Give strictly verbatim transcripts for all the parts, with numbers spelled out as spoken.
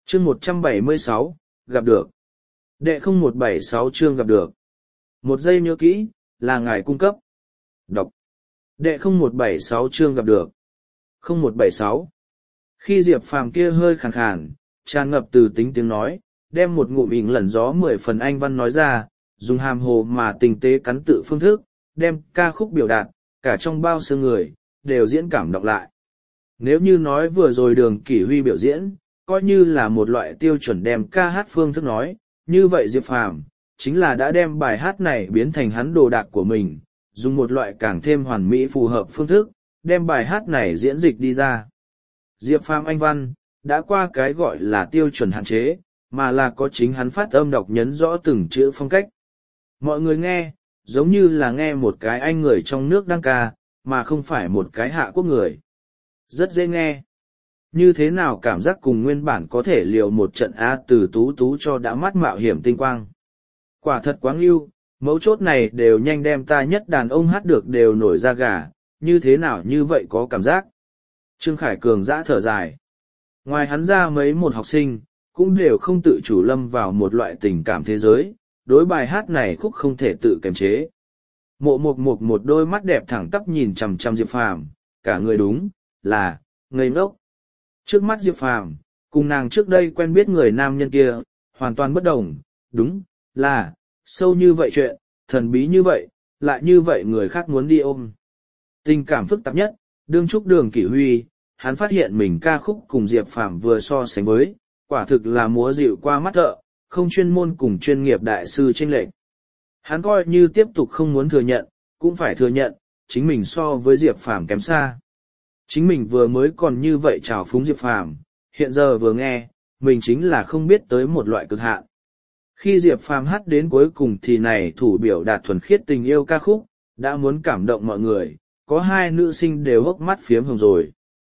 Chương một trăm bảy mươi sáu, gặp được. Đệ không một bảy sáu chương gặp được. Một giây nhớ kỹ, là ngài cung cấp. Đọc. Đệ không một bảy sáu chương gặp được. không một bảy sáu. Khi Diệp Phàm kia hơi khàn khàn, tràn ngập từ tính tiếng nói, đem một ngụm ỉn lẩn gió mười phần anh văn nói ra, dùng hàm hồ mà tinh tế cắn tự phương thức, đem ca khúc biểu đạt, cả trong bao xương người, đều diễn cảm động lại. Nếu như nói vừa rồi Đường Kỷ Huy biểu diễn, coi như là một loại tiêu chuẩn đem ca hát phương thức nói, như vậy Diệp Phàm chính là đã đem bài hát này biến thành hắn đồ đạc của mình, dùng một loại càng thêm hoàn mỹ phù hợp phương thức, đem bài hát này diễn dịch đi ra. Diệp Phàm anh văn, đã qua cái gọi là tiêu chuẩn hạn chế, mà là có chính hắn phát âm đọc nhấn rõ từng chữ phong cách. Mọi người nghe, giống như là nghe một cái anh người trong nước đang ca, mà không phải một cái hạ quốc người. Rất dễ nghe. Như thế nào cảm giác cùng nguyên bản có thể liều một trận A từ tú tú cho đã mắt mạo hiểm tinh quang. Quả thật quá ngưu, mấu chốt này đều nhanh đem ta nhất đàn ông hát được đều nổi ra gà, như thế nào như vậy có cảm giác. Trương Khải Cường giã thở dài. Ngoài hắn ra mấy một học sinh, cũng đều không tự chủ lâm vào một loại tình cảm thế giới, đối bài hát này khúc không thể tự kiềm chế. Mộ mục mục một đôi mắt đẹp thẳng tắp nhìn chằm chằm Diệp Phàm, cả người đúng, là, ngây ngốc. Trước mắt Diệp Phàm, cùng nàng trước đây quen biết người nam nhân kia, hoàn toàn bất đồng, đúng, là, sâu như vậy chuyện, thần bí như vậy, lại như vậy người khác muốn đi ôm. Tình cảm phức tạp nhất, đương chúc Đường Kỷ Huy, hắn phát hiện mình ca khúc cùng Diệp Phàm vừa so sánh với, quả thực là múa dịu qua mắt thợ, không chuyên môn cùng chuyên nghiệp đại sư chênh lệch. Hắn coi như tiếp tục không muốn thừa nhận, cũng phải thừa nhận, chính mình so với Diệp Phàm kém xa. Chính mình vừa mới còn như vậy trào phúng Diệp Phàm, hiện giờ vừa nghe, mình chính là không biết tới một loại cực hạn. Khi Diệp Phàm hát đến cuối cùng thì này thủ biểu đạt thuần khiết tình yêu ca khúc, đã muốn cảm động mọi người, có hai nữ sinh đều hốc mắt phiếm hồng rồi.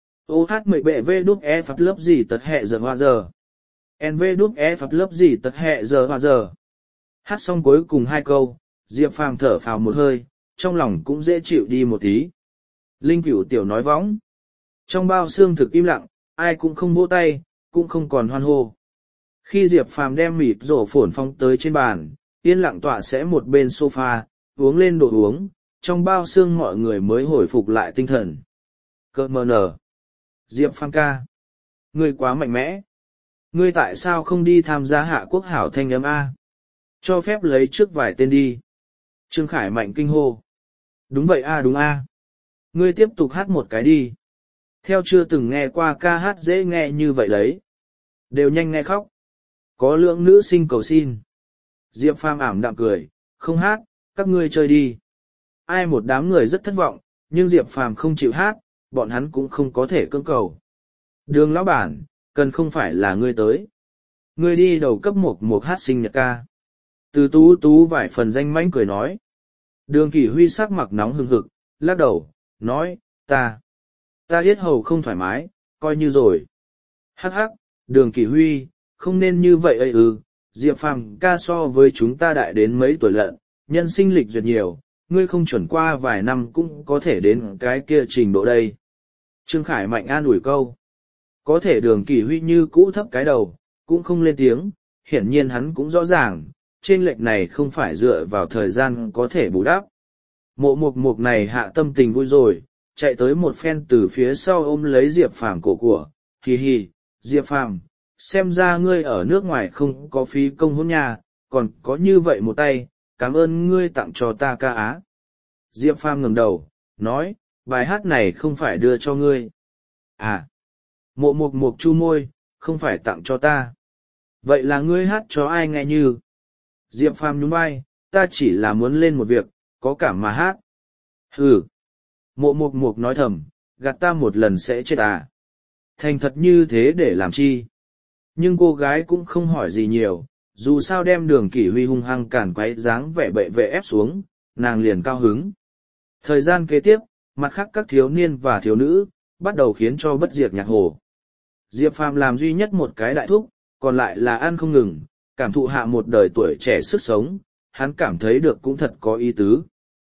Ô hát mười bệ vê đúc e phạt lớp gì tật hẹ giờ hoa giờ. en vê đúc e phạt lớp gì tật hẹ giờ hoa giờ. Hát xong cuối cùng hai câu, Diệp Phàm thở phào một hơi, trong lòng cũng dễ chịu đi một tí. Linh Cửu tiểu nói võng. Trong bao xương thực im lặng, ai cũng không vỗ tay, cũng không còn hoan hô. Khi Diệp Phàm đem mịt rổ phổn phong tới trên bàn, yên lặng tọa sẽ một bên sofa, uống lên đồ uống, trong bao xương mọi người mới hồi phục lại tinh thần. Cơ mờ nở. Diệp Phàm ca. Ngươi quá mạnh mẽ. Ngươi tại sao không đi tham gia hạ quốc hảo thanh âm A? Cho phép lấy trước vài tên đi. Trương Khải Mạnh kinh hô. Đúng vậy A đúng A. Ngươi tiếp tục hát một cái đi. Theo chưa từng nghe qua ca hát dễ nghe như vậy đấy. Đều nhanh nghe khóc. Có lượng nữ sinh cầu xin. Diệp Phàm ảm đạm cười, không hát, các ngươi chơi đi. Ai một đám người rất thất vọng, nhưng Diệp Phàm không chịu hát, bọn hắn cũng không có thể cưỡng cầu. Đường lão bản, cần không phải là ngươi tới. Ngươi đi đầu cấp một một hát sinh nhật ca. Từ tú tú vài phần danh mãnh cười nói. Đường Kỷ Huy sắc mặt nóng hừng hực, lắc đầu, nói, ta, ta yết hầu không thoải mái, coi như rồi. Hắc hắc, Đường Kỷ Huy, không nên như vậy ấy ư, Diệp Phàm ca so với chúng ta đại đến mấy tuổi lận, nhân sinh lịch duyệt nhiều, ngươi không chuẩn qua vài năm cũng có thể đến cái kia trình độ đây. Trương Khải Mạnh an ủi câu. Có thể Đường Kỷ Huy như cũ thấp cái đầu, cũng không lên tiếng, hiển nhiên hắn cũng rõ ràng, trên lệch này không phải dựa vào thời gian có thể bù đắp. Mộ mục mục này hạ tâm tình vui rồi, chạy tới một phen từ phía sau ôm lấy Diệp Phàm cổ của, hì hì, Diệp Phàm, xem ra ngươi ở nước ngoài không có phí công hôn nhà, còn có như vậy một tay, cảm ơn ngươi tặng cho ta ca á. Diệp Phàm ngẩng đầu, nói, bài hát này không phải đưa cho ngươi. À, mộ mục mục chu môi, không phải tặng cho ta. Vậy là ngươi hát cho ai nghe như? Diệp Phàm nhún vai, ta chỉ là muốn lên một việc, có cảm mà hát. Hừ. Mộ mục mục nói thầm, gạt ta một lần sẽ chết à. Thành thật như thế để làm chi? Nhưng cô gái cũng không hỏi gì nhiều, dù sao đem Đường Kỷ Huy hung hăng cản quấy dáng vẻ bệ vệ ép xuống, nàng liền cao hứng. Thời gian kế tiếp, mặt khác các thiếu niên và thiếu nữ, bắt đầu khiến cho bất diệt nhạc hồ. Diệp Phàm làm duy nhất một cái đại thúc, còn lại là ăn không ngừng, cảm thụ hạ một đời tuổi trẻ sức sống, hắn cảm thấy được cũng thật có ý tứ.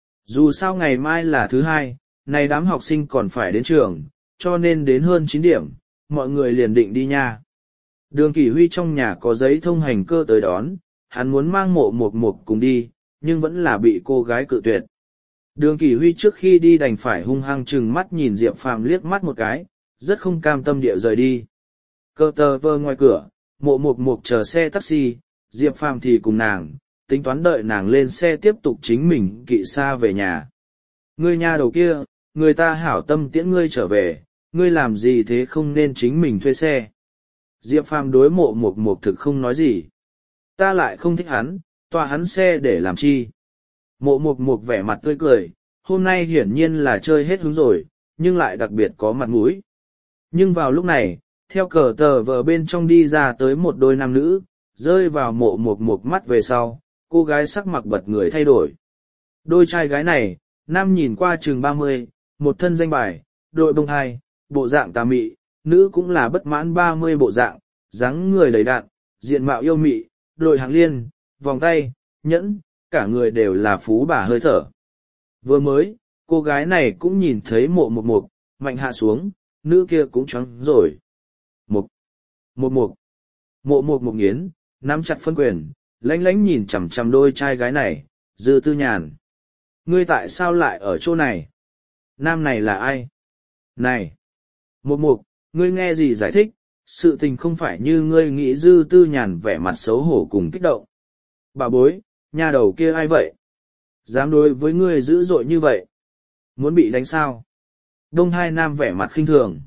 Dù sao ngày mai là thứ hai, này đám học sinh còn phải đến trường, cho nên đến hơn chín điểm, mọi người liền định đi nha. Đường Kỷ Huy trong nhà có giấy thông hành cơ tới đón, hắn muốn mang mộ mục mục cùng đi, nhưng vẫn là bị cô gái cự tuyệt. Đường Kỷ Huy trước khi đi đành phải hung hăng chừng mắt nhìn Diệp Phàm liếc mắt một cái, rất không cam tâm địa rời đi. Cơ tờ vơ ngoài cửa, mộ mục mục chờ xe taxi, Diệp Phàm thì cùng nàng, tính toán đợi nàng lên xe tiếp tục chính mình kỵ xa về nhà. Ngươi nhà đầu kia, người ta hảo tâm tiễn ngươi trở về, ngươi làm gì thế không nên chính mình thuê xe. Diệp Phàm đối mộ mục mục thực không nói gì. Ta lại không thích hắn, tòa hắn xe để làm chi. Mộ mục mục vẻ mặt tươi cười, hôm nay hiển nhiên là chơi hết hứng rồi, nhưng lại đặc biệt có mặt mũi. Nhưng vào lúc này, theo cờ tờ vờ bên trong đi ra tới một đôi nam nữ, rơi vào mộ mục mục mắt về sau, cô gái sắc mặt bật người thay đổi. Đôi trai gái này, nam nhìn qua chừng ba mươi, một thân danh bài, đội bông hai, bộ dạng tà mị, nữ cũng là bất mãn ba mươi bộ dạng, dáng người đầy đặn, diện mạo yêu mị, đội hàng liên, vòng tay, nhẫn, cả người đều là phú bà hơi thở. Vừa mới, cô gái này cũng nhìn thấy mộ mục mục, mạnh hạ xuống, nữ kia cũng choáng rồi. Mục, mục mục, mộ mục mục nghiến, nắm chặt phân quyền, lánh lánh nhìn chằm chằm đôi trai gái này, Dư Tư Nhàn. Ngươi tại sao lại ở chỗ này? Nam này là ai? Này! Mục mục, ngươi nghe gì giải thích, sự tình không phải như ngươi nghĩ. Dư Tư Nhàn vẻ mặt xấu hổ cùng kích động. Bà bối, nhà đầu kia ai vậy? Dám đối với ngươi dữ dội như vậy? Muốn bị đánh sao? Đông Hai Nam vẻ mặt khinh thường.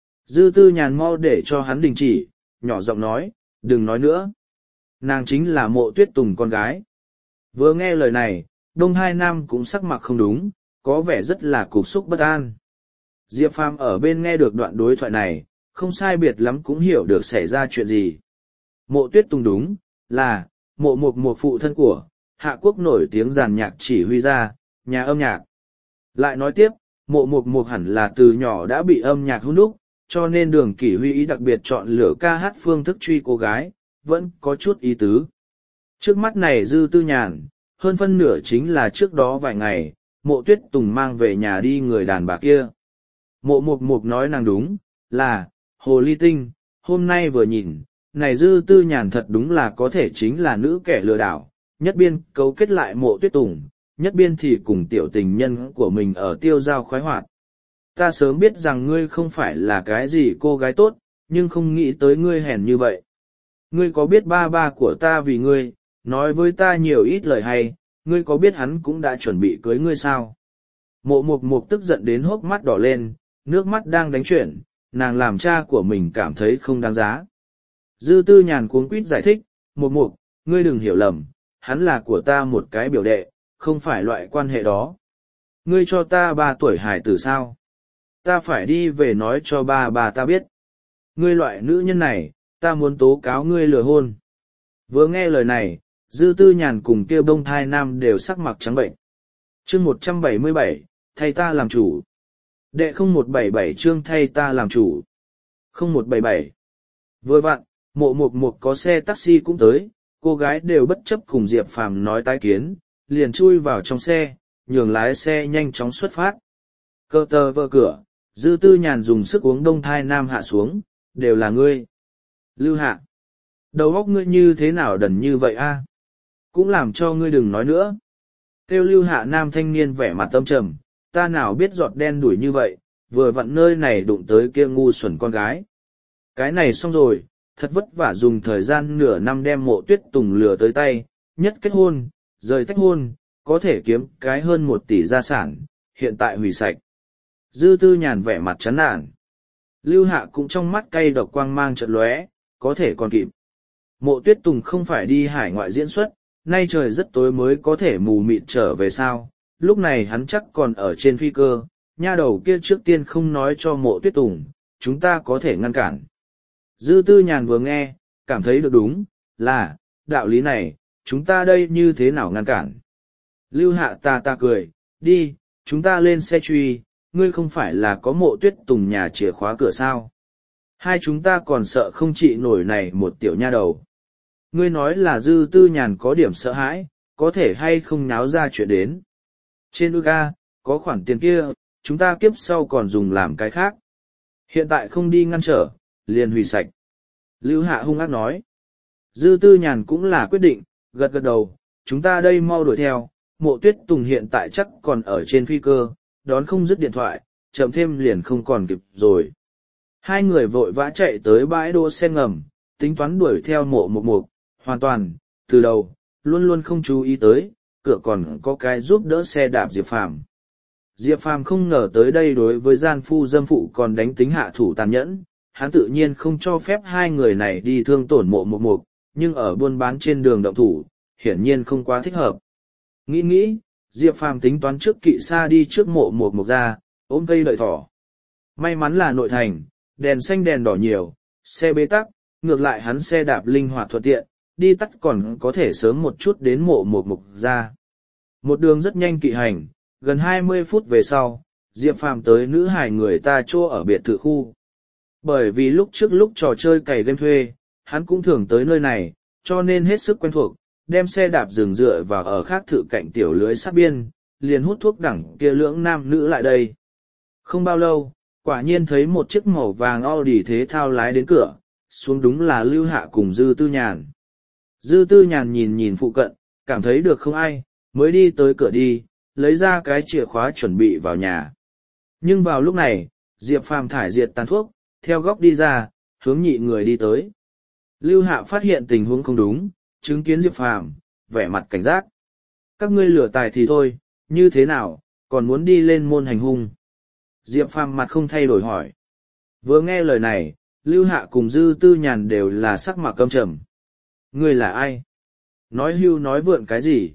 Dư Tư Nhàn mau để cho hắn đình chỉ, nhỏ giọng nói, đừng nói nữa. Nàng chính là Mộ Tuyết Tùng con gái. Vừa nghe lời này, Đông Hai Nam cũng sắc mặt không đúng, có vẻ rất là cục xúc bất an. Diệp Phàm ở bên nghe được đoạn đối thoại này, không sai biệt lắm cũng hiểu được xảy ra chuyện gì. Mộ Tuyết Tùng đúng, là, mộ mục một phụ thân của, Hạ Quốc nổi tiếng giàn nhạc chỉ huy ra, nhà âm nhạc. Lại nói tiếp, mộ mục một hẳn là từ nhỏ đã bị âm nhạc hút đúc, cho nên Đường Kỷ Huy ý đặc biệt chọn lựa ca hát phương thức truy cô gái, vẫn có chút ý tứ. Trước mắt này Dư Tư Nhàn, hơn phân nửa chính là trước đó vài ngày, Mộ Tuyết Tùng mang về nhà đi người đàn bà kia. Mộ mục mục nói nàng đúng, là, Hồ Ly Tinh, hôm nay vừa nhìn, này Dư Tư Nhàn thật đúng là có thể chính là nữ kẻ lừa đảo, nhất biên cấu kết lại Mộ Tuyết Tùng, nhất biên thì cùng tiểu tình nhân của mình ở tiêu giao khoái hoạt. Ta sớm biết rằng ngươi không phải là cái gì cô gái tốt, nhưng không nghĩ tới ngươi hèn như vậy. Ngươi có biết ba ba của ta vì ngươi, nói với ta nhiều ít lời hay, ngươi có biết hắn cũng đã chuẩn bị cưới ngươi sao? Mộ mục mục tức giận đến hốc mắt đỏ lên, nước mắt đang đánh chuyển, nàng làm cha của mình cảm thấy không đáng giá. Dư Tư Nhàn cuống quýt giải thích, mục mục, ngươi đừng hiểu lầm, hắn là của ta một cái biểu đệ, không phải loại quan hệ đó. Ngươi cho ta ba tuổi hải tử sao? Ta phải đi về nói cho ba bà ta biết. Ngươi loại nữ nhân này, ta muốn tố cáo ngươi lừa hôn. Vừa nghe lời này, Dư Tư Nhàn cùng kia Đông Thai Nam đều sắc mặt trắng bệnh. Chương một trăm bảy mươi bảy, thay ta làm chủ. Đệ không một bảy bảy chương thay ta làm chủ. không một bảy bảy. Vừa vặn, mộ mục mục có xe taxi cũng tới, cô gái đều bất chấp cùng Diệp Phàm nói tái kiến, liền chui vào trong xe, nhường lái xe nhanh chóng xuất phát. Cơ tờ vợ cửa, Dư Tư Nhàn dùng sức uống Đông Thai Nam hạ xuống, đều là ngươi. Lưu Hạ, đầu óc ngươi như thế nào đần như vậy a? Cũng làm cho ngươi đừng nói nữa. Kêu Lưu Hạ Nam thanh niên vẻ mặt tâm trầm, ta nào biết giọt đen đuổi như vậy, vừa vặn nơi này đụng tới kia ngu xuẩn con gái. Cái này xong rồi, thật vất vả dùng thời gian nửa năm đem Mộ Tuyết Tùng lừa tới tay, nhất kết hôn, rời tách hôn, có thể kiếm cái hơn một tỷ gia sản, hiện tại hủy sạch. Dư Tư Nhàn vẻ mặt chán nản. Lưu Hạ cũng trong mắt cay độc quang mang chợt lóe, có thể còn kịp. Mộ Tuyết Tùng không phải đi hải ngoại diễn xuất, nay trời rất tối mới có thể mù mịt trở về sao, lúc này hắn chắc còn ở trên phi cơ, nha đầu kia trước tiên không nói cho Mộ Tuyết Tùng, chúng ta có thể ngăn cản. Dư Tư Nhàn vừa nghe, cảm thấy được đúng, là, đạo lý này, chúng ta đây như thế nào ngăn cản. Lưu Hạ ta ta cười, đi, chúng ta lên xe truy, ngươi không phải là có Mộ Tuyết Tùng nhà chìa khóa cửa sao. Hai chúng ta còn sợ không trị nổi này một tiểu nha đầu. Ngươi nói là Dư Tư Nhàn có điểm sợ hãi, có thể hay không náo ra chuyện đến. Trên ư ga, có khoản tiền kia, chúng ta kiếp sau còn dùng làm cái khác. Hiện tại không đi ngăn trở, liền hủy sạch. Lưu Hạ hung ác nói. Dư Tư Nhàn cũng là quyết định, gật gật đầu, chúng ta đây mau đuổi theo, Mộ Tuyết Tùng hiện tại chắc còn ở trên phi cơ, đón không dứt điện thoại, chậm thêm liền không còn kịp rồi. Hai người vội vã chạy tới bãi đỗ xe ngầm, tính toán đuổi theo Mộ Mục Mục, hoàn toàn, từ đầu, luôn luôn không chú ý tới, cửa còn có cái giúp đỡ xe đạp Diệp Phàm. Diệp Phàm không ngờ tới đây đối với gian phu dâm phụ còn đánh tính hạ thủ tàn nhẫn, hắn tự nhiên không cho phép hai người này đi thương tổn Mộ Mục Mục, nhưng ở buôn bán trên đường động thủ, hiển nhiên không quá thích hợp. Nghĩ nghĩ, Diệp Phàm tính toán trước kỵ xa đi trước Mộ Mục Mục ra, ôm cây đợi thỏ. May mắn là nội thành, đèn xanh đèn đỏ nhiều, xe bế tắc, ngược lại hắn xe đạp linh hoạt thuận tiện, đi tắt còn có thể sớm một chút đến Mộ Mục Mục ra. Một đường rất nhanh kỵ hành, gần hai mươi phút về sau, Diệp Phàm tới nữ hài người ta chỗ ở biệt thự khu. Bởi vì lúc trước lúc trò chơi cày game thuê, hắn cũng thường tới nơi này, cho nên hết sức quen thuộc, đem xe đạp dừng dựa vào ở khác thự cạnh tiểu lưới sát biên, liền hút thuốc đẳng kia lưỡng nam nữ lại đây. Không bao lâu, quả nhiên thấy một chiếc màu vàng Audi thế thao lái đến cửa, xuống đúng là Lưu Hạ cùng Dư Tư Nhàn. Dư Tư Nhàn nhìn nhìn phụ cận, cảm thấy được không ai, mới đi tới cửa đi, lấy ra cái chìa khóa chuẩn bị vào nhà. Nhưng vào lúc này, Diệp Phàm thải diệt tàn thuốc, theo góc đi ra, hướng nhị người đi tới. Lưu Hạ phát hiện tình huống không đúng, chứng kiến Diệp Phàm, vẻ mặt cảnh giác. Các ngươi lừa tài thì thôi, như thế nào, còn muốn đi lên môn hành hung? Diệp Phàm mặt không thay đổi hỏi. Vừa nghe lời này, Lưu Hạ cùng Dư Tư Nhàn đều là sắc mặt căm trầm. Ngươi là ai? Nói hưu nói vượn cái gì?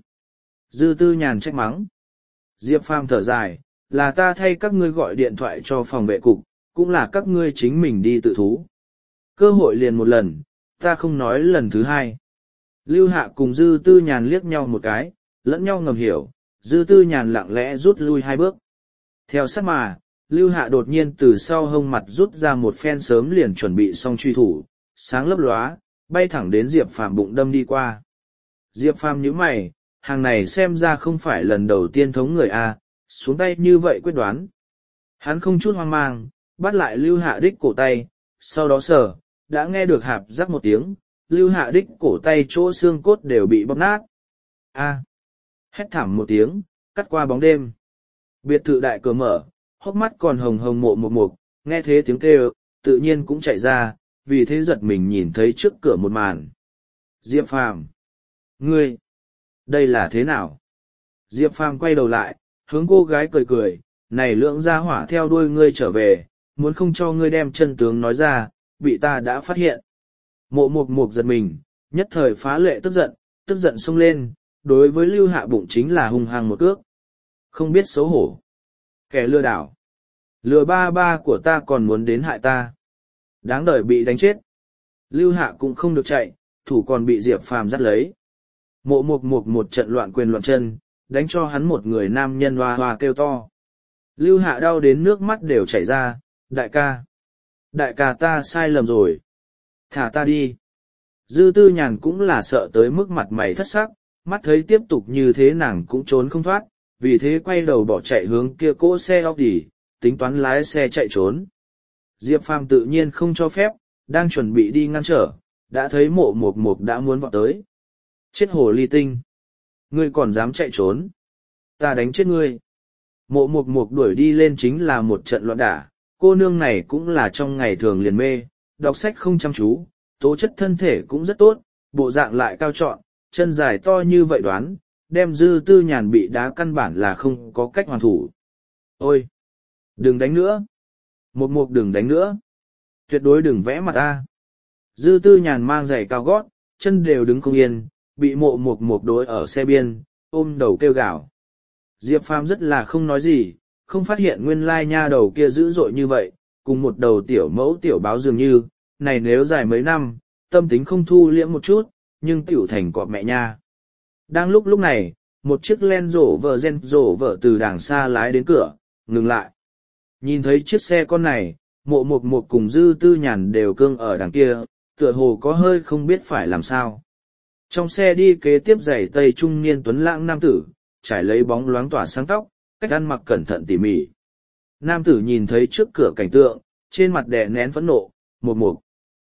Dư Tư Nhàn trách mắng. Diệp Phàm thở dài, là ta thay các ngươi gọi điện thoại cho phòng vệ cục, cũng là các ngươi chính mình đi tự thú. Cơ hội liền một lần, ta không nói lần thứ hai. Lưu Hạ cùng Dư Tư Nhàn liếc nhau một cái, lẫn nhau ngầm hiểu, Dư Tư Nhàn lặng lẽ rút lui hai bước. Theo sát mà, Lưu Hạ đột nhiên từ sau hông mặt rút ra một phen sớm liền chuẩn bị xong truy thủ, sáng lấp lóa, bay thẳng đến Diệp Phàm bụng đâm đi qua. Diệp Phàm nhíu mày, hàng này xem ra không phải lần đầu tiên thống người A, xuống tay như vậy quyết đoán. Hắn không chút hoang mang, bắt lại Lưu Hạ đích cổ tay, sau đó sờ, đã nghe được hạp rắc một tiếng, Lưu Hạ đích cổ tay chỗ xương cốt đều bị bóp nát. A, hét thảm một tiếng, cắt qua bóng đêm. Biệt thự đại cửa mở, hốc mắt còn hồng hồng Mộ Mục Mục, nghe thế tiếng kêu, tự nhiên cũng chạy ra, vì thế giật mình nhìn thấy trước cửa một màn. Diệp Phàm, ngươi, đây là thế nào? Diệp Phàm quay đầu lại, hướng cô gái cười cười, này lưỡng gia hỏa theo đuôi ngươi trở về, muốn không cho ngươi đem chân tướng nói ra, bị ta đã phát hiện. Mộ Mục Mục giật mình, nhất thời phá lệ tức giận, tức giận xông lên, đối với Lưu Hạ bụng chính là hung hăng một cước. Không biết xấu hổ. Kẻ lừa đảo. Lừa ba ba của ta còn muốn đến hại ta. Đáng đời bị đánh chết. Lưu Hạ cũng không được chạy, thủ còn bị Diệp Phàm dắt lấy. Mộ Mục Mục một trận loạn quyền loạn chân, đánh cho hắn một người nam nhân hoa hoa kêu to. Lưu Hạ đau đến nước mắt đều chảy ra, đại ca. Đại ca ta sai lầm rồi. Thả ta đi. Dư Tư Nhàn cũng là sợ tới mức mặt mày thất sắc, mắt thấy tiếp tục như thế nàng cũng trốn không thoát, vì thế quay đầu bỏ chạy hướng kia cỗ xe Audi, tính toán lái xe chạy trốn. Diệp Phàm tự nhiên không cho phép, đang chuẩn bị đi ngăn trở, đã thấy Mộ Mục Mục đã muốn vọt tới. Chết hồ ly tinh! Ngươi còn dám chạy trốn? Ta đánh chết ngươi! Mộ Mục Mục đuổi đi lên chính là một trận loạn đả, cô nương này cũng là trong ngày thường liền mê, đọc sách không chăm chú, tố chất thân thể cũng rất tốt, bộ dạng lại cao trọn, chân dài to như vậy đoán, đem Dư Tư Nhàn bị đá căn bản là không có cách hoàn thủ. Ôi! Đừng đánh nữa! Mục Mục đừng đánh nữa! Tuyệt đối đừng vẽ mặt ta! Dư Tư Nhàn mang giày cao gót, chân đều đứng không yên, bị Mộ Mục Mục đối ở xe biên, ôm đầu kêu gào. Diệp Phàm rất là không nói gì, không phát hiện nguyên lai nha đầu kia dữ dội như vậy, cùng một đầu tiểu mẫu tiểu báo dường như, này nếu dài mấy năm, tâm tính không thu liễm một chút, nhưng tiểu thành cọp mẹ nha. Đang lúc lúc này, một chiếc len rổ vợ gen rổ vợ từ đàng xa lái đến cửa, ngừng lại. Nhìn thấy chiếc xe con này, Mộ Mục Mục cùng Dư Tư Nhàn đều cương ở đằng kia, tựa hồ có hơi không biết phải làm sao. Trong xe đi kế tiếp giày tây trung niên tuấn lãng nam tử, trải lấy bóng loáng tỏa sáng tóc, cách ăn mặc cẩn thận tỉ mỉ. Nam tử nhìn thấy trước cửa cảnh tượng, trên mặt đè nén phẫn nộ, Mục Mục.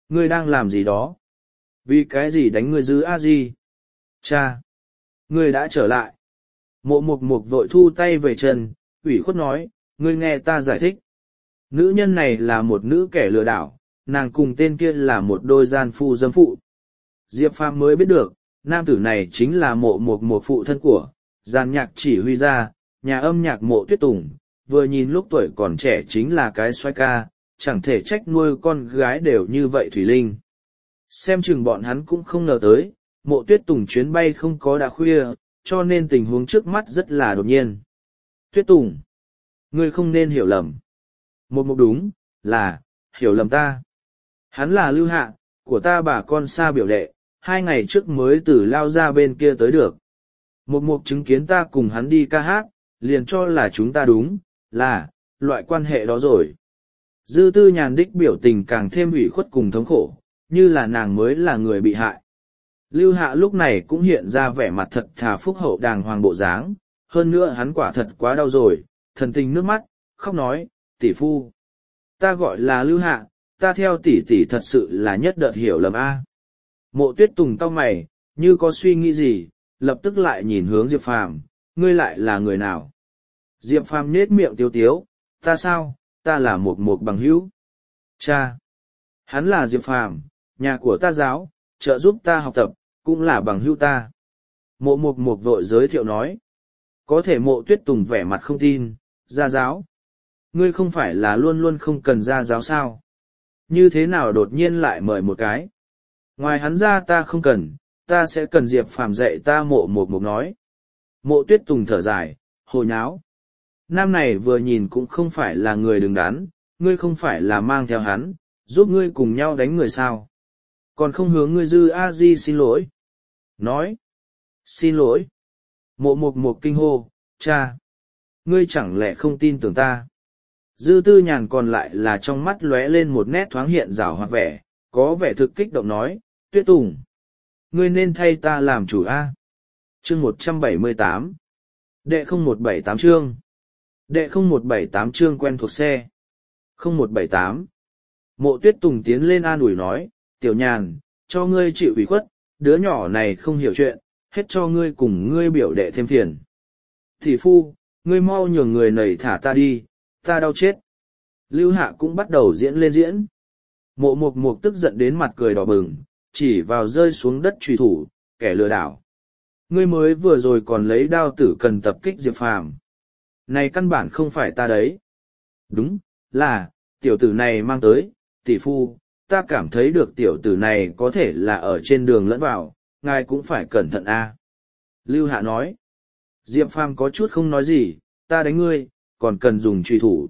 Ngươi đang làm gì đó? Vì cái gì đánh ngươi dư a di? Cha! Ngươi đã trở lại. Mộ mục mục vội thu tay về chân, ủy khuất nói, ngươi nghe ta giải thích. Nữ nhân này là một nữ kẻ lừa đảo, nàng cùng tên kia là một đôi gian phu dâm phụ. Diệp Phàm mới biết được, nam tử này chính là mộ mục mục phụ thân của, gian nhạc chỉ huy gia, nhà âm nhạc Mộ Tuyết Tùng, vừa nhìn lúc tuổi còn trẻ chính là cái xoay ca, chẳng thể trách nuôi con gái đều như vậy Thủy Linh. Xem chừng bọn hắn cũng không ngờ tới, Mộ Tuyết Tùng chuyến bay không có đã khuya, cho nên tình huống trước mắt rất là đột nhiên. Tuyết Tùng, ngươi không nên hiểu lầm. Một mục đúng, là, hiểu lầm ta. Hắn là Lưu Hạ, của ta bà con xa biểu đệ, hai ngày trước mới từ lao ra bên kia tới được. Một mục chứng kiến ta cùng hắn đi ca hát, liền cho là chúng ta đúng, là, loại quan hệ đó rồi. Dư tư nhàn đích biểu tình càng thêm ủy khuất cùng thống khổ, như là nàng mới là người bị hại. Lưu Hạ lúc này cũng hiện ra vẻ mặt thật thà phúc hậu đàng hoàng bộ dáng, hơn nữa hắn quả thật quá đau rồi, thần tình nước mắt, khóc nói, tỷ phu. Ta gọi là Lưu Hạ, ta theo tỷ tỷ thật sự là nhất đợt hiểu lầm a. Mộ Tuyết Tùng cau mày, như có suy nghĩ gì, lập tức lại nhìn hướng Diệp Phàm, ngươi lại là người nào? Diệp Phàm nết miệng tiếu tiếu, ta sao, ta là một một bằng hữu. Cha! Hắn là Diệp Phàm, nhà của ta giáo, trợ giúp ta học tập, cũng là bằng hữu ta. Mộ mục mục vội giới thiệu nói. Có thể Mộ Tuyết Tùng vẻ mặt không tin, gia giáo. Ngươi không phải là luôn luôn không cần gia giáo sao? Như thế nào đột nhiên lại mời một cái? Ngoài hắn ra ta không cần, ta sẽ cần Diệp Phàm dạy ta. Mộ mục mục nói. Mộ Tuyết Tùng thở dài, hồ nháo. Nam này vừa nhìn cũng không phải là người đứng đắn, ngươi không phải là mang theo hắn, giúp ngươi cùng nhau đánh người sao? Còn không hướng ngươi dư a di xin lỗi. Nói. Xin lỗi. Mộ mục mục kinh hô, cha. Ngươi chẳng lẽ không tin tưởng ta? Dư tư nhàn còn lại là trong mắt lóe lên một nét thoáng hiện rảo hoặc vẻ, có vẻ thực kích động nói, Tuyết Tùng. Ngươi nên thay ta làm chủ a. Chương một trăm bảy mươi tám. Đệ không một bảy tám chương. Đệ không một bảy tám chương quen thuộc xe. không một bảy tám. Mộ Tuyết Tùng tiến lên an ủi nói, tiểu nhàn, cho ngươi chịu ủy khuất, đứa nhỏ này không hiểu chuyện, hết cho ngươi cùng ngươi biểu đệ thêm phiền. Thị phu, ngươi mau nhường người nầy thả ta đi, ta đau chết. Lưu Hạ cũng bắt đầu diễn lên diễn. Mộ mục mục tức giận đến mặt cười đỏ bừng, chỉ vào rơi xuống đất truy thủ, kẻ lừa đảo. Ngươi mới vừa rồi còn lấy đao tử cần tập kích Diệp Phàm. Này căn bản không phải ta đấy. Đúng, là, tiểu tử này mang tới, tỷ phu, ta cảm thấy được tiểu tử này có thể là ở trên đường lẫn vào, ngài cũng phải cẩn thận a. Lưu Hạ nói. Diệp Phàm có chút không nói gì, ta đánh ngươi, còn cần dùng truy thủ.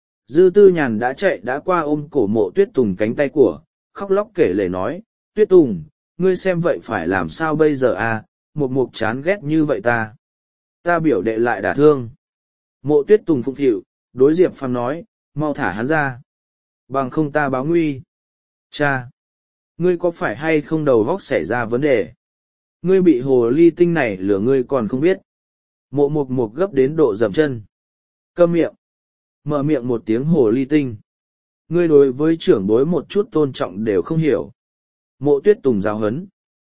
Dư tư nhàn đã chạy đã qua ôm cổ Mộ Tuyết Tùng cánh tay của, khóc lóc kể lể nói, Tuyết Tùng, ngươi xem vậy phải làm sao bây giờ a? Một mục chán ghét như vậy ta. Ta biểu đệ lại đả thương. Mộ Tuyết Tùng phụng phịu, đối Diệp Phàm nói, mau thả hắn ra. Bằng không ta báo nguy. Cha! Ngươi có phải hay không đầu vóc xảy ra vấn đề? Ngươi bị hồ ly tinh này lừa ngươi còn không biết. Mộ mục mục gấp đến độ dầm chân. Câm miệng. Mở miệng một tiếng hồ ly tinh. Ngươi đối với trưởng bối một chút tôn trọng đều không hiểu. Mộ Tuyết Tùng giáo hấn.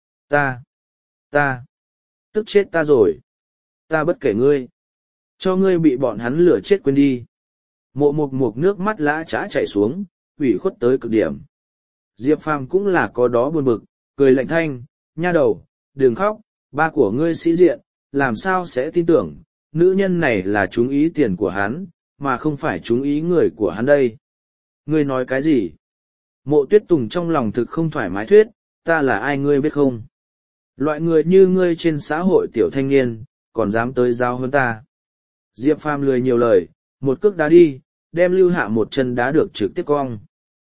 Ta. Ta. Tức chết ta rồi. Ta bất kể ngươi. Cho ngươi bị bọn hắn lửa chết quên đi. Mộ mục mục nước mắt lã chã chảy xuống, ủy khuất tới cực điểm. Diệp Phàm cũng là có đó buồn bực, cười lạnh thanh, nha đầu, đừng khóc, ba của ngươi sĩ diện, làm sao sẽ tin tưởng, nữ nhân này là trúng ý tiền của hắn, mà không phải trúng ý người của hắn đây. Ngươi nói cái gì? Mộ Tuyết Tùng trong lòng thực không thoải mái thuyết, ta là ai ngươi biết không? Loại người như ngươi trên xã hội tiểu thanh niên, còn dám tới giao hơn ta. Diệp Phàm lười nhiều lời, một cước đá đi, đem Lưu Hạ một chân đá được trực tiếp cong.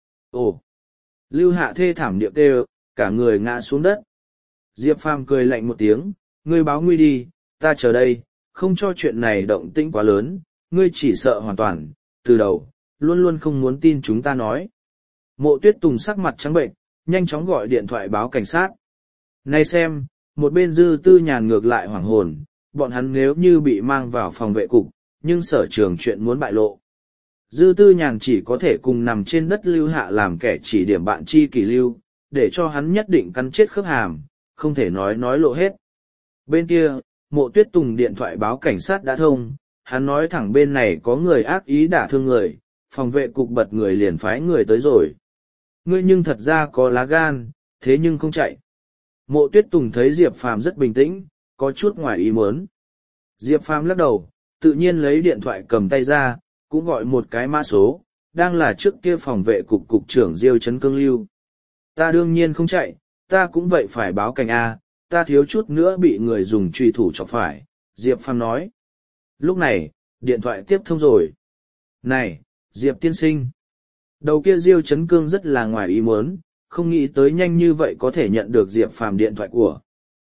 Ồ! Lưu Hạ thê thảm điệu kêu, cả người ngã xuống đất. Diệp Phàm cười lạnh một tiếng, ngươi báo nguy đi, ta chờ đây, không cho chuyện này động tĩnh quá lớn, ngươi chỉ sợ hoàn toàn, từ đầu, luôn luôn không muốn tin chúng ta nói. Mộ Tuyết Tùng sắc mặt trắng bệnh, nhanh chóng gọi điện thoại báo cảnh sát. Này xem, một bên Dư Tư Nhàn ngược lại hoảng hồn, bọn hắn nếu như bị mang vào phòng vệ cục, nhưng sở trường chuyện muốn bại lộ. Dư Tư Nhàn chỉ có thể cùng nằm trên đất Lưu Hạ làm kẻ chỉ điểm bạn chi kỷ lưu, để cho hắn nhất định cắn chết khớp hàm, không thể nói nói lộ hết. Bên kia, Mộ Tuyết Tùng điện thoại báo cảnh sát đã thông, hắn nói thẳng bên này có người ác ý đả thương người, phòng vệ cục bật người liền phái người tới rồi. Ngươi nhưng thật ra có lá gan, thế nhưng không chạy. Mộ Tuyết Tùng thấy Diệp Phàm rất bình tĩnh, có chút ngoài ý muốn. Diệp Phàm lắc đầu, tự nhiên lấy điện thoại cầm tay ra, cũng gọi một cái mã số, đang là trước kia phòng vệ cục cục trưởng Diêu Trấn Cương lưu. Ta đương nhiên không chạy, ta cũng vậy phải báo cảnh A, ta thiếu chút nữa bị người dùng truy thủ chọc phải, Diệp Phàm nói. Lúc này, điện thoại tiếp thông rồi. Này, Diệp tiên sinh. Đầu kia Diêu Trấn Cương rất là ngoài ý muốn, không nghĩ tới nhanh như vậy có thể nhận được Diệp Phàm điện thoại của.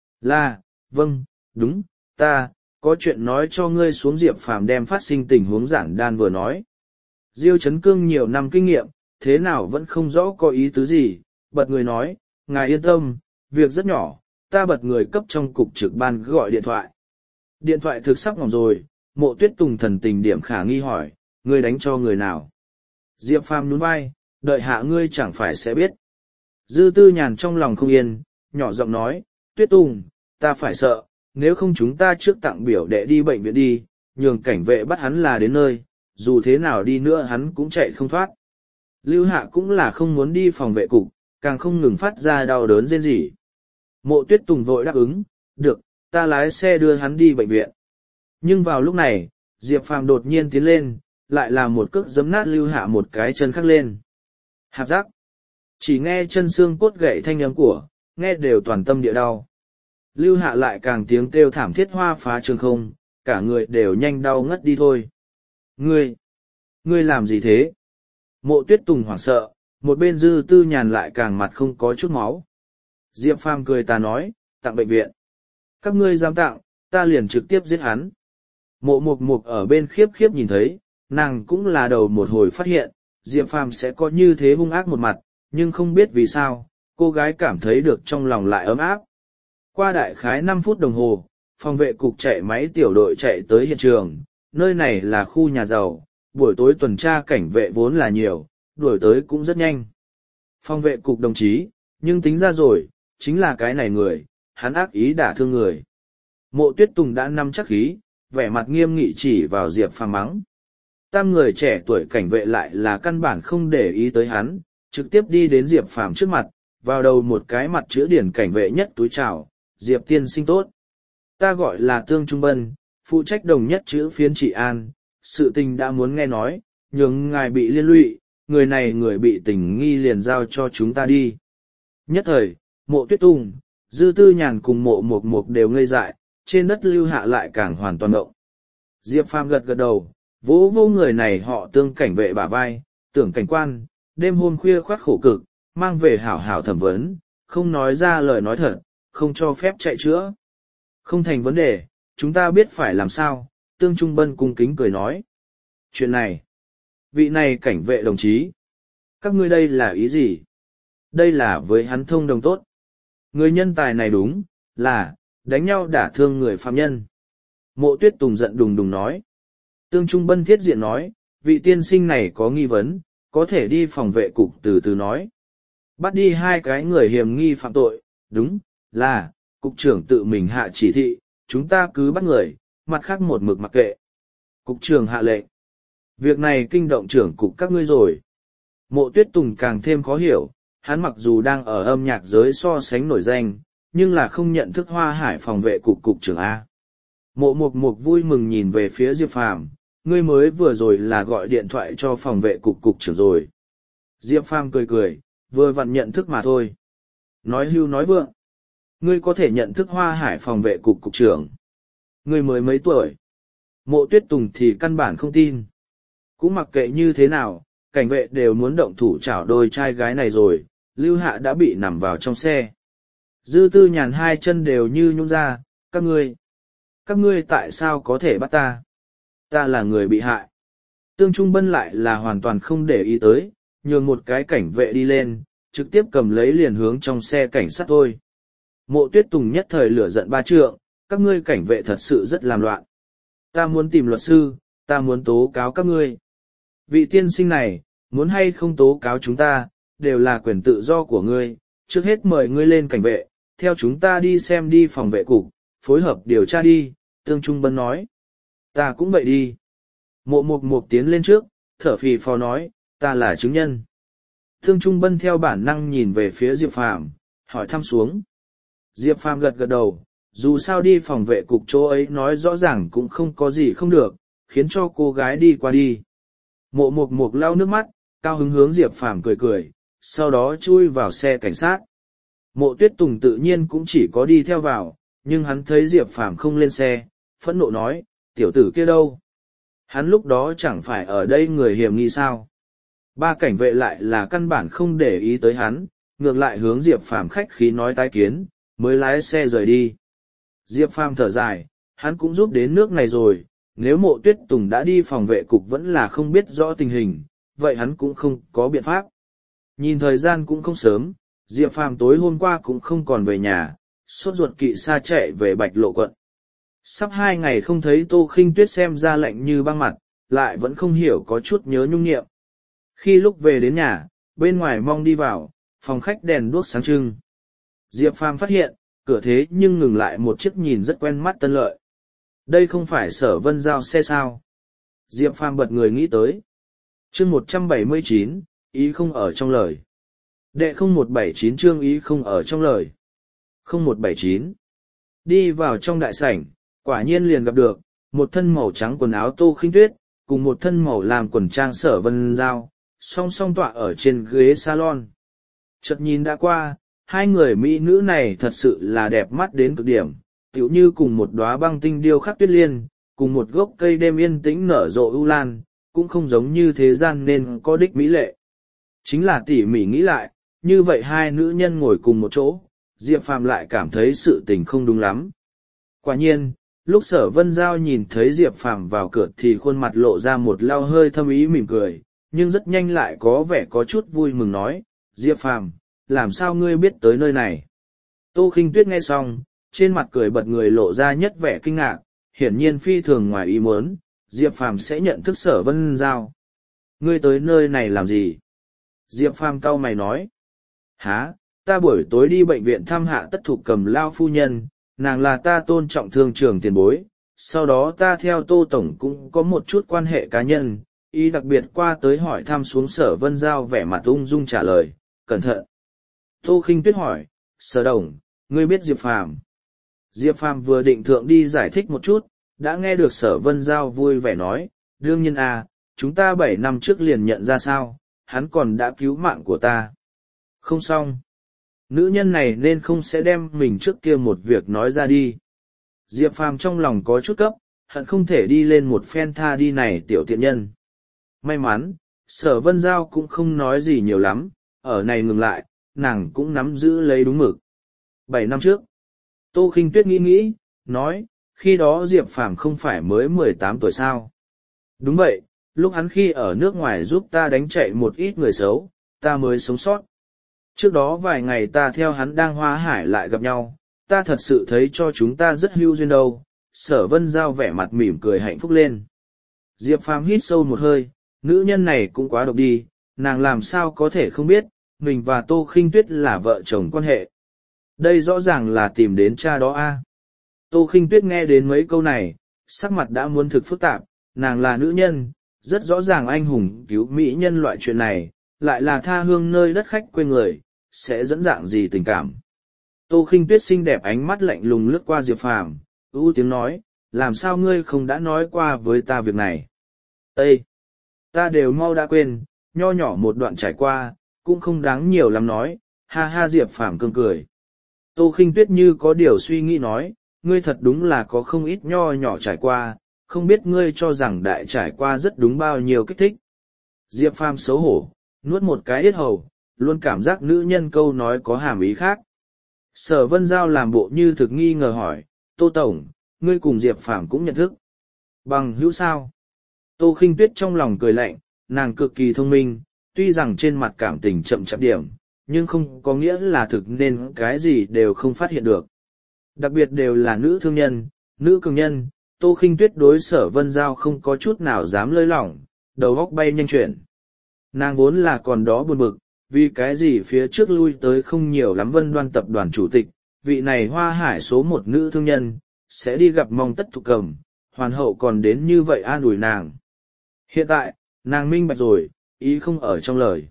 Là, vâng, đúng, ta, có chuyện nói cho ngươi xuống. Diệp Phàm đem phát sinh tình huống giản đan vừa nói. Diêu Trấn Cương nhiều năm kinh nghiệm, thế nào vẫn không rõ có ý tứ gì, bật người nói, ngài yên tâm, việc rất nhỏ, ta bật người cấp trong cục trực ban gọi điện thoại. Điện thoại thực sắp ngỏng rồi, Mộ Tuyết Tùng thần tình điểm khả nghi hỏi, ngươi đánh cho người nào? Diệp Phàm nhún vai, đợi hạ ngươi chẳng phải sẽ biết. Dư Tư Nhàn trong lòng không yên, nhỏ giọng nói, Tuyết Tùng, ta phải sợ, nếu không chúng ta trước tặng biểu đệ đi bệnh viện đi, nhường cảnh vệ bắt hắn là đến nơi, dù thế nào đi nữa hắn cũng chạy không thoát. Lưu Hạ cũng là không muốn đi phòng vệ cục, càng không ngừng phát ra đau đớn rên rỉ. Mộ Tuyết Tùng vội đáp ứng, được, ta lái xe đưa hắn đi bệnh viện. Nhưng vào lúc này, Diệp Phàm đột nhiên tiến lên, lại là một cước giấm nát Lưu Hạ một cái chân khác lên. Hạp giác. Chỉ nghe chân xương cốt gãy thanh âm của, nghe đều toàn tâm địa đau. Lưu Hạ lại càng tiếng kêu thảm thiết hoa phá trường không, cả người đều nhanh đau ngất đi thôi. Ngươi, ngươi làm gì thế? Mộ Tuyết Tùng hoảng sợ, một bên Dư Tư Nhàn lại càng mặt không có chút máu. Diệp Phàm cười ta nói, tặng bệnh viện. Các ngươi dám tặng, ta liền trực tiếp giết hắn. Mộ Mục Mục ở bên khiếp khiếp nhìn thấy, nàng cũng là đầu một hồi phát hiện, Diệp Phàm sẽ có như thế hung ác một mặt, nhưng không biết vì sao, cô gái cảm thấy được trong lòng lại ấm áp. Qua đại khái năm phút đồng hồ, phòng vệ cục chạy máy tiểu đội chạy tới hiện trường, nơi này là khu nhà giàu, buổi tối tuần tra cảnh vệ vốn là nhiều, đuổi tới cũng rất nhanh. Phòng vệ cục đồng chí, nhưng tính ra rồi, chính là cái này người, hắn ác ý đả thương người. Mộ Tuyết Tùng đã nắm chắc khí, vẻ mặt nghiêm nghị chỉ vào Diệp Phàm mắng. Tam người trẻ tuổi cảnh vệ lại là căn bản không để ý tới hắn, trực tiếp đi đến Diệp Phàm trước mặt, vào đầu một cái mặt chữ điển cảnh vệ nhất túi chào, Diệp tiên sinh tốt. Ta gọi là Tương Trung Bân, phụ trách đồng nhất chữ phiến trị an, sự tình đã muốn nghe nói, nhưng ngài bị liên lụy, người này người bị tình nghi liền giao cho chúng ta đi. Nhất thời, Mộ Tuyết Tùng, Dư Tư Nhàn cùng Mộ Mục Mục đều ngây dại, trên đất Lưu Hạ lại càng hoàn toàn động. Diệp Phàm gật gật đầu, vỗ vô người này họ Tương cảnh vệ bả vai, tưởng cảnh quan, đêm hôm khuya khoát khổ cực, mang về hảo hảo thẩm vấn, không nói ra lời nói thật, không cho phép chạy chữa. Không thành vấn đề, chúng ta biết phải làm sao, Tương Trung Bân cung kính cười nói. Chuyện này, vị này cảnh vệ đồng chí, các ngươi đây là ý gì? Đây là với hắn thông đồng tốt. Người nhân tài này đúng, là, đánh nhau đả thương người phạm nhân. Mộ Tuyết Tùng giận đùng đùng nói. Tương Trung Bân thiết diện nói, vị tiên sinh này có nghi vấn, có thể đi phòng vệ cục từ từ nói. Bắt đi hai cái người hiểm nghi phạm tội, đúng, là, cục trưởng tự mình hạ chỉ thị, chúng ta cứ bắt người, mặt khác một mực mặc kệ. Cục trưởng hạ lệnh. Việc này kinh động trưởng cục các ngươi rồi. Mộ Tuyết Tùng càng thêm khó hiểu, hắn mặc dù đang ở âm nhạc giới so sánh nổi danh, nhưng là không nhận thức Hoa Hải phòng vệ cục cục trưởng A. Mộ Mục Mục vui mừng nhìn về phía Diệp Phàm, ngươi mới vừa rồi là gọi điện thoại cho phòng vệ cục cục trưởng rồi. Diệp Phàm cười cười, vừa vặn nhận thức mà thôi. Nói hưu nói vượng. Ngươi có thể nhận thức Hoa Hải phòng vệ cục cục trưởng. Ngươi mới mấy tuổi. Mộ Tuyết Tùng thì căn bản không tin. Cũng mặc kệ như thế nào, cảnh vệ đều muốn động thủ chảo đôi trai gái này rồi, Lưu Hạ đã bị nằm vào trong xe. Dư Tư Nhàn hai chân đều như nhũn ra, các ngươi. Các ngươi tại sao có thể bắt ta? Ta là người bị hại. Tương Trung Bân lại là hoàn toàn không để ý tới, nhường một cái cảnh vệ đi lên, trực tiếp cầm lấy liền hướng trong xe cảnh sát thôi. Mộ Tuyết Tùng nhất thời lửa giận ba trượng, các ngươi cảnh vệ thật sự rất làm loạn. Ta muốn tìm luật sư, ta muốn tố cáo các ngươi. Vị tiên sinh này, muốn hay không tố cáo chúng ta, đều là quyền tự do của ngươi, trước hết mời ngươi lên cảnh vệ, theo chúng ta đi xem đi phòng vệ cục, phối hợp điều tra đi, Tương Trung Bân nói. Ta cũng vậy đi. Mộ Mục Mục tiến lên trước, thở phì phò nói, ta là chứng nhân. Tương Trung Bân theo bản năng nhìn về phía Diệp Phàm, hỏi thăm xuống. Diệp Phàm gật gật đầu, dù sao đi phòng vệ cục chỗ ấy nói rõ ràng cũng không có gì không được, khiến cho cô gái đi qua đi. Mộ Mục Mục lau nước mắt, cao hứng hướng Diệp Phàm cười cười, sau đó chui vào xe cảnh sát. Mộ Tuyết Tùng tự nhiên cũng chỉ có đi theo vào, nhưng hắn thấy Diệp Phàm không lên xe, phẫn nộ nói, tiểu tử kia đâu? Hắn lúc đó chẳng phải ở đây người hiểm nghi sao? Ba cảnh vệ lại là căn bản không để ý tới hắn, ngược lại hướng Diệp Phàm khách khí nói tái kiến, mới lái xe rời đi. Diệp Phàm thở dài, hắn cũng giúp đến nước này rồi, nếu Mộ Tuyết Tùng đã đi phòng vệ cục vẫn là không biết rõ tình hình, vậy hắn cũng không có biện pháp. Nhìn thời gian cũng không sớm, Diệp Phàm tối hôm qua cũng không còn về nhà, sốt ruột kỵ xa chạy về Bạch Lộ quận. Sắp hai ngày không thấy Tô Khinh Tuyết xem ra lạnh như băng mặt, lại vẫn không hiểu có chút nhớ nhung nghiệm. Khi lúc về đến nhà, bên ngoài mong đi vào, phòng khách đèn đuốc sáng trưng. Diệp Phàm phát hiện, cửa thế nhưng ngừng lại một chiếc nhìn rất quen mắt Tân Lợi. Đây không phải Sở Vân Giao xe sao? Diệp Phàm bật người nghĩ tới. Chương một trăm bảy mươi chín, ý không ở trong lời. Đệ không một bảy chín chương ý không ở trong lời. không một bảy chín. Đi vào trong đại sảnh, quả nhiên liền gặp được, một thân màu trắng quần áo Tô Khinh Tuyết, cùng một thân màu làm quần trang Sở Vân Giao, song song tọa ở trên ghế salon. Chợt nhìn đã qua, hai người mỹ nữ này thật sự là đẹp mắt đến cực điểm, tựu như cùng một đóa băng tinh điêu khắc tuyết liên, cùng một gốc cây đêm yên tĩnh nở rộ ưu lan, cũng không giống như thế gian nên có đích mỹ lệ. Chính là tỉ mỉ nghĩ lại, như vậy hai nữ nhân ngồi cùng một chỗ, Diệp Phàm lại cảm thấy sự tình không đúng lắm. Quả nhiên, lúc Sở Vân Giao nhìn thấy Diệp Phàm vào cửa thì khuôn mặt lộ ra một lao hơi thâm ý mỉm cười, nhưng rất nhanh lại có vẻ có chút vui mừng nói, Diệp Phàm, làm sao ngươi biết tới nơi này? Tô Khinh Tuyết nghe xong, trên mặt cười bật người lộ ra nhất vẻ kinh ngạc, hiển nhiên phi thường ngoài ý muốn, Diệp Phàm sẽ nhận thức Sở Vân Giao. Ngươi tới nơi này làm gì? Diệp Phàm cau mày nói. Hả, ta buổi tối đi bệnh viện thăm hạ Tất Thục Cầm lao phu nhân, nàng là ta tôn trọng thương trường tiền bối, sau đó ta theo Tô Tổng cũng có một chút quan hệ cá nhân, ý đặc biệt qua tới hỏi thăm xuống Sở Vân Giao vẻ mặt ung dung trả lời, cẩn thận. Tô Khinh Tuyết hỏi, Sở Đồng, ngươi biết Diệp Phàm? Diệp Phàm vừa định thượng đi giải thích một chút, đã nghe được Sở Vân Giao vui vẻ nói, đương nhiên à, chúng ta bảy năm trước liền nhận ra sao, hắn còn đã cứu mạng của ta. Không xong. Nữ nhân này nên không sẽ đem mình trước kia một việc nói ra đi. Diệp Phàm trong lòng có chút cấp, hận không thể đi lên một phen tha đi này tiểu tiện nhân. May mắn, Sở Vân Giao cũng không nói gì nhiều lắm, ở này ngừng lại, nàng cũng nắm giữ lấy đúng mực. Bảy năm trước, Tô Khinh Tuyết nghĩ nghĩ, nói, khi đó Diệp Phàm không phải mới mười tám tuổi sao. Đúng vậy, lúc hắn khi ở nước ngoài giúp ta đánh chạy một ít người xấu, ta mới sống sót. Trước đó vài ngày ta theo hắn đang Hoa Hải lại gặp nhau, ta thật sự thấy cho chúng ta rất hữu duyên đâu. Sở Vân Giao vẻ mặt mỉm cười hạnh phúc lên. Diệp Phàm hít sâu một hơi, nữ nhân này cũng quá độc đi, nàng làm sao có thể không biết, mình và Tô Khinh Tuyết là vợ chồng quan hệ. Đây rõ ràng là tìm đến cha đó a. Tô Khinh Tuyết nghe đến mấy câu này, sắc mặt đã muốn thực phức tạp, nàng là nữ nhân, rất rõ ràng anh hùng cứu mỹ nhân loại chuyện này, lại là tha hương nơi đất khách quê người, sẽ dẫn dạng gì tình cảm. Tô Khinh Tuyết xinh đẹp ánh mắt lạnh lùng lướt qua Diệp Phàm, ưu tiếng nói, làm sao ngươi không đã nói qua với ta việc này? Ê! Ta đều mau đã quên, nho nhỏ một đoạn trải qua, cũng không đáng nhiều lắm nói, ha ha. Diệp Phàm cương cười. Tô Khinh Tuyết như có điều suy nghĩ nói, ngươi thật đúng là có không ít nho nhỏ trải qua, không biết ngươi cho rằng đại trải qua rất đúng bao nhiêu kích thích. Diệp Phàm xấu hổ, nuốt một cái yết hầu, luôn cảm giác nữ nhân câu nói có hàm ý khác. Sở Vân Giao làm bộ như thực nghi ngờ hỏi, Tô Tổng, ngươi cùng Diệp Phàm cũng nhận thức. Bằng hữu sao? Tô Khinh Tuyết trong lòng cười lạnh, nàng cực kỳ thông minh, tuy rằng trên mặt cảm tình chậm chạp điểm, nhưng không có nghĩa là thực nên cái gì đều không phát hiện được. Đặc biệt đều là nữ thương nhân, nữ cường nhân, Tô Khinh Tuyết đối Sở Vân Giao không có chút nào dám lơi lỏng, đầu góc bay nhanh chuyển. Nàng vốn là còn đó buồn bực, vì cái gì phía trước lui tới không nhiều lắm Vân Đoan tập đoàn chủ tịch, vị này Hoa Hải số một nữ thương nhân, sẽ đi gặp Mong Tất Thục Cầm, hoàn hậu còn đến như vậy an ủi nàng. Hiện tại, nàng minh bạch rồi, ý không ở trong lời.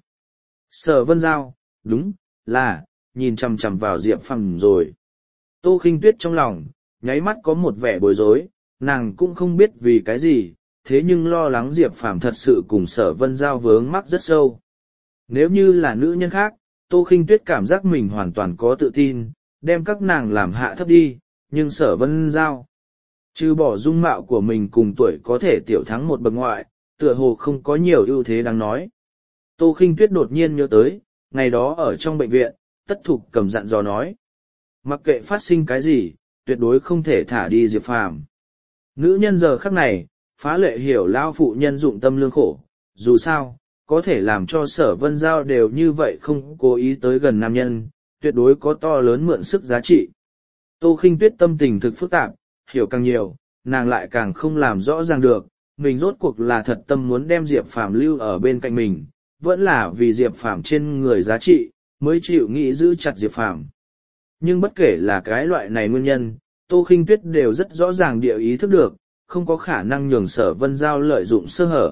Sở Vân Giao, đúng, là, nhìn chằm chằm vào Diệp Phàm rồi. Tô Khinh Tuyết trong lòng, nháy mắt có một vẻ bối rối, nàng cũng không biết vì cái gì, thế nhưng lo lắng Diệp Phàm thật sự cùng Sở Vân Giao vướng mắc rất sâu. Nếu như là nữ nhân khác, Tô Khinh Tuyết cảm giác mình hoàn toàn có tự tin, đem các nàng làm hạ thấp đi, nhưng Sở Vân Giao, trừ bỏ dung mạo của mình cùng tuổi có thể tiểu thắng một bậc ngoại, tựa hồ không có nhiều ưu thế đáng nói. Tô Khinh Tuyết đột nhiên nhớ tới, ngày đó ở trong bệnh viện, Tất Thục Cầm dặn dò nói. Mặc kệ phát sinh cái gì, tuyệt đối không thể thả đi Diệp Phàm. Nữ nhân giờ khắc này, phá lệ hiểu lao phụ nhân dụng tâm lương khổ, dù sao, có thể làm cho Sở Vân Giao đều như vậy không cố ý tới gần nam nhân, tuyệt đối có to lớn mượn sức giá trị. Tô Khinh Tuyết tâm tình thực phức tạp, hiểu càng nhiều, nàng lại càng không làm rõ ràng được, mình rốt cuộc là thật tâm muốn đem Diệp Phàm lưu ở bên cạnh mình, vẫn là vì Diệp Phàm trên người giá trị, mới chịu nghĩ giữ chặt Diệp Phàm. Nhưng bất kể là cái loại này nguyên nhân, Tô Khinh Tuyết đều rất rõ ràng địa ý thức được, không có khả năng nhường Sở Vân Giao lợi dụng sơ hở.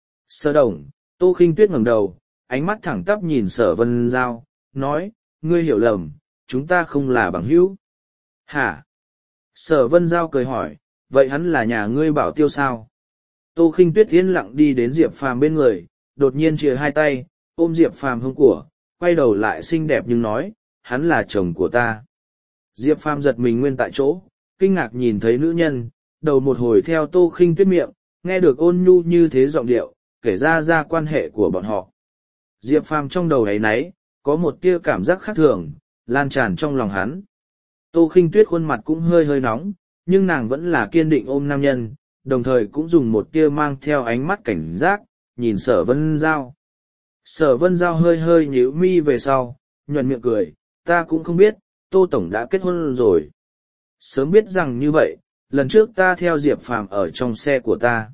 Sở Đồng, Tô Khinh Tuyết ngẩng đầu, ánh mắt thẳng tắp nhìn Sở Vân Giao, nói, ngươi hiểu lầm, chúng ta không là bằng hữu. Hả? Sở Vân Giao cười hỏi, vậy hắn là nhà ngươi bảo tiêu sao? Tô Khinh Tuyết yên lặng đi đến Diệp Phàm bên người, đột nhiên chìa hai tay, ôm Diệp Phàm hông của, quay đầu lại xinh đẹp nhưng nói, hắn là chồng của ta. Diệp Phàm giật mình nguyên tại chỗ, kinh ngạc nhìn thấy nữ nhân, đầu một hồi theo Tô Khinh Tuyết miệng, nghe được ôn nhu như thế giọng điệu, kể ra ra quan hệ của bọn họ. Diệp Phàm trong đầu ấy nấy, có một tia cảm giác khác thường, lan tràn trong lòng hắn. Tô Khinh Tuyết khuôn mặt cũng hơi hơi nóng, nhưng nàng vẫn là kiên định ôm nam nhân, đồng thời cũng dùng một tia mang theo ánh mắt cảnh giác, nhìn Sở Vân Giao. Sở Vân Giao hơi hơi nhíu mi về sau, nhuận miệng cười, ta cũng không biết, Tô Tổng đã kết hôn rồi. Sớm biết rằng như vậy, lần trước ta theo Diệp Phàm ở trong xe của ta.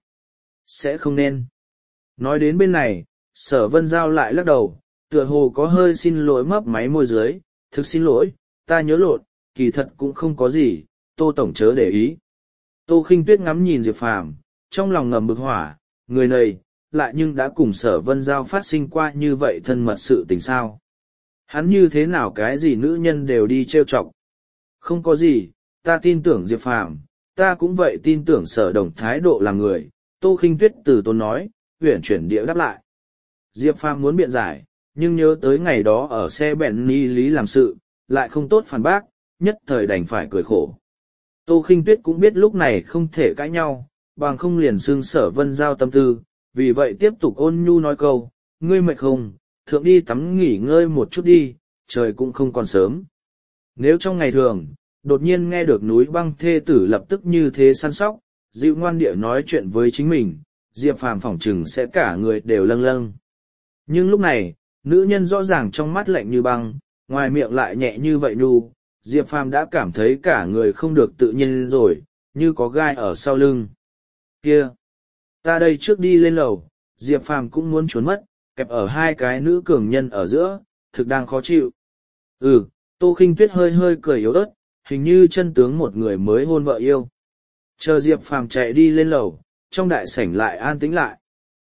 Sẽ không nên. Nói đến bên này, Sở Vân Giao lại lắc đầu, tựa hồ có hơi xin lỗi mấp máy môi dưới, thực xin lỗi, ta nhớ lộn, kỳ thật cũng không có gì, Tô Tổng chớ để ý. Tô Khinh Tuyết ngắm nhìn Diệp Phàm, trong lòng ngầm bực hỏa, người này, lại nhưng đã cùng Sở Vân Giao phát sinh qua như vậy thân mật sự tình sao. Hắn như thế nào cái gì nữ nhân đều đi trêu chọc. Không có gì, ta tin tưởng Diệp Phàm, ta cũng vậy tin tưởng Sở Đồng thái độ làm người, Tô Khinh Tuyết từ tốn nói, uyển chuyển địa đáp lại. Diệp Phàm muốn biện giải, nhưng nhớ tới ngày đó ở xe bèn ni lý làm sự, lại không tốt phản bác, nhất thời đành phải cười khổ. Tô Khinh Tuyết cũng biết lúc này không thể cãi nhau, bằng không liền xưng Sở Vân Giao tâm tư, vì vậy tiếp tục ôn nhu nói câu, ngươi mệt không, thượng đi tắm nghỉ ngơi một chút đi, trời cũng không còn sớm. Nếu trong ngày thường, đột nhiên nghe được núi băng thê tử lập tức như thế săn sóc, dịu ngoan địa nói chuyện với chính mình, Diệp Phàm phỏng chừng sẽ cả người đều lâng lâng. Nhưng lúc này, nữ nhân rõ ràng trong mắt lạnh như băng, ngoài miệng lại nhẹ như vậy nhu, Diệp Phàm đã cảm thấy cả người không được tự nhiên rồi, như có gai ở sau lưng. Kia! Ta đây trước đi lên lầu, Diệp Phàm cũng muốn trốn mất, kẹp ở hai cái nữ cường nhân ở giữa, thực đang khó chịu. Ừ, Tô Khinh Tuyết hơi hơi cười yếu ớt, hình như chân tướng một người mới hôn vợ yêu. Chờ Diệp Phàm chạy đi lên lầu, trong đại sảnh lại an tĩnh lại.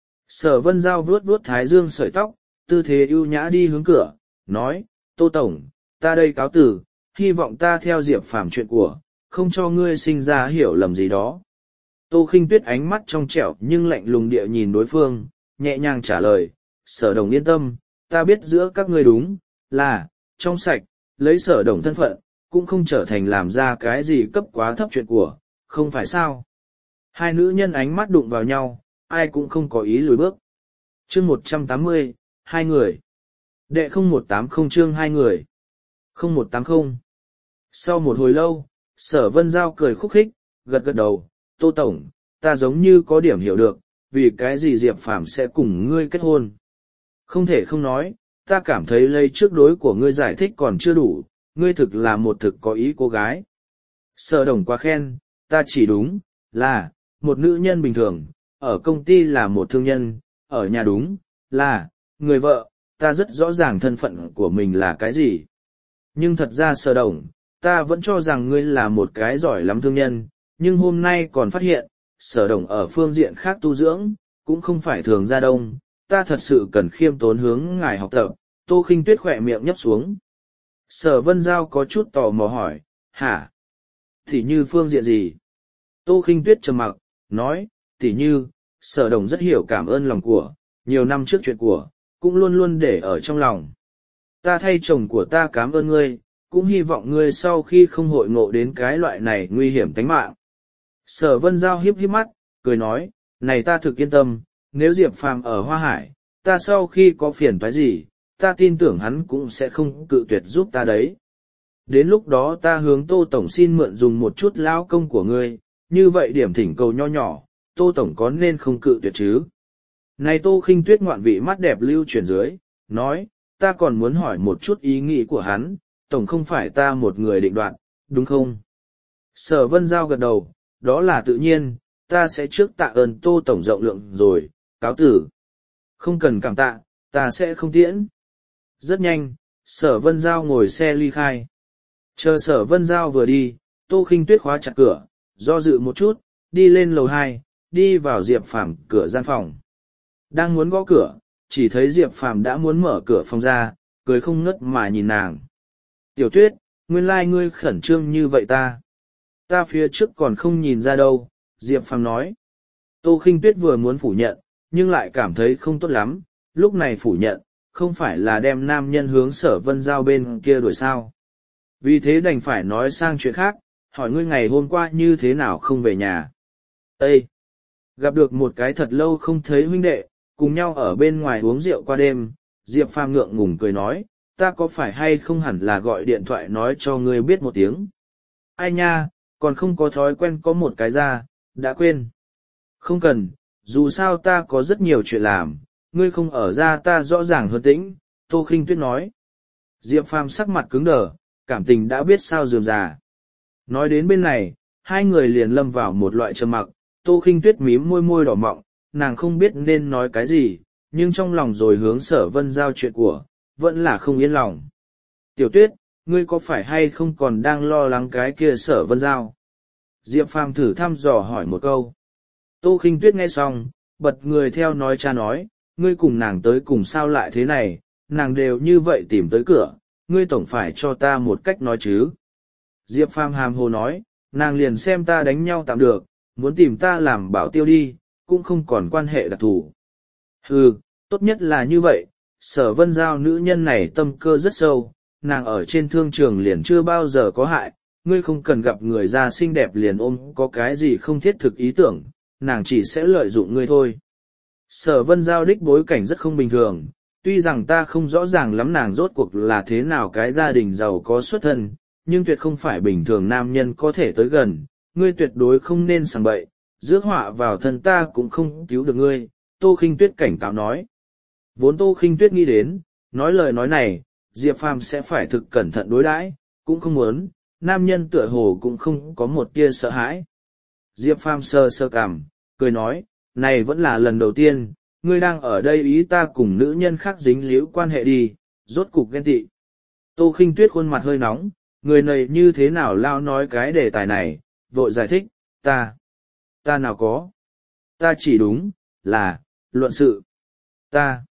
Sở Vân Giao vuốt vuốt thái dương sợi tóc, tư thế ưu nhã đi hướng cửa, nói, Tô Tổng, ta đây cáo từ, hy vọng ta theo Diệp Phàm chuyện của, không cho ngươi sinh ra hiểu lầm gì đó. Tô Khinh Tuyết ánh mắt trong trẻo nhưng lạnh lùng địa nhìn đối phương, nhẹ nhàng trả lời, Sở Đồng yên tâm, ta biết giữa các ngươi đúng, là, trong sạch, lấy Sở Đồng thân phận, cũng không trở thành làm ra cái gì cấp quá thấp chuyện của, không phải sao. Hai nữ nhân ánh mắt đụng vào nhau, ai cũng không có ý lùi bước. Chương một trăm tám mươi, hai người. Đệ không một tám không chương hai người. không một tám không. Sau một hồi lâu, Sở Vân Giao cười khúc khích, gật gật đầu, Tô Tổng, ta giống như có điểm hiểu được, vì cái gì Diệp Phàm sẽ cùng ngươi kết hôn. Không thể không nói, ta cảm thấy lấy trước đối của ngươi giải thích còn chưa đủ, ngươi thực là một thực có ý cô gái. Sở Đồng quá khen, ta chỉ đúng, là, một nữ nhân bình thường, ở công ty là một thương nhân, ở nhà đúng, là, người vợ, ta rất rõ ràng thân phận của mình là cái gì. Nhưng thật ra Sở Đồng, ta vẫn cho rằng ngươi là một cái giỏi lắm thương nhân, nhưng hôm nay còn phát hiện, Sở Đồng ở phương diện khác tu dưỡng, cũng không phải thường ra đông, ta thật sự cần khiêm tốn hướng ngài học tập. Tô Khinh Tuyết khỏe miệng nhấp xuống. Sở Vân Giao có chút tò mò hỏi, hả? Thì như phương diện gì? Tô Khinh Tuyết trầm mặc, nói, tỉ như, Sở Đồng rất hiểu cảm ơn lòng của, nhiều năm trước chuyện của, cũng luôn luôn để ở trong lòng. Ta thay chồng của ta cảm ơn ngươi, cũng hy vọng ngươi sau khi không hội ngộ đến cái loại này nguy hiểm tính mạng. Sở Vân Giao hiếp hiếp mắt, cười nói, này ta thực yên tâm, nếu Diệp Phàm ở Hoa Hải, ta sau khi có phiền toái gì, ta tin tưởng hắn cũng sẽ không cự tuyệt giúp ta đấy. Đến lúc đó ta hướng Tô Tổng xin mượn dùng một chút lao công của ngươi, như vậy điểm thỉnh cầu nho nhỏ, Tô Tổng có nên không cự tuyệt chứ? Này Tô Khinh Tuyết ngoạn vị mắt đẹp lưu chuyển dưới, nói, ta còn muốn hỏi một chút ý nghĩ của hắn, Tổng không phải ta một người định đoạt, đúng không? Sở Vân Giao gật đầu, đó là tự nhiên, ta sẽ trước tạ ơn Tô Tổng rộng lượng rồi, cáo tử. Không cần cảm tạ, ta sẽ không tiễn. Rất nhanh, Sở Vân Giao ngồi xe ly khai. Chờ Sở Vân Giao vừa đi, Tô Khinh Tuyết khóa chặt cửa, do dự một chút, đi lên lầu hai, đi vào Diệp Phàm cửa gian phòng. Đang muốn gõ cửa, chỉ thấy Diệp Phàm đã muốn mở cửa phòng ra, cười không ngớt mà nhìn nàng. Tiểu Tuyết, nguyên lai ngươi khẩn trương như vậy ta. Ta phía trước còn không nhìn ra đâu, Diệp Phàm nói. Tô Khinh Tuyết vừa muốn phủ nhận, nhưng lại cảm thấy không tốt lắm, lúc này phủ nhận, không phải là đem nam nhân hướng Sở Vân Giao bên kia đuổi sao. Vì thế đành phải nói sang chuyện khác, hỏi ngươi ngày hôm qua như thế nào không về nhà. Ê! Gặp được một cái thật lâu không thấy huynh đệ, cùng nhau ở bên ngoài uống rượu qua đêm, Diệp Phàm ngượng ngùng cười nói, ta có phải hay không hẳn là gọi điện thoại nói cho ngươi biết một tiếng. Ai nha, còn không có thói quen có một cái ra, đã quên. Không cần, dù sao ta có rất nhiều chuyện làm, ngươi không ở ra ta rõ ràng hơn tĩnh, Tô Khinh Tuyết nói. Diệp Phàm sắc mặt cứng đờ, cảm tình đã biết sao rườm rà. Nói đến bên này, hai người liền lâm vào một loại trầm mặc, Tô Khinh Tuyết mím môi môi đỏ mọng, nàng không biết nên nói cái gì, nhưng trong lòng rồi hướng Sở Vân Giao chuyện của, vẫn là không yên lòng. Tiểu Tuyết, ngươi có phải hay không còn đang lo lắng cái kia Sở Vân Giao? Diệp Phàm thử thăm dò hỏi một câu. Tô Khinh Tuyết nghe xong, bật người theo nói cha nói, ngươi cùng nàng tới cùng sao lại thế này, nàng đều như vậy tìm tới cửa, ngươi tổng phải cho ta một cách nói chứ. Diệp Phàm hàm hồ nói, nàng liền xem ta đánh nhau tạm được, muốn tìm ta làm bảo tiêu đi, cũng không còn quan hệ đặc thù. Hừ, tốt nhất là như vậy, Sở Vân Giao nữ nhân này tâm cơ rất sâu, nàng ở trên thương trường liền chưa bao giờ có hại, ngươi không cần gặp người da xinh đẹp liền ôm có cái gì không thiết thực ý tưởng, nàng chỉ sẽ lợi dụng ngươi thôi. Sở Vân Giao đích bối cảnh rất không bình thường, tuy rằng ta không rõ ràng lắm nàng rốt cuộc là thế nào cái gia đình giàu có xuất thân, nhưng tuyệt không phải bình thường nam nhân có thể tới gần, ngươi tuyệt đối không nên sảng bậy, rước họa vào thân ta cũng không cứu được ngươi, Tô Khinh Tuyết cảnh cáo nói. Vốn Tô Khinh Tuyết nghĩ đến, nói lời nói này, Diệp Phàm sẽ phải thực cẩn thận đối đãi, cũng không muốn, nam nhân tựa hồ cũng không có một tia sợ hãi. Diệp Phàm sơ sơ cằm, cười nói, này vẫn là lần đầu tiên, ngươi đang ở đây ý ta cùng nữ nhân khác dính líu quan hệ đi, rốt cục ghen tị. Tô Khinh Tuyết khuôn mặt hơi nóng, người này như thế nào lao nói cái đề tài này, vội giải thích, ta, ta nào có, ta chỉ đúng, là, luận sự, ta,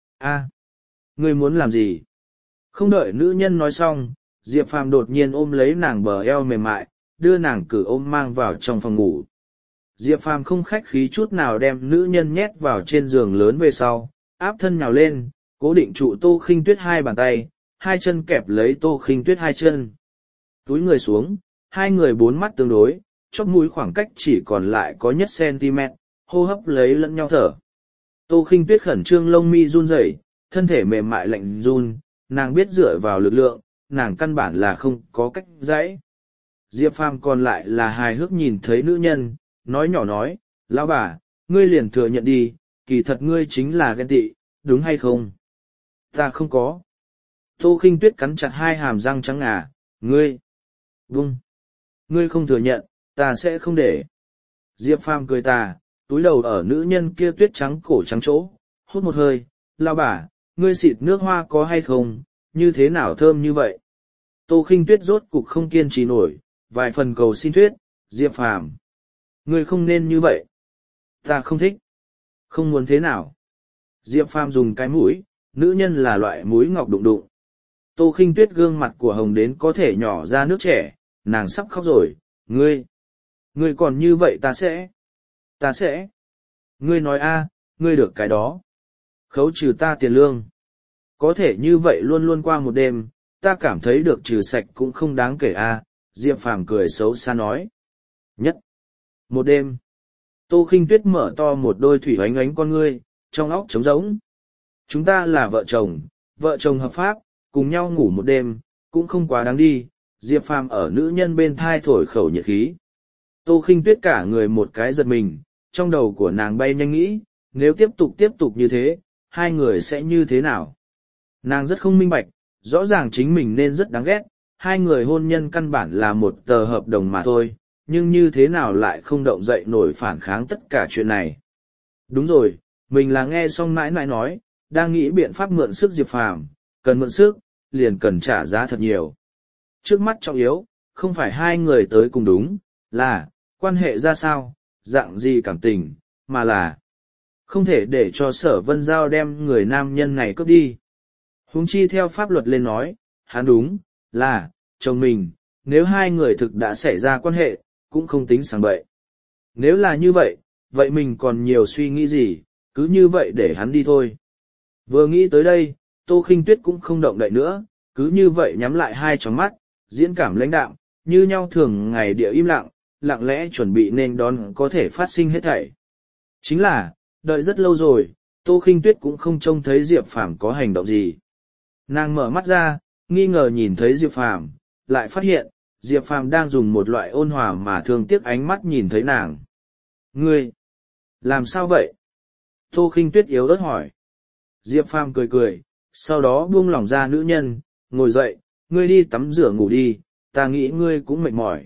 a, ngươi muốn làm gì? Không đợi nữ nhân nói xong, Diệp Phàm đột nhiên ôm lấy nàng bờ eo mềm mại, đưa nàng cử ôm mang vào trong phòng ngủ. Diệp Phàm không khách khí chút nào đem nữ nhân nhét vào trên giường lớn về sau, áp thân nhào lên, cố định trụ Tô Khinh Tuyết hai bàn tay, hai chân kẹp lấy Tô Khinh Tuyết hai chân. Túi người xuống, hai người bốn mắt tương đối, chóp mũi khoảng cách chỉ còn lại có nhất cm, hô hấp lấy lẫn nhau thở. Tô Khinh Tuyết khẩn trương lông mi run rẩy, thân thể mềm mại lạnh run, nàng biết dựa vào lực lượng, nàng căn bản là không có cách dãy. Diệp Phàm còn lại là hài hước nhìn thấy nữ nhân, nói nhỏ nói, lão bà, ngươi liền thừa nhận đi, kỳ thật ngươi chính là ghen tị, đúng hay không? Ta không có. Tô Khinh Tuyết cắn chặt hai hàm răng trắng ngà, ngươi, vung, ngươi không thừa nhận, ta sẽ không để. Diệp Phàm cười tà, túi đầu ở nữ nhân kia tuyết trắng cổ trắng chỗ, hút một hơi, lao bà, ngươi xịt nước hoa có hay không, như thế nào thơm như vậy. Tô Khinh Tuyết rốt cục không kiên trì nổi, vài phần cầu xin thuyết, Diệp Phàm, ngươi không nên như vậy. Ta không thích. Không muốn thế nào. Diệp Phàm dùng cái mũi, nữ nhân là loại mũi ngọc đụng đụng. Tô Khinh Tuyết gương mặt của hồng đến có thể nhỏ ra nước trẻ, nàng sắp khóc rồi, ngươi, ngươi còn như vậy ta sẽ, ta sẽ, ngươi nói a, ngươi được cái đó. Khấu trừ ta tiền lương. Có thể như vậy luôn luôn qua một đêm, ta cảm thấy được trừ sạch cũng không đáng kể a. Diệp Phàm cười xấu xa nói. Nhất. Một đêm. Tô Khinh Tuyết mở to một đôi thủy oánh oánh con ngươi, trong óc trống rỗng. Chúng ta là vợ chồng, vợ chồng hợp pháp, cùng nhau ngủ một đêm, cũng không quá đáng đi. Diệp Phàm ở nữ nhân bên thai thổi khẩu nhiệt khí. Tô Khinh Tuyết cả người một cái giật mình, trong đầu của nàng bay nhanh nghĩ, nếu tiếp tục tiếp tục như thế, hai người sẽ như thế nào? Nàng rất không minh bạch, rõ ràng chính mình nên rất đáng ghét, hai người hôn nhân căn bản là một tờ hợp đồng mà thôi, nhưng như thế nào lại không động dậy nổi phản kháng tất cả chuyện này. Đúng rồi, mình là nghe xong nãi nãi nói, đang nghĩ biện pháp mượn sức Diệp Phàm, cần mượn sức, liền cần trả giá thật nhiều. Trước mắt trọng yếu, không phải hai người tới cùng đúng, là, quan hệ ra sao, dạng gì cảm tình, mà là không thể để cho Sở Vân Giao đem người nam nhân này cướp đi. Huống chi theo pháp luật lên nói, hắn đúng, là, chồng mình, nếu hai người thực đã xảy ra quan hệ, cũng không tính sàng bậy. Nếu là như vậy, vậy mình còn nhiều suy nghĩ gì, cứ như vậy để hắn đi thôi. Vừa nghĩ tới đây, Tô Khinh Tuyết cũng không động đậy nữa, cứ như vậy nhắm lại hai tròng mắt, diễn cảm lãnh đạm, như nhau thường ngày địa im lặng, lặng lẽ chuẩn bị nên đón có thể phát sinh hết thảy. Chính là, đợi rất lâu rồi, Tô Khinh Tuyết cũng không trông thấy Diệp Phàm có hành động gì. Nàng mở mắt ra, nghi ngờ nhìn thấy Diệp Phàm, lại phát hiện, Diệp Phàm đang dùng một loại ôn hòa mà thương tiếc ánh mắt nhìn thấy nàng. Ngươi, làm sao vậy? Tô Khinh Tuyết yếu ớt hỏi. Diệp Phàm cười cười, sau đó buông lỏng ra nữ nhân, ngồi dậy, ngươi đi tắm rửa ngủ đi, ta nghĩ ngươi cũng mệt mỏi.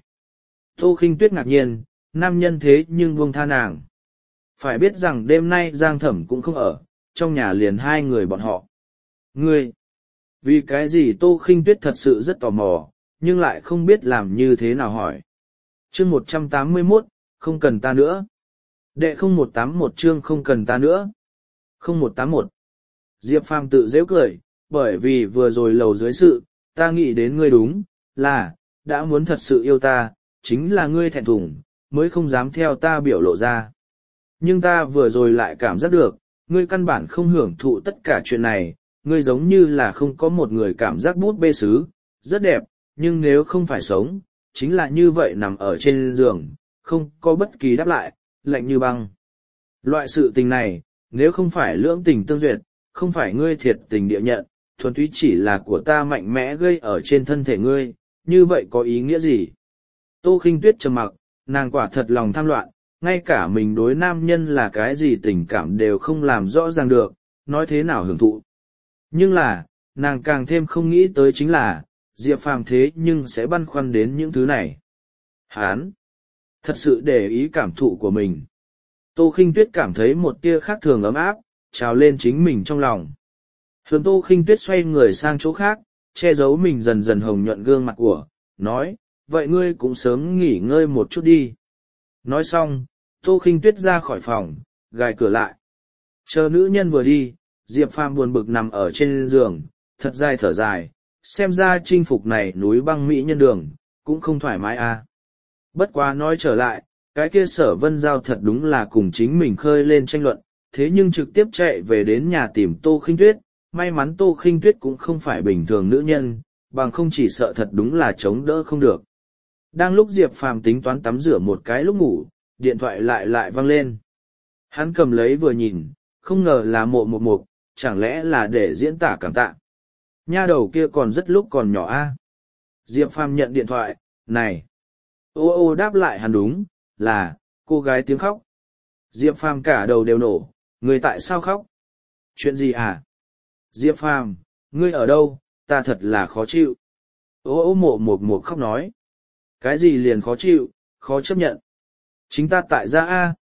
Tô Khinh Tuyết ngạc nhiên, nam nhân thế nhưng buông tha nàng. Phải biết rằng đêm nay Giang Thẩm cũng không ở, trong nhà liền hai người bọn họ. Ngươi, vì cái gì Tô Khinh Tuyết thật sự rất tò mò, nhưng lại không biết làm như thế nào hỏi. Chương một trăm tám mươi mốt, không cần ta nữa. Đệ không một tám một chương không cần ta nữa. không một tám một. Diệp Phàm tự giễu cười, bởi vì vừa rồi lầu dưới sự, ta nghĩ đến ngươi đúng, là, đã muốn thật sự yêu ta, chính là ngươi thẹn thùng, mới không dám theo ta biểu lộ ra. Nhưng ta vừa rồi lại cảm giác được, ngươi căn bản không hưởng thụ tất cả chuyện này, ngươi giống như là không có một người cảm giác bút bê sứ, rất đẹp, nhưng nếu không phải sống, chính là như vậy nằm ở trên giường, không có bất kỳ đáp lại, lạnh như băng. Loại sự tình này, nếu không phải lưỡng tình tương duyệt, không phải ngươi thiệt tình địa nhận, thuần túy chỉ là của ta mạnh mẽ gây ở trên thân thể ngươi, như vậy có ý nghĩa gì? Tô Khinh Tuyết trầm mặc, nàng quả thật lòng tham loạn, ngay cả mình đối nam nhân là cái gì tình cảm đều không làm rõ ràng được, nói thế nào hưởng thụ. Nhưng là, nàng càng thêm không nghĩ tới chính là, Diệp Phàm thế nhưng sẽ băn khoăn đến những thứ này. Hán, thật sự để ý cảm thụ của mình. Tô Khinh Tuyết cảm thấy một tia khác thường ấm áp, trào lên chính mình trong lòng. Hướng Tô Khinh Tuyết xoay người sang chỗ khác, che giấu mình dần dần hồng nhuận gương mặt của, nói, vậy ngươi cũng sớm nghỉ ngơi một chút đi. Nói xong, Tô Khinh Tuyết ra khỏi phòng, gài cửa lại. Chờ nữ nhân vừa đi, Diệp Phàm buồn bực nằm ở trên giường, thật dài thở dài, xem ra chinh phục này núi băng mỹ nhân đường, cũng không thoải mái à. Bất quá nói trở lại, cái kia Sở Vân Giao thật đúng là cùng chính mình khơi lên tranh luận, thế nhưng trực tiếp chạy về đến nhà tìm Tô Khinh Tuyết, may mắn Tô Khinh Tuyết cũng không phải bình thường nữ nhân, bằng không chỉ sợ thật đúng là chống đỡ không được. Đang lúc Diệp Phàm tính toán tắm rửa một cái lúc ngủ, điện thoại lại lại vang lên. Hắn cầm lấy vừa nhìn, không ngờ là mộ một mục, chẳng lẽ là để diễn tả cảm tạ. Nha đầu kia còn rất lúc còn nhỏ a. Diệp Phàm nhận điện thoại, này. Ô ô đáp lại hắn đúng, là, cô gái tiếng khóc. Diệp Phàm cả đầu đều nổ, người tại sao khóc? Chuyện gì à? Diệp Phàm, ngươi ở đâu, ta thật là khó chịu. Ô ô mộ một mục khóc nói. Cái gì liền khó chịu, khó chấp nhận. Chính ta tại gia a,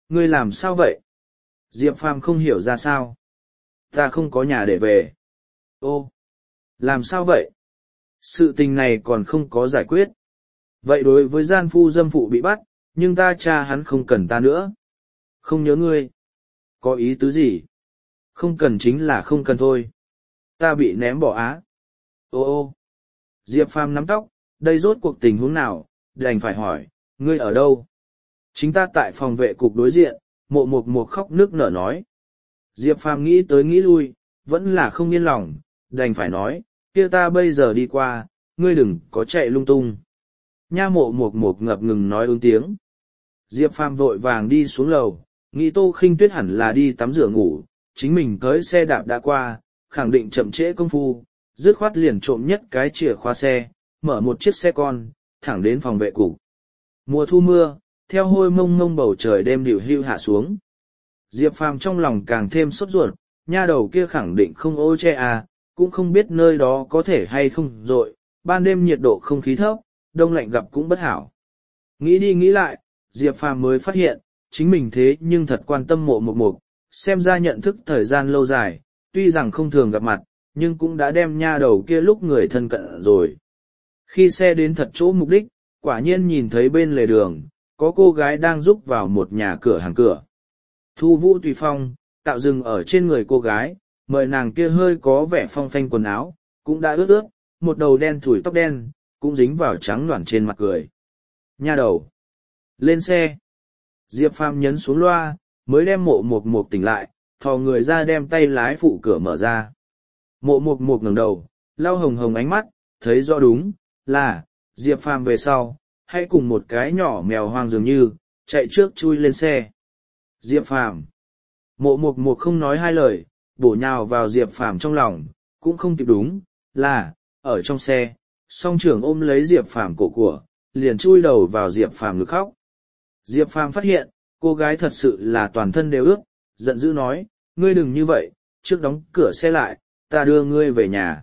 ngươi làm sao vậy? Diệp Phàm không hiểu ra sao. Ta không có nhà để về. Ô, làm sao vậy? Sự tình này còn không có giải quyết. Vậy đối với gian phu dâm phụ bị bắt, nhưng ta cha hắn không cần ta nữa. Không nhớ ngươi. Có ý tứ gì? Không cần chính là không cần thôi. Ta bị ném bỏ á. Ô ô. Diệp Phàm nắm tóc, đây rốt cuộc tình huống nào, đành phải hỏi, ngươi ở đâu? Chính ta tại phòng vệ cục đối diện, mộ mục mục khóc nước nở nói. Diệp Phàm nghĩ tới nghĩ lui, vẫn là không yên lòng, đành phải nói, kia ta bây giờ đi qua, ngươi đừng có chạy lung tung. Nha mộ mục mục ngập ngừng nói ứng tiếng. Diệp Phàm vội vàng đi xuống lầu, nghĩ Tô Khinh Tuyết hẳn là đi tắm rửa ngủ, chính mình cưỡi xe đạp đã qua, khẳng định chậm trễ công phu, dứt khoát liền trộm nhất cái chìa khóa xe, mở một chiếc xe con, thẳng đến phòng vệ cục. Mùa thu mưa, theo hôi mông mông bầu trời đêm điệu hưu hạ xuống. Diệp Phàm trong lòng càng thêm sốt ruột, nha đầu kia khẳng định không ô che à, cũng không biết nơi đó có thể hay không rồi, ban đêm nhiệt độ không khí thấp, đông lạnh gặp cũng bất hảo. Nghĩ đi nghĩ lại, Diệp Phàm mới phát hiện, chính mình thế nhưng thật quan tâm mộ mục mục, xem ra nhận thức thời gian lâu dài, tuy rằng không thường gặp mặt, nhưng cũng đã đem nha đầu kia lúc người thân cận rồi. Khi xe đến thật chỗ mục đích, quả nhiên nhìn thấy bên lề đường, có cô gái đang giúp vào một nhà cửa hàng cửa. Thu Vũ tùy phong, tạo dừng ở trên người cô gái, mời nàng kia hơi có vẻ phong phanh quần áo, cũng đã ướt ướt, một đầu đen thủi tóc đen, cũng dính vào trắng loảng trên mặt cười. Nha đầu! Lên xe! Diệp Phàm nhấn xuống loa, mới đem mộ mục mục tỉnh lại, thò người ra đem tay lái phụ cửa mở ra. Mộ mục mục ngẩng đầu, lau hồng hồng ánh mắt, thấy rõ đúng, là, Diệp Phàm về sau, hay cùng một cái nhỏ mèo hoang dường như, chạy trước chui lên xe. Diệp Phàm. Mộ mục mục không nói hai lời, bổ nhào vào Diệp Phàm trong lòng, cũng không kịp đúng, là, ở trong xe, song trưởng ôm lấy Diệp Phàm cổ của, liền chui đầu vào Diệp Phàm ngực khóc. Diệp Phàm phát hiện, cô gái thật sự là toàn thân đều ướt, giận dữ nói, ngươi đừng như vậy, trước đóng cửa xe lại, ta đưa ngươi về nhà.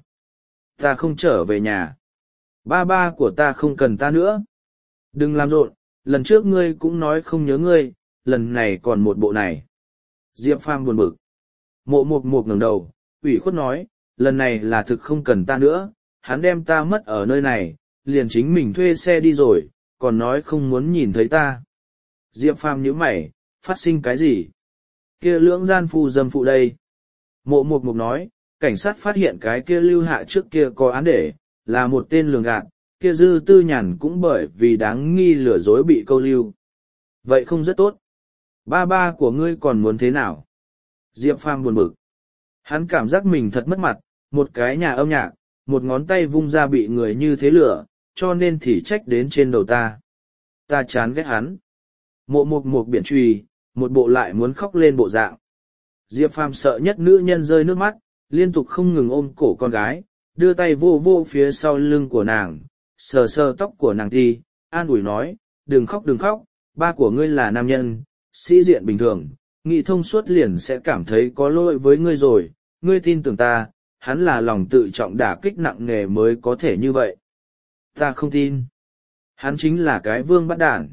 Ta không trở về nhà. Ba ba của ta không cần ta nữa. Đừng làm rộn, lần trước ngươi cũng nói không nhớ ngươi, lần này còn một bộ này. Diệp Phàm buồn bực. Mộ mục mục ngẩng đầu, ủy khuất nói, lần này là thực không cần ta nữa, hắn đem ta mất ở nơi này, liền chính mình thuê xe đi rồi, còn nói không muốn nhìn thấy ta. Diệp Phàm nhíu mày, phát sinh cái gì? Kia lưỡng gian phu dâm phụ đây. Mộ mục mục nói, cảnh sát phát hiện cái kia lưu hạ trước kia có án để, là một tên lường gạt, kia dư tư nhàn cũng bởi vì đáng nghi lừa dối bị câu lưu. Vậy không rất tốt. Ba ba của ngươi còn muốn thế nào? Diệp Phàm buồn bực. Hắn cảm giác mình thật mất mặt, một cái nhà âm nhạc, một ngón tay vung ra bị người như thế lửa, cho nên thì trách đến trên đầu ta. Ta chán ghét hắn. Mộ mục mục biển trùy, một bộ lại muốn khóc lên bộ dạng. Diệp Phàm sợ nhất nữ nhân rơi nước mắt, liên tục không ngừng ôm cổ con gái, đưa tay vô vô phía sau lưng của nàng, sờ sờ tóc của nàng thi, an ủi nói, đừng khóc đừng khóc, ba của ngươi là nam nhân, sĩ diện bình thường, nghị thông suốt liền sẽ cảm thấy có lỗi với ngươi rồi, ngươi tin tưởng ta, hắn là lòng tự trọng đả kích nặng nề mới có thể như vậy. Ta không tin. Hắn chính là cái vương bắt đản.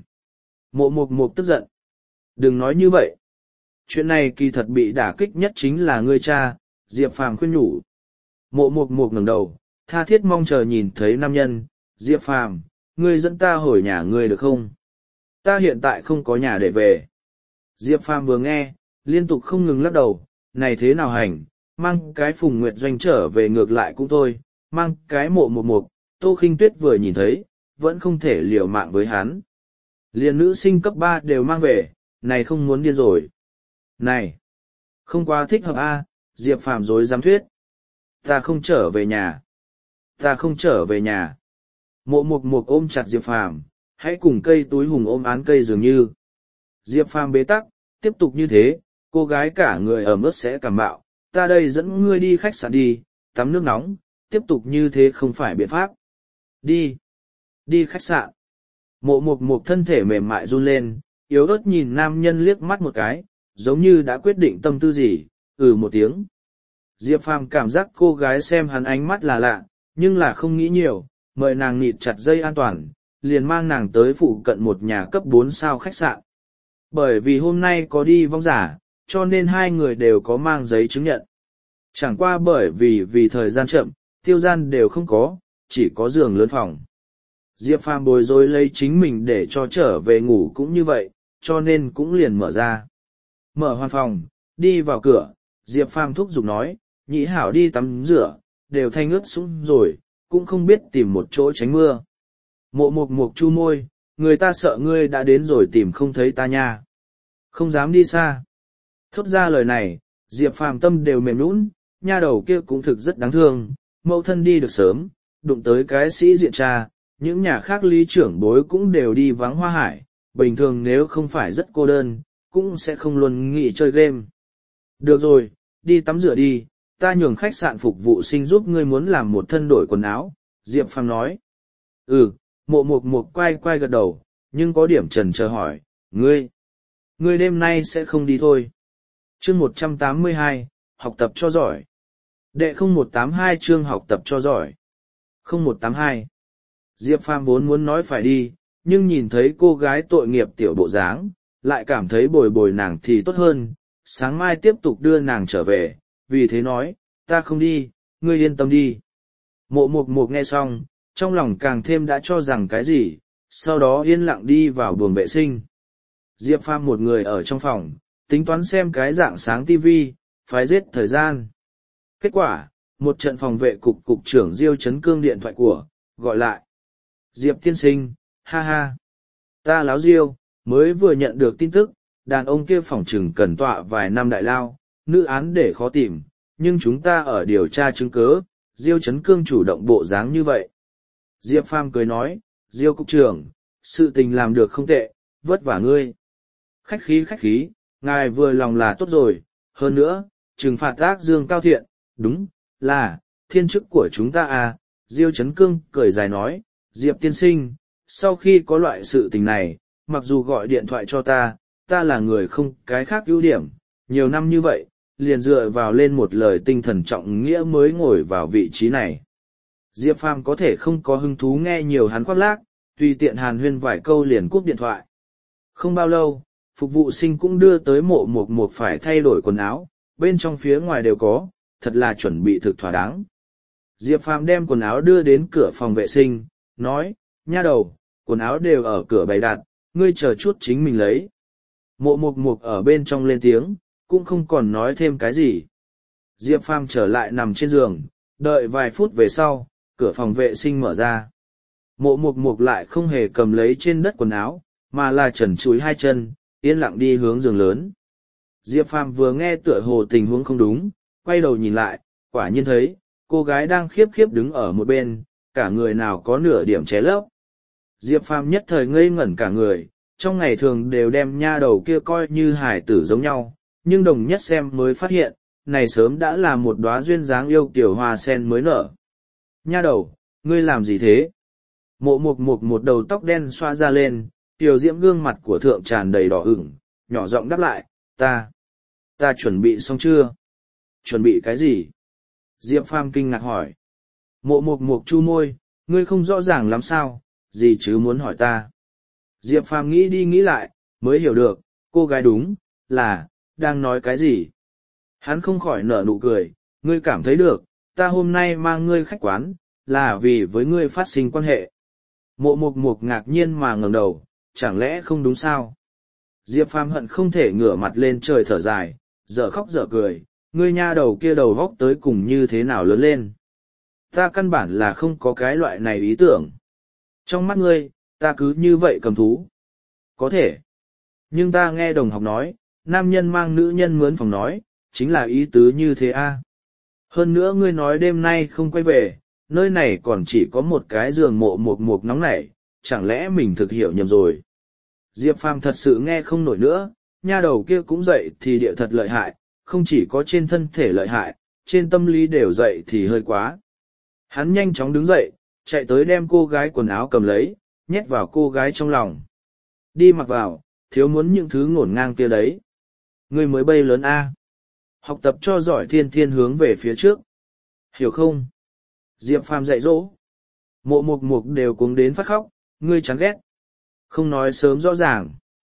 Mộ mục mục tức giận. Đừng nói như vậy. Chuyện này kỳ thật bị đả kích nhất chính là ngươi cha, Diệp Phàm khuyên nhủ. Mộ mục mục ngẩng đầu, tha thiết mong chờ nhìn thấy nam nhân, Diệp Phàm, ngươi dẫn ta hồi nhà ngươi được không? Ta hiện tại không có nhà để về. Diệp Phàm vừa nghe, liên tục không ngừng lắc đầu, này thế nào hành, mang cái Phùng Nguyệt Doanh trở về ngược lại cũng thôi, mang cái mộ mục mục, Tô Khinh Tuyết vừa nhìn thấy, vẫn không thể liều mạng với hắn. Liền nữ sinh cấp ba đều mang về, này không muốn điên rồi. Này, không quá thích hợp a, Diệp Phàm dối dám thuyết. Ta không trở về nhà. Ta không trở về nhà. Mộ mục mục ôm chặt Diệp Phàm, hãy cùng cây túi hùng ôm án cây dường như. Diệp Phàm bế tắc, tiếp tục như thế, cô gái cả người ở mức sẽ cảm bạo, ta đây dẫn ngươi đi khách sạn đi, tắm nước nóng, tiếp tục như thế không phải biện pháp. Đi. Đi khách sạn. Mộ mục mục thân thể mềm mại run lên, yếu ớt nhìn nam nhân liếc mắt một cái, giống như đã quyết định tâm tư gì, ừ một tiếng. Diệp Phàm cảm giác cô gái xem hắn ánh mắt là lạ, nhưng là không nghĩ nhiều, mời nàng nịt chặt dây an toàn, liền mang nàng tới phụ cận một nhà cấp bốn sao khách sạn. Bởi vì hôm nay có đi vong giả, cho nên hai người đều có mang giấy chứng nhận. Chẳng qua bởi vì vì thời gian chậm, tiêu gian đều không có, chỉ có giường lớn phòng. Diệp Phàm bối rối lấy chính mình để cho trở về ngủ cũng như vậy, cho nên cũng liền mở ra. Mở hoàn phòng, đi vào cửa, Diệp Phàm thúc giục nói, nhĩ hảo đi tắm rửa, đều thanh ướt sũng rồi, cũng không biết tìm một chỗ tránh mưa. Mộ mục mục chu môi, người ta sợ ngươi đã đến rồi tìm không thấy ta nha. Không dám đi xa. Thốt ra lời này, Diệp Phàm tâm đều mềm nũng, nha đầu kia cũng thực rất đáng thương, mẫu thân đi được sớm, đụng tới cái sĩ diện cha, những nhà khác lý trưởng bối cũng đều đi vắng hoa hải, bình thường nếu không phải rất cô đơn, cũng sẽ không luôn nghỉ chơi game. Được rồi, đi tắm rửa đi, ta nhường khách sạn phục vụ sinh giúp ngươi muốn làm một thân đổi quần áo, Diệp Phàm nói. Ừ, mộ mục mục quay quay gật đầu, nhưng có điểm trần chờ hỏi, ngươi, ngươi đêm nay sẽ không đi thôi. Chương một trăm tám mươi hai, học tập cho giỏi. Đệ không một tám hai chương học tập cho giỏi. không một tám hai. Diệp Phàm vốn muốn nói phải đi, nhưng nhìn thấy cô gái tội nghiệp tiểu bộ dáng, lại cảm thấy bồi bồi nàng thì tốt hơn, sáng mai tiếp tục đưa nàng trở về, vì thế nói, ta không đi, ngươi yên tâm đi. Mộ mục mục nghe xong, trong lòng càng thêm đã cho rằng cái gì, sau đó yên lặng đi vào buồng vệ sinh. Diệp Phàm một người ở trong phòng, tính toán xem cái dạng sáng tivi, phải giết thời gian. Kết quả, một trận phòng vệ cục cục trưởng Diêu Chấn Cương điện thoại của, gọi lại. Diệp tiên sinh, ha ha. Ta láo Diêu, mới vừa nhận được tin tức, đàn ông kia phỏng trừng cần tọa vài năm đại lao, nữ án để khó tìm, nhưng chúng ta ở điều tra chứng cứ, Diêu Chấn Cương chủ động bộ dáng như vậy. Diệp Phàm cười nói, Diêu cục trưởng, sự tình làm được không tệ, vất vả ngươi. Khách khí khách khí, ngài vừa lòng là tốt rồi, hơn nữa, trừng phạt ác dương cao thiện, đúng, là, thiên chức của chúng ta à, Diêu Chấn Cương cười dài nói, Diệp tiên sinh, sau khi có loại sự tình này, mặc dù gọi điện thoại cho ta, ta là người không cái khác ưu điểm, nhiều năm như vậy, liền dựa vào lên một lời tinh thần trọng nghĩa mới ngồi vào vị trí này. Diệp Phàm có thể không có hứng thú nghe nhiều hắn khoác lác, tùy tiện hàn huyên vài câu liền cúp điện thoại. Không bao lâu, phục vụ sinh cũng đưa tới mộ một một phải thay đổi quần áo, bên trong phía ngoài đều có, thật là chuẩn bị thực thỏa đáng. Diệp Phàm đem quần áo đưa đến cửa phòng vệ sinh, nói, nha đầu, quần áo đều ở cửa bày đặt, ngươi chờ chút chính mình lấy. Mộ mục mục ở bên trong lên tiếng, cũng không còn nói thêm cái gì. Diệp Phàm trở lại nằm trên giường, đợi vài phút về sau, cửa phòng vệ sinh mở ra. Mộ mục mục lại không hề cầm lấy trên đất quần áo, mà là trần chúi hai chân, yên lặng đi hướng giường lớn. Diệp Phàm vừa nghe tựa hồ tình huống không đúng, quay đầu nhìn lại, quả nhiên thấy, cô gái đang khiếp khiếp đứng ở một bên, cả người nào có nửa điểm ché lấp. Diệp Phàm nhất thời ngây ngẩn cả người, trong ngày thường đều đem nha đầu kia coi như hài tử giống nhau, nhưng đồng nhất xem mới phát hiện, này sớm đã là một đóa duyên dáng yêu tiểu hoa sen mới nở. Nha đầu, ngươi làm gì thế? Mộ mục mục một đầu tóc đen xoa ra lên, tiểu diễm gương mặt của thượng tràn đầy đỏ ửng, nhỏ giọng đáp lại, ta, ta chuẩn bị xong chưa? Chuẩn bị cái gì? Diệp Phàm kinh ngạc hỏi. Mộ mục mục chu môi, ngươi không rõ ràng lắm sao, gì chứ muốn hỏi ta? Diệp Phàm nghĩ đi nghĩ lại, mới hiểu được, cô gái đúng, là, đang nói cái gì? Hắn không khỏi nở nụ cười, ngươi cảm thấy được, ta hôm nay mang ngươi khách quán, là vì với ngươi phát sinh quan hệ. Mộ mục mục ngạc nhiên mà ngẩng đầu, chẳng lẽ không đúng sao? Diệp Phàm hận không thể ngửa mặt lên trời thở dài, dở khóc dở cười, ngươi nha đầu kia đầu góc tới cùng như thế nào lớn lên. Ta căn bản là không có cái loại này ý tưởng. Trong mắt ngươi, ta cứ như vậy cầm thú. Có thể. Nhưng ta nghe đồng học nói, nam nhân mang nữ nhân mướn phòng nói, chính là ý tứ như thế a. Hơn nữa ngươi nói đêm nay không quay về, nơi này còn chỉ có một cái giường mộ một mục nóng nảy, chẳng lẽ mình thực hiểu nhầm rồi. Diệp Phàm thật sự nghe không nổi nữa, nha đầu kia cũng dậy thì địa thật lợi hại, không chỉ có trên thân thể lợi hại, trên tâm lý đều dậy thì hơi quá. Hắn nhanh chóng đứng dậy, chạy tới đem cô gái quần áo cầm lấy, nhét vào cô gái trong lòng. Đi mặc vào, thiếu muốn những thứ ngổn ngang kia đấy. Ngươi mới bay lớn A. Học tập cho giỏi thiên thiên hướng về phía trước. Hiểu không? Diệp Phàm dạy dỗ. Mộ mục mục đều cuống đến phát khóc, ngươi chán ghét. Không nói sớm rõ ràng.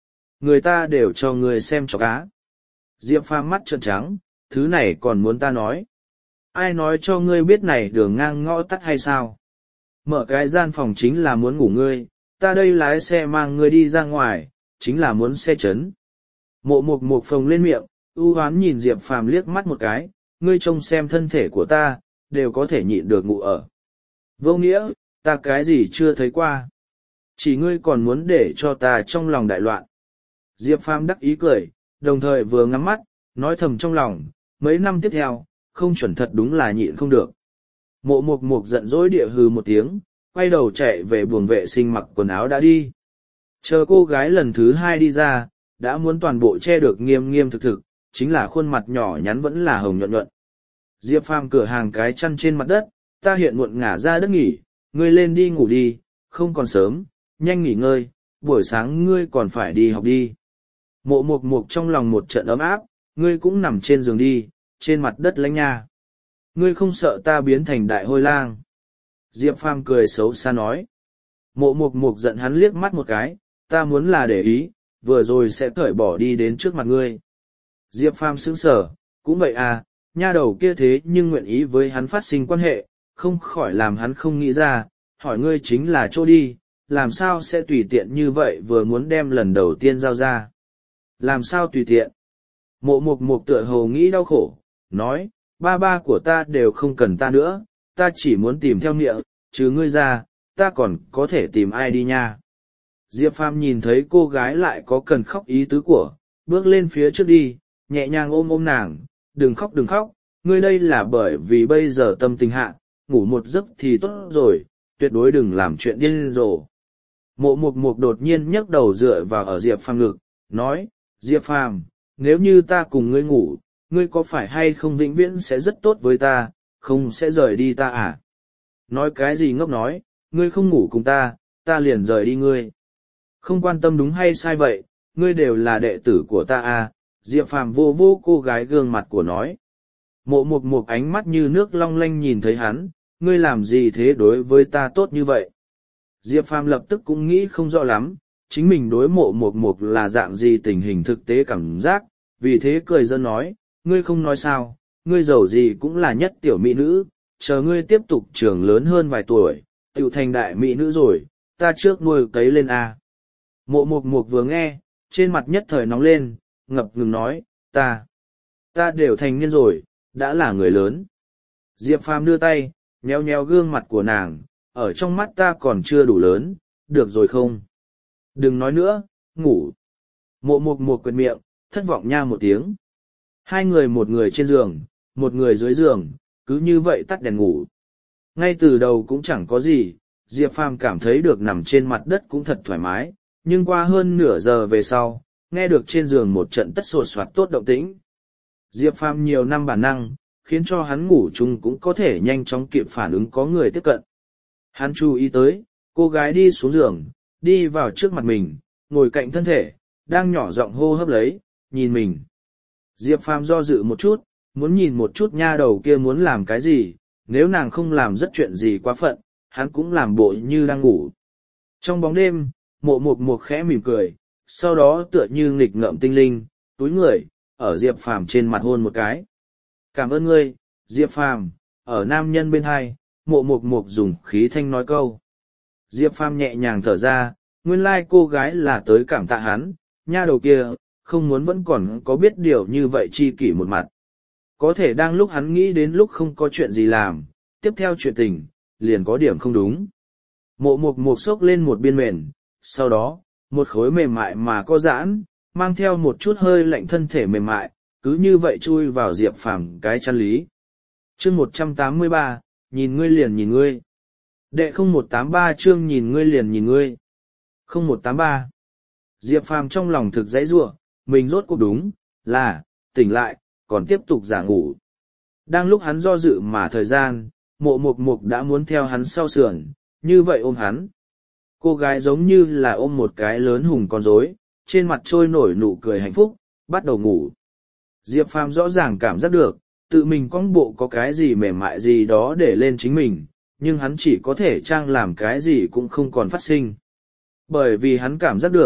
người ta đều cho ngươi xem chó cá. Diệp Phàm mắt trợn trắng, thứ này còn muốn ta nói. Ai nói cho ngươi biết này đường ngang ngõ tắt hay sao? Mở cái gian phòng chính là muốn ngủ ngươi, ta đây lái xe mang ngươi đi ra ngoài, chính là muốn xe chấn. Mộ mục mục phồng lên miệng, ưu hoán nhìn Diệp Phàm liếc mắt một cái, ngươi trông xem thân thể của ta, đều có thể nhịn được ngủ ở. Vô nghĩa, ta cái gì chưa thấy qua. Chỉ ngươi còn muốn để cho ta trong lòng đại loạn. Diệp Phàm đắc ý cười, đồng thời vừa ngắm mắt, nói thầm trong lòng, mấy năm tiếp theo, không chuẩn thật đúng là nhịn không được. Mộ mục mục giận dỗi địa hừ một tiếng, quay đầu chạy về buồng vệ sinh mặc quần áo đã đi. Chờ cô gái lần thứ hai đi ra, đã muốn toàn bộ che được nghiêm nghiêm thực thực, chính là khuôn mặt nhỏ nhắn vẫn là hồng nhuận nhuận. Diệp Phàm cửa hàng cái chăn trên mặt đất, ta hiện muộn ngả ra đất nghỉ, ngươi lên đi ngủ đi, không còn sớm, nhanh nghỉ ngơi, buổi sáng ngươi còn phải đi học đi. Mộ mục mục trong lòng một trận ấm áp, ngươi cũng nằm trên giường đi, trên mặt đất lánh nha. Ngươi không sợ ta biến thành đại hôi lang. Diệp Phàm cười xấu xa nói. Mộ mục mục giận hắn liếc mắt một cái, ta muốn là để ý, vừa rồi sẽ cởi bỏ đi đến trước mặt ngươi. Diệp Phàm sững sờ, cũng vậy à, nha đầu kia thế nhưng nguyện ý với hắn phát sinh quan hệ, không khỏi làm hắn không nghĩ ra, hỏi ngươi chính là chỗ đi, làm sao sẽ tùy tiện như vậy vừa muốn đem lần đầu tiên giao ra. Làm sao tùy tiện? Mộ mục mục tựa hồ nghĩ đau khổ, nói, ba ba của ta đều không cần ta nữa, ta chỉ muốn tìm theo miệng, chứ ngươi ra, ta còn có thể tìm ai đi nha. Diệp Phàm nhìn thấy cô gái lại có cần khóc ý tứ của, bước lên phía trước đi, nhẹ nhàng ôm ôm nàng, đừng khóc đừng khóc, ngươi đây là bởi vì bây giờ tâm tình hạ, ngủ một giấc thì tốt rồi, tuyệt đối đừng làm chuyện điên rồ. Mộ mục mục đột nhiên nhấc đầu dựa vào ở Diệp Phàm ngực, nói, Diệp Phàm, nếu như ta cùng ngươi ngủ, ngươi có phải hay không vĩnh viễn sẽ rất tốt với ta, không sẽ rời đi ta à? Nói cái gì ngốc nói, ngươi không ngủ cùng ta, ta liền rời đi ngươi. Không quan tâm đúng hay sai vậy, ngươi đều là đệ tử của ta à? Diệp Phàm vô vô cô gái gương mặt của nói. Mộ mục mục ánh mắt như nước long lanh nhìn thấy hắn, ngươi làm gì thế đối với ta tốt như vậy? Diệp Phàm lập tức cũng nghĩ không rõ lắm, chính mình đối mộ mục mục là dạng gì tình hình thực tế cảm giác, vì thế cười dân nói, ngươi không nói sao, ngươi giàu gì cũng là nhất tiểu mỹ nữ, chờ ngươi tiếp tục trưởng lớn hơn vài tuổi, tiểu thành đại mỹ nữ rồi, ta trước nuôi cấy lên a. Mộ mục mục vừa nghe, trên mặt nhất thời nóng lên, ngập ngừng nói, ta, ta đều thành niên rồi, đã là người lớn. Diệp Phàm đưa tay, nhéo nhéo gương mặt của nàng, ở trong mắt ta còn chưa đủ lớn, được rồi không? Đừng nói nữa, ngủ. Mộ mục mục quệt miệng, thất vọng nha một tiếng. Hai người một người trên giường, một người dưới giường, cứ như vậy tắt đèn ngủ. Ngay từ đầu cũng chẳng có gì, Diệp Phàm cảm thấy được nằm trên mặt đất cũng thật thoải mái, nhưng qua hơn nửa giờ về sau, nghe được trên giường một trận tất sột soạt tốt động tĩnh. Diệp Phàm nhiều năm bản năng, khiến cho hắn ngủ chung cũng có thể nhanh chóng kịp phản ứng có người tiếp cận. Hắn chú ý tới, cô gái đi xuống giường, đi vào trước mặt mình, ngồi cạnh thân thể, đang nhỏ giọng hô hấp lấy, nhìn mình. Diệp Phàm do dự một chút, muốn nhìn một chút nha đầu kia muốn làm cái gì, nếu nàng không làm rất chuyện gì quá phận, hắn cũng làm bộ như đang ngủ. Trong bóng đêm, mộ mục mục khẽ mỉm cười, sau đó tựa như nghịch ngợm tinh linh, túi người, ở Diệp Phàm trên mặt hôn một cái. Cảm ơn ngươi, Diệp Phàm, ở nam nhân bên hai, mộ mục mục dùng khí thanh nói câu. Diệp Phàm nhẹ nhàng thở ra, nguyên lai cô gái là tới cảm tạ hắn, nha đầu kia, không muốn vẫn còn có biết điều như vậy chi kỷ một mặt. Có thể đang lúc hắn nghĩ đến lúc không có chuyện gì làm, tiếp theo chuyện tình, liền có điểm không đúng. Mộ mục mục xốc lên một biên mền, sau đó, một khối mềm mại mà có giãn, mang theo một chút hơi lạnh thân thể mềm mại, cứ như vậy chui vào Diệp Phàm cái chăn lý. Chương một trăm tám mươi ba, nhìn ngươi liền nhìn ngươi. Đệ không một tám ba chương nhìn ngươi liền nhìn ngươi. không một tám ba. Diệp Phàm trong lòng thực dãy giụa, mình rốt cuộc đúng, là, tỉnh lại, còn tiếp tục giả ngủ. Đang lúc hắn do dự mà thời gian, mộ mục mục đã muốn theo hắn sau sườn, như vậy ôm hắn. Cô gái giống như là ôm một cái lớn hùng con rối, trên mặt trôi nổi nụ cười hạnh phúc, bắt đầu ngủ. Diệp Phàm rõ ràng cảm giác được, tự mình con bộ có cái gì mềm mại gì đó để lên chính mình, nhưng hắn chỉ có thể trang làm cái gì cũng không còn phát sinh. Bởi vì hắn cảm giác được,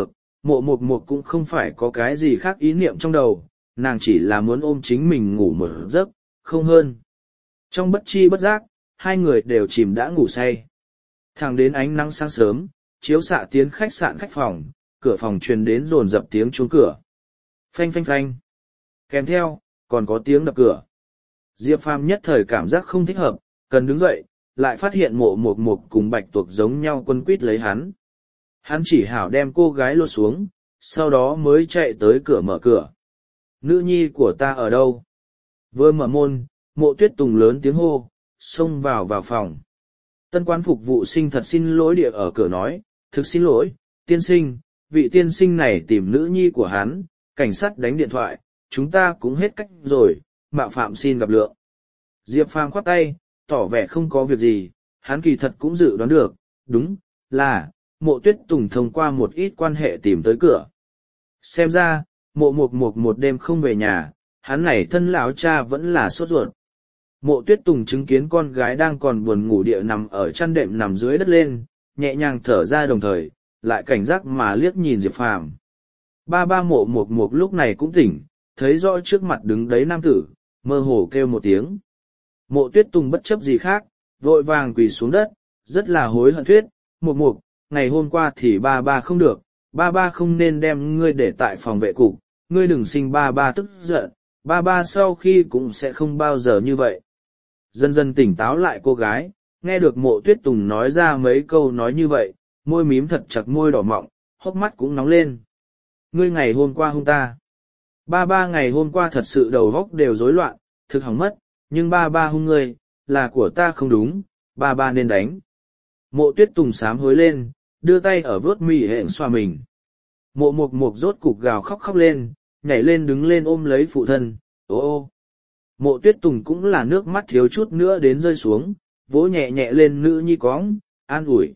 mộ mục mục cũng không phải có cái gì khác ý niệm trong đầu, nàng chỉ là muốn ôm chính mình ngủ một giấc, không hơn. Trong bất chi bất giác, hai người đều chìm đã ngủ say. Thẳng đến ánh nắng sáng sớm, chiếu xạ tiến khách sạn khách phòng, cửa phòng truyền đến rồn dập tiếng chuông cửa. Phanh phanh phanh. Kèm theo, còn có tiếng đập cửa. Diệp Phàm nhất thời cảm giác không thích hợp, cần đứng dậy, lại phát hiện mộ mục mục cùng bạch tuộc giống nhau quân quýt lấy hắn. Hắn chỉ hảo đem cô gái lột xuống, sau đó mới chạy tới cửa mở cửa. Nữ nhi của ta ở đâu? Vừa mở môn, mộ tuyết tùng lớn tiếng hô, xông vào vào phòng. Tân quan phục vụ sinh thật xin lỗi địa ở cửa nói, thực xin lỗi, tiên sinh, vị tiên sinh này tìm nữ nhi của hắn, cảnh sát đánh điện thoại, chúng ta cũng hết cách rồi, mạo phạm xin gặp lượng. Diệp Phàm khoát tay, tỏ vẻ không có việc gì, hắn kỳ thật cũng dự đoán được, đúng, là, mộ tuyết tùng thông qua một ít quan hệ tìm tới cửa. Xem ra, mộ mục mục một đêm không về nhà, hắn này thân lão cha vẫn là sốt ruột. Mộ tuyết tùng chứng kiến con gái đang còn buồn ngủ địa nằm ở chăn đệm nằm dưới đất lên, nhẹ nhàng thở ra đồng thời, lại cảnh giác mà liếc nhìn Diệp Phàm. Ba ba mộ mục mục lúc này cũng tỉnh, thấy rõ trước mặt đứng đấy nam tử, mơ hồ kêu một tiếng. Mộ tuyết tùng bất chấp gì khác, vội vàng quỳ xuống đất, rất là hối hận thuyết, mục mục, ngày hôm qua thì ba ba không được, ba ba không nên đem ngươi để tại phòng vệ cục, ngươi đừng sinh ba ba tức giận, ba ba sau khi cũng sẽ không bao giờ như vậy. Dần dần tỉnh táo lại cô gái, nghe được mộ tuyết tùng nói ra mấy câu nói như vậy, môi mím thật chặt môi đỏ mọng, hốc mắt cũng nóng lên. Ngươi ngày hôm qua hung ta. Ba ba ngày hôm qua thật sự đầu góc đều rối loạn, thực hỏng mất, nhưng ba ba hung ngươi, là của ta không đúng, ba ba nên đánh. Mộ tuyết tùng sám hối lên, đưa tay ở vớt mì hẹn xoa mình. Mộ mục mục rốt cục gào khóc khóc lên, nhảy lên đứng lên ôm lấy phụ thân, ô ô. Mộ tuyết tùng cũng là nước mắt thiếu chút nữa đến rơi xuống, vỗ nhẹ nhẹ lên nữ nhi cóng, an ủi.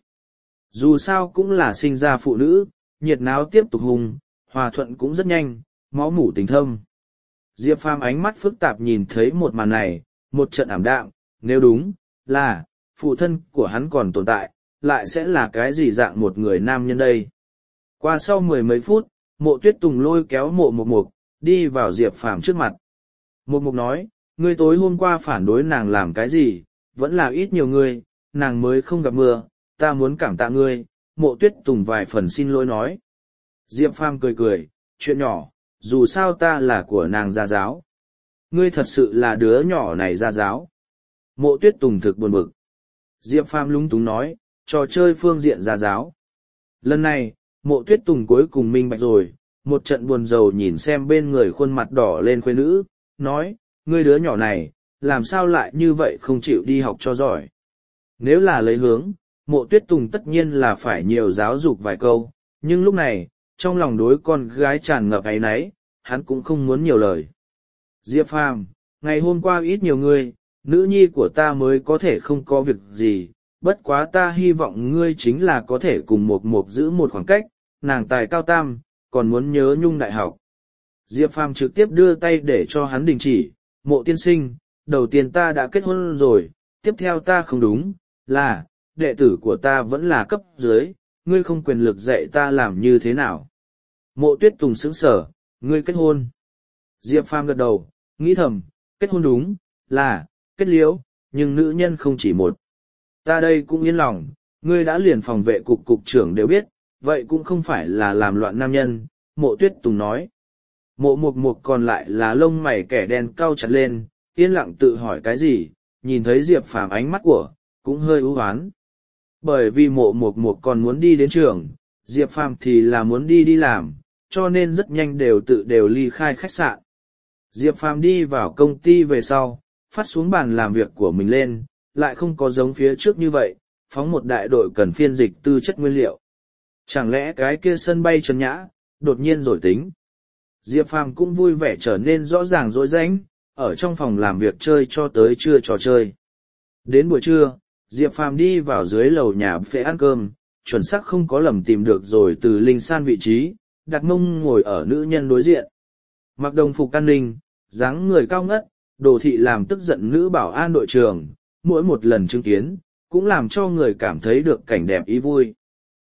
Dù sao cũng là sinh ra phụ nữ, nhiệt náo tiếp tục hùng, hòa thuận cũng rất nhanh, máu mủ tình thâm. Diệp Phàm ánh mắt phức tạp nhìn thấy một màn này, một trận ảm đạm, nếu đúng, là, phụ thân của hắn còn tồn tại, lại sẽ là cái gì dạng một người nam nhân đây. Qua sau mười mấy phút, mộ tuyết tùng lôi kéo mộ mục mục, đi vào Diệp Phàm trước mặt. Mục mục nói, ngươi tối hôm qua phản đối nàng làm cái gì, vẫn là ít nhiều ngươi, nàng mới không gặp mưa, ta muốn cảm tạ ngươi, mộ tuyết tùng vài phần xin lỗi nói. Diệp Phàm cười cười, chuyện nhỏ, dù sao ta là của nàng gia giáo. Ngươi thật sự là đứa nhỏ này gia giáo. Mộ tuyết tùng thực buồn bực. Diệp Phàm lúng túng nói, trò chơi phương diện gia giáo. Lần này, mộ tuyết tùng cuối cùng minh bạch rồi, một trận buồn rầu nhìn xem bên người khuôn mặt đỏ lên khuê nữ, nói, ngươi đứa nhỏ này, làm sao lại như vậy không chịu đi học cho giỏi. Nếu là lấy hướng, mộ tuyết tùng tất nhiên là phải nhiều giáo dục vài câu, nhưng lúc này, trong lòng đối con gái tràn ngập áy náy, hắn cũng không muốn nhiều lời. Diệp Phàm, ngày hôm qua ít nhiều ngươi, nữ nhi của ta mới có thể không có việc gì, bất quá ta hy vọng ngươi chính là có thể cùng một một giữ một khoảng cách, nàng tài cao tam, còn muốn nhớ nhung đại học. Diệp Phàm trực tiếp đưa tay để cho hắn đình chỉ, mộ tiên sinh, đầu tiên ta đã kết hôn rồi, tiếp theo ta không đúng, là, đệ tử của ta vẫn là cấp dưới, ngươi không quyền lực dạy ta làm như thế nào. Mộ tuyết tùng sững sở, ngươi kết hôn. Diệp Phàm gật đầu, nghĩ thầm, kết hôn đúng, là, kết liễu, nhưng nữ nhân không chỉ một. Ta đây cũng yên lòng, ngươi đã liền phòng vệ cục cục trưởng đều biết, vậy cũng không phải là làm loạn nam nhân, mộ tuyết tùng nói. Mộ mục mục còn lại là lông mày kẻ đen cau chặt lên, yên lặng tự hỏi cái gì, nhìn thấy Diệp Phàm ánh mắt của, cũng hơi ưu hoán. Bởi vì mộ mục mục còn muốn đi đến trường, Diệp Phàm thì là muốn đi đi làm, cho nên rất nhanh đều tự đều ly khai khách sạn. Diệp Phàm đi vào công ty về sau, phát xuống bàn làm việc của mình lên, lại không có giống phía trước như vậy, phóng một đại đội cần phiên dịch tư chất nguyên liệu. Chẳng lẽ cái kia sân bay Trần Nhã, đột nhiên rồi tính. Diệp Phàm cũng vui vẻ trở nên rõ ràng rỗi rãnh, ở trong phòng làm việc chơi cho tới trưa trò chơi. Đến buổi trưa, Diệp Phàm đi vào dưới lầu nhà phê ăn cơm, chuẩn xác không có lầm tìm được rồi từ Linh San vị trí, đặt mông ngồi ở nữ nhân đối diện. Mặc đồng phục an ninh, dáng người cao ngất, đồ thị làm tức giận nữ bảo an đội trưởng, mỗi một lần chứng kiến, cũng làm cho người cảm thấy được cảnh đẹp ý vui.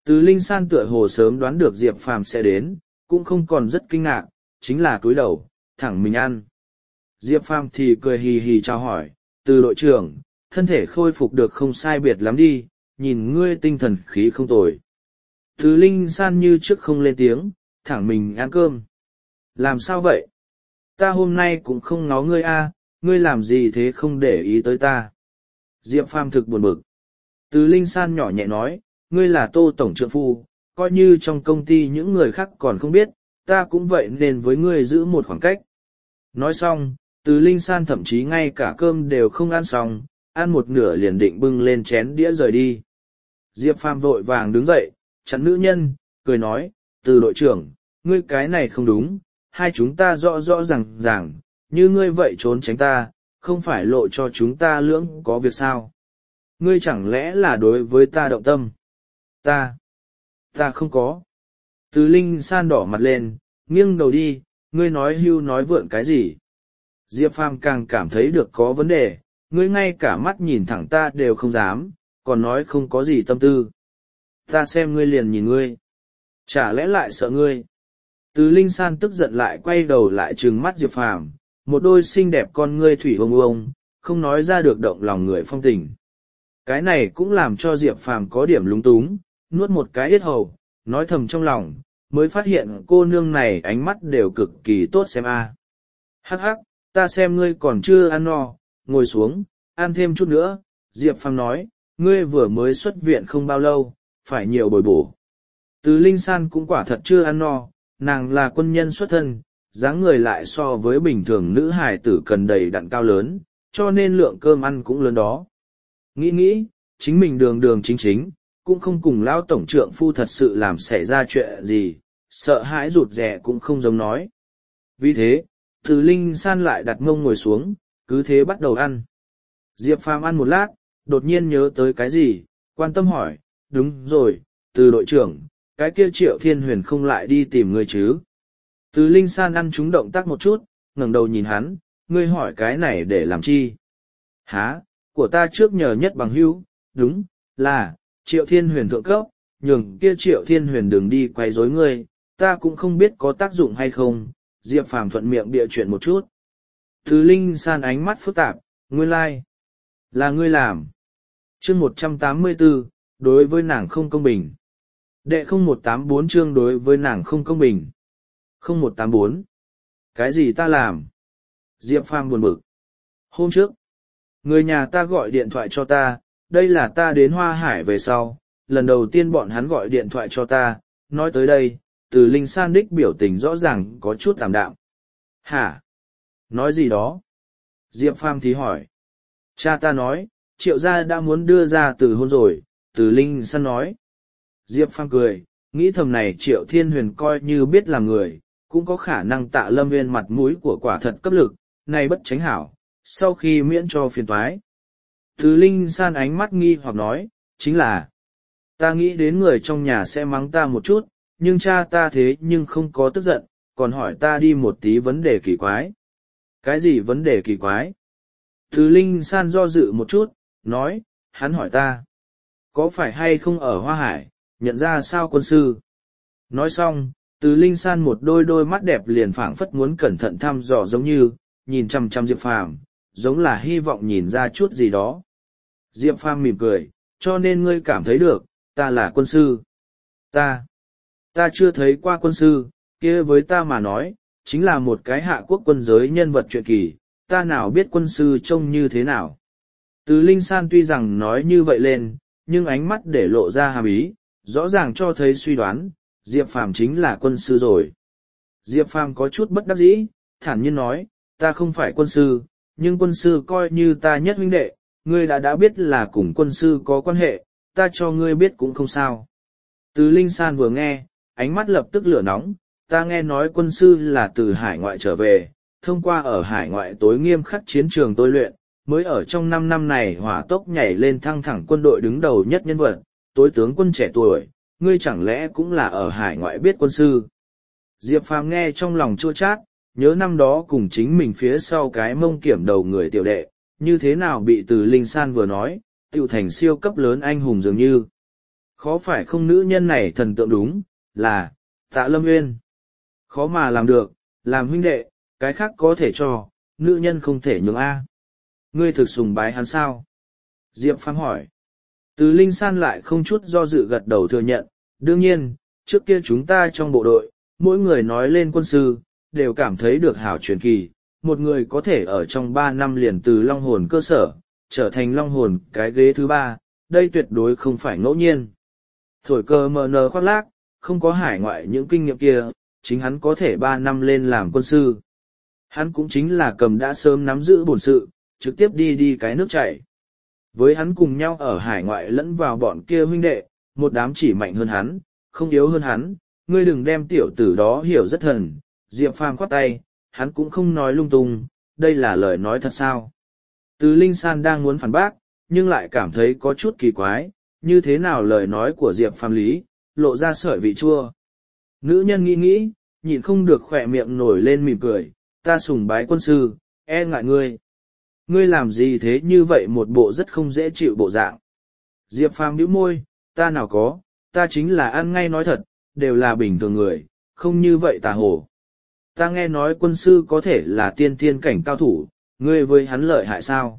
Từ Linh San tựa hồ sớm đoán được Diệp Phàm sẽ đến, cũng không còn rất kinh ngạc, chính là cúi đầu, thẳng mình ăn. Diệp Phàm thì cười hì hì chào hỏi, từ đội trưởng, thân thể khôi phục được không sai biệt lắm đi, nhìn ngươi tinh thần khí không tồi. Từ Linh San như trước không lên tiếng, thẳng mình ăn cơm. Làm sao vậy? Ta hôm nay cũng không ngó ngươi a, ngươi làm gì thế không để ý tới ta? Diệp Phàm thực buồn bực. Từ Linh San nhỏ nhẹ nói, ngươi là Tô tổng trượng phu, coi như trong công ty những người khác còn không biết, ta cũng vậy nên với ngươi giữ một khoảng cách. Nói xong, Từ Linh San thậm chí ngay cả cơm đều không ăn xong, ăn một nửa liền định bưng lên chén đĩa rời đi. Diệp Phàm vội vàng đứng dậy, chặn nữ nhân, cười nói, Từ đội trưởng, ngươi cái này không đúng, hai chúng ta rõ rõ ràng ràng, như ngươi vậy trốn tránh ta, không phải lộ cho chúng ta lưỡng có việc sao. Ngươi chẳng lẽ là đối với ta động tâm? Ta, ta không có. Từ Linh San đỏ mặt lên, nghiêng đầu đi, ngươi nói hưu nói vượn cái gì? Diệp Phàm càng cảm thấy được có vấn đề, ngươi ngay cả mắt nhìn thẳng ta đều không dám, còn nói không có gì tâm tư. Ta xem ngươi liền nhìn ngươi. Chả lẽ lại sợ ngươi? Từ Linh San tức giận lại quay đầu lại trừng mắt Diệp Phàm, một đôi xinh đẹp con ngươi thủy ông ông, không nói ra được động lòng người phong tình. Cái này cũng làm cho Diệp Phàm có điểm lúng túng, nuốt một cái yết hầu, nói thầm trong lòng, mới phát hiện cô nương này ánh mắt đều cực kỳ tốt xem a. Hắc hắc, ta xem ngươi còn chưa ăn no, ngồi xuống, ăn thêm chút nữa. Diệp Phàm nói, ngươi vừa mới xuất viện không bao lâu, phải nhiều bồi bổ. Từ Linh San cũng quả thật chưa ăn no, nàng là quân nhân xuất thân, dáng người lại so với bình thường nữ hài tử cần đầy đặn cao lớn, cho nên lượng cơm ăn cũng lớn đó. Nghĩ nghĩ, chính mình đường đường chính chính, cũng không cùng lão tổng trượng phu thật sự làm xảy ra chuyện gì, sợ hãi rụt rè cũng không giống nói. Vì thế, Từ Linh San lại đặt mông ngồi xuống, cứ thế bắt đầu ăn. Diệp Phàm ăn một lát, đột nhiên nhớ tới cái gì, quan tâm hỏi, đúng rồi, Từ đội trưởng, cái kia Triệu Thiên Huyền không lại đi tìm ngươi chứ? Từ Linh San ăn trúng động tác một chút, ngẩng đầu nhìn hắn, ngươi hỏi cái này để làm chi? Hả, của ta trước nhờ nhất bằng hữu, đúng, là, Triệu Thiên Huyền thượng cấp, nhường kia Triệu Thiên Huyền đừng đi quay rối ngươi, ta cũng không biết có tác dụng hay không. Diệp Phàm thuận miệng bịa chuyện một chút. Từ Linh San ánh mắt phức tạp, nguyên lai, like. Là ngươi làm. Chương một trăm tám mươi tư, đối với nàng không công bình. Đệ không một tám bốn chương đối với nàng không công bình. không một tám bốn. Cái gì ta làm? Diệp Phàm buồn bực. Hôm trước, người nhà ta gọi điện thoại cho ta, đây là ta đến Hoa Hải về sau, lần đầu tiên bọn hắn gọi điện thoại cho ta, nói tới đây, Từ Linh San đích biểu tình rõ ràng có chút tạm đạm. Hả? Nói gì đó? Diệp Phàm thì hỏi. Cha ta nói, Triệu gia đã muốn đưa ra từ hôn rồi, Từ Linh San nói. Diệp Phàm cười, nghĩ thầm này Triệu Thiên Huyền coi như biết làm người, cũng có khả năng tạ Lâm Viên mặt mũi của quả thật cấp lực, này bất tránh hảo, sau khi miễn cho phiền toái. Từ Linh San ánh mắt nghi hoặc nói, chính là, ta nghĩ đến người trong nhà sẽ mắng ta một chút, nhưng cha ta thế nhưng không có tức giận, còn hỏi ta đi một tí vấn đề kỳ quái. Cái gì vấn đề kỳ quái? Từ Linh San do dự một chút, nói, hắn hỏi ta, có phải hay không ở Hoa Hải, nhận ra sao quân sư? Nói xong, Từ Linh San một đôi đôi mắt đẹp liền phảng phất muốn cẩn thận thăm dò giống như, nhìn chăm chăm Diệp Phàm, giống là hy vọng nhìn ra chút gì đó. Diệp Phàm mỉm cười, cho nên ngươi cảm thấy được, ta là quân sư. Ta, ta chưa thấy qua quân sư, kia với ta mà nói, chính là một cái hạ quốc quân giới nhân vật truyện kỳ, ta nào biết quân sư trông như thế nào. Từ Linh San tuy rằng nói như vậy lên, nhưng ánh mắt để lộ ra hàm ý, rõ ràng cho thấy suy đoán, Diệp Phàm chính là quân sư rồi. Diệp Phàm có chút bất đắc dĩ, thản nhiên nói, ta không phải quân sư, nhưng quân sư coi như ta nhất huynh đệ, ngươi đã đã biết là cùng quân sư có quan hệ, ta cho ngươi biết cũng không sao. Từ Linh San vừa nghe, ánh mắt lập tức lửa nóng, ta nghe nói quân sư là từ hải ngoại trở về, thông qua ở hải ngoại tối nghiêm khắc chiến trường tôi luyện, mới ở trong năm năm này hỏa tốc nhảy lên thăng thẳng quân đội đứng đầu nhất nhân vật, tối tướng quân trẻ tuổi, ngươi chẳng lẽ cũng là ở hải ngoại biết quân sư. Diệp Phàm nghe trong lòng chua chát, nhớ năm đó cùng chính mình phía sau cái mông kiểm đầu người tiểu đệ, như thế nào bị Từ Linh San vừa nói, tiểu thành siêu cấp lớn anh hùng dường như. Khó phải không nữ nhân này thần tượng đúng, là, Tạ Lâm Nguyên. Khó mà làm được, làm huynh đệ, cái khác có thể cho, nữ nhân không thể nhường A. Ngươi thực sùng bái hắn sao? Diệp Phàm hỏi. Từ Linh San lại không chút do dự gật đầu thừa nhận, đương nhiên, trước kia chúng ta trong bộ đội, mỗi người nói lên quân sư, đều cảm thấy được hảo truyền kỳ, một người có thể ở trong ba năm liền từ long hồn cơ sở, trở thành long hồn cái ghế thứ ba, đây tuyệt đối không phải ngẫu nhiên. Thổi cờ mờ nờ khoác lác, không có hải ngoại những kinh nghiệm kia, chính hắn có thể ba năm lên làm quân sư. Hắn cũng chính là cầm đã sớm nắm giữ bổn sự, trực tiếp đi đi cái nước chảy. Với hắn cùng nhau ở hải ngoại lẫn vào bọn kia huynh đệ, một đám chỉ mạnh hơn hắn, không yếu hơn hắn, ngươi đừng đem tiểu tử đó hiểu rất thần. Diệp Phàm khoát tay, hắn cũng không nói lung tung, đây là lời nói thật sao. Từ Linh San đang muốn phản bác, nhưng lại cảm thấy có chút kỳ quái, như thế nào lời nói của Diệp Phàm lý, lộ ra sợi vị chua. Nữ nhân nghĩ nghĩ, nhịn không được khỏe miệng nổi lên mỉm cười, ta sùng bái quân sư, e ngại ngươi. Ngươi làm gì thế như vậy một bộ rất không dễ chịu bộ dạng. Diệp Phàm bĩu môi, ta nào có, ta chính là ăn ngay nói thật, đều là bình thường người, không như vậy tà hồ. Ta nghe nói quân sư có thể là tiên thiên cảnh cao thủ, ngươi với hắn lợi hại sao?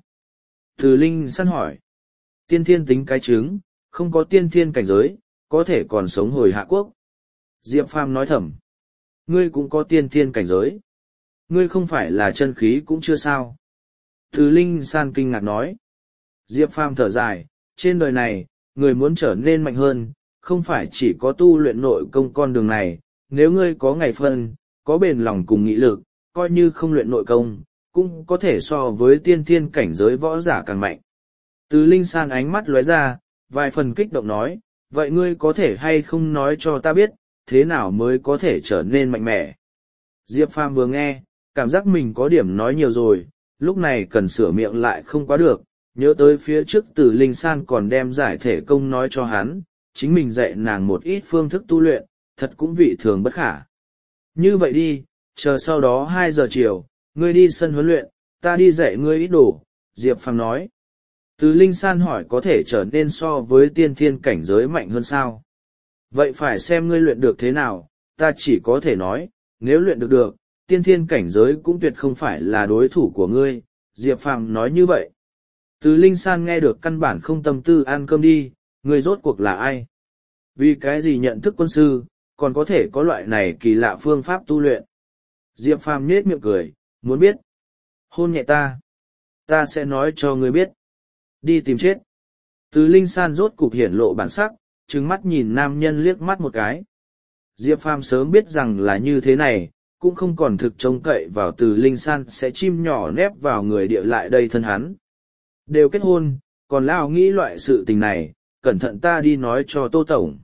Từ Linh săn hỏi. Tiên thiên tính cái trứng, không có tiên thiên cảnh giới, có thể còn sống hồi hạ quốc. Diệp Phàm nói thầm. Ngươi cũng có tiên thiên cảnh giới. Ngươi không phải là chân khí cũng chưa sao. Từ Linh san kinh ngạc nói. Diệp Phàm thở dài, trên đời này, người muốn trở nên mạnh hơn, không phải chỉ có tu luyện nội công con đường này, nếu ngươi có ngày phân, có bền lòng cùng nghị lực, coi như không luyện nội công, cũng có thể so với tiên thiên cảnh giới võ giả càng mạnh. Từ Linh san ánh mắt lóe ra, vài phần kích động nói, vậy ngươi có thể hay không nói cho ta biết, thế nào mới có thể trở nên mạnh mẽ? Diệp Phàm vừa nghe, cảm giác mình có điểm nói nhiều rồi, lúc này cần sửa miệng lại không quá được, nhớ tới phía trước Từ Linh San còn đem giải thể công nói cho hắn, chính mình dạy nàng một ít phương thức tu luyện, thật cũng vị thường bất khả. Như vậy đi, chờ sau đó hai giờ chiều, ngươi đi sân huấn luyện, ta đi dạy ngươi ít đồ, Diệp Phàm nói. Từ Linh San hỏi có thể trở nên so với tiên thiên cảnh giới mạnh hơn sao? Vậy phải xem ngươi luyện được thế nào, ta chỉ có thể nói, nếu luyện được được, tiên thiên cảnh giới cũng tuyệt không phải là đối thủ của ngươi, Diệp Phàm nói như vậy. Từ Linh San nghe được căn bản không tâm tư ăn cơm đi, ngươi rốt cuộc là ai? Vì cái gì nhận thức quân sư, còn có thể có loại này kỳ lạ phương pháp tu luyện? Diệp Phàm nhếch miệng cười, muốn biết. Hôn nhẹ ta. Ta sẽ nói cho ngươi biết. Đi tìm chết. Từ Linh San rốt cục hiển lộ bản sắc, trừng mắt nhìn nam nhân liếc mắt một cái. Diệp Phàm sớm biết rằng là như thế này, cũng không còn thực trông cậy vào Từ Linh San sẽ chim nhỏ nép vào người địa lại đây thân hắn. Đều kết hôn, còn lão nghĩ loại sự tình này, cẩn thận ta đi nói cho Tô Tổng.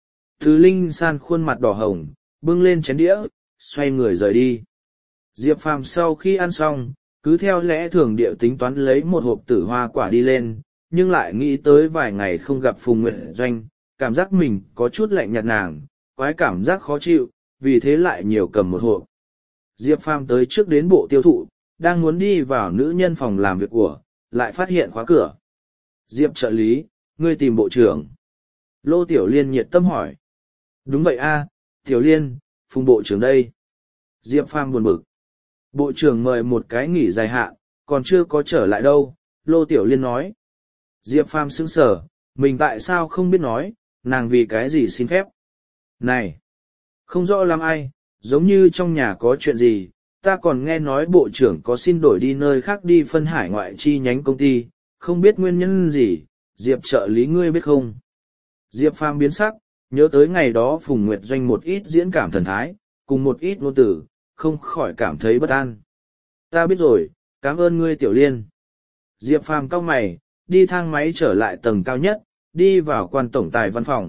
Từ Linh San khuôn mặt đỏ hồng, bưng lên chén đĩa, xoay người rời đi. Diệp Phàm sau khi ăn xong, cứ theo lẽ thường địa tính toán lấy một hộp tử hoa quả đi lên, nhưng lại nghĩ tới vài ngày không gặp Phùng Nguyệt Doanh, cảm giác mình có chút lạnh nhạt nàng, quái cảm giác khó chịu, vì thế lại nhiều cầm một hộp. Diệp Phàm tới trước đến bộ tiêu thụ, đang muốn đi vào nữ nhân phòng làm việc của, lại phát hiện khóa cửa. Diệp trợ lý, ngươi tìm bộ trưởng. Lô Tiểu Liên nhiệt tâm hỏi. Đúng vậy a, Tiểu Liên, Phùng bộ trưởng đây. Diệp Phàm buồn bực. Bộ trưởng mời một cái nghỉ dài hạn, còn chưa có trở lại đâu, Lô Tiểu Liên nói. Diệp Phàm sững sờ, mình tại sao không biết nói, nàng vì cái gì xin phép. Này, không rõ lắm ai, giống như trong nhà có chuyện gì, ta còn nghe nói bộ trưởng có xin đổi đi nơi khác đi phân hải ngoại chi nhánh công ty, không biết nguyên nhân gì, Diệp trợ lý ngươi biết không? Diệp Phàm biến sắc, nhớ tới ngày đó Phùng Nguyệt Doanh một ít diễn cảm thần thái, cùng một ít ngôn từ, không khỏi cảm thấy bất an. Ta biết rồi, cảm ơn ngươi Tiểu Liên. Diệp Phàm cau mày, đi thang máy trở lại tầng cao nhất, đi vào quan tổng tài văn phòng.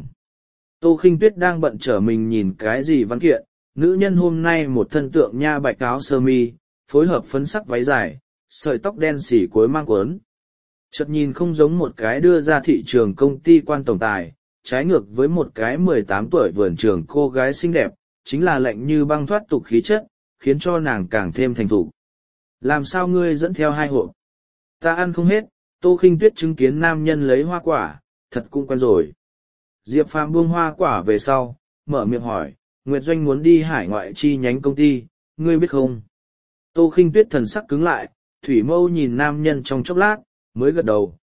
Tô Khinh Tuyết đang bận trở mình nhìn cái gì văn kiện, nữ nhân hôm nay một thân tượng nha bạch áo sơ mi, phối hợp phấn sắc váy dài, sợi tóc đen xỉ cuối mang quấn. Chợt nhìn không giống một cái đưa ra thị trường công ty quan tổng tài, trái ngược với một cái mười tám tuổi vườn trường cô gái xinh đẹp, chính là lạnh như băng thoát tục khí chất, khiến cho nàng càng thêm thành thục. Làm sao ngươi dẫn theo hai hộp? Ta ăn không hết, Tô Khinh Tuyết chứng kiến nam nhân lấy hoa quả, thật cũng quen rồi. Diệp Phàm buông hoa quả về sau, mở miệng hỏi, Nguyệt Doanh muốn đi hải ngoại chi nhánh công ty, ngươi biết không? Tô Khinh Tuyết thần sắc cứng lại, thủy mâu nhìn nam nhân trong chốc lát, mới gật đầu.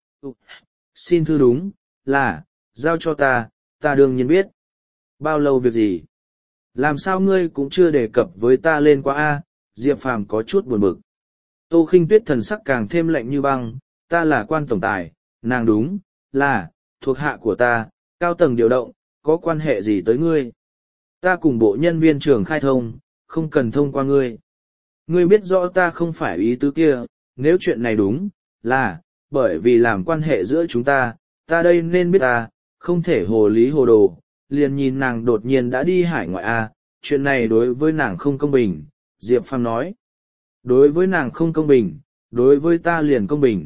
Xin thư đúng, là, giao cho ta, ta đương nhiên biết. Bao lâu việc gì? Làm sao ngươi cũng chưa đề cập với ta lên qua A, Diệp Phàm có chút buồn bực. Tô Khinh Tuyết thần sắc càng thêm lạnh như băng, ta là quan tổng tài, nàng đúng, là, thuộc hạ của ta, cao tầng điều động, có quan hệ gì tới ngươi? Ta cùng bộ nhân viên trưởng khai thông, không cần thông qua ngươi. Ngươi biết rõ ta không phải ý tứ kia, nếu chuyện này đúng, là, bởi vì làm quan hệ giữa chúng ta, ta đây nên biết ta, không thể hồ lý hồ đồ, liền nhìn nàng đột nhiên đã đi hải ngoại a, chuyện này đối với nàng không công bình, Diệp Phàm nói. Đối với nàng không công bình, đối với ta liền công bình.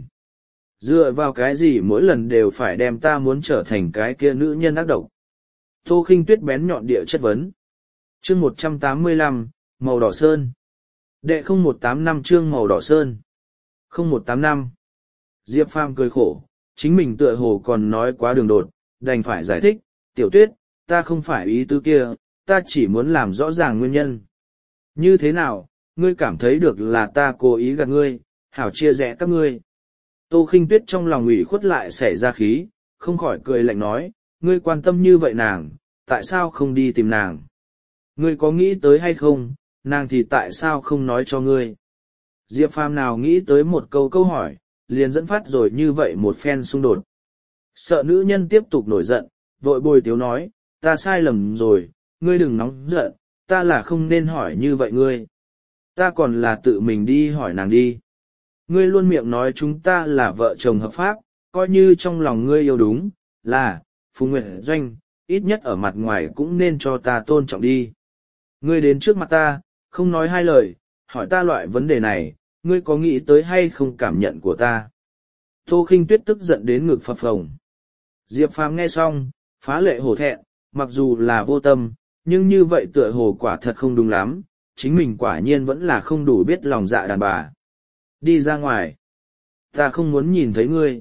Dựa vào cái gì mỗi lần đều phải đem ta muốn trở thành cái kia nữ nhân ác độc. Tô Khinh Tuyết bén nhọn địa chất vấn. Chương một trăm tám mươi lăm, màu đỏ sơn. Đệ không một tám năm chương màu đỏ sơn. không một tám năm. Diệp Phàm cười khổ, chính mình tựa hồ còn nói quá đường đột, đành phải giải thích, Tiểu Tuyết, ta không phải ý tứ kia, ta chỉ muốn làm rõ ràng nguyên nhân. Như thế nào, ngươi cảm thấy được là ta cố ý gạt ngươi, hảo chia rẽ các ngươi. Tô Khinh Tuyết trong lòng ủy khuất lại xảy ra khí, không khỏi cười lạnh nói, ngươi quan tâm như vậy nàng, tại sao không đi tìm nàng? Ngươi có nghĩ tới hay không, nàng thì tại sao không nói cho ngươi? Diệp Phàm nào nghĩ tới một câu câu hỏi, liền dẫn phát rồi như vậy một phen xung đột. Sợ nữ nhân tiếp tục nổi giận, vội bồi tiếu nói, ta sai lầm rồi, ngươi đừng nóng giận, ta là không nên hỏi như vậy ngươi. Ta còn là tự mình đi hỏi nàng đi. Ngươi luôn miệng nói chúng ta là vợ chồng hợp pháp, coi như trong lòng ngươi yêu đúng, là, Phùng Nguyệt Doanh, ít nhất ở mặt ngoài cũng nên cho ta tôn trọng đi. Ngươi đến trước mặt ta, không nói hai lời, hỏi ta loại vấn đề này, ngươi có nghĩ tới hay không cảm nhận của ta? Tô Khinh Tuyết tức giận đến ngực phập phồng. Diệp Phàm nghe xong, phá lệ hổ thẹn, mặc dù là vô tâm, nhưng như vậy tựa hồ quả thật không đúng lắm, chính mình quả nhiên vẫn là không đủ biết lòng dạ đàn bà. Đi ra ngoài. Ta không muốn nhìn thấy ngươi.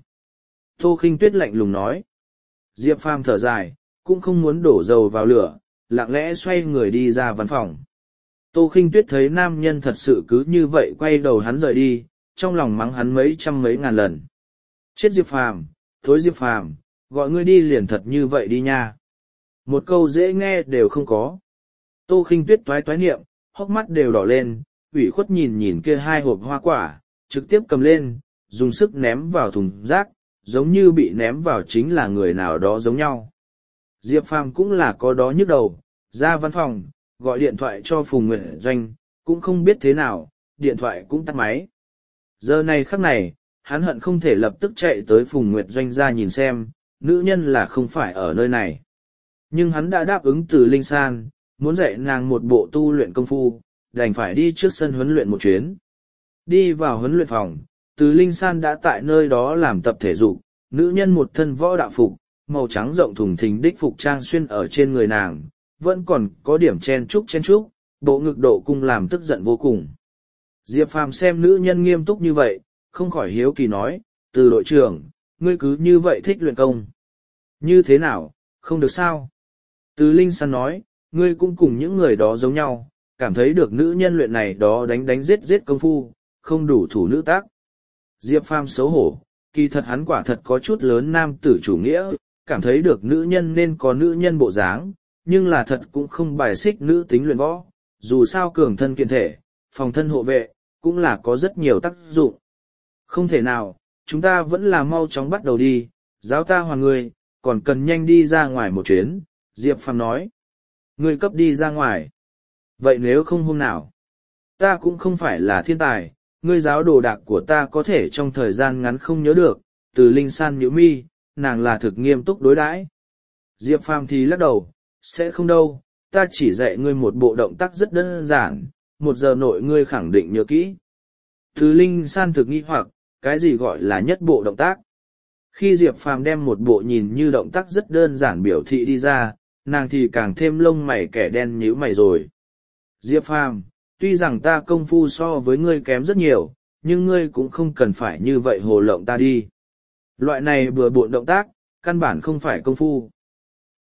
Tô Khinh Tuyết lạnh lùng nói. Diệp Phàm thở dài, cũng không muốn đổ dầu vào lửa, lặng lẽ xoay người đi ra văn phòng. Tô Khinh Tuyết thấy nam nhân thật sự cứ như vậy quay đầu hắn rời đi, trong lòng mắng hắn mấy trăm mấy ngàn lần. Chết Diệp Phàm, thối Diệp Phàm, gọi ngươi đi liền thật như vậy đi nha. Một câu dễ nghe đều không có. Tô Khinh Tuyết toái toái niệm, hốc mắt đều đỏ lên, ủy khuất nhìn nhìn kia hai hộp hoa quả, trực tiếp cầm lên, dùng sức ném vào thùng rác, giống như bị ném vào chính là người nào đó giống nhau. Diệp Phàm cũng là có đó nhức đầu, ra văn phòng, gọi điện thoại cho Phùng Nguyệt Doanh, cũng không biết thế nào, điện thoại cũng tắt máy. Giờ này khắc này, hắn hận không thể lập tức chạy tới Phùng Nguyệt Doanh ra nhìn xem, nữ nhân là không phải ở nơi này. Nhưng hắn đã đáp ứng từ Linh San, muốn dạy nàng một bộ tu luyện công phu, đành phải đi trước sân huấn luyện một chuyến. Đi vào huấn luyện phòng, từ Linh San đã tại nơi đó làm tập thể dục, nữ nhân một thân võ đạo phục, màu trắng rộng thùng thình đích phục trang xuyên ở trên người nàng, vẫn còn có điểm chen trúc chen trúc, bộ ngực độ cung làm tức giận vô cùng. Diệp Phàm xem nữ nhân nghiêm túc như vậy, không khỏi hiếu kỳ nói, từ đội trưởng, ngươi cứ như vậy thích luyện công. Như thế nào, không được sao? Từ Linh San nói, ngươi cũng cùng những người đó giống nhau, cảm thấy được nữ nhân luyện này đó đánh đánh giết giết công phu, không đủ thủ nữ tác. Diệp Phàm xấu hổ, kỳ thật hắn quả thật có chút lớn nam tử chủ nghĩa, cảm thấy được nữ nhân nên có nữ nhân bộ dáng, nhưng là thật cũng không bài xích nữ tính luyện võ, dù sao cường thân kiện thể, phòng thân hộ vệ, cũng là có rất nhiều tác dụng. Không thể nào, chúng ta vẫn là mau chóng bắt đầu đi, giáo ta hoàn người, còn cần nhanh đi ra ngoài một chuyến, Diệp Phàm nói. Ngươi cấp đi ra ngoài. Vậy nếu không hôm nào, ta cũng không phải là thiên tài, ngươi giáo đồ đạc của ta có thể trong thời gian ngắn không nhớ được, từ Linh San nhíu mi, nàng là thực nghiêm túc đối đãi. Diệp Phàm thì lắc đầu, sẽ không đâu, ta chỉ dạy ngươi một bộ động tác rất đơn giản, một giờ nội ngươi khẳng định nhớ kỹ. Từ Linh San thực nghi hoặc, cái gì gọi là nhất bộ động tác? Khi Diệp Phàm đem một bộ nhìn như động tác rất đơn giản biểu thị đi ra, nàng thì càng thêm lông mày kẻ đen nhíu mày rồi. Diệp Phàm, tuy rằng ta công phu so với ngươi kém rất nhiều, nhưng ngươi cũng không cần phải như vậy hồ lộng ta đi. Loại này bừa bộn động tác, căn bản không phải công phu.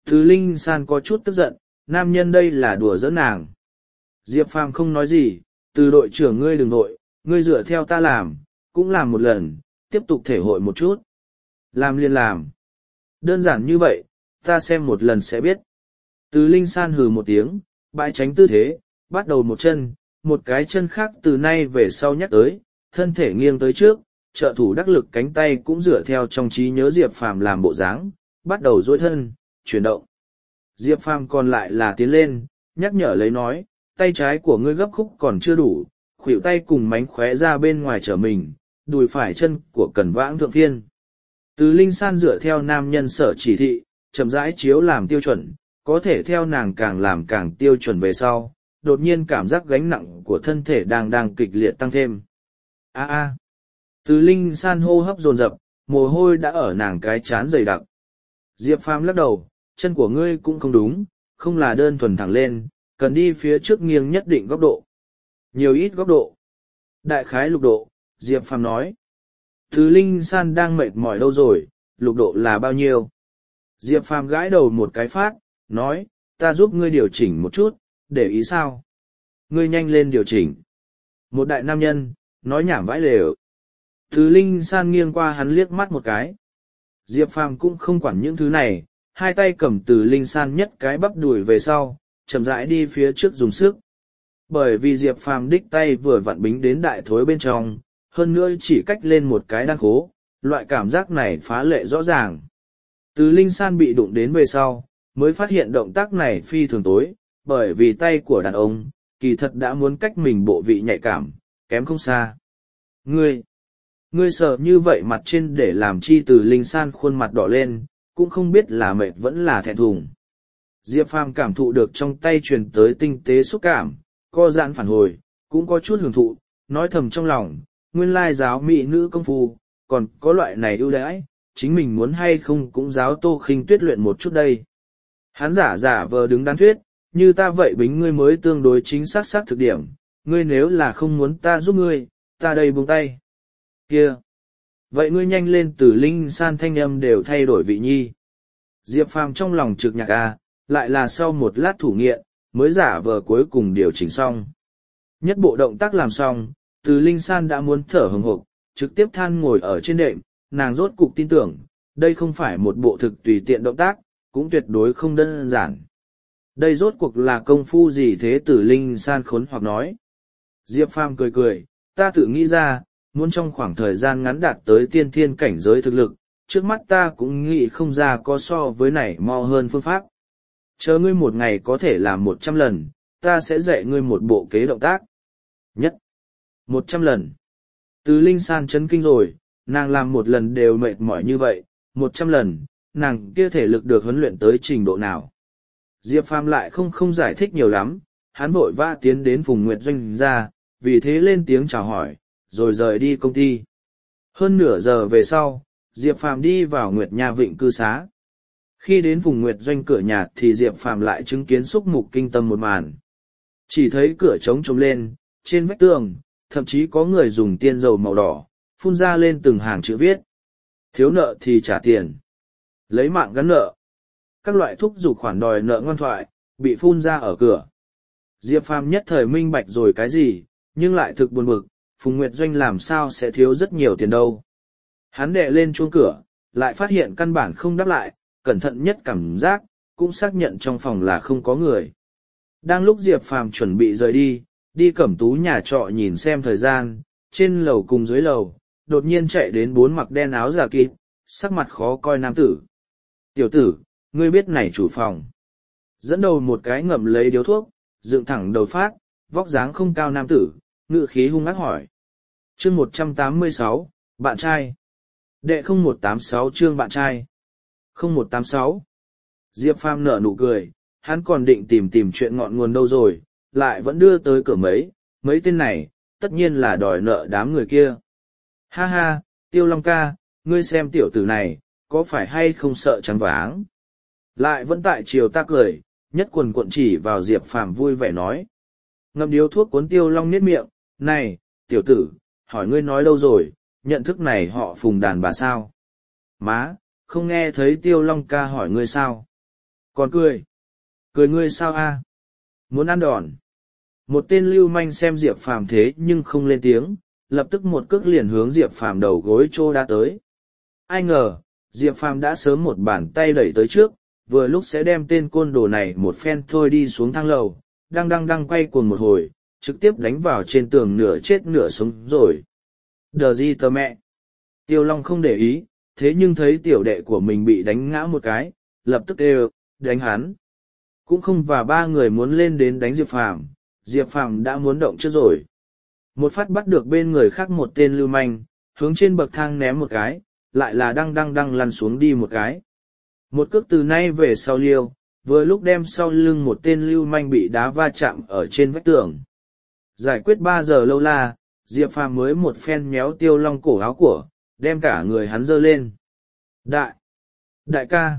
Từ Linh San có chút tức giận, nam nhân đây là đùa giỡn nàng. Diệp Phàm không nói gì, từ đội trưởng ngươi đừng nội, ngươi dựa theo ta làm, cũng làm một lần, tiếp tục thể hội một chút. Làm liền làm. Đơn giản như vậy, ta xem một lần sẽ biết. Từ Linh San hừ một tiếng, bãi tránh tư thế, bắt đầu một chân, một cái chân khác từ nay về sau nhắc tới, thân thể nghiêng tới trước, trợ thủ đắc lực cánh tay cũng dựa theo trong trí nhớ Diệp Phàm làm bộ dáng, bắt đầu duỗi thân, chuyển động. Diệp Phàm còn lại là tiến lên, nhắc nhở lấy nói, tay trái của ngươi gấp khúc còn chưa đủ, khuỷu tay cùng mánh khóe ra bên ngoài trở mình, đùi phải chân của Cẩn Vãng thượng phiên. Từ Linh San dựa theo nam nhân sở chỉ thị, chậm rãi chiếu làm tiêu chuẩn, có thể theo nàng càng làm càng tiêu chuẩn về sau, đột nhiên cảm giác gánh nặng của thân thể đang đang kịch liệt tăng thêm. A a. Từ Linh San hô hấp dồn dập, mồ hôi đã ở nàng cái chán dày đặc. Diệp Phàm lắc đầu, chân của ngươi cũng không đúng, không là đơn thuần thẳng lên, cần đi phía trước nghiêng nhất định góc độ. Nhiều ít góc độ. Đại khái lục độ, Diệp Phàm nói. Từ Linh San đang mệt mỏi đâu rồi, lục độ là bao nhiêu? Diệp Phàm gãi đầu một cái phát, nói, ta giúp ngươi điều chỉnh một chút, để ý sao? Ngươi nhanh lên điều chỉnh. Một đại nam nhân, nói nhảm vãi lều. Từ Linh San nghiêng qua hắn liếc mắt một cái. Diệp Phàm cũng không quản những thứ này, hai tay cầm Từ Linh San nhất cái bắp đùi về sau, chậm rãi đi phía trước dùng sức. Bởi vì Diệp Phàm đích tay vừa vặn bính đến đại thối bên trong, hơn nữa chỉ cách lên một cái đan khố, loại cảm giác này phá lệ rõ ràng. Từ Linh San bị đụng đến về sau, mới phát hiện động tác này phi thường tối, bởi vì tay của đàn ông, kỳ thật đã muốn cách mình bộ vị nhạy cảm, kém không xa. Ngươi, ngươi sợ như vậy mặt trên để làm chi? Từ Linh San khuôn mặt đỏ lên, cũng không biết là mệt vẫn là thẹn thùng. Diệp Phàm cảm thụ được trong tay truyền tới tinh tế xúc cảm, co giãn phản hồi, cũng có chút hưởng thụ, nói thầm trong lòng, nguyên lai giáo mỹ nữ công phu, còn có loại này ưu đãi, chính mình muốn hay không cũng giáo Tô Khinh Tuyết luyện một chút đây. Hắn giả giả vờ đứng đắn thuyết, như ta vậy bính ngươi mới tương đối chính xác xác thực điểm, ngươi nếu là không muốn ta giúp ngươi, ta đây buông tay. Kia! Vậy ngươi nhanh lên. Từ Linh San thanh âm đều thay đổi vị nhi. Diệp Phàm trong lòng trực nhạc a, lại là sau một lát thủ nghiện, mới giả vờ cuối cùng điều chỉnh xong. Nhất bộ động tác làm xong, Từ Linh San đã muốn thở hừng hực, trực tiếp than ngồi ở trên đệm, nàng rốt cục tin tưởng, đây không phải một bộ thực tùy tiện động tác, cũng tuyệt đối không đơn giản. Đây rốt cuộc là công phu gì thế? Từ Linh San khốn hoặc nói. Diệp Phàm cười cười, ta tự nghĩ ra, muốn trong khoảng thời gian ngắn đạt tới tiên thiên cảnh giới thực lực, trước mắt ta cũng nghĩ không ra có so với này mo hơn phương pháp. Chờ ngươi một ngày có thể làm một trăm lần, ta sẽ dạy ngươi một bộ kế động tác. Nhất. Một trăm lần. Từ Linh San chấn kinh rồi, nàng làm một lần đều mệt mỏi như vậy, một trăm lần, nàng kia thể lực được huấn luyện tới trình độ nào. Diệp Phàm lại không không giải thích nhiều lắm, hắn vội vã tiến đến Phùng Nguyệt Doanh ra, vì thế lên tiếng chào hỏi, rồi rời đi công ty. Hơn nửa giờ về sau, Diệp Phàm đi vào Nguyệt Nha Vịnh cư xá. Khi đến Phùng Nguyệt Doanh cửa nhà thì Diệp Phàm lại chứng kiến xúc mục kinh tâm một màn. Chỉ thấy cửa trống trống lên, trên vách tường, thậm chí có người dùng tiên dầu màu đỏ, phun ra lên từng hàng chữ viết. Thiếu nợ thì trả tiền. Lấy mạng gắn nợ. Các loại thúc giục khoản đòi nợ ngoan thoại, bị phun ra ở cửa. Diệp Phàm nhất thời minh bạch rồi cái gì, nhưng lại thực buồn bực, Phùng Nguyệt Doanh làm sao sẽ thiếu rất nhiều tiền đâu. Hắn đệ lên chuông cửa, lại phát hiện căn bản không đáp lại, cẩn thận nhất cảm giác, cũng xác nhận trong phòng là không có người. Đang lúc Diệp Phàm chuẩn bị rời đi, đi Cẩm Tú nhà trọ nhìn xem thời gian, trên lầu cùng dưới lầu, đột nhiên chạy đến bốn mặc đen áo giả kịp, sắc mặt khó coi nam tử. Tiểu tử, ngươi biết này chủ phòng. Dẫn đầu một cái ngậm lấy điếu thuốc, dựng thẳng đầu phát, vóc dáng không cao nam tử, ngự khí hung ác hỏi. Chương một trăm tám mươi sáu, bạn trai. Đệ không một tám sáu chương bạn trai. không một tám sáu. Diệp Phàm nở nụ cười, hắn còn định tìm tìm chuyện ngọn nguồn đâu rồi, lại vẫn đưa tới cửa mấy, mấy tên này, tất nhiên là đòi nợ đám người kia. Ha ha, Tiêu Long ca, ngươi xem tiểu tử này, có phải hay không sợ trắng váng? Lại vẫn tại chiều ta cười, nhất quần cuộn chỉ vào Diệp Phàm vui vẻ nói. Ngậm điếu thuốc cuốn Tiêu Long niết miệng, này, tiểu tử, hỏi ngươi nói đâu rồi, nhận thức này họ Phùng đàn bà sao? Má, không nghe thấy Tiêu Long ca hỏi ngươi sao? Còn cười. Cười ngươi sao a? Muốn ăn đòn. Một tên lưu manh xem Diệp Phàm thế nhưng không lên tiếng, lập tức một cước liền hướng Diệp Phàm đầu gối trô đã tới. Ai ngờ, Diệp Phàm đã sớm một bàn tay đẩy tới trước, vừa lúc sẽ đem tên côn đồ này một phen thôi đi xuống thang lầu, đang đang đang quay cuồng một hồi, trực tiếp đánh vào trên tường nửa chết nửa sống rồi. Đờ gì tờ mẹ. Tiêu Long không để ý, thế nhưng thấy tiểu đệ của mình bị đánh ngã một cái, lập tức đều, đánh hắn. Cũng không và ba người muốn lên đến đánh Diệp Phàm, Diệp Phàm đã muốn động trước rồi. Một phát bắt được bên người khác một tên lưu manh, hướng trên bậc thang ném một cái, lại là đăng đăng đăng lăn xuống đi một cái. Một cước từ nay về sau liêu, vừa lúc đem sau lưng một tên lưu manh bị đá va chạm ở trên vách tường. Giải quyết ba giờ lâu la, Diệp Phàm mới một phen méo Tiêu Long cổ áo của, đem cả người hắn giơ lên. Đại! Đại ca!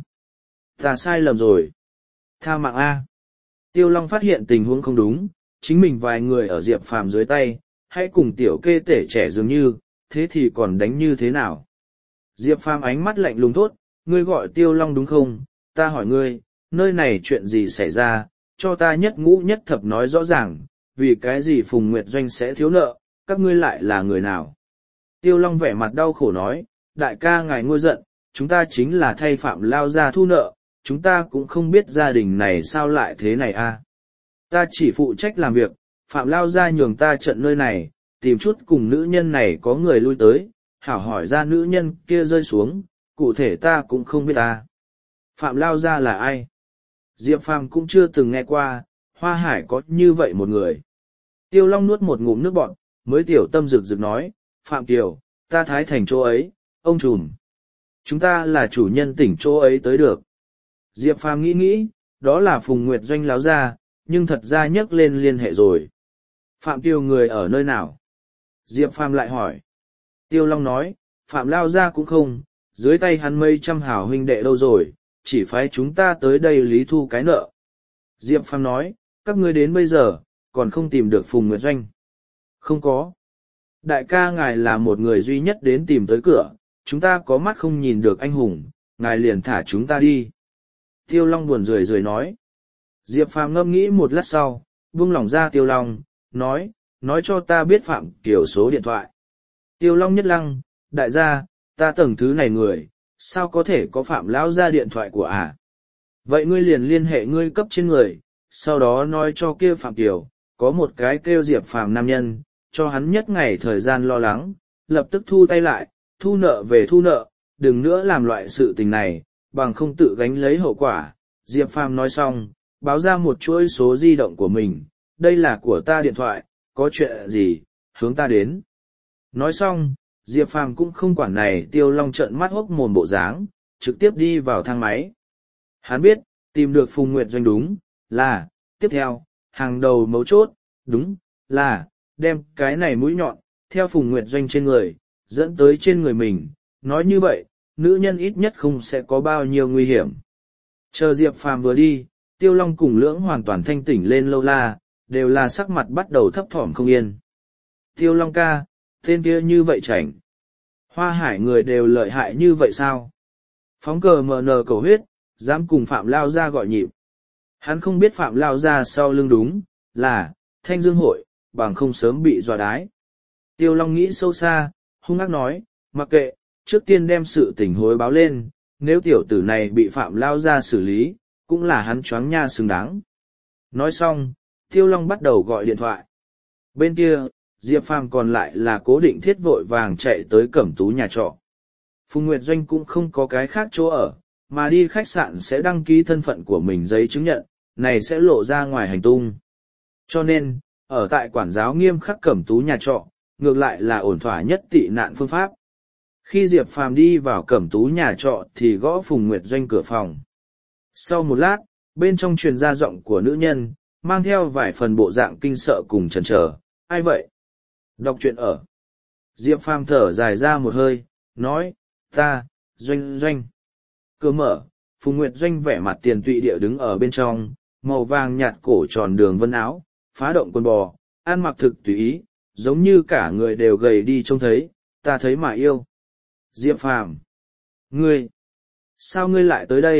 Ta sai lầm rồi! Tha mạng A! Tiêu Long phát hiện tình huống không đúng, chính mình vài người ở Diệp Phàm dưới tay, hãy cùng tiểu kê tể trẻ dường như, thế thì còn đánh như thế nào? Diệp Phàm ánh mắt lạnh lùng thốt, ngươi gọi Tiêu Long đúng không? Ta hỏi ngươi, nơi này chuyện gì xảy ra, cho ta nhất ngũ nhất thập nói rõ ràng, vì cái gì Phùng Nguyệt Doanh sẽ thiếu nợ, các ngươi lại là người nào? Tiêu Long vẻ mặt đau khổ nói, đại ca ngài ngôi giận, chúng ta chính là thay Phạm Lao gia thu nợ, chúng ta cũng không biết gia đình này sao lại thế này a. Ta chỉ phụ trách làm việc, Phạm Lao gia nhường ta trận nơi này, tìm chút cùng nữ nhân này có người lui tới, hảo hỏi ra nữ nhân kia rơi xuống, cụ thể ta cũng không biết ta. Phạm Lao gia là ai? Diệp Phàm cũng chưa từng nghe qua, Hoa Hải có như vậy một người. Tiêu Long nuốt một ngụm nước bọt, mới tiểu tâm rực rực nói, Phạm Kiều, ta thái thành chỗ ấy, ông trùm. Chúng ta là chủ nhân tỉnh chỗ ấy tới được. Diệp Phàm nghĩ nghĩ, đó là Phùng Nguyệt Doanh láo ra, nhưng thật ra nhắc lên liên hệ rồi. Phạm Kiều người ở nơi nào? Diệp Phàm lại hỏi. Tiêu Long nói, Phạm Lao ra cũng không, dưới tay hắn mấy trăm hảo huynh đệ đâu rồi, chỉ phái chúng ta tới đây lý thu cái nợ. Diệp Phàm nói, các ngươi đến bây giờ, còn không tìm được Phùng Nguyệt Doanh. Không có. Đại ca ngài là một người duy nhất đến tìm tới cửa, chúng ta có mắt không nhìn được anh hùng, ngài liền thả chúng ta đi. Tiêu Long buồn rười rười nói. Diệp Phàm ngâm nghĩ một lát sau, buông lỏng ra Tiêu Long, nói, nói cho ta biết Phạm Kiều số điện thoại. Tiêu Long nhất lăng, đại gia, ta tầng thứ này người, sao có thể có Phạm Lão gia điện thoại của ả? À? Vậy ngươi liền liên hệ ngươi cấp trên người, sau đó nói cho kia Phạm Kiều, có một cái kêu Diệp Phàm nam nhân, cho hắn nhất ngày thời gian lo lắng, lập tức thu tay lại, thu nợ về thu nợ, đừng nữa làm loại sự tình này, bằng không tự gánh lấy hậu quả. Diệp Phàm nói xong, báo ra một chuỗi số di động của mình, đây là của ta điện thoại, có chuyện gì, hướng ta đến. Nói xong, Diệp Phàm cũng không quản này Tiêu Long trợn mắt hốc mồm bộ dáng, trực tiếp đi vào thang máy. Hắn biết, tìm được Phùng Nguyệt Doanh đúng, là, tiếp theo, hàng đầu mấu chốt, đúng, là, đem cái này mũi nhọn, theo Phùng Nguyệt Doanh trên người, dẫn tới trên người mình, nói như vậy, nữ nhân ít nhất không sẽ có bao nhiêu nguy hiểm. Chờ Diệp Phàm vừa đi, Tiêu Long cùng Lưỡng hoàn toàn thanh tỉnh lên lâu la, đều là sắc mặt bắt đầu thấp thỏm không yên. Tiêu Long ca, tên kia như vậy chảnh. Hoa Hải người đều lợi hại như vậy sao? Phóng cờ mờ nờ cầu huyết, dám cùng Phạm Lao gia gọi nhịp. Hắn không biết Phạm Lao gia sau lưng đúng, là, Thanh Dương hội, bằng không sớm bị dọa đái. Tiêu Long nghĩ sâu xa, hung ác nói, mặc kệ, trước tiên đem sự tình hối báo lên, nếu tiểu tử này bị Phạm Lao gia xử lý, cũng là hắn choáng nha xứng đáng. Nói xong, Tiêu Long bắt đầu gọi điện thoại. Bên kia, Diệp Phàm còn lại là cố định thiết vội vàng chạy tới Cẩm Tú nhà trọ. Phùng Nguyệt Doanh cũng không có cái khác chỗ ở, mà đi khách sạn sẽ đăng ký thân phận của mình giấy chứng nhận, này sẽ lộ ra ngoài hành tung. Cho nên, ở tại quản giáo nghiêm khắc Cẩm Tú nhà trọ, ngược lại là ổn thỏa nhất tị nạn phương pháp. Khi Diệp Phàm đi vào Cẩm Tú nhà trọ thì gõ Phùng Nguyệt Doanh cửa phòng. Sau một lát, bên trong truyền ra giọng của nữ nhân, mang theo vài phần bộ dạng kinh sợ cùng chần chờ. Ai vậy? Đọc truyện ở. Diệp Phàm thở dài ra một hơi, nói, ta, Doanh Doanh. Cửa mở, Phùng Nguyệt Doanh vẻ mặt tiền tụy địa đứng ở bên trong, màu vàng nhạt cổ tròn đường vân áo, phá động quần bò, ăn mặc thực tùy ý, giống như cả người đều gầy đi trông thấy, ta thấy mà yêu. Diệp Phàm, ngươi, sao ngươi lại tới đây,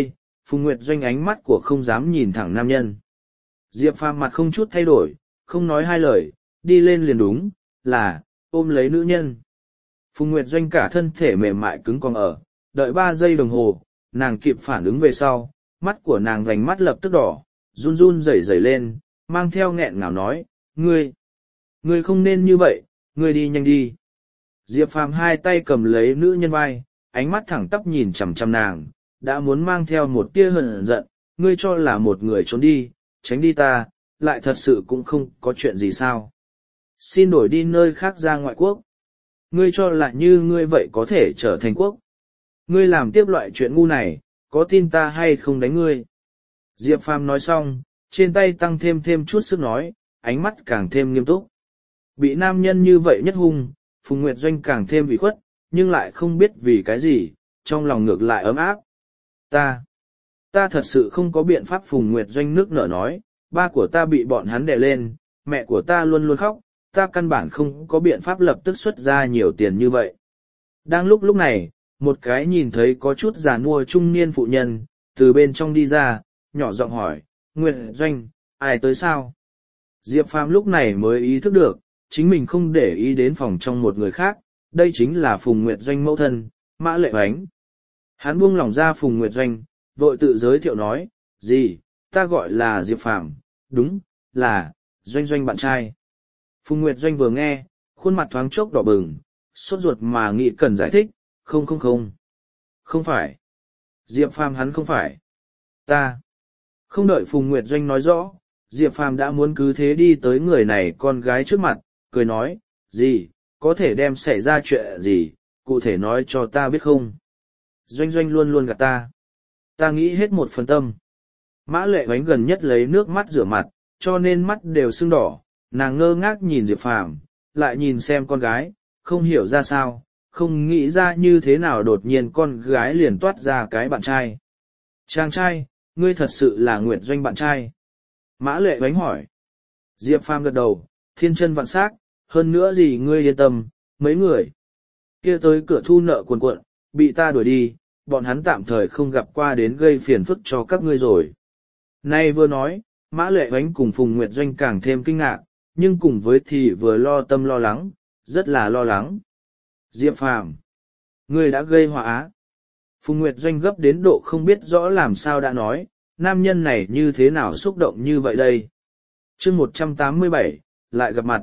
Phùng Nguyệt Doanh ánh mắt của không dám nhìn thẳng nam nhân. Diệp Phàm mặt không chút thay đổi, không nói hai lời, đi lên liền đúng, là, ôm lấy nữ nhân. Phùng Nguyệt Doanh cả thân thể mềm mại cứng còn ở, đợi ba giây đồng hồ, nàng kịp phản ứng về sau, mắt của nàng vành mắt lập tức đỏ, run run rẩy rẩy lên, mang theo nghẹn ngào nói, ngươi, ngươi không nên như vậy, ngươi đi nhanh đi. Diệp Phàm hai tay cầm lấy nữ nhân vai, ánh mắt thẳng tắp nhìn chằm chằm nàng, đã muốn mang theo một tia hờn giận, ngươi cho là một người trốn đi, tránh đi ta, lại thật sự cũng không có chuyện gì sao. Xin đổi đi nơi khác ra ngoại quốc. Ngươi cho là như ngươi vậy có thể trở thành quốc. Ngươi làm tiếp loại chuyện ngu này, có tin ta hay không đánh ngươi? Diệp Phàm nói xong, trên tay tăng thêm thêm chút sức nói, ánh mắt càng thêm nghiêm túc. Bị nam nhân như vậy nhất hung, Phùng Nguyệt Doanh càng thêm bị khuất, nhưng lại không biết vì cái gì, trong lòng ngược lại ấm áp. Ta, ta thật sự không có biện pháp. Phùng Nguyệt Doanh nước nở nói, ba của ta bị bọn hắn đè lên, mẹ của ta luôn luôn khóc, ta căn bản không có biện pháp lập tức xuất ra nhiều tiền như vậy. Đang lúc lúc này, một cái nhìn thấy có chút già nua trung niên phụ nhân, từ bên trong đi ra, nhỏ giọng hỏi, Nguyệt Doanh, ai tới sao? Diệp Phàm lúc này mới ý thức được, chính mình không để ý đến phòng trong một người khác, đây chính là Phùng Nguyệt Doanh mẫu thân, Mã Lệ Oánh. Hắn buông lỏng ra Phùng Nguyệt Doanh, vội tự giới thiệu nói, gì, ta gọi là Diệp Phàm, đúng, là, Doanh Doanh bạn trai. Phùng Nguyệt Doanh vừa nghe, khuôn mặt thoáng chốc đỏ bừng, sốt ruột mà nghĩ cần giải thích, không không không. Không phải. Diệp Phàm hắn không phải. Ta. Không đợi Phùng Nguyệt Doanh nói rõ, Diệp Phàm đã muốn cứ thế đi tới người này con gái trước mặt, cười nói, gì, có thể đem xảy ra chuyện gì, cụ thể nói cho ta biết không? Doanh Doanh luôn luôn gạt ta. Ta nghĩ hết một phần tâm. Mã Lệ Oánh gần nhất lấy nước mắt rửa mặt, cho nên mắt đều sưng đỏ, nàng ngơ ngác nhìn Diệp Phàm, lại nhìn xem con gái, không hiểu ra sao, không nghĩ ra như thế nào đột nhiên con gái liền toát ra cái bạn trai. Chàng trai, ngươi thật sự là Nguyệt Doanh bạn trai? Mã Lệ Oánh hỏi. Diệp Phàm gật đầu, thiên chân vạn sắc, hơn nữa gì ngươi yên tâm, mấy người kia tới cửa thu nợ cuồn cuộn, bị ta đuổi đi, bọn hắn tạm thời không gặp qua đến gây phiền phức cho các ngươi rồi. Nay vừa nói, Mã Lệ Oánh cùng Phùng Nguyệt Doanh càng thêm kinh ngạc, nhưng cùng với thì vừa lo tâm lo lắng, rất là lo lắng. Diệp Phàm, ngươi đã gây họa á. Phùng Nguyệt Doanh gấp đến độ không biết rõ làm sao đã nói, nam nhân này như thế nào xúc động như vậy đây. Chương một trăm tám mươi bảy, lại gặp mặt.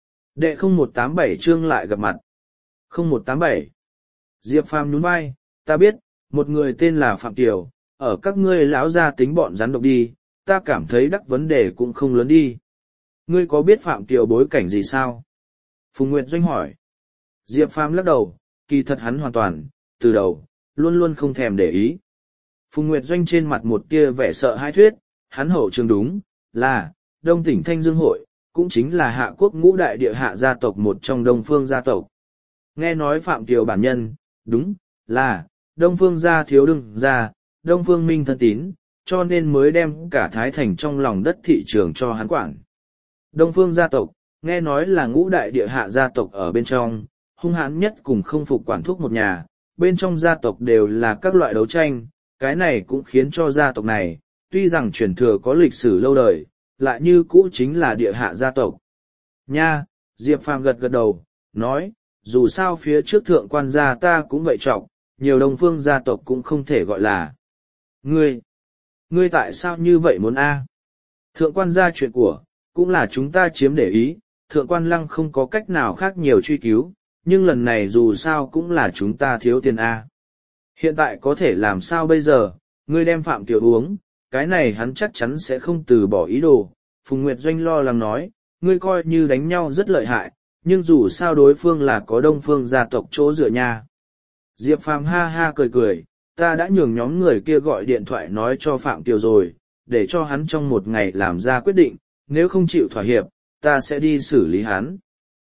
Đệ không một tám bảy chương lại gặp mặt. không một tám bảy. Diệp Phàm nhún vai, ta biết, một người tên là Phạm Kiều, ở các ngươi lão gia tính bọn rắn độc đi, ta cảm thấy đắc vấn đề cũng không lớn đi. Ngươi có biết Phạm Kiều bối cảnh gì sao? Phùng Nguyệt Doanh hỏi. Diệp Phàm lắc đầu, kỳ thật hắn hoàn toàn, từ đầu, luôn luôn không thèm để ý. Phùng Nguyệt Doanh trên mặt một tia vẻ sợ hãi thuyết, hắn hậu trường đúng, là, Đông tỉnh Thanh Dương Hội, cũng chính là hạ quốc ngũ đại địa hạ gia tộc một trong Đông Phương gia tộc. Nghe nói Phạm Kiều bản nhân, đúng, là, Đông Phương gia thiếu đương gia, Đông Phương Minh thân tín, cho nên mới đem cả Thái Thành trong lòng đất thị trường cho hắn quản. Đông Phương gia tộc, nghe nói là ngũ đại địa hạ gia tộc ở bên trong, hung hãn nhất cùng không phục quản thúc một nhà, bên trong gia tộc đều là các loại đấu tranh, cái này cũng khiến cho gia tộc này, tuy rằng truyền thừa có lịch sử lâu đời, lại như cũ chính là địa hạ gia tộc. Nha, Diệp Phàm gật gật đầu, nói, dù sao phía trước thượng quan gia ta cũng vậy trọng, nhiều Đông Phương gia tộc cũng không thể gọi là. Ngươi, ngươi tại sao như vậy muốn a? Thượng quan gia chuyện của, cũng là chúng ta chiếm để ý, thượng quan lăng không có cách nào khác nhiều truy cứu, nhưng lần này dù sao cũng là chúng ta thiếu tiền a. Hiện tại có thể làm sao bây giờ, ngươi đem Phạm Kiều uống, cái này hắn chắc chắn sẽ không từ bỏ ý đồ. Phùng Nguyệt Doanh lo lắng nói, ngươi coi như đánh nhau rất lợi hại, nhưng dù sao đối phương là có Đông Phương gia tộc chỗ dựa nha. Diệp Phàm ha ha cười cười, ta đã nhường nhóm người kia gọi điện thoại nói cho Phạm Kiều rồi, để cho hắn trong một ngày làm ra quyết định, nếu không chịu thỏa hiệp, ta sẽ đi xử lý hắn.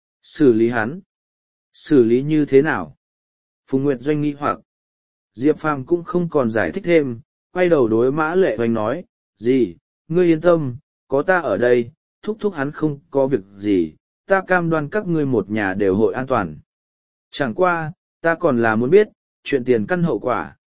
Xử lý hắn? Xử lý như thế nào? Phùng Nguyệt Doanh nghi hoặc. Diệp Phàm cũng không còn giải thích thêm, quay đầu đối Mã Lệ Oánh nói, gì, ngươi yên tâm, có ta ở đây, thúc thúc hắn không có việc gì, ta cam đoan các ngươi một nhà đều hội an toàn. Chẳng qua, ta còn là muốn biết, chuyện tiền căn hậu quả.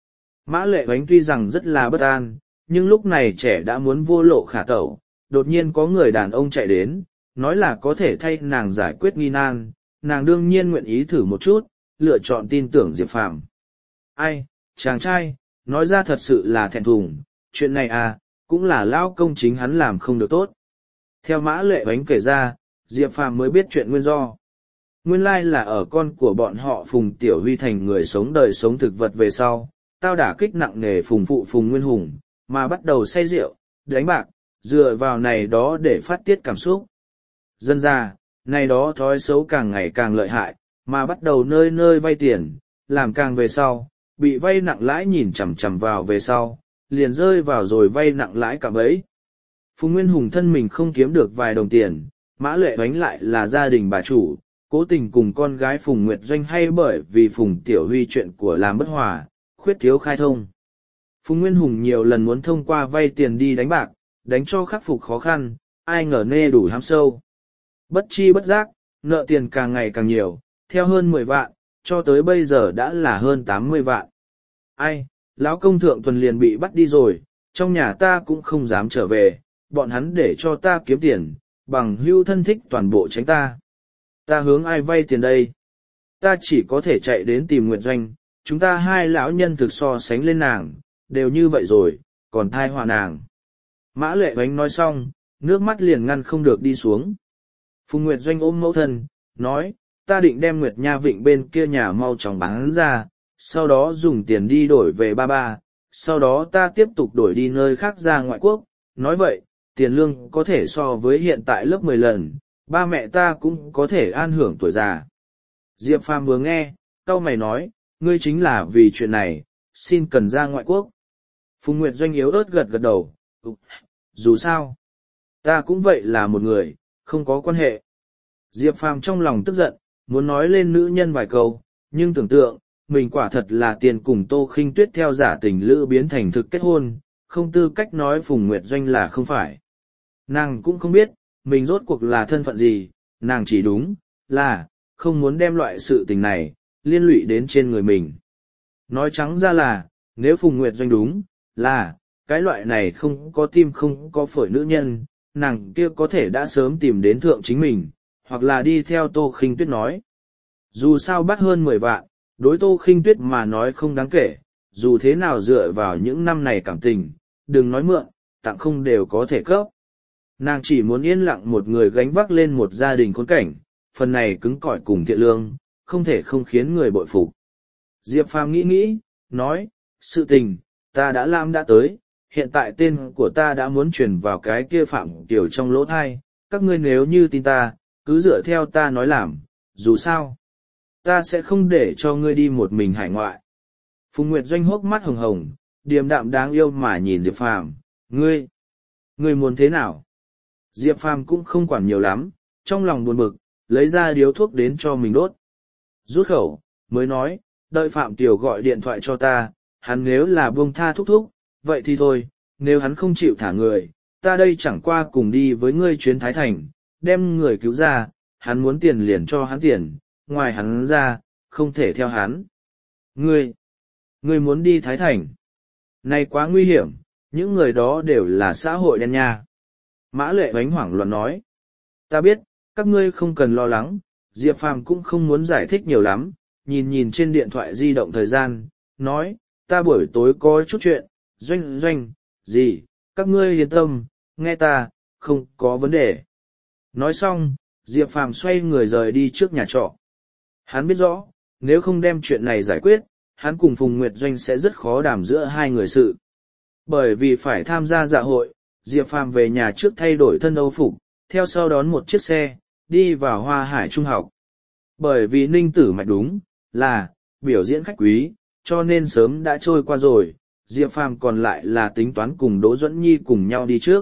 Mã Lệ Oánh tuy rằng rất là bất an, nhưng lúc này trẻ đã muốn vô lộ khả tẩu, đột nhiên có người đàn ông chạy đến, nói là có thể thay nàng giải quyết nghi nan, nàng đương nhiên nguyện ý thử một chút, lựa chọn tin tưởng Diệp Phàm. Ai, chàng trai, nói ra thật sự là thẹn thùng, chuyện này à, cũng là lao công chính hắn làm không được tốt. Theo Mã Lệ Oánh kể ra, Diệp Phàm mới biết chuyện nguyên do. Nguyên lai là ở con của bọn họ Phùng Tiểu Huy thành người sống đời sống thực vật về sau, tao đả kích nặng nề Phùng phụ Phùng Nguyên Hùng, mà bắt đầu say rượu, đánh bạc, dựa vào này đó để phát tiết cảm xúc. Dân ra, này đó thói xấu càng ngày càng lợi hại, mà bắt đầu nơi nơi vay tiền, làm càng về sau, bị vay nặng lãi nhìn chằm chằm vào về sau, liền rơi vào rồi vay nặng lãi cả bấy. Phùng Nguyên Hùng thân mình không kiếm được vài đồng tiền, Mã Lệ Oánh lại là gia đình bà chủ, cố tình cùng con gái Phùng Nguyệt Doanh hay bởi vì Phùng Tiểu Huy chuyện của làm bất hòa, khuyết thiếu khai thông. Phùng Nguyên Hùng nhiều lần muốn thông qua vay tiền đi đánh bạc, đánh cho khắc phục khó khăn, ai ngờ nê đủ hám sâu. Bất chi bất giác, nợ tiền càng ngày càng nhiều, theo hơn mười vạn, cho tới bây giờ đã là hơn tám mươi vạn. Ai, lão công thượng tuần liền bị bắt đi rồi, trong nhà ta cũng không dám trở về, bọn hắn để cho ta kiếm tiền, bằng hưu thân thích toàn bộ tránh ta. Ta hướng ai vay tiền đây? Ta chỉ có thể chạy đến tìm Nguyệt Doanh, chúng ta hai lão nhân thực so sánh lên nàng, đều như vậy rồi, còn thai họa nàng. Mã Lệ Oánh nói xong, nước mắt liền ngăn không được đi xuống. Phùng Nguyệt Doanh ôm mẫu thân, nói, ta định đem Nguyệt Nha Vịnh bên kia nhà mau chóng bán ra, sau đó dùng tiền đi đổi về ba ba, sau đó ta tiếp tục đổi đi nơi khác ra ngoại quốc. Nói vậy, tiền lương có thể so với hiện tại lớp mười lần, ba mẹ ta cũng có thể an hưởng tuổi già. Diệp Phàm vừa nghe, cau mày nói, ngươi chính là vì chuyện này, xin cần ra ngoại quốc. Phùng Nguyệt Doanh yếu ớt gật gật đầu, ừ, dù sao, ta cũng vậy là một người, không có quan hệ. Diệp Phàm trong lòng tức giận, muốn nói lên nữ nhân vài câu, nhưng tưởng tượng, mình quả thật là tiền cùng Tô Khinh Tuyết theo giả tình lữ biến thành thực kết hôn, không tư cách nói Phùng Nguyệt Doanh là không phải. Nàng cũng không biết, mình rốt cuộc là thân phận gì, nàng chỉ đúng, là, không muốn đem loại sự tình này, liên lụy đến trên người mình. Nói trắng ra là, nếu Phùng Nguyệt Doanh đúng, là, cái loại này không có tim không có phổi nữ nhân, nàng kia có thể đã sớm tìm đến thượng chính mình, hoặc là đi theo Tô Khinh Tuyết nói. Dù sao bắt hơn mười vạn, đối Tô Khinh Tuyết mà nói không đáng kể, dù thế nào dựa vào những năm này cảm tình, đừng nói mượn, tặng không đều có thể cấp. Nàng chỉ muốn yên lặng một người gánh vác lên một gia đình khốn cảnh, phần này cứng cỏi cùng thiện lương, không thể không khiến người bội phục. Diệp Phàm nghĩ nghĩ, nói, sự tình, ta đã làm đã tới, hiện tại tên của ta đã muốn truyền vào cái kia Phạm Tiểu trong lỗ thai, các ngươi nếu như tin ta, cứ dựa theo ta nói làm, dù sao, ta sẽ không để cho ngươi đi một mình hải ngoại. Phùng Nguyệt Doanh hốc mắt hồng hồng, điềm đạm đáng yêu mà nhìn Diệp Phàm, ngươi, ngươi muốn thế nào? Diệp Phàm cũng không quản nhiều lắm, trong lòng buồn bực, lấy ra điếu thuốc đến cho mình đốt. Rút khẩu, mới nói, đợi Phạm Tiểu gọi điện thoại cho ta, hắn nếu là buông tha thúc thúc, vậy thì thôi, nếu hắn không chịu thả người, ta đây chẳng qua cùng đi với ngươi chuyến Thái Thành, đem người cứu ra, hắn muốn tiền liền cho hắn tiền, ngoài hắn ra, không thể theo hắn. Ngươi, ngươi muốn đi Thái Thành. Này quá nguy hiểm, những người đó đều là xã hội đen nha. Mã Lệ Oánh hoảng loạn nói. Ta biết, các ngươi không cần lo lắng, Diệp Phàm cũng không muốn giải thích nhiều lắm, nhìn nhìn trên điện thoại di động thời gian, nói, ta buổi tối có chút chuyện, Doanh Doanh, gì, các ngươi yên tâm, nghe ta, không có vấn đề. Nói xong, Diệp Phàm xoay người rời đi trước nhà trọ. Hắn biết rõ, nếu không đem chuyện này giải quyết, hắn cùng Phùng Nguyệt Doanh sẽ rất khó đàm giữa hai người sự. Bởi vì phải tham gia dạ hội, Diệp Phàm về nhà trước thay đổi thân âu phục, theo sau đón một chiếc xe, đi vào Hoa Hải Trung học. Bởi vì Ninh Tử Mạch đúng, là, biểu diễn khách quý, cho nên sớm đã trôi qua rồi, Diệp Phàm còn lại là tính toán cùng Đỗ Duẫn Nhi cùng nhau đi trước.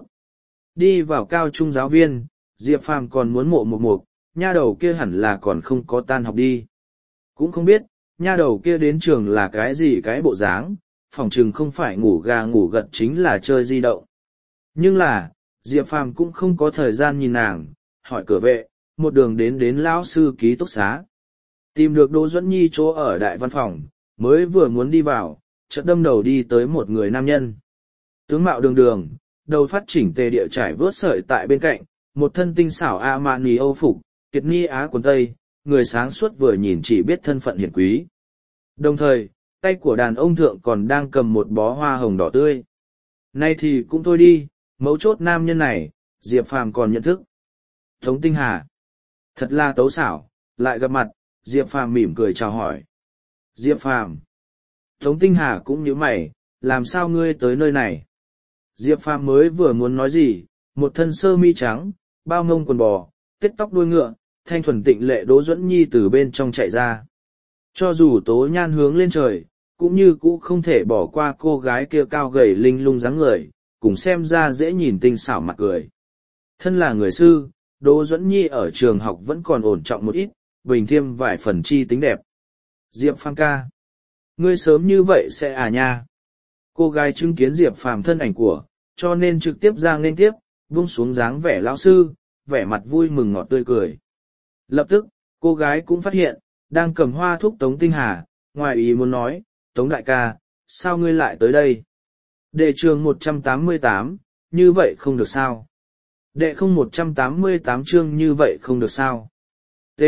Đi vào cao trung giáo viên, Diệp Phàm còn muốn mộ một mục, nha đầu kia hẳn là còn không có tan học đi. Cũng không biết, nha đầu kia đến trường là cái gì cái bộ dáng, phòng trường không phải ngủ gà ngủ gật chính là chơi di động. Nhưng là, Diệp Phàm cũng không có thời gian nhìn nàng, hỏi cửa vệ, một đường đến đến lão sư ký túc xá. Tìm được Đỗ Duẫn Nhi chỗ ở đại văn phòng, mới vừa muốn đi vào, chợt đâm đầu đi tới một người nam nhân. Tướng mạo đường đường, đầu phát chỉnh tề địa trải vớt sợi tại bên cạnh, một thân tinh xảo a mạn nì âu phục, kiệt ni á quần tây, người sáng suốt vừa nhìn chỉ biết thân phận hiển quý. Đồng thời, tay của đàn ông thượng còn đang cầm một bó hoa hồng đỏ tươi. Nay thì cũng thôi đi, mấu chốt nam nhân này, Diệp Phàm còn nhận thức. Tống Tinh Hà. Thật là tấu xảo, lại gặp mặt, Diệp Phàm mỉm cười chào hỏi. Diệp Phàm. Tống Tinh Hà cũng nhíu mày, làm sao ngươi tới nơi này? Diệp Phàm mới vừa muốn nói gì, một thân sơ mi trắng, bao ngông quần bò, tết tóc đuôi ngựa, thanh thuần tịnh lệ Đỗ Duẫn Nhi từ bên trong chạy ra. Cho dù tố nhan hướng lên trời, cũng như cũ không thể bỏ qua cô gái kia cao gầy linh lung dáng người, cùng xem ra dễ nhìn tinh xảo mặt cười. Thân là người sư, Đỗ Duẫn Nhi ở trường học vẫn còn ổn trọng một ít, bình thêm vài phần chi tính đẹp. Diệp Phàm ca. Ngươi sớm như vậy sẽ à nha. Cô gái chứng kiến Diệp Phàm thân ảnh của, cho nên trực tiếp ra nên tiếp, buông xuống dáng vẻ lão sư, vẻ mặt vui mừng ngọt tươi cười. Lập tức, cô gái cũng phát hiện, đang cầm hoa thúc Tống Tinh Hà, ngoài ý muốn nói, Tống đại ca, sao ngươi lại tới đây? Đệ trường một trăm tám mươi tám, như vậy không được sao? Đệ không một trăm tám mươi tám chương như vậy không được sao? T.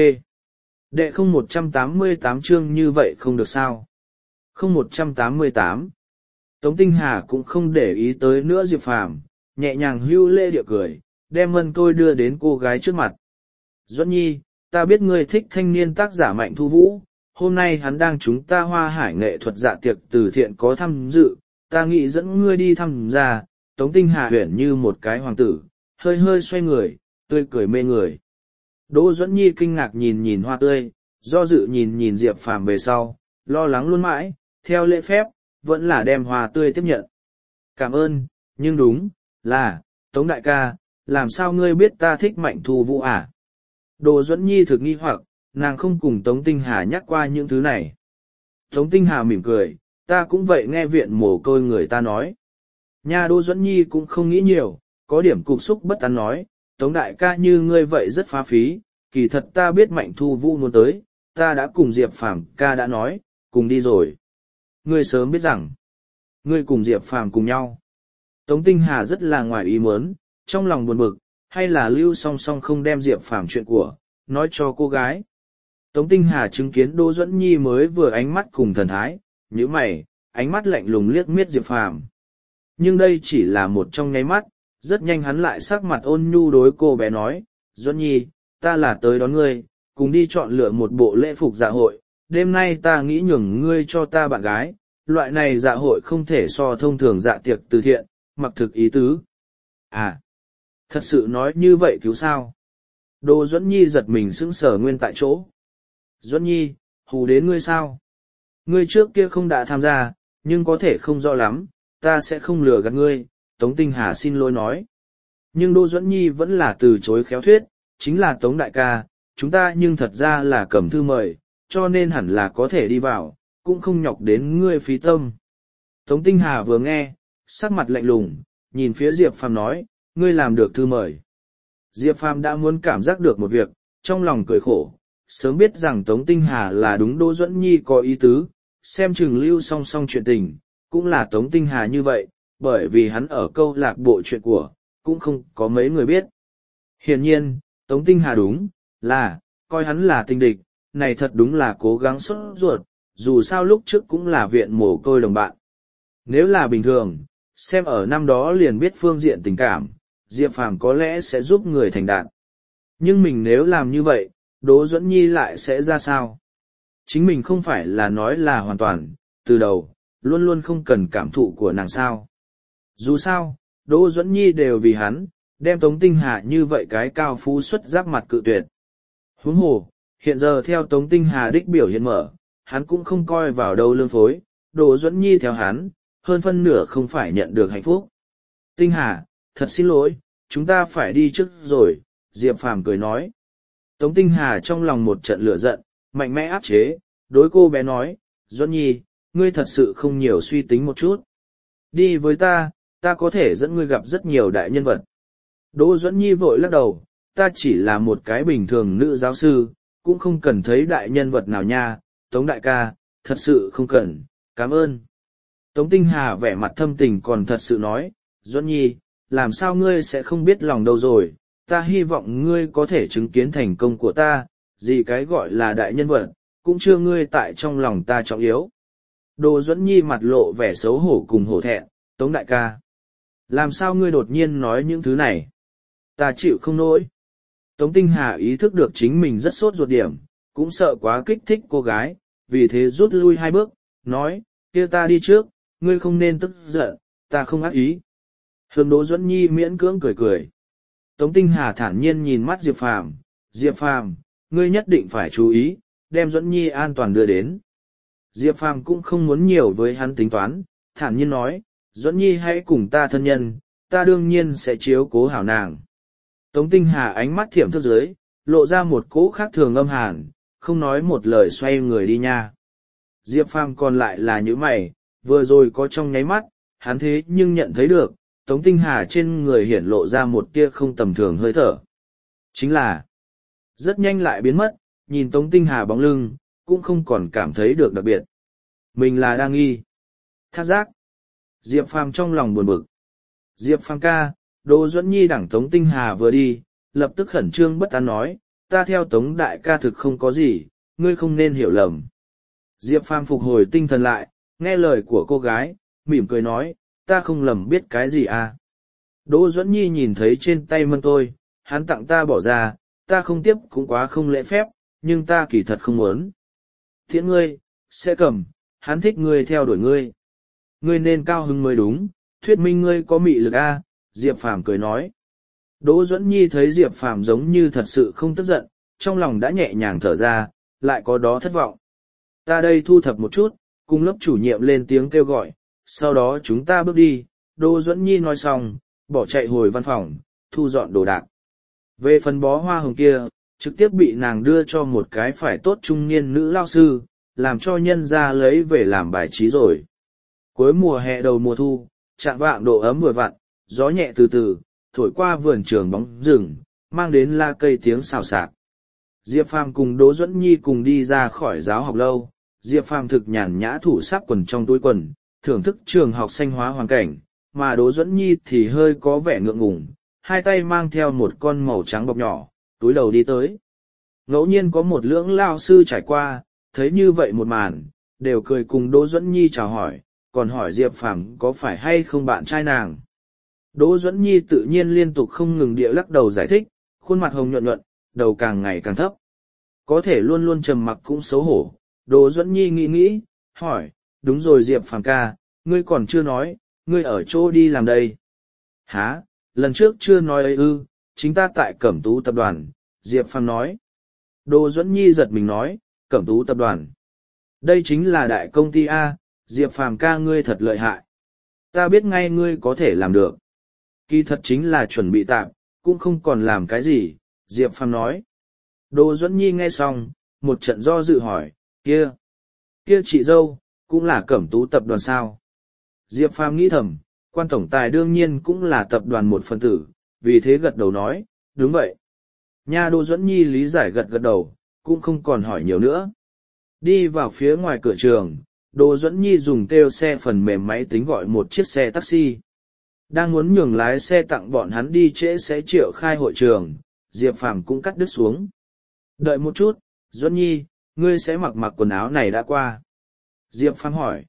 Đệ không một trăm tám mươi tám chương như vậy không được sao? Không một trăm tám mươi tám. Tống Tinh Hà cũng không để ý tới nữa Diệp Phàm, nhẹ nhàng hưu lê địa cười, đem mân tôi đưa đến cô gái trước mặt. Duẫn Nhi, ta biết ngươi thích thanh niên tác giả Mạnh Thu Vũ, hôm nay hắn đang chúng ta Hoa Hải nghệ thuật dạ tiệc từ thiện có tham dự, ta nghĩ dẫn ngươi đi thăm ra. Tống Tinh Hà huyển như một cái hoàng tử, hơi hơi xoay người, tươi cười mê người. Đỗ Duẫn Nhi kinh ngạc nhìn nhìn hoa tươi, do dự nhìn nhìn Diệp Phàm về sau, lo lắng luôn mãi, theo lễ phép, vẫn là đem hoa tươi tiếp nhận. Cảm ơn, nhưng đúng, là, Tống đại ca, làm sao ngươi biết ta thích Mạnh Thu Vũ à? Đỗ Duẫn Nhi thực nghi hoặc, nàng không cùng Tống Tinh Hà nhắc qua những thứ này. Tống Tinh Hà mỉm cười, ta cũng vậy nghe viện mồ côi người ta nói. Nha Đỗ Duẫn Nhi cũng không nghĩ nhiều, có điểm cục xúc bất an nói, Tống đại ca như ngươi vậy rất phá phí, kỳ thật ta biết Mạnh Thu Vũ muốn tới, ta đã cùng Diệp Phàm ca đã nói, cùng đi rồi. Ngươi sớm biết rằng, ngươi cùng Diệp Phàm cùng nhau. Tống Tinh Hà rất là ngoài ý muốn, trong lòng buồn bực, hay là lưu song song không đem Diệp Phàm chuyện của, nói cho cô gái. Tống Tinh Hà chứng kiến Đỗ Duẫn Nhi mới vừa ánh mắt cùng thần thái, nhíu mày, ánh mắt lạnh lùng liếc miết Diệp Phàm. Nhưng đây chỉ là một trong nháy mắt, rất nhanh hắn lại sắc mặt ôn nhu đối cô bé nói, Duẫn Nhi, ta là tới đón ngươi, cùng đi chọn lựa một bộ lễ phục dạ hội, đêm nay ta nghĩ nhường ngươi cho ta bạn gái, loại này dạ hội không thể so thông thường dạ tiệc từ thiện, mặc thực ý tứ. À, thật sự nói như vậy cứu sao? Đỗ Duẫn Nhi giật mình sững sờ nguyên tại chỗ. Duẫn Nhi, hù đến ngươi sao? Ngươi trước kia không đã tham gia, nhưng có thể không rõ lắm, ta sẽ không lừa gạt ngươi, Tống Tinh Hà xin lỗi nói. Nhưng Đỗ Duẫn Nhi vẫn là từ chối khéo thuyết, chính là Tống đại ca, chúng ta nhưng thật ra là cầm thư mời, cho nên hẳn là có thể đi vào, cũng không nhọc đến ngươi phí tâm. Tống Tinh Hà vừa nghe, sắc mặt lạnh lùng, nhìn phía Diệp Phàm nói, ngươi làm được thư mời. Diệp Phàm đã muốn cảm giác được một việc, trong lòng cười khổ, sớm biết rằng Tống Tinh Hà là đúng Đỗ Duẫn Nhi có ý tứ, xem chừng lưu song song chuyện tình, cũng là Tống Tinh Hà như vậy, bởi vì hắn ở câu lạc bộ chuyện của, cũng không có mấy người biết. Hiển nhiên, Tống Tinh Hà đúng, là, coi hắn là tình địch, này thật đúng là cố gắng sốt ruột, dù sao lúc trước cũng là viện mồ côi đồng bạn. Nếu là bình thường, xem ở năm đó liền biết phương diện tình cảm, Diệp Phàm có lẽ sẽ giúp người thành đạt. Nhưng mình nếu làm như vậy, Đỗ Duẫn Nhi lại sẽ ra sao? Chính mình không phải là nói là hoàn toàn, từ đầu, luôn luôn không cần cảm thụ của nàng sao. Dù sao, Đỗ Duẫn Nhi đều vì hắn, đem Tống Tinh Hà như vậy cái cao phú xuất giáp mặt cự tuyệt. Huống hồ, hiện giờ theo Tống Tinh Hà đích biểu hiện mở, hắn cũng không coi vào đâu lương phối, Đỗ Duẫn Nhi theo hắn, hơn phân nửa không phải nhận được hạnh phúc. Tinh Hà, thật xin lỗi, chúng ta phải đi trước rồi, Diệp Phàm cười nói. Tống Tinh Hà trong lòng một trận lửa giận, mạnh mẽ áp chế, đối cô bé nói, Duẫn Nhi, ngươi thật sự không nhiều suy tính một chút. Đi với ta, ta có thể dẫn ngươi gặp rất nhiều đại nhân vật. Đỗ Duẫn Nhi vội lắc đầu, ta chỉ là một cái bình thường nữ giáo sư, cũng không cần thấy đại nhân vật nào nha, Tống đại ca, thật sự không cần, cảm ơn. Tống Tinh Hà vẻ mặt thâm tình còn thật sự nói, Duẫn Nhi, làm sao ngươi sẽ không biết lòng đâu rồi, ta hy vọng ngươi có thể chứng kiến thành công của ta, gì cái gọi là đại nhân vật, cũng chưa ngươi tại trong lòng ta trọng yếu. Đồ Duẫn Nhi mặt lộ vẻ xấu hổ cùng hổ thẹn, Tống đại ca. Làm sao ngươi đột nhiên nói những thứ này? Ta chịu không nổi. Tống Tinh Hà ý thức được chính mình rất sốt ruột điểm, cũng sợ quá kích thích cô gái, vì thế rút lui hai bước, nói, kia ta đi trước, ngươi không nên tức giận, ta không ác ý. Hướng Đỗ Duẫn Nhi miễn cưỡng cười cười. Tống Tinh Hà thản nhiên nhìn mắt Diệp Phàm, Diệp Phàm, ngươi nhất định phải chú ý, đem Duẫn Nhi an toàn đưa đến. Diệp Phàm cũng không muốn nhiều với hắn tính toán, thản nhiên nói, Duẫn Nhi hãy cùng ta thân nhân, ta đương nhiên sẽ chiếu cố hảo nàng. Tống Tinh Hà ánh mắt thiểm thức dưới, lộ ra một cỗ khác thường âm hàn, không nói một lời xoay người đi nha. Diệp Phàm còn lại là những mày, vừa rồi có trong nháy mắt, hắn thế nhưng nhận thấy được, Tống Tinh Hà trên người hiển lộ ra một tia không tầm thường hơi thở. Chính là, rất nhanh lại biến mất, nhìn Tống Tinh Hà bóng lưng, cũng không còn cảm thấy được đặc biệt. Mình là đang nghi. Thác giác. Diệp Phàm trong lòng buồn bực. Diệp Phàm ca, Đỗ Duẫn Nhi đẳng Tống Tinh Hà vừa đi, lập tức khẩn trương bất an nói, ta theo Tống đại ca thực không có gì, ngươi không nên hiểu lầm. Diệp Phàm phục hồi tinh thần lại, nghe lời của cô gái, mỉm cười nói, ta không lầm biết cái gì à. Đỗ Duẫn Nhi nhìn thấy trên tay mân tôi, hắn tặng ta bỏ ra, ta không tiếp cũng quá không lễ phép, nhưng ta kỳ thật không muốn. Thiện ngươi, sẽ cầm, hắn thích ngươi theo đuổi ngươi. Ngươi nên cao hứng mới đúng, thuyết minh ngươi có mị lực a. À, Diệp Phàm cười nói. Đỗ Duẫn Nhi thấy Diệp Phàm giống như thật sự không tức giận, trong lòng đã nhẹ nhàng thở ra, lại có đó thất vọng. Ta đây thu thập một chút, cùng lớp chủ nhiệm lên tiếng kêu gọi, sau đó chúng ta bước đi. Đỗ Duẫn Nhi nói xong, bỏ chạy hồi văn phòng, thu dọn đồ đạc. Về phần bó hoa hồng kia, trực tiếp bị nàng đưa cho một cái phải tốt trung niên nữ lao sư, làm cho nhân ra lấy về làm bài trí rồi. Cuối mùa hè đầu mùa thu, chạng vạng độ ấm vừa vặn, gió nhẹ từ từ, thổi qua vườn trường bóng rừng, mang đến la cây tiếng xào xạc. Diệp Phàm cùng Đỗ Duẫn Nhi cùng đi ra khỏi giáo học lâu, Diệp Phàm thực nhàn nhã thủ sắp quần trong túi quần, thưởng thức trường học xanh hóa hoàn cảnh, mà Đỗ Duẫn Nhi thì hơi có vẻ ngượng ngùng, hai tay mang theo một con màu trắng bọc nhỏ, túi đầu đi tới. Ngẫu nhiên có một lưỡng lao sư trải qua, thấy như vậy một màn, đều cười cùng Đỗ Duẫn Nhi chào hỏi, còn hỏi Diệp Phàm có phải hay không bạn trai nàng. Đỗ Duẫn Nhi tự nhiên liên tục không ngừng địa lắc đầu giải thích, khuôn mặt hồng nhuận nhuận, đầu càng ngày càng thấp. Có thể luôn luôn trầm mặc cũng xấu hổ. Đỗ Duẫn Nhi nghĩ nghĩ, hỏi, đúng rồi Diệp Phàm ca, ngươi còn chưa nói, ngươi ở chỗ đi làm đây. Hả, lần trước chưa nói ấy ư, chính ta tại Cẩm Tú tập đoàn, Diệp Phàm nói. Đỗ Duẫn Nhi giật mình nói, Cẩm Tú tập đoàn. Đây chính là đại công ty A, Diệp Phàm ca ngươi thật lợi hại. Ta biết ngay ngươi có thể làm được. Kỳ thật chính là chuẩn bị tạm, cũng không còn làm cái gì, Diệp Phàm nói. Đỗ Duẫn Nhi nghe xong, một trận do dự hỏi, kia, kia chị dâu, cũng là Cẩm Tú tập đoàn sao? Diệp Phàm nghĩ thầm, quan tổng tài đương nhiên cũng là tập đoàn một phần tử, vì thế gật đầu nói, đúng vậy. Nha Đỗ Duẫn Nhi lý giải gật gật đầu, cũng không còn hỏi nhiều nữa. Đi vào phía ngoài cửa trường, Đỗ Duẫn Nhi dùng kêu xe phần mềm máy tính gọi một chiếc xe taxi. Đang muốn nhường lái xe tặng bọn hắn đi trễ sẽ triệu khai hội trường, Diệp Phàm cũng cắt đứt xuống. Đợi một chút, Duẫn Nhi, ngươi sẽ mặc mặc quần áo này đã qua. Diệp Phàm hỏi.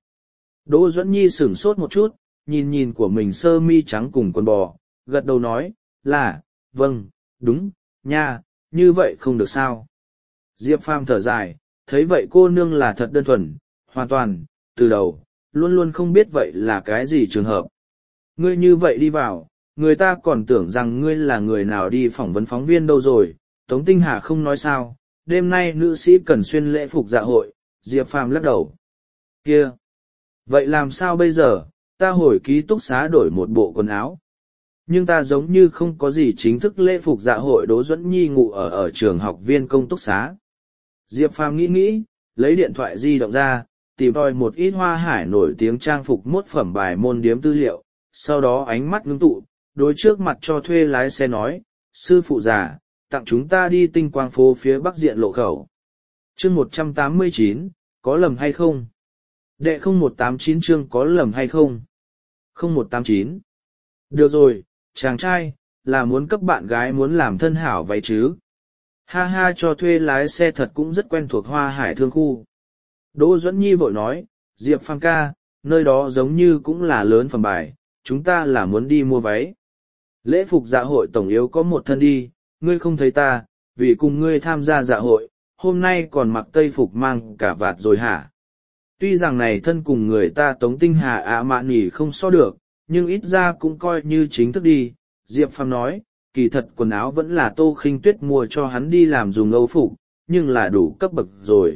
Đỗ Duẫn Nhi sửng sốt một chút, nhìn nhìn của mình sơ mi trắng cùng quần bò, gật đầu nói, là, vâng, đúng, nha, như vậy không được sao. Diệp Phàm thở dài, thấy vậy cô nương là thật đơn thuần, hoàn toàn, từ đầu, luôn luôn không biết vậy là cái gì trường hợp. Ngươi như vậy đi vào, người ta còn tưởng rằng ngươi là người nào đi phỏng vấn phóng viên đâu rồi. Tống Tinh Hà không nói sao, đêm nay nữ sĩ cần xuyên lễ phục dạ hội, Diệp Phàm lắc đầu. Kia! Vậy làm sao bây giờ, ta hồi ký túc xá đổi một bộ quần áo. Nhưng ta giống như không có gì chính thức lễ phục dạ hội. Đỗ Duẫn Nhi ngủ ở ở trường học viên công túc xá. Diệp Phàm nghĩ nghĩ, lấy điện thoại di động ra, tìm tòi một ít Hoa Hải nổi tiếng trang phục mốt phẩm bài môn điếm tư liệu, sau đó ánh mắt ngưng tụ, đối trước mặt cho thuê lái xe nói, sư phụ già, tặng chúng ta đi tinh quang phố phía bắc diện lộ khẩu. chương một trăm tám mươi chín, có lầm hay không? Đệ không một tám chín chương có lầm hay không? không một tám chín. Được rồi, chàng trai, là muốn cấp bạn gái muốn làm thân hảo vậy chứ? Ha ha, cho thuê lái xe thật cũng rất quen thuộc Hoa Hải thương khu. Đỗ Duẫn Nhi vội nói, Diệp Phàm ca, nơi đó giống như cũng là lớn phẩm bài, chúng ta là muốn đi mua váy. Lễ phục dạ hội tổng yếu có một thân đi, ngươi không thấy ta, vì cùng ngươi tham gia dạ hội, hôm nay còn mặc tây phục mang cả vạt rồi hả? Tuy rằng này thân cùng người ta Tống Tinh Hà ạ mạn nỉ không so được, nhưng ít ra cũng coi như chính thức đi. Diệp Phàm nói, kỳ thật quần áo vẫn là Tô Khinh Tuyết mua cho hắn đi làm dùng âu phục, nhưng là đủ cấp bậc rồi.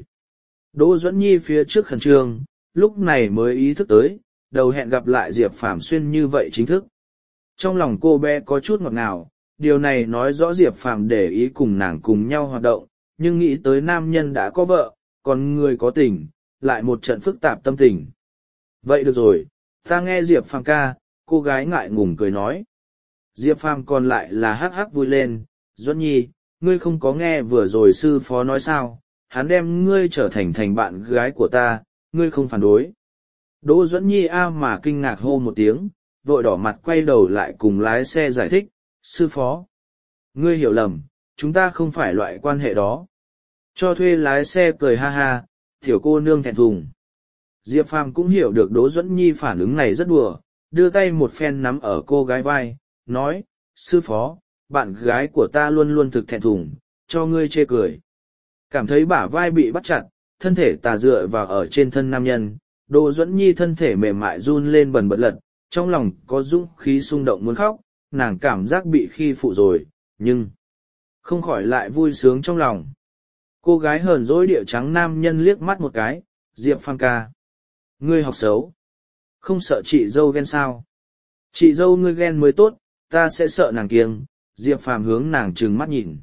Đỗ Duẫn Nhi phía trước khẩn trương, lúc này mới ý thức tới, đầu hẹn gặp lại Diệp Phàm xuyên như vậy chính thức. Trong lòng cô bé có chút ngọt ngào, điều này nói rõ Diệp Phàm để ý cùng nàng cùng nhau hoạt động, nhưng nghĩ tới nam nhân đã có vợ, còn người có tình, lại một trận phức tạp tâm tình. Vậy được rồi, ta nghe Diệp Phàm ca, cô gái ngại ngùng cười nói. Diệp Phàm còn lại là hắc hắc vui lên, Duẫn Nhi, ngươi không có nghe vừa rồi sư phó nói sao, hắn đem ngươi trở thành thành bạn gái của ta, ngươi không phản đối. Đỗ Duẫn Nhi a mà kinh ngạc hô một tiếng, vội đỏ mặt quay đầu lại cùng lái xe giải thích, sư phó. Ngươi hiểu lầm, chúng ta không phải loại quan hệ đó. Cho thuê lái xe cười ha ha, tiểu cô nương thẹn thùng. Diệp Phàm cũng hiểu được Đỗ Duẫn Nhi phản ứng này rất đùa, đưa tay một phen nắm ở cô gái vai, nói, sư phó, bạn gái của ta luôn luôn thực thẹn thùng, cho ngươi chê cười. Cảm thấy bả vai bị bắt chặt, thân thể tà dựa vào ở trên thân nam nhân, Đỗ Duẫn Nhi thân thể mềm mại run lên bần bật lật, trong lòng có dũng khí xung động muốn khóc, nàng cảm giác bị khi phụ rồi, nhưng không khỏi lại vui sướng trong lòng. Cô gái hờn dỗi địa trắng nam nhân liếc mắt một cái, Diệp Phàm ca. Ngươi học xấu. Không sợ chị dâu ghen sao? Chị dâu ngươi ghen mới tốt, ta sẽ sợ nàng kiêng. Diệp Phàm hướng nàng trừng mắt nhìn.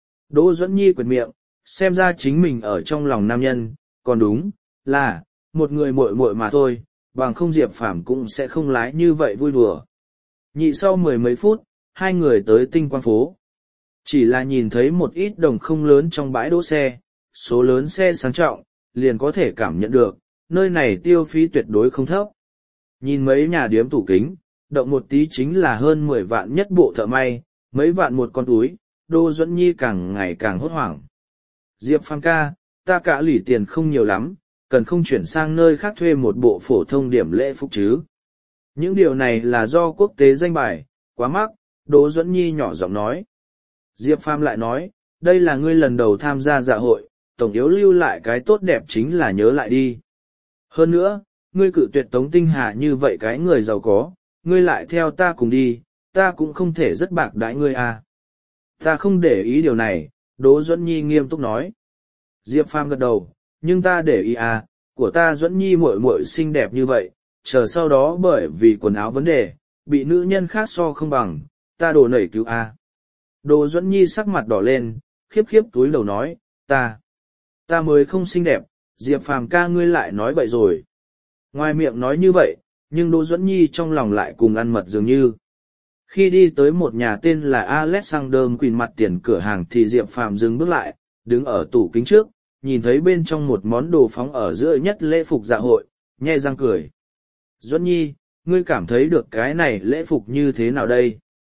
Đỗ Duẫn Nhi quệt miệng, xem ra chính mình ở trong lòng nam nhân, còn đúng, là, một người muội muội mà thôi, bằng không Diệp Phàm cũng sẽ không lái như vậy vui đùa. Nhị sau mười mấy phút, hai người tới Tinh Quang phố. Chỉ là nhìn thấy một ít đồng không lớn trong bãi đỗ xe, số lớn xe sang trọng, liền có thể cảm nhận được, nơi này tiêu phí tuyệt đối không thấp. Nhìn mấy nhà điếm tủ kính, động một tí chính là hơn mười vạn nhất bộ thợ may, mấy vạn một con túi, Đỗ Duẫn Nhi càng ngày càng hốt hoảng. Diệp Phàm ca, ta cả lỉ tiền không nhiều lắm, cần không chuyển sang nơi khác thuê một bộ phổ thông điểm lễ phục chứ. Những điều này là do quốc tế danh bài, quá mắc, Đỗ Duẫn Nhi nhỏ giọng nói. Diệp Phàm lại nói, đây là ngươi lần đầu tham gia dạ hội, tổng yếu lưu lại cái tốt đẹp chính là nhớ lại đi. Hơn nữa, ngươi cự tuyệt Tống Tinh Hà như vậy cái người giàu có, ngươi lại theo ta cùng đi, ta cũng không thể rất bạc đãi ngươi à. Ta không để ý điều này, Đỗ Duẫn Nhi nghiêm túc nói. Diệp Phàm gật đầu, nhưng ta để ý à, của ta Duẫn Nhi muội muội xinh đẹp như vậy, chờ sau đó bởi vì quần áo vấn đề, bị nữ nhân khác so không bằng, ta đổ nảy cứu à. Đỗ Duẫn Nhi sắc mặt đỏ lên, khiếp khiếp túi đầu nói, ta, ta mới không xinh đẹp, Diệp Phàm ca ngươi lại nói bậy rồi. Ngoài miệng nói như vậy, nhưng Đỗ Duẫn Nhi trong lòng lại cùng ăn mật dường như. Khi đi tới một nhà tên là Alexander Queen mặt tiền cửa hàng thì Diệp Phàm dừng bước lại, đứng ở tủ kính trước, nhìn thấy bên trong một món đồ phóng ở giữa nhất lễ phục dạ hội, nhe răng cười. Duẫn Nhi, ngươi cảm thấy được cái này lễ phục như thế nào đây?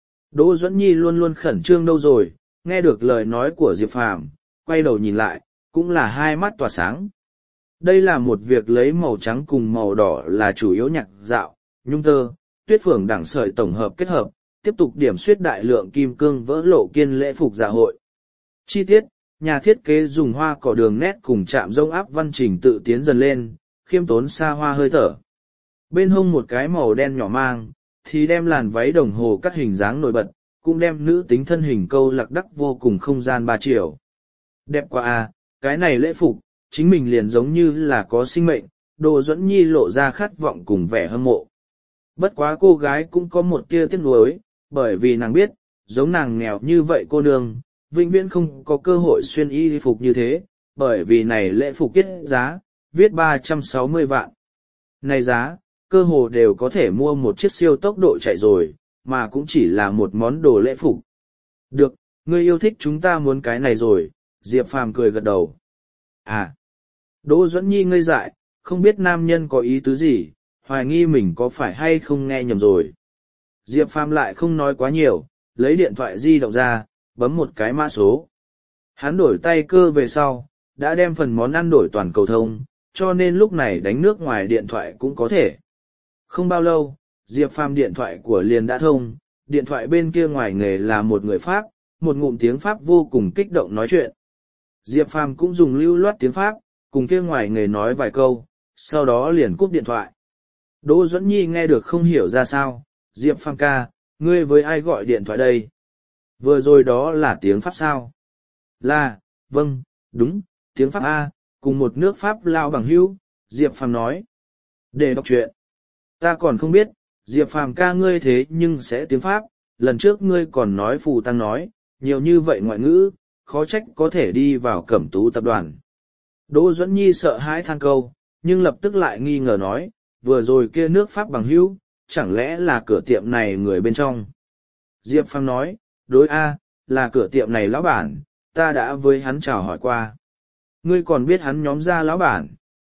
Đỗ Duẫn Nhi luôn luôn khẩn trương đâu rồi, nghe được lời nói của Diệp Phàm, quay đầu nhìn lại, cũng là hai mắt tỏa sáng. Đây là một việc lấy màu trắng cùng màu đỏ là chủ yếu nhạc dạo, nhung tơ, tuyết phường đẳng sợi tổng hợp kết hợp, tiếp tục điểm xuyết đại lượng kim cương vỡ lộ kiên lễ phục dạ hội. Chi tiết, nhà thiết kế dùng hoa cỏ đường nét cùng chạm rông áp văn trình tự tiến dần lên, khiêm tốn xa hoa hơi thở. Bên hông một cái màu đen nhỏ mang, thì đem làn váy đồng hồ cắt hình dáng nổi bật, cũng đem nữ tính thân hình câu lạc đắc vô cùng không gian ba chiều. Đẹp quá à, cái này lễ phục, chính mình liền giống như là có sinh mệnh, Đỗ Duẫn Nhi lộ ra khát vọng cùng vẻ hâm mộ. Bất quá cô gái cũng có một tia tiếc nuối, bởi vì nàng biết, giống nàng nghèo như vậy cô nương, vĩnh viễn không có cơ hội xuyên y phục như thế, bởi vì này lễ phục kết giá, viết ba trăm sáu mươi vạn. Này giá, cơ hồ đều có thể mua một chiếc siêu tốc độ chạy rồi, mà cũng chỉ là một món đồ lễ phục. Được, ngươi yêu thích chúng ta muốn cái này rồi, Diệp Phàm cười gật đầu. À, Đỗ Duẫn Nhi ngây dại, không biết nam nhân có ý tứ gì, hoài nghi mình có phải hay không nghe nhầm rồi. Diệp Phàm lại không nói quá nhiều, lấy điện thoại di động ra, bấm một cái mã số. Hắn đổi tay cơ về sau, đã đem phần món ăn đổi toàn cầu thông, cho nên lúc này đánh nước ngoài điện thoại cũng có thể. Không bao lâu, Diệp Phàm điện thoại của liền đã thông, điện thoại bên kia ngoài nghề là một người Pháp, một ngụm tiếng Pháp vô cùng kích động nói chuyện. Diệp Phàm cũng dùng lưu loát tiếng Pháp, cùng kia ngoài nghề nói vài câu, sau đó liền cúp điện thoại. Đỗ Duẫn Nhi nghe được không hiểu ra sao, Diệp Phàm ca, ngươi với ai gọi điện thoại đây? Vừa rồi đó là tiếng Pháp sao? Là, vâng, đúng, tiếng Pháp A, cùng một nước Pháp lao bằng hữu, Diệp Phàm nói. Để đọc truyện. Ta còn không biết, Diệp Phàm ca ngươi thế nhưng sẽ tiếng Pháp, lần trước ngươi còn nói phù tăng nói, nhiều như vậy ngoại ngữ, khó trách có thể đi vào Cẩm Tú tập đoàn. Đỗ Duẫn Nhi sợ hãi than câu, nhưng lập tức lại nghi ngờ nói, vừa rồi kia nước Pháp bằng hữu, chẳng lẽ là cửa tiệm này người bên trong. Diệp Phàm nói, đối A, là cửa tiệm này lão bản, ta đã với hắn chào hỏi qua. Ngươi còn biết hắn nhóm ra lão bản.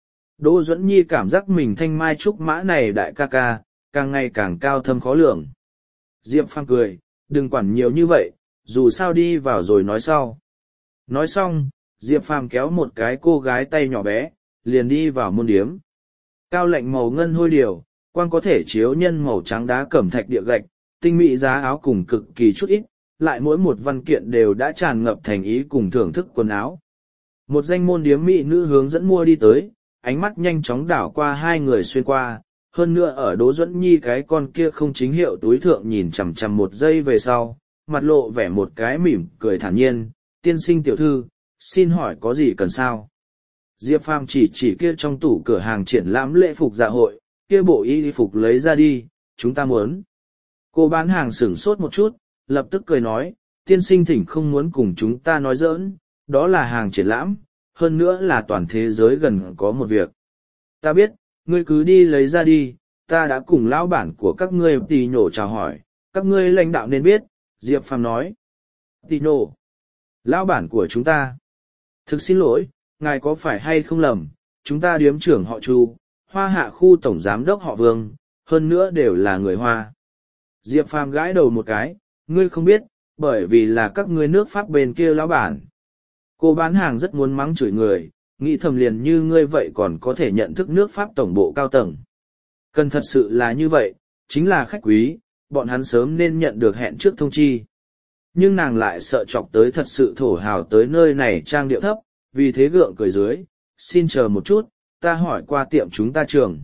Đỗ Duẫn Nhi cảm giác mình thanh mai trúc mã này đại ca ca, càng ngày càng cao thâm khó lường. Diệp Phàm cười, đừng quản nhiều như vậy, dù sao đi vào rồi nói sau. Nói xong, Diệp Phàm kéo một cái cô gái tay nhỏ bé, liền đi vào môn điếm. Cao lạnh màu ngân hôi điều, quang có thể chiếu nhân màu trắng đá cẩm thạch địa gạch, tinh mỹ giá áo cùng cực kỳ chút ít, lại mỗi một văn kiện đều đã tràn ngập thành ý cùng thưởng thức quần áo. Một danh môn điếm mỹ nữ hướng dẫn mua đi tới, ánh mắt nhanh chóng đảo qua hai người xuyên qua, hơn nữa ở Đỗ Duẫn Nhi cái con kia không chính hiệu túi thượng nhìn chằm chằm một giây về sau, mặt lộ vẻ một cái mỉm cười thản nhiên, tiên sinh tiểu thư, xin hỏi có gì cần sao? Diệp Phàm chỉ chỉ kia trong tủ cửa hàng triển lãm lễ phục dạ hội, kia bộ y phục lấy ra đi, chúng ta muốn. Cô bán hàng sửng sốt một chút, lập tức cười nói, tiên sinh thỉnh không muốn cùng chúng ta nói giỡn, đó là hàng triển lãm, hơn nữa là toàn thế giới gần có một việc. Ta biết, ngươi cứ đi lấy ra đi, ta đã cùng lão bản của các ngươi tì nhổ chào hỏi, các ngươi lãnh đạo nên biết, Diệp Phàm nói. Tì nhổ, lão bản của chúng ta. Thực xin lỗi, ngài có phải hay không lầm, chúng ta điếm trưởng họ Chu, Hoa Hạ khu tổng giám đốc họ Vương, hơn nữa đều là người Hoa. Diệp Phàm gãi đầu một cái, ngươi không biết, bởi vì là các ngươi nước Pháp bên kia lão bản. Cô bán hàng rất muốn mắng chửi người, nghĩ thầm liền như ngươi vậy còn có thể nhận thức nước Pháp tổng bộ cao tầng. Cần thật sự là như vậy, chính là khách quý, bọn hắn sớm nên nhận được hẹn trước thông chi. Nhưng nàng lại sợ chọc tới thật sự thổ hào tới nơi này trang điệu thấp, vì thế gượng cười dưới, xin chờ một chút, ta hỏi qua tiệm chúng ta trường.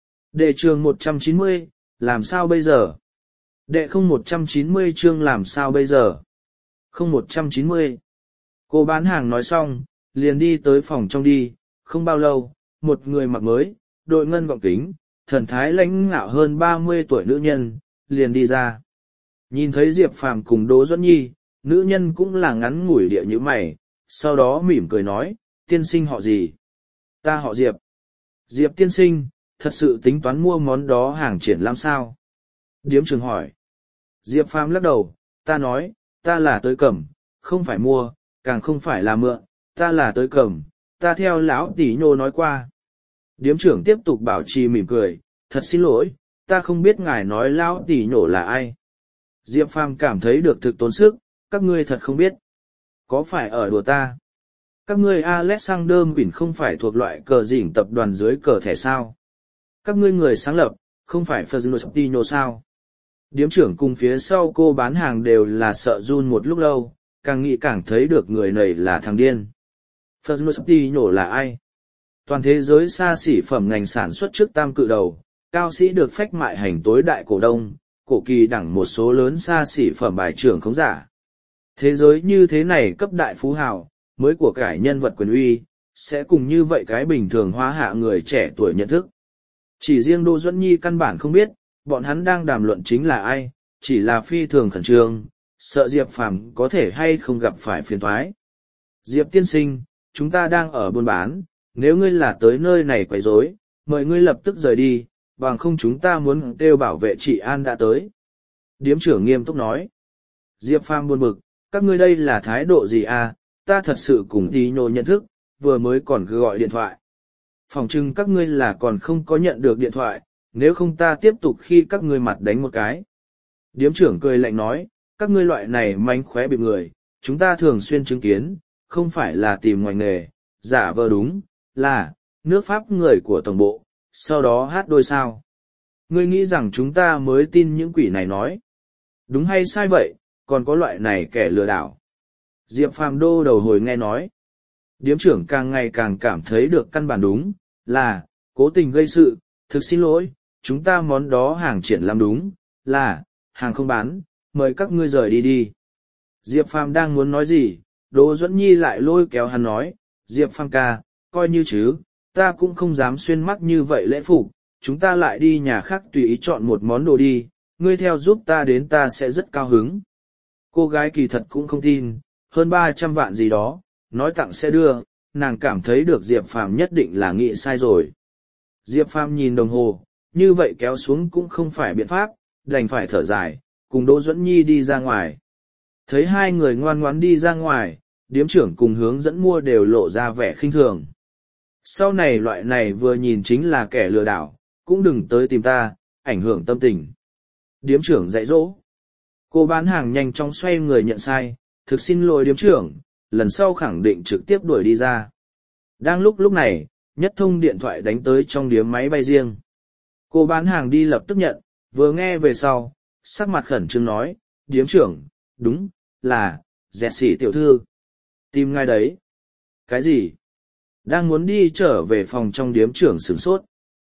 Đệ trường một trăm chín mươi, làm sao bây giờ? Đệ không một trăm chín mươi chương làm sao bây giờ? Không một trăm chín mươi. Cô bán hàng nói xong, liền đi tới phòng trong đi, không bao lâu, một người mặc mới, đội ngân gọng kính, thần thái lãnh ngạo hơn ba mươi tuổi nữ nhân, liền đi ra. Nhìn thấy Diệp Phàm cùng Đỗ Duẫn Nhi, nữ nhân cũng là ngắn ngủi địa như mày, sau đó mỉm cười nói, tiên sinh họ gì? Ta họ Diệp. Diệp tiên sinh, thật sự tính toán mua món đó hàng triển lãm sao? Điếm trưởng hỏi. Diệp Phàm lắc đầu, ta nói, ta là tới cầm, không phải mua, càng không phải là mượn, ta là tới cầm, ta theo lão tỷ nhô nói qua. Điếm trưởng tiếp tục bảo trì mỉm cười, thật xin lỗi, ta không biết ngài nói lão tỷ nhổ là ai. Diệp Phàm cảm thấy được thực tốn sức, các ngươi thật không biết. Có phải ở đùa ta? Các ngươi Alexander Quỳnh không phải thuộc loại cờ dỉnh tập đoàn dưới cờ thẻ sao? Các ngươi người sáng lập, không phải Fernandino sao? Điếm trưởng cùng phía sau cô bán hàng đều là sợ run một lúc lâu, càng nghĩ càng thấy được người này là thằng điên. Fernandino là ai? Toàn thế giới xa xỉ phẩm ngành sản xuất trước tam cự đầu, cao sĩ được phách mại hành tối đại cổ đông, cổ kỳ đẳng một số lớn xa xỉ phẩm bài trưởng khống giả. Thế giới như thế này cấp đại phú hào, mới của cải nhân vật quyền uy, sẽ cùng như vậy cái bình thường hóa hạ người trẻ tuổi nhận thức. Chỉ riêng Đỗ Duẫn Nhi căn bản không biết, bọn hắn đang đàm luận chính là ai, chỉ là phi thường khẩn trương, sợ Diệp Phàm có thể hay không gặp phải phiền toái. Diệp tiên sinh, chúng ta đang ở buôn bán, nếu ngươi là tới nơi này quấy rối, mời ngươi lập tức rời đi, bằng không chúng ta muốn kêu bảo vệ trị an đã tới. Điếm trưởng nghiêm túc nói. Diệp Phàm buồn bực, các ngươi đây là thái độ gì à, ta thật sự cùng đi nhô nhận thức, vừa mới còn cứ gọi điện thoại. Phỏng chừng các ngươi là còn không có nhận được điện thoại, nếu không ta tiếp tục khi các ngươi mặt đánh một cái. Điếm trưởng cười lạnh nói, các ngươi loại này mánh khóe bị người, chúng ta thường xuyên chứng kiến, không phải là tìm ngoài nghề, giả vờ đúng, là, nước Pháp người của tổng bộ, sau đó hát đôi sao. Ngươi nghĩ rằng chúng ta mới tin những quỷ này nói. Đúng hay sai vậy, còn có loại này kẻ lừa đảo. Diệp Phàm đô đầu hồi nghe nói. Điếm trưởng càng ngày càng cảm thấy được căn bản đúng, là, cố tình gây sự, thực xin lỗi, chúng ta món đó hàng triển làm đúng, là, hàng không bán, mời các ngươi rời đi đi. Diệp Phàm đang muốn nói gì, Đỗ Duẫn Nhi lại lôi kéo hắn nói, Diệp Phàm ca, coi như chứ, ta cũng không dám xuyên mắc như vậy lễ phục, chúng ta lại đi nhà khác tùy ý chọn một món đồ đi, ngươi theo giúp ta đến ta sẽ rất cao hứng. Cô gái kỳ thật cũng không tin, hơn ba trăm vạn gì đó, nói tặng sẽ đưa, nàng cảm thấy được Diệp Phàm nhất định là nghĩ sai rồi. Diệp Phàm nhìn đồng hồ, như vậy kéo xuống cũng không phải biện pháp, đành phải thở dài, cùng Đỗ Duẫn Nhi đi ra ngoài. Thấy hai người ngoan ngoãn đi ra ngoài, điếm trưởng cùng hướng dẫn mua đều lộ ra vẻ khinh thường. Sau này loại này vừa nhìn chính là kẻ lừa đảo, cũng đừng tới tìm ta, ảnh hưởng tâm tình. Điếm trưởng dạy dỗ. Cô bán hàng nhanh chóng xoay người nhận sai, thực xin lỗi điếm trưởng, lần sau khẳng định trực tiếp đuổi đi ra. Đang lúc lúc này, nhất thông điện thoại đánh tới trong điếm máy bay riêng. Cô bán hàng đi lập tức nhận, vừa nghe về sau, sắc mặt khẩn trương nói, điếm trưởng, đúng, là, dẹt xỉ tiểu thư. Tìm ngay đấy. Cái gì? Đang muốn đi trở về phòng trong điếm trưởng sửng sốt.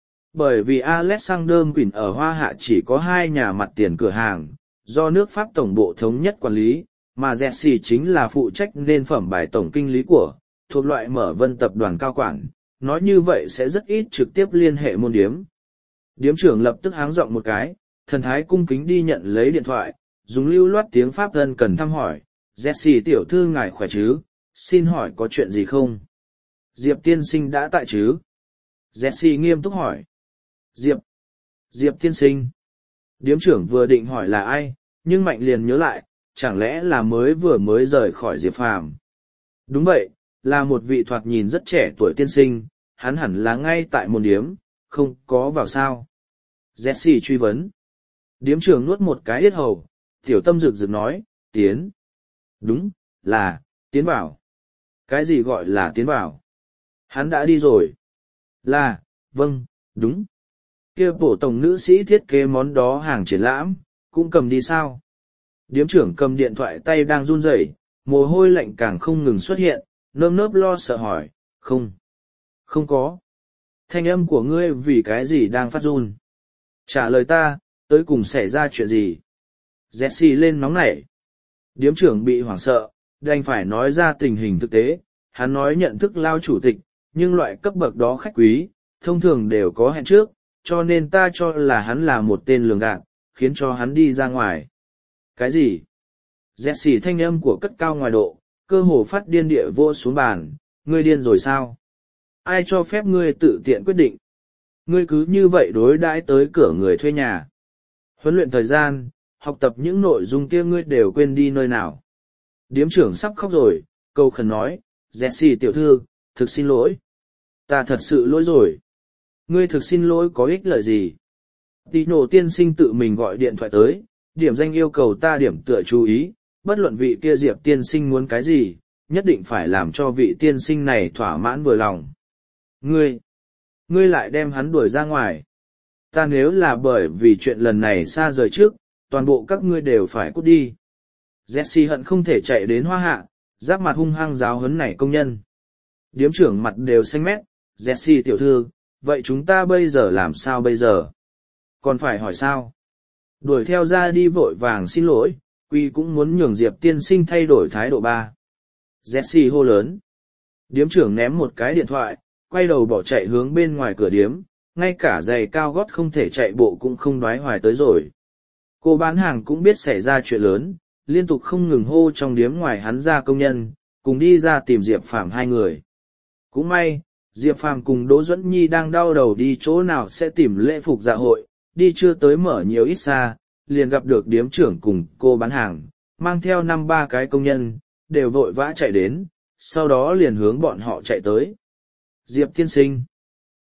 Bởi vì Alexander Quinn ở Hoa Hạ chỉ có hai nhà mặt tiền cửa hàng, do nước Pháp tổng bộ thống nhất quản lý, mà Jesse chính là phụ trách nên phẩm bài tổng kinh lý của, thuộc loại mở vân tập đoàn cao quản, nói như vậy sẽ rất ít trực tiếp liên hệ môn điếm. Điếm trưởng lập tức háng giọng một cái, thần thái cung kính đi nhận lấy điện thoại, dùng lưu loát tiếng Pháp thân cần thăm hỏi, Jesse tiểu thư ngài khỏe chứ, xin hỏi có chuyện gì không? Diệp tiên sinh đã tại chứ? Jesse nghiêm túc hỏi. Diệp. Diệp tiên sinh. Điếm trưởng vừa định hỏi là ai, nhưng mạnh liền nhớ lại, chẳng lẽ là mới vừa mới rời khỏi Diệp Phàm. Đúng vậy, là một vị thoạt nhìn rất trẻ tuổi tiên sinh, hắn hẳn là ngay tại một điếm, không có vào sao. Jesse truy vấn. Điếm trưởng nuốt một cái yết hầu, tiểu tâm rực rực nói, tiến. Đúng, là, tiến vào. Cái gì gọi là tiến vào? Hắn đã đi rồi. Là, vâng, đúng. Kia bổ tổng nữ sĩ thiết kế món đó hàng triển lãm, cũng cầm đi sao? Điếm trưởng cầm điện thoại tay đang run rẩy, mồ hôi lạnh càng không ngừng xuất hiện, nơm nớp lo sợ hỏi, không, không có. Thanh âm của ngươi vì cái gì đang phát run? Trả lời ta, tới cùng xảy ra chuyện gì? Jesse lên nóng nảy. Điếm trưởng bị hoảng sợ, đành phải nói ra tình hình thực tế, hắn nói nhận thức lao chủ tịch, nhưng loại cấp bậc đó khách quý, thông thường đều có hẹn trước, cho nên ta cho là hắn là một tên lường gạt, khiến cho hắn đi ra ngoài. Cái gì? Jesse thanh âm của cất cao ngoài độ, cơ hồ phát điên địa vô xuống bàn, ngươi điên rồi sao? Ai cho phép ngươi tự tiện quyết định? Ngươi cứ như vậy đối đãi tới cửa người thuê nhà. Huấn luyện thời gian, học tập những nội dung kia ngươi đều quên đi nơi nào. Điếm trưởng sắp khóc rồi, cầu khẩn nói, Jesse tiểu thư, thực xin lỗi. Ta thật sự lỗi rồi. Ngươi thực xin lỗi có ích lợi gì? Tino tiên sinh tự mình gọi điện thoại tới, điểm danh yêu cầu ta điểm tựa chú ý, bất luận vị kia Diệp tiên sinh muốn cái gì, nhất định phải làm cho vị tiên sinh này thỏa mãn vừa lòng. Ngươi, ngươi lại đem hắn đuổi ra ngoài. Ta nếu là bởi vì chuyện lần này xa rời trước, toàn bộ các ngươi đều phải cút đi. Jesse hận không thể chạy đến Hoa Hạ, giáp mặt hung hăng giáo huấn này công nhân. Điếm trưởng mặt đều xanh mét, Jesse tiểu thư, vậy chúng ta bây giờ làm sao bây giờ? Còn phải hỏi sao? Đuổi theo ra đi vội vàng xin lỗi, Quy cũng muốn nhường Diệp tiên sinh thay đổi thái độ ba. Jesse hô lớn. Điếm trưởng ném một cái điện thoại, quay đầu bỏ chạy hướng bên ngoài cửa điếm, ngay cả giày cao gót không thể chạy bộ cũng không đoái hoài tới rồi. Cô bán hàng cũng biết xảy ra chuyện lớn, liên tục không ngừng hô trong điếm ngoài hắn ra công nhân, cùng đi ra tìm Diệp Phàm hai người. Cũng may, Diệp Phàm cùng Đỗ Duẫn Nhi đang đau đầu đi chỗ nào sẽ tìm lễ phục dạ hội, đi chưa tới mở nhiều ít xa, liền gặp được điếm trưởng cùng cô bán hàng, mang theo năm ba cái công nhân, đều vội vã chạy đến, sau đó liền hướng bọn họ chạy tới. Diệp tiên sinh.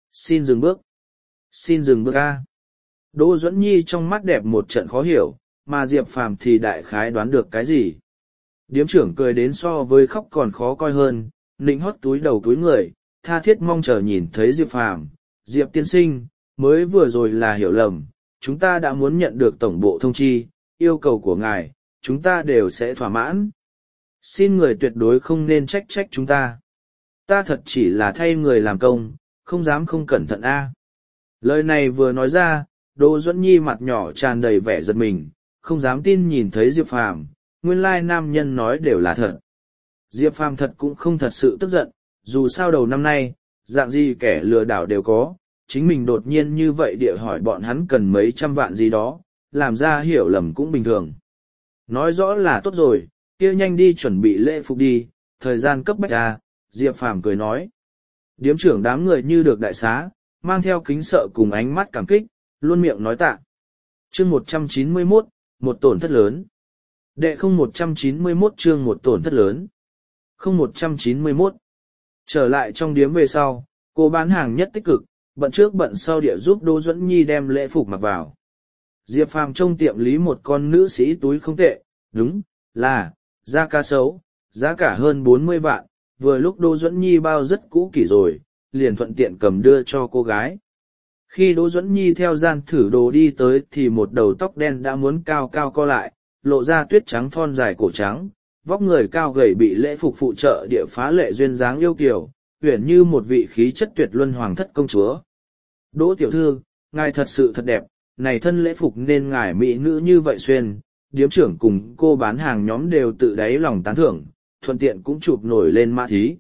Xin dừng bước. Xin dừng bước a. Đỗ Duẫn Nhi trong mắt đẹp một trận khó hiểu, mà Diệp Phàm thì đại khái đoán được cái gì. Điếm trưởng cười đến so với khóc còn khó coi hơn, nịnh hót túi đầu túi người, tha thiết mong chờ nhìn thấy Diệp Phàm. Diệp tiên sinh, mới vừa rồi là hiểu lầm, chúng ta đã muốn nhận được tổng bộ thông chi, yêu cầu của ngài, chúng ta đều sẽ thỏa mãn. Xin người tuyệt đối không nên trách trách chúng ta. Ta thật chỉ là thay người làm công, không dám không cẩn thận a. Lời này vừa nói ra, Đỗ Duẫn Nhi mặt nhỏ tràn đầy vẻ giật mình, không dám tin nhìn thấy Diệp Phàm, nguyên lai nam nhân nói đều là thật. Diệp Phàm thật cũng không thật sự tức giận, dù sao đầu năm nay, dạng gì kẻ lừa đảo đều có, chính mình đột nhiên như vậy địa hỏi bọn hắn cần mấy trăm vạn gì đó, làm ra hiểu lầm cũng bình thường. Nói rõ là tốt rồi, kia nhanh đi chuẩn bị lễ phục đi, thời gian cấp bách à, Diệp Phàm cười nói. Điếm trưởng đám người như được đại xá, mang theo kính sợ cùng ánh mắt cảm kích, luôn miệng nói tạ. Chương một trăm chín mươi mốt, một tổn thất lớn. Đệ không một trăm chín mươi mốt chương một tổn thất lớn. Không một trăm chín mươi mốt. Trở lại trong điếm về sau, cô bán hàng nhất tích cực, bận trước bận sau địa giúp Đỗ Duẫn Nhi đem lễ phục mặc vào. Diệp Phàm trông tiệm lý một con nữ sĩ túi không tệ, đúng, là, da cá sấu, giá cả hơn bốn mươi vạn, vừa lúc Đỗ Duẫn Nhi bao rất cũ kỹ rồi, liền thuận tiện cầm đưa cho cô gái. Khi Đỗ Duẫn Nhi theo gian thử đồ đi tới thì một đầu tóc đen đã muốn cao cao co lại, lộ ra tuyết trắng thon dài cổ trắng, vóc người cao gầy bị lễ phục phụ trợ địa phá lệ duyên dáng yêu kiều, uyển như một vị khí chất tuyệt luân hoàng thất công chúa. Đỗ tiểu thư, ngài thật sự thật đẹp, này thân lễ phục nên ngài mỹ nữ như vậy xuyên, điếm trưởng cùng cô bán hàng nhóm đều tự đáy lòng tán thưởng, thuận tiện cũng chụp nổi lên mã thí.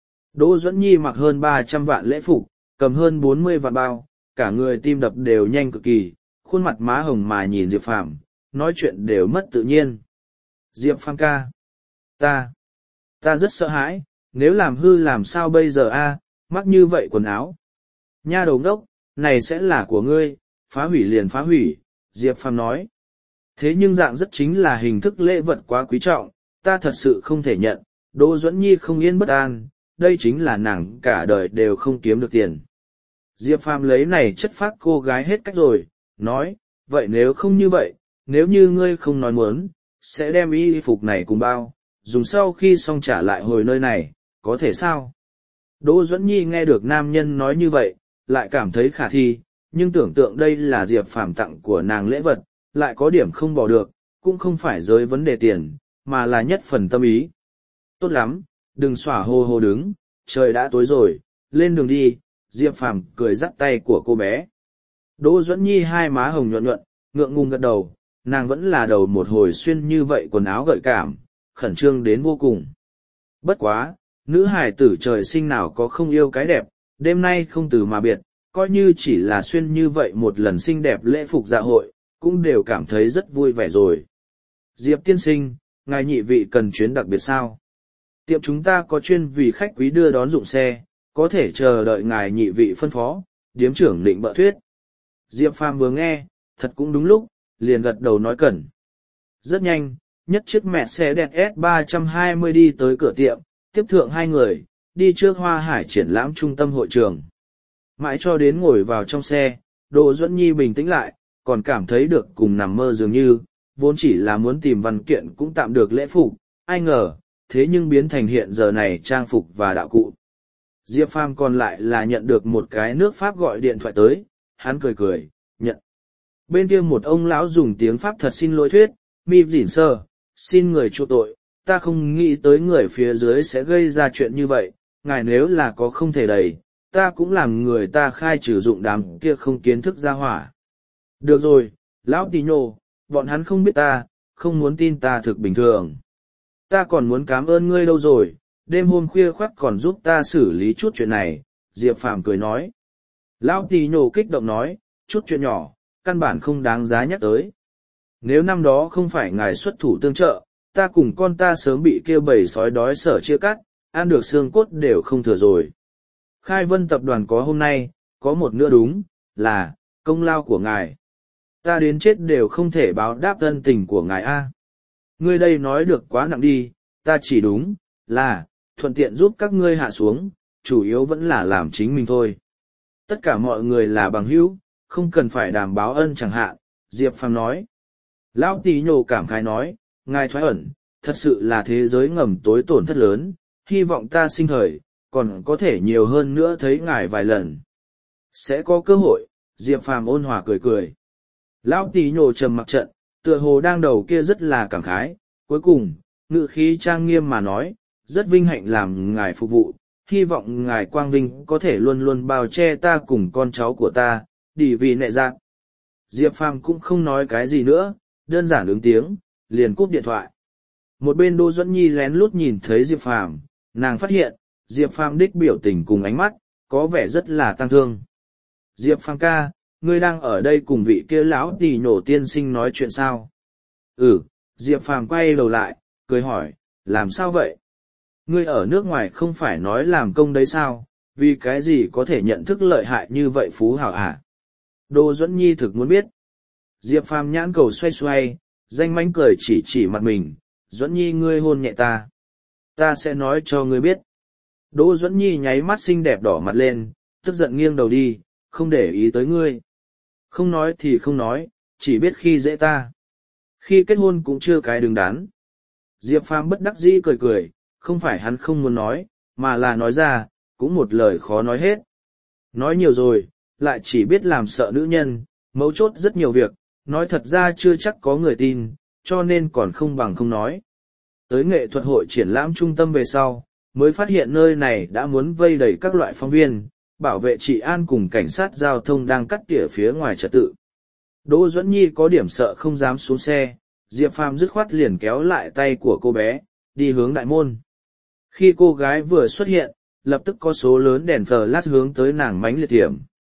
Đỗ Duẫn Nhi mặc hơn ba trăm vạn lễ phục, cầm hơn bốn mươi vạn bao, cả người tim đập đều nhanh cực kỳ, khuôn mặt má hồng mà nhìn Diệp Phàm, nói chuyện đều mất tự nhiên. Diệp Phàm ca, ta, ta rất sợ hãi, nếu làm hư làm sao bây giờ a, mắc như vậy quần áo. Nha đầu ngốc, này sẽ là của ngươi, phá hủy liền phá hủy, Diệp Phàm nói. Thế nhưng dạng rất chính là hình thức lễ vật quá quý trọng, ta thật sự không thể nhận, Đỗ Duẫn Nhi không yên bất an, đây chính là nàng cả đời đều không kiếm được tiền. Diệp Phàm lấy này chất phác cô gái hết cách rồi, nói, vậy nếu không như vậy, nếu như ngươi không nói muốn, sẽ đem y phục này cùng bao, dùng sau khi xong trả lại hồi nơi này, có thể sao? Đỗ Duẫn Nhi nghe được nam nhân nói như vậy, lại cảm thấy khả thi, nhưng tưởng tượng đây là Diệp Phàm tặng của nàng lễ vật, lại có điểm không bỏ được, cũng không phải giới vấn đề tiền, mà là nhất phần tâm ý. Tốt lắm, đừng xỏa hô hô đứng, trời đã tối rồi, lên đường đi, Diệp Phàm cười dắt tay của cô bé. Đỗ Duẫn Nhi hai má hồng nhuận nhuận, ngượng ngùng gật đầu, nàng vẫn là đầu một hồi xuyên như vậy quần áo gợi cảm, khẩn trương đến vô cùng. Bất quá, nữ hài tử trời sinh nào có không yêu cái đẹp, đêm nay không từ mà biệt, coi như chỉ là xuyên như vậy một lần xinh đẹp lễ phục dạ hội, cũng đều cảm thấy rất vui vẻ rồi. Diệp tiên sinh, ngài nhị vị cần chuyến đặc biệt sao? Tiệm chúng ta có chuyên vì khách quý đưa đón dụng xe, có thể chờ đợi ngài nhị vị phân phó, điếm trưởng định bợ thuyết. Diệp Phàm vừa nghe, thật cũng đúng lúc, liền gật đầu nói cần. Rất nhanh, nhất chiếc mẹ xe đẹp S ba trăm hai mươi đi tới cửa tiệm, tiếp thượng hai người, đi trước Hoa Hải triển lãm trung tâm hội trường. Mãi cho đến ngồi vào trong xe, Đỗ Duẫn Nhi bình tĩnh lại, còn cảm thấy được cùng nằm mơ dường như, vốn chỉ là muốn tìm văn kiện cũng tạm được lễ phục, ai ngờ, thế nhưng biến thành hiện giờ này trang phục và đạo cụ. Diệp Phàm còn lại là nhận được một cái nước Pháp gọi điện thoại tới, hắn cười cười, nhận. Bên kia một ông lão dùng tiếng Pháp thật xin lỗi thuyết, mi dỉn sơ, xin người chu tội, ta không nghĩ tới người phía dưới sẽ gây ra chuyện như vậy, ngài nếu là có không thể đầy, ta cũng làm người ta khai trừ dụng đám kia không kiến thức ra hỏa. Được rồi, lão tí nhô, bọn hắn không biết ta, không muốn tin ta thực bình thường. Ta còn muốn cảm ơn ngươi đâu rồi, đêm hôm khuya khoắt còn giúp ta xử lý chút chuyện này, Diệp Phàm cười nói. Lão tí nhô kích động nói, chút chuyện nhỏ, căn bản không đáng giá nhắc tới. Nếu năm đó không phải ngài xuất thủ tương trợ, ta cùng con ta sớm bị kêu bầy sói đói sở chia cắt, ăn được xương cốt đều không thừa rồi. Khai Vân tập đoàn có hôm nay, có một nữa đúng, là, công lao của ngài. Ta đến chết đều không thể báo đáp ân tình của ngài a. Ngươi đây nói được quá nặng đi, ta chỉ đúng, là, thuận tiện giúp các ngươi hạ xuống, chủ yếu vẫn là làm chính mình thôi. Tất cả mọi người là bằng hữu, không cần phải đảm báo ân chẳng hạn, Diệp Phàm nói. Lão Tý Nhổ cảm khái nói, ngài thoái ẩn, thật sự là thế giới ngầm tối tổn thất lớn, hy vọng ta sinh thời, còn có thể nhiều hơn nữa thấy ngài vài lần. Sẽ có cơ hội, Diệp Phàm ôn hòa cười cười. Lão Tý Nhổ trầm mặc trận, tựa hồ đang đầu kia rất là cảm khái, cuối cùng, ngự khí trang nghiêm mà nói, rất vinh hạnh làm ngài phục vụ, hy vọng ngài quang vinh có thể luôn luôn bao che ta cùng con cháu của ta, đi vì nệ dạng. Diệp Phàm cũng không nói cái gì nữa, đơn giản ứng tiếng, liền cúp điện thoại. Một bên Đỗ Duẫn Nhi lén lút nhìn thấy Diệp Phàm, nàng phát hiện, Diệp Phàm đích biểu tình cùng ánh mắt, có vẻ rất là tăng thương. Diệp Phàm ca, ngươi đang ở đây cùng vị kia lão Tý Nhổ tiên sinh nói chuyện sao? Ừ, Diệp Phàm quay đầu lại, cười hỏi, làm sao vậy? Ngươi ở nước ngoài không phải nói làm công đấy sao, vì cái gì có thể nhận thức lợi hại như vậy phú hảo hả? Đỗ Duẫn Nhi thực muốn biết. Diệp Phàm nhãn cầu xoay xoay, danh mánh cười chỉ chỉ mặt mình, Duẫn Nhi ngươi hôn nhẹ ta. Ta sẽ nói cho ngươi biết. Đỗ Duẫn Nhi nháy mắt xinh đẹp đỏ mặt lên, tức giận nghiêng đầu đi, không để ý tới ngươi. Không nói thì không nói, chỉ biết khi dễ ta. Khi kết hôn cũng chưa cái đứng đắn. Diệp Phàm bất đắc dĩ cười cười, không phải hắn không muốn nói, mà là nói ra, cũng một lời khó nói hết. Nói nhiều rồi, lại chỉ biết làm sợ nữ nhân, mấu chốt rất nhiều việc, nói thật ra chưa chắc có người tin, cho nên còn không bằng không nói. Tới nghệ thuật hội triển lãm trung tâm về sau, mới phát hiện nơi này đã muốn vây đầy các loại phóng viên, bảo vệ trị an cùng cảnh sát giao thông đang cắt tỉa phía ngoài trật tự. Đỗ Duẫn Nhi có điểm sợ không dám xuống xe, Diệp Phàm dứt khoát liền kéo lại tay của cô bé, đi hướng đại môn. Khi cô gái vừa xuất hiện, lập tức có số lớn đèn flash hướng tới nàng mánh liệt hiểm.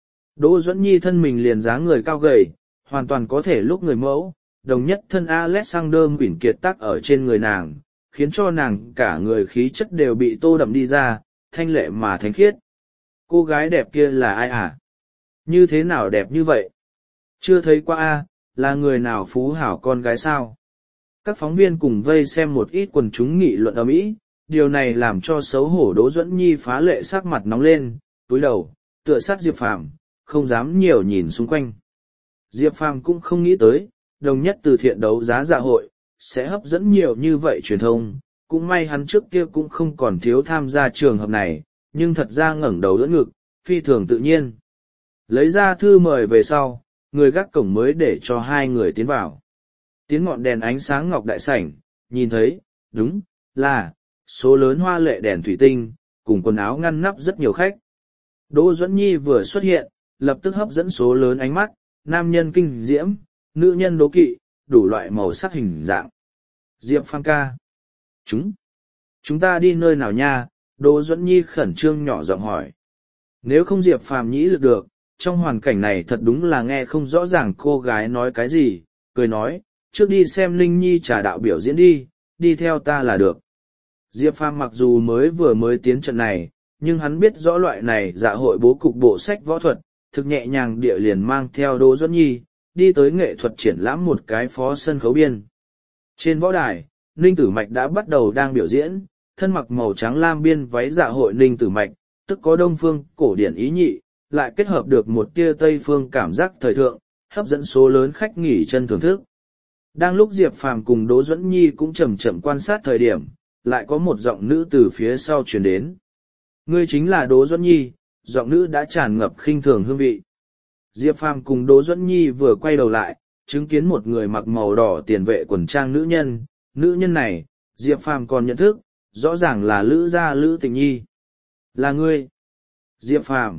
Đỗ Duẫn Nhi thân mình liền dáng người cao gầy, hoàn toàn có thể lúc người mẫu, đồng nhất thân Alexander Quỷ kiệt tác ở trên người nàng, khiến cho nàng cả người khí chất đều bị tô đậm đi ra, thanh lệ mà thánh khiết. Cô gái đẹp kia là ai à? Như thế nào đẹp như vậy? Chưa thấy qua a, là người nào phú hảo con gái sao? Các phóng viên cùng vây xem một ít quần chúng nghị luận ầm ĩ, điều này làm cho xấu hổ Đỗ Duẫn Nhi phá lệ sắc mặt nóng lên, túi đầu, tựa sát Diệp Phàm, không dám nhiều nhìn xung quanh. Diệp Phàm cũng không nghĩ tới, đồng nhất từ thiện đấu giá dạ hội, sẽ hấp dẫn nhiều như vậy truyền thông, cũng may hắn trước kia cũng không còn thiếu tham gia trường hợp này, nhưng thật ra ngẩng đầu đỡ ngực, phi thường tự nhiên. Lấy ra thư mời về sau, người gác cổng mới để cho hai người tiến vào. Tiến ngọn đèn ánh sáng ngọc đại sảnh, nhìn thấy, đúng, là, số lớn hoa lệ đèn thủy tinh, cùng quần áo ngăn nắp rất nhiều khách. Đỗ Duẫn Nhi vừa xuất hiện, lập tức hấp dẫn số lớn ánh mắt, nam nhân kinh diễm, nữ nhân đố kỵ, đủ loại màu sắc hình dạng. Diệp Phàm ca. Chúng. Chúng ta đi nơi nào nha? Đỗ Duẫn Nhi khẩn trương nhỏ giọng hỏi. Nếu không Diệp Phàm nhĩ lực được, trong hoàn cảnh này thật đúng là nghe không rõ ràng cô gái nói cái gì, cười nói, trước đi xem Linh Nhi trà đạo biểu diễn đi, đi theo ta là được. Diệp Phàm mặc dù mới vừa mới tiến trận này, nhưng hắn biết rõ loại này dạ hội bố cục bộ sách võ thuật, thực nhẹ nhàng địa liền mang theo Đỗ Duẫn Nhi, đi tới nghệ thuật triển lãm một cái phó sân khấu biên. Trên võ đài, Ninh Tử Mạch đã bắt đầu đang biểu diễn, thân mặc màu trắng lam biên váy dạ hội Ninh Tử Mạch, tức có đông phương, cổ điển ý nhị, lại kết hợp được một tia tây phương cảm giác thời thượng, hấp dẫn số lớn khách nghỉ chân thưởng thức. Đang lúc Diệp Phàm cùng Đỗ Duẫn Nhi cũng chậm chậm quan sát thời điểm, lại có một giọng nữ từ phía sau truyền đến. Ngươi chính là Đỗ Duẫn Nhi, giọng nữ đã tràn ngập khinh thường hương vị. Diệp Phàm cùng Đỗ Duẫn Nhi vừa quay đầu lại, chứng kiến một người mặc màu đỏ tiền vệ quần trang nữ nhân, nữ nhân này, Diệp Phàm còn nhận thức, rõ ràng là Lữ gia Lữ Tịnh Nhi. Là ngươi. Diệp Phàm.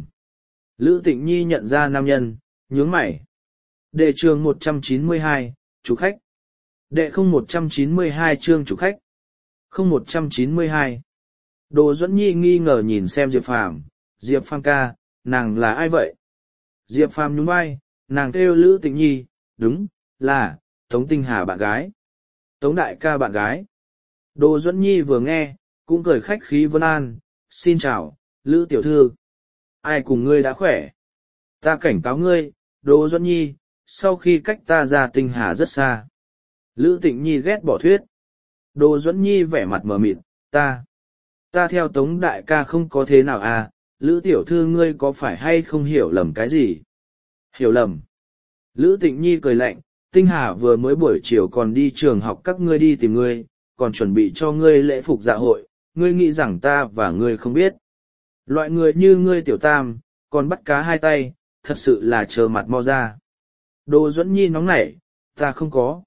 Lữ Tịnh Nhi nhận ra nam nhân, nhướng mày. Đệ trường một trăm chín mươi hai, chủ khách. Đệ không một trăm chín mươi hai chương chủ khách. Không một trăm chín mươi hai. Đỗ Duẫn Nhi nghi ngờ nhìn xem Diệp Phàm, Diệp Phàm ca, nàng là ai vậy? Diệp Phàm nhún vai, nàng kêu Lữ Tịnh Nhi, đúng, là, Tống Tinh Hà bạn gái. Tống đại ca bạn gái. Đỗ Duẫn Nhi vừa nghe, cũng cười khách khí vân an, xin chào, Lữ tiểu thư. Ai cùng ngươi đã khỏe? Ta cảnh cáo ngươi, Đỗ Duẫn Nhi, sau khi cách ta ra Tinh Hà rất xa. Lữ Tịnh Nhi ghét bỏ thuyết. Đỗ Duẫn Nhi vẻ mặt mờ mịt, ta, ta theo Tống đại ca không có thế nào à, Lữ tiểu thư ngươi có phải hay không hiểu lầm cái gì? Hiểu lầm. Lữ Tịnh Nhi cười lạnh, Tinh Hà vừa mới buổi chiều còn đi trường học các ngươi đi tìm ngươi, còn chuẩn bị cho ngươi lễ phục dạ hội, ngươi nghĩ rằng ta và ngươi không biết. Loại người như ngươi tiểu tam, còn bắt cá hai tay, thật sự là trơ mặt mo ra. Đỗ Duẫn Nhi nóng nảy, ta không có.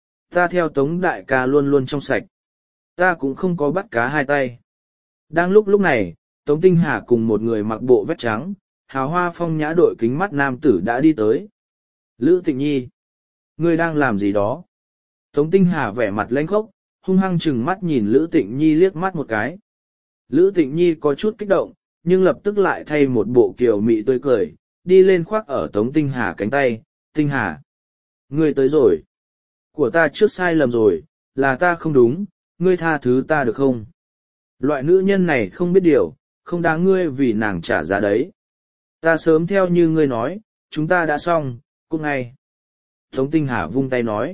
Ta theo Tống đại ca luôn luôn trong sạch. Ta cũng không có bắt cá hai tay. Đang lúc lúc này, Tống Tinh Hà cùng một người mặc bộ vest trắng, hào hoa phong nhã đội kính mắt nam tử đã đi tới. Lữ Tịnh Nhi, ngươi đang làm gì đó? Tống Tinh Hà vẻ mặt lãnh khốc, hung hăng chừng mắt nhìn Lữ Tịnh Nhi liếc mắt một cái. Lữ Tịnh Nhi có chút kích động, nhưng lập tức lại thay một bộ kiều mị tươi cười, đi lên khoác ở Tống Tinh Hà cánh tay. Tinh Hà, ngươi tới rồi. Của ta trước sai lầm rồi, là ta không đúng, ngươi tha thứ ta được không? Loại nữ nhân này không biết điều, không đáng ngươi vì nàng trả giá đấy. Ta sớm theo như ngươi nói, chúng ta đã xong, cũng ngay. Tống Tinh Hà vung tay nói.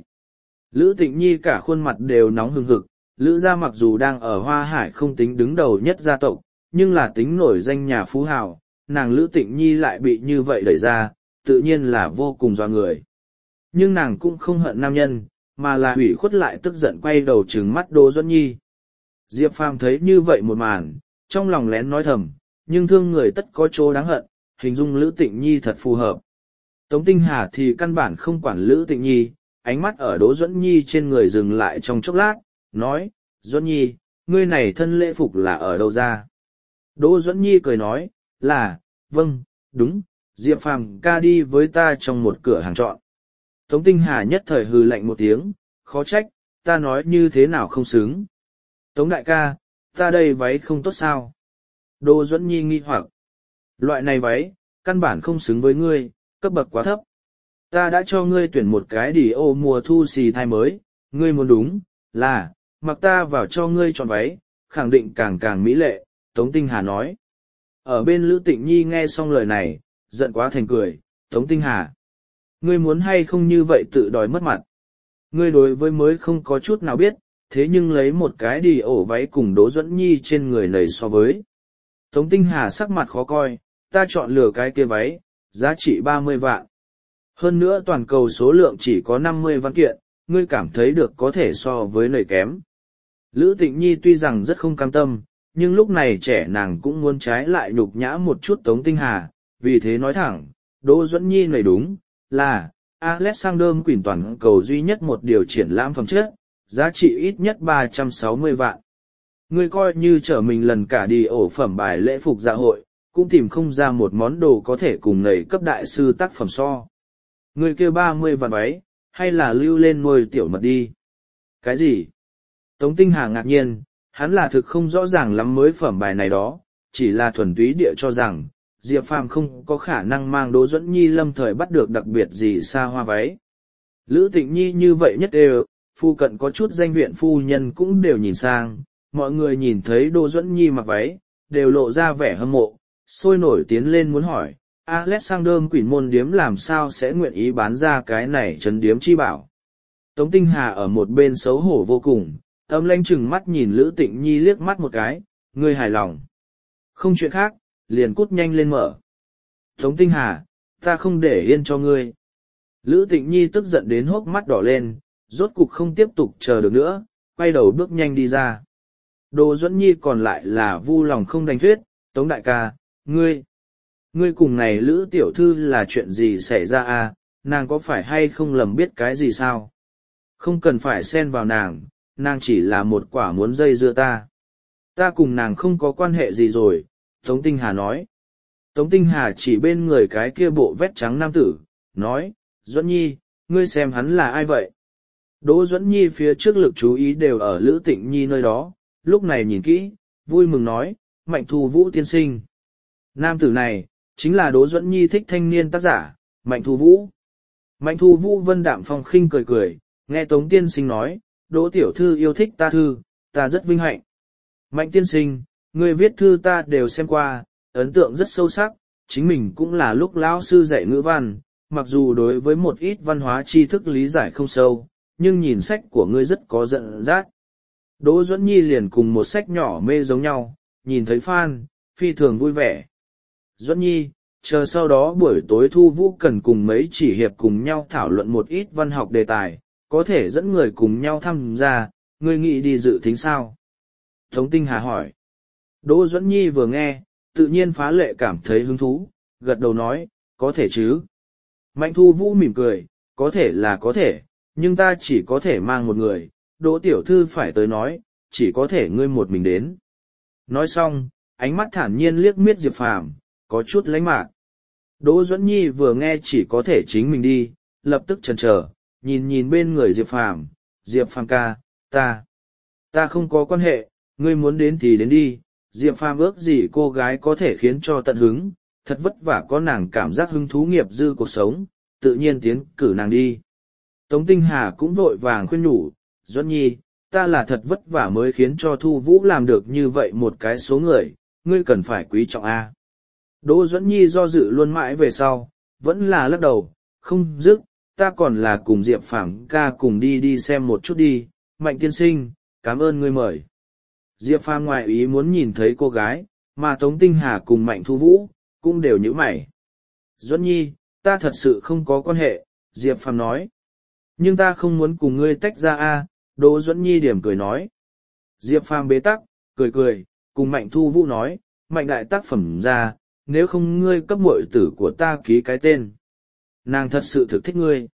Lữ Tịnh Nhi cả khuôn mặt đều nóng hừng hực, Lữ gia mặc dù đang ở Hoa Hải không tính đứng đầu nhất gia tộc, nhưng là tính nổi danh nhà phú hào, nàng Lữ Tịnh Nhi lại bị như vậy đẩy ra, tự nhiên là vô cùng doa người. Nhưng nàng cũng không hận nam nhân, mà là hủy khuất lại tức giận quay đầu trừng mắt Đỗ Duẫn Nhi. Diệp Phàm thấy như vậy một màn, trong lòng lén nói thầm, nhưng thương người tất có chỗ đáng hận, hình dung Lữ Tịnh Nhi thật phù hợp. Tống Tinh Hà thì căn bản không quản Lữ Tịnh Nhi, ánh mắt ở Đỗ Duẫn Nhi trên người dừng lại trong chốc lát, nói, Duẫn Nhi, ngươi này thân lễ phục là ở đâu ra? Đỗ Duẫn Nhi cười nói, là, vâng, đúng, Diệp Phàm ca đi với ta trong một cửa hàng trọn. Tống Tinh Hà nhất thời hừ lạnh một tiếng, khó trách, ta nói như thế nào không xứng. Tống đại ca, ta đây váy không tốt sao? Đỗ Duẫn Nhi nghi hoặc, loại này váy, căn bản không xứng với ngươi, cấp bậc quá thấp. Ta đã cho ngươi tuyển một cái đi ô mùa thu xì thai mới, ngươi muốn đúng, là, mặc ta vào cho ngươi chọn váy, khẳng định càng càng mỹ lệ, Tống Tinh Hà nói. Ở bên Lữ Tịnh Nhi nghe xong lời này, giận quá thành cười, Tống Tinh Hà. Ngươi muốn hay không như vậy tự đòi mất mặt. Ngươi đối với mới không có chút nào biết, thế nhưng lấy một cái đi ổ váy cùng Đỗ Duẫn Nhi trên người nầy so với. Tống Tinh Hà sắc mặt khó coi, ta chọn lựa cái kia váy, giá trị ba mươi vạn. Hơn nữa toàn cầu số lượng chỉ có năm mươi văn kiện, ngươi cảm thấy được có thể so với lời kém. Lữ Tịnh Nhi tuy rằng rất không cam tâm, nhưng lúc này trẻ nàng cũng muốn trái lại nhục nhã một chút Tống Tinh Hà, vì thế nói thẳng, Đỗ Duẫn Nhi này đúng, là, Alexander Quỳnh toàn cầu duy nhất một điều triển lãm phẩm chất, giá trị ít nhất ba trăm sáu mươi vạn. Ngươi coi như trở mình lần cả đi ổ phẩm bài lễ phục dạ hội, cũng tìm không ra một món đồ có thể cùng nầy cấp đại sư tác phẩm so. Ngươi kêu ba mươi vạn váy, hay là lưu lên nuôi tiểu mật đi? Cái gì? Tống Tinh Hà ngạc nhiên, hắn là thực không rõ ràng lắm mới phẩm bài này đó, chỉ là thuần túy địa cho rằng, Diệp Phàm không có khả năng mang Đỗ Duẫn Nhi lâm thời bắt được đặc biệt gì xa hoa váy. Lữ Tịnh Nhi như vậy nhất đều, phu cận có chút danh viện phu nhân cũng đều nhìn sang, mọi người nhìn thấy Đỗ Duẫn Nhi mặc váy, đều lộ ra vẻ hâm mộ, sôi nổi tiến lên muốn hỏi, Alexander Quỷ môn điếm làm sao sẽ nguyện ý bán ra cái này trấn điếm chi bảo. Tống Tinh Hà ở một bên xấu hổ vô cùng, âm lãnh chừng mắt nhìn Lữ Tịnh Nhi liếc mắt một cái, ngươi hài lòng. Không chuyện khác, liền cút nhanh lên mở. Tống Tinh Hà, ta không để yên cho ngươi. Lữ Tịnh Nhi tức giận đến hốc mắt đỏ lên, rốt cục không tiếp tục chờ được nữa, quay đầu bước nhanh đi ra. Đỗ Duẫn Nhi còn lại là vu lòng không đành thuyết, Tống đại ca, ngươi, ngươi cùng này Lữ tiểu thư là chuyện gì xảy ra à, nàng có phải hay không lầm biết cái gì sao? Không cần phải xen vào nàng, nàng chỉ là một quả muốn dây dưa ta. Ta cùng nàng không có quan hệ gì rồi, Tống Tinh Hà nói. Tống Tinh Hà chỉ bên người cái kia bộ vest trắng nam tử, nói, Duẫn Nhi, ngươi xem hắn là ai vậy? Đỗ Duẫn Nhi phía trước lực chú ý đều ở Lữ Tịnh Nhi nơi đó, lúc này nhìn kỹ, vui mừng nói, Mạnh Thu Vũ tiên sinh. Nam tử này, chính là Đỗ Duẫn Nhi thích thanh niên tác giả, Mạnh Thu Vũ. Mạnh Thu Vũ vân đạm phong khinh cười cười, nghe Tống tiên sinh nói, Đỗ tiểu thư yêu thích ta thư, ta rất vinh hạnh. Mạnh tiên sinh, người viết thư ta đều xem qua, ấn tượng rất sâu sắc, chính mình cũng là lúc lão sư dạy ngữ văn, mặc dù đối với một ít văn hóa tri thức lý giải không sâu, nhưng nhìn sách của ngươi rất có dẫn dắt. Đỗ Duẫn Nhi liền cùng một sách nhỏ mê giống nhau, nhìn thấy fan, phi thường vui vẻ, Duẫn Nhi, chờ sau đó buổi tối Thu Vũ cần cùng mấy chỉ hiệp cùng nhau thảo luận một ít văn học đề tài, có thể dẫn người cùng nhau tham gia, ngươi nghĩ đi dự thính sao? Tống Tinh Hà hỏi. Đỗ Duẫn Nhi vừa nghe, tự nhiên phá lệ cảm thấy hứng thú, gật đầu nói, có thể chứ. Mạnh Thu Vũ mỉm cười, có thể là có thể, nhưng ta chỉ có thể mang một người, Đỗ tiểu thư phải tới nói, chỉ có thể ngươi một mình đến. Nói xong, ánh mắt thản nhiên liếc miết Diệp Phàm, có chút lánh mạc. Đỗ Duẫn Nhi vừa nghe chỉ có thể chính mình đi, lập tức chần chờ, nhìn nhìn bên người Diệp Phàm, Diệp Phàm ca, ta, ta không có quan hệ, ngươi muốn đến thì đến đi. Diệp Phàm ước gì cô gái có thể khiến cho tận hứng, thật vất vả có nàng cảm giác hứng thú nghiệp dư cuộc sống, tự nhiên tiến cử nàng đi. Tống Tinh Hà cũng vội vàng khuyên nhủ, Duẫn Nhi, ta là thật vất vả mới khiến cho Thu Vũ làm được như vậy một cái số người, ngươi cần phải quý trọng a. Đỗ Duẫn Nhi do dự luôn mãi về sau, vẫn là lắc đầu, không dứt, ta còn là cùng Diệp Phàm ca cùng đi đi xem một chút đi, Mạnh tiên sinh, cảm ơn ngươi mời. Diệp Phàm ngoại ý muốn nhìn thấy cô gái, mà Tống Tinh Hà cùng Mạnh Thu Vũ, cũng đều nhíu mày. Duẫn Nhi, ta thật sự không có quan hệ, Diệp Phàm nói. Nhưng ta không muốn cùng ngươi tách ra a. Đỗ Duẫn Nhi điểm cười nói. Diệp Phàm bế tắc, cười cười, cùng Mạnh Thu Vũ nói, Mạnh đại tác phẩm ra, nếu không ngươi cấp muội tử của ta ký cái tên. Nàng thật sự thực thích ngươi.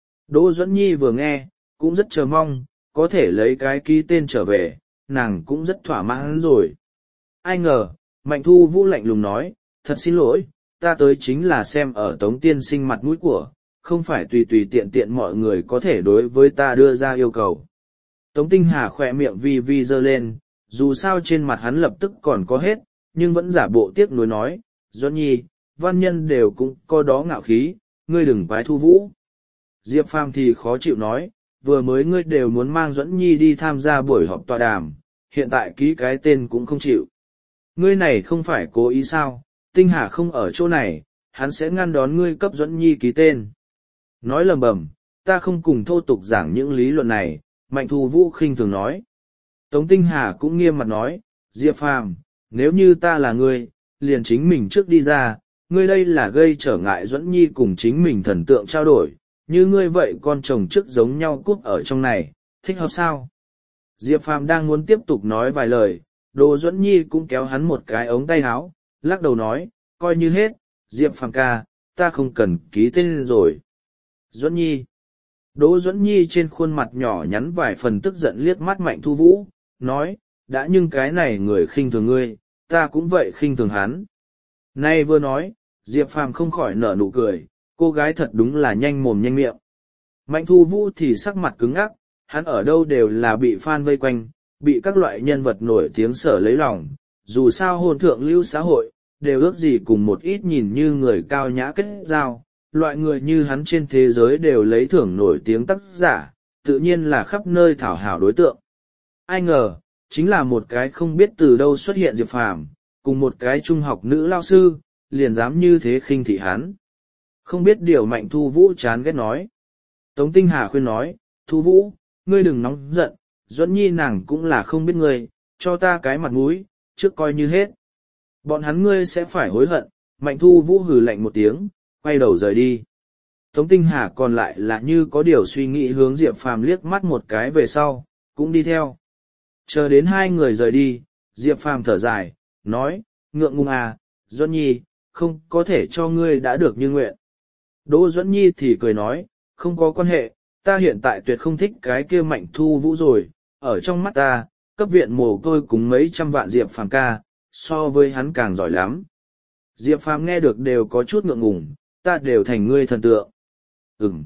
Đỗ Duẫn Nhi vừa nghe, cũng rất chờ mong, có thể lấy cái ký tên trở về, nàng cũng rất thỏa mãn rồi. Ai ngờ, Mạnh Thu Vũ lạnh lùng nói, thật xin lỗi, ta tới chính là xem ở Tống tiên sinh mặt mũi của, không phải tùy tùy tiện tiện mọi người có thể đối với ta đưa ra yêu cầu. Tống Tinh Hà khỏe miệng vi vi giơ lên, dù sao trên mặt hắn lập tức còn có hết, nhưng vẫn giả bộ tiếc nuối nói, Duẫn Nhi, văn nhân đều cũng có đó ngạo khí, ngươi đừng quái Thu Vũ. Diệp Phàm thì khó chịu nói, vừa mới ngươi đều muốn mang Duẫn Nhi đi tham gia buổi họp tọa đàm, hiện tại ký cái tên cũng không chịu. Ngươi này không phải cố ý sao, Tinh Hà không ở chỗ này, hắn sẽ ngăn đón ngươi cấp Duẫn Nhi ký tên. Nói lầm bầm, ta không cùng thô tục giảng những lý luận này, Mạnh Thu Vũ khinh thường nói. Tống Tinh Hà cũng nghiêm mặt nói, Diệp Phàm, nếu như ta là ngươi, liền chính mình trước đi ra, ngươi đây là gây trở ngại Duẫn Nhi cùng chính mình thần tượng trao đổi, như ngươi vậy con chồng trước giống nhau cúp ở trong này, thích hợp sao? Diệp Phàm đang muốn tiếp tục nói vài lời, Đỗ Duẫn Nhi cũng kéo hắn một cái ống tay áo, lắc đầu nói, coi như hết, Diệp Phàm ca, ta không cần ký tên rồi. Duẫn Nhi. Đỗ Duẫn Nhi trên khuôn mặt nhỏ nhắn vài phần tức giận liếc mắt Mạnh Thu Vũ, nói, đã nhưng cái này người khinh thường ngươi, ta cũng vậy khinh thường hắn. Nay vừa nói, Diệp Phàm không khỏi nở nụ cười, cô gái thật đúng là nhanh mồm nhanh miệng. Mạnh Thu Vũ thì sắc mặt cứng ngắc, hắn ở đâu đều là bị fan vây quanh, bị các loại nhân vật nổi tiếng sở lấy lòng, dù sao hôn thượng lưu xã hội, đều ước gì cùng một ít nhìn như người cao nhã kết giao, loại người như hắn trên thế giới đều lấy thưởng nổi tiếng tác giả, tự nhiên là khắp nơi thảo hảo đối tượng. Ai ngờ, chính là một cái không biết từ đâu xuất hiện Diệp Phàm, cùng một cái trung học nữ lao sư, liền dám như thế khinh thị hắn. Không biết điều Mạnh Thu Vũ chán ghét nói. Tống Tinh Hà khuyên nói, Thu Vũ, ngươi đừng nóng giận, Duẫn Nhi nàng cũng là không biết ngươi, cho ta cái mặt mũi, trước coi như hết. Bọn hắn ngươi sẽ phải hối hận, Mạnh Thu Vũ hừ lạnh một tiếng, quay đầu rời đi. Tống Tinh Hà còn lại là như có điều suy nghĩ hướng Diệp Phàm liếc mắt một cái về sau, cũng đi theo. Chờ đến hai người rời đi, Diệp Phàm thở dài, nói, ngượng ngùng à, Duẫn Nhi, không có thể cho ngươi đã được như nguyện. Đỗ Duẫn Nhi thì cười nói, không có quan hệ, ta hiện tại tuyệt không thích cái kia Mạnh Thu Vũ rồi, ở trong mắt ta, cấp viện mồ côi cúng mấy trăm vạn Diệp Phàm ca, so với hắn càng giỏi lắm. Diệp Phàm nghe được đều có chút ngượng ngùng, ta đều thành ngươi thần tượng. Ừm.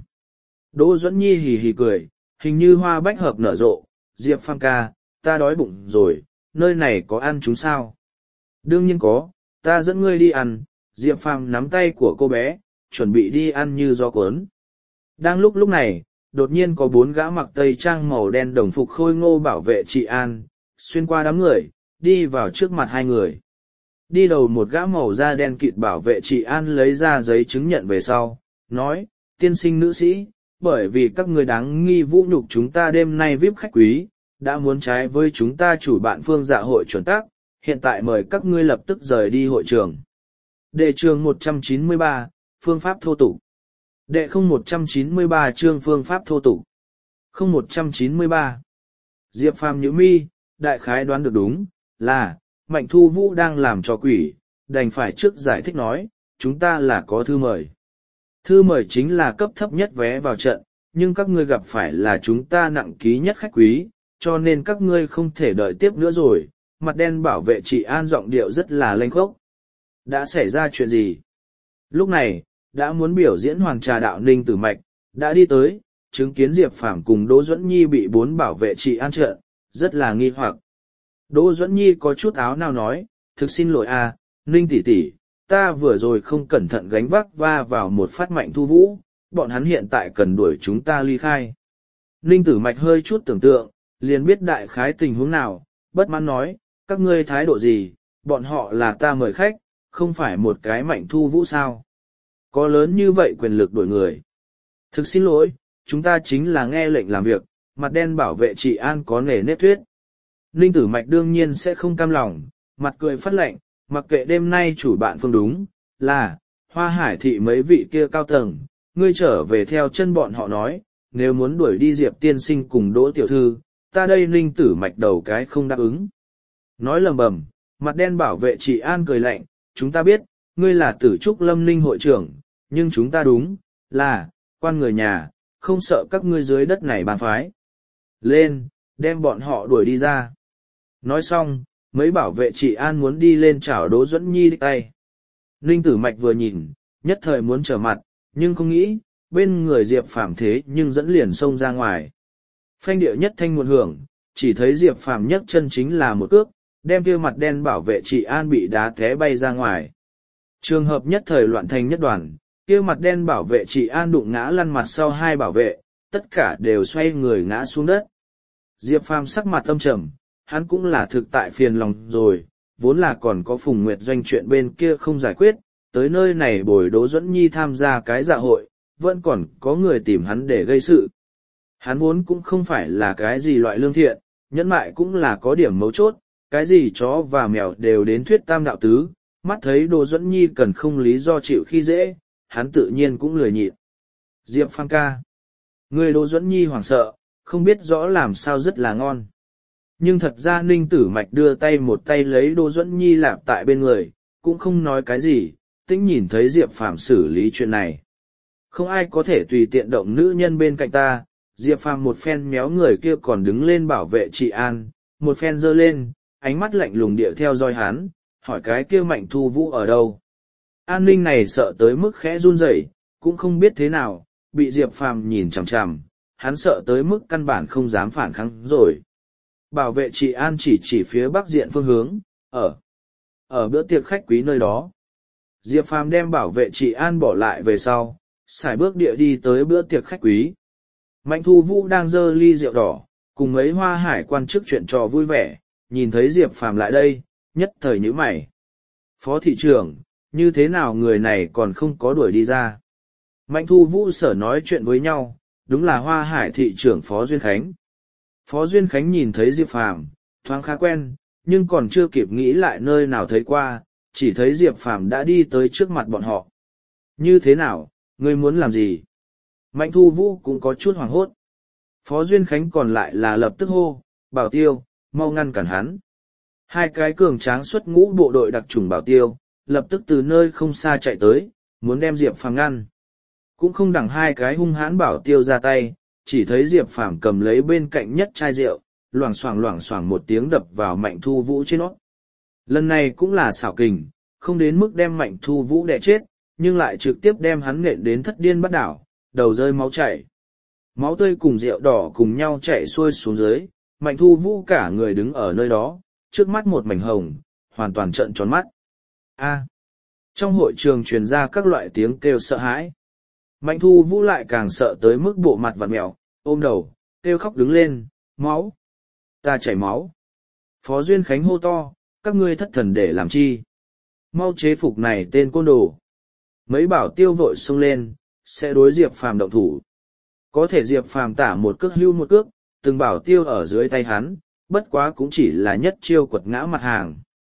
Đỗ Duẫn Nhi hì hì cười, hình như hoa bách hợp nở rộ, Diệp Phàm ca, ta đói bụng rồi, nơi này có ăn chúng sao? Đương nhiên có, ta dẫn ngươi đi ăn. Diệp Phàm nắm tay của cô bé, chuẩn bị đi ăn như gió cuốn. Đang lúc lúc này, đột nhiên có bốn gã mặc tây trang màu đen đồng phục khôi ngô bảo vệ trị an, xuyên qua đám người, đi vào trước mặt hai người. Đi đầu một gã màu da đen kịt bảo vệ trị an lấy ra giấy chứng nhận về sau, nói, tiên sinh nữ sĩ, bởi vì các người đáng nghi vũ nhục chúng ta đêm nay víp khách quý, đã muốn trái với chúng ta chủ bạn phương dạ hội chuẩn tắc, hiện tại mời các ngươi lập tức rời đi hội trường. Đệ chương một trăm chín mươi ba, phương pháp thô tục. Đệ không một trăm chín mươi ba chương phương pháp thô tục. Không một trăm chín mươi ba. Diệp Phàm nhíu mi, đại khái đoán được đúng, là, Mạnh Thu Vũ đang làm trò quỷ, đành phải trước giải thích nói, chúng ta là có thư mời. Thư mời chính là cấp thấp nhất vé vào trận, nhưng các ngươi gặp phải là chúng ta nặng ký nhất khách quý, cho nên các ngươi không thể đợi tiếp nữa rồi. Mặt đen bảo vệ trị an giọng điệu rất là lênh khốc. Đã xảy ra chuyện gì? Lúc này, đã muốn biểu diễn hoàng trà đạo Ninh Tử Mạch, đã đi tới, chứng kiến Diệp Phàm cùng Đỗ Duẫn Nhi bị bốn bảo vệ trị an trợn, rất là nghi hoặc. Đỗ Duẫn Nhi có chút áo nào nói, thực xin lỗi à, Ninh tỷ tỷ, ta vừa rồi không cẩn thận gánh vác va vào một phát Mạnh Thu Vũ, bọn hắn hiện tại cần đuổi chúng ta ly khai. Ninh Tử Mạch hơi chút tưởng tượng, liền biết đại khái tình huống nào, bất mãn nói, các ngươi thái độ gì, bọn họ là ta mời khách, không phải một cái Mạnh Thu Vũ sao. Có lớn như vậy quyền lực đổi người. Thực xin lỗi, chúng ta chính là nghe lệnh làm việc, mặt đen bảo vệ trị an có nề nếp thuyết. Ninh Tử Mạch đương nhiên sẽ không cam lòng, mặt cười phát lệnh, mặc kệ đêm nay chủ bạn phương đúng, là, Hoa Hải thị mấy vị kia cao tầng, ngươi trở về theo chân bọn họ nói, nếu muốn đuổi đi Diệp tiên sinh cùng Đỗ tiểu thư, ta đây Ninh Tử Mạch đầu cái không đáp ứng. Nói lầm bầm, mặt đen bảo vệ trị an cười lạnh, chúng ta biết, ngươi là Tử Trúc Lâm Ninh hội trưởng, nhưng chúng ta đúng, là, quan người nhà, không sợ các ngươi dưới đất này bàn phái. Lên, đem bọn họ đuổi đi ra. Nói xong, mấy bảo vệ trị an muốn đi lên chảo Đỗ Duẫn Nhi đích tay. Ninh Tử Mạch vừa nhìn, nhất thời muốn trở mặt, nhưng không nghĩ, bên người Diệp Phàm thế nhưng dẫn liền xông ra ngoài. Phanh điệu nhất thanh một hưởng, chỉ thấy Diệp Phàm nhấc chân chính là một cước, đem kia mặt đen bảo vệ trị an bị đá té bay ra ngoài. Trường hợp nhất thời loạn thành nhất đoàn, kia mặt đen bảo vệ trị an đụng ngã lăn mặt sau hai bảo vệ, tất cả đều xoay người ngã xuống đất. Diệp Phàm sắc mặt âm trầm, hắn cũng là thực tại phiền lòng rồi, vốn là còn có Phùng Nguyệt Doanh chuyện bên kia không giải quyết, tới nơi này bồi Đỗ Duẫn Nhi tham gia cái dạ hội, vẫn còn có người tìm hắn để gây sự. Hắn vốn cũng không phải là cái gì loại lương thiện, nhẫn mại cũng là có điểm mấu chốt, cái gì chó và mèo đều đến thuyết tam đạo tứ, mắt thấy Đỗ Duẫn Nhi cần không lý do chịu khi dễ, hắn tự nhiên cũng lười nhịn. Diệp Phàm ca. Người Đỗ Duẫn Nhi hoảng sợ, không biết rõ làm sao rất là ngon. Nhưng thật ra Ninh Tử Mạch đưa tay một tay lấy Đỗ Duẫn Nhi lạp tại bên người, cũng không nói cái gì, tĩnh nhìn thấy Diệp Phàm xử lý chuyện này. Không ai có thể tùy tiện động nữ nhân bên cạnh ta, Diệp Phàm một phen méo người kia còn đứng lên bảo vệ trị an, một phen giơ lên, ánh mắt lạnh lùng địa theo dõi hắn, hỏi cái kia Mạnh Thu Vũ ở đâu. An ninh này sợ tới mức khẽ run rẩy, cũng không biết thế nào, bị Diệp Phàm nhìn chằm chằm, hắn sợ tới mức căn bản không dám phản kháng rồi. Bảo vệ trị an chỉ chỉ phía bắc diện phương hướng, ở, ở bữa tiệc khách quý nơi đó. Diệp Phàm đem bảo vệ trị an bỏ lại về sau, xài bước địa đi tới bữa tiệc khách quý. Mạnh Thu Vũ đang dơ ly rượu đỏ, cùng mấy Hoa Hải quan chức chuyện trò vui vẻ, nhìn thấy Diệp Phàm lại đây, nhất thời nhíu mày. Phó thị trưởng, như thế nào người này còn không có đuổi đi ra? Mạnh Thu Vũ sở nói chuyện với nhau, đúng là Hoa Hải thị trưởng Phó Duyên Khánh. Phó Duyên Khánh nhìn thấy Diệp Phàm, thoáng khá quen, nhưng còn chưa kịp nghĩ lại nơi nào thấy qua, chỉ thấy Diệp Phàm đã đi tới trước mặt bọn họ. Như thế nào, ngươi muốn làm gì? Mạnh Thu Vũ cũng có chút hoảng hốt. Phó Duyên Khánh còn lại là lập tức hô, Bảo Tiêu, mau ngăn cản hắn. Hai cái cường tráng xuất ngũ bộ đội đặc trùng Bảo Tiêu, lập tức từ nơi không xa chạy tới, muốn đem Diệp Phàm ngăn. Cũng không đẳng hai cái hung hãn Bảo Tiêu ra tay, chỉ thấy Diệp Phàm cầm lấy bên cạnh nhất chai rượu, loảng xoảng loảng xoảng một tiếng đập vào Mạnh Thu Vũ trên nót. Lần này cũng là xảo kình, không đến mức đem Mạnh Thu Vũ đè chết, nhưng lại trực tiếp đem hắn nện đến thất điên bắt đảo, đầu rơi máu chảy. Máu tươi cùng rượu đỏ cùng nhau chảy xuôi xuống dưới, Mạnh Thu Vũ cả người đứng ở nơi đó, trước mắt một mảnh hồng, hoàn toàn trợn tròn mắt. A. Trong hội trường truyền ra các loại tiếng kêu sợ hãi. Mạnh Thu Vũ lại càng sợ tới mức bộ mặt vặn mẹo, ôm đầu, kêu khóc đứng lên, máu. Ta chảy máu. Phó Duyên Khánh hô to, các ngươi thất thần để làm chi? Mau chế phục này tên côn đồ. Mấy bảo tiêu vội xông lên, sẽ đối Diệp Phàm động thủ. Có thể Diệp Phàm tả một cước hưu một cước, từng bảo tiêu ở dưới tay hắn, bất quá cũng chỉ là nhất chiêu quật ngã mặt hàng.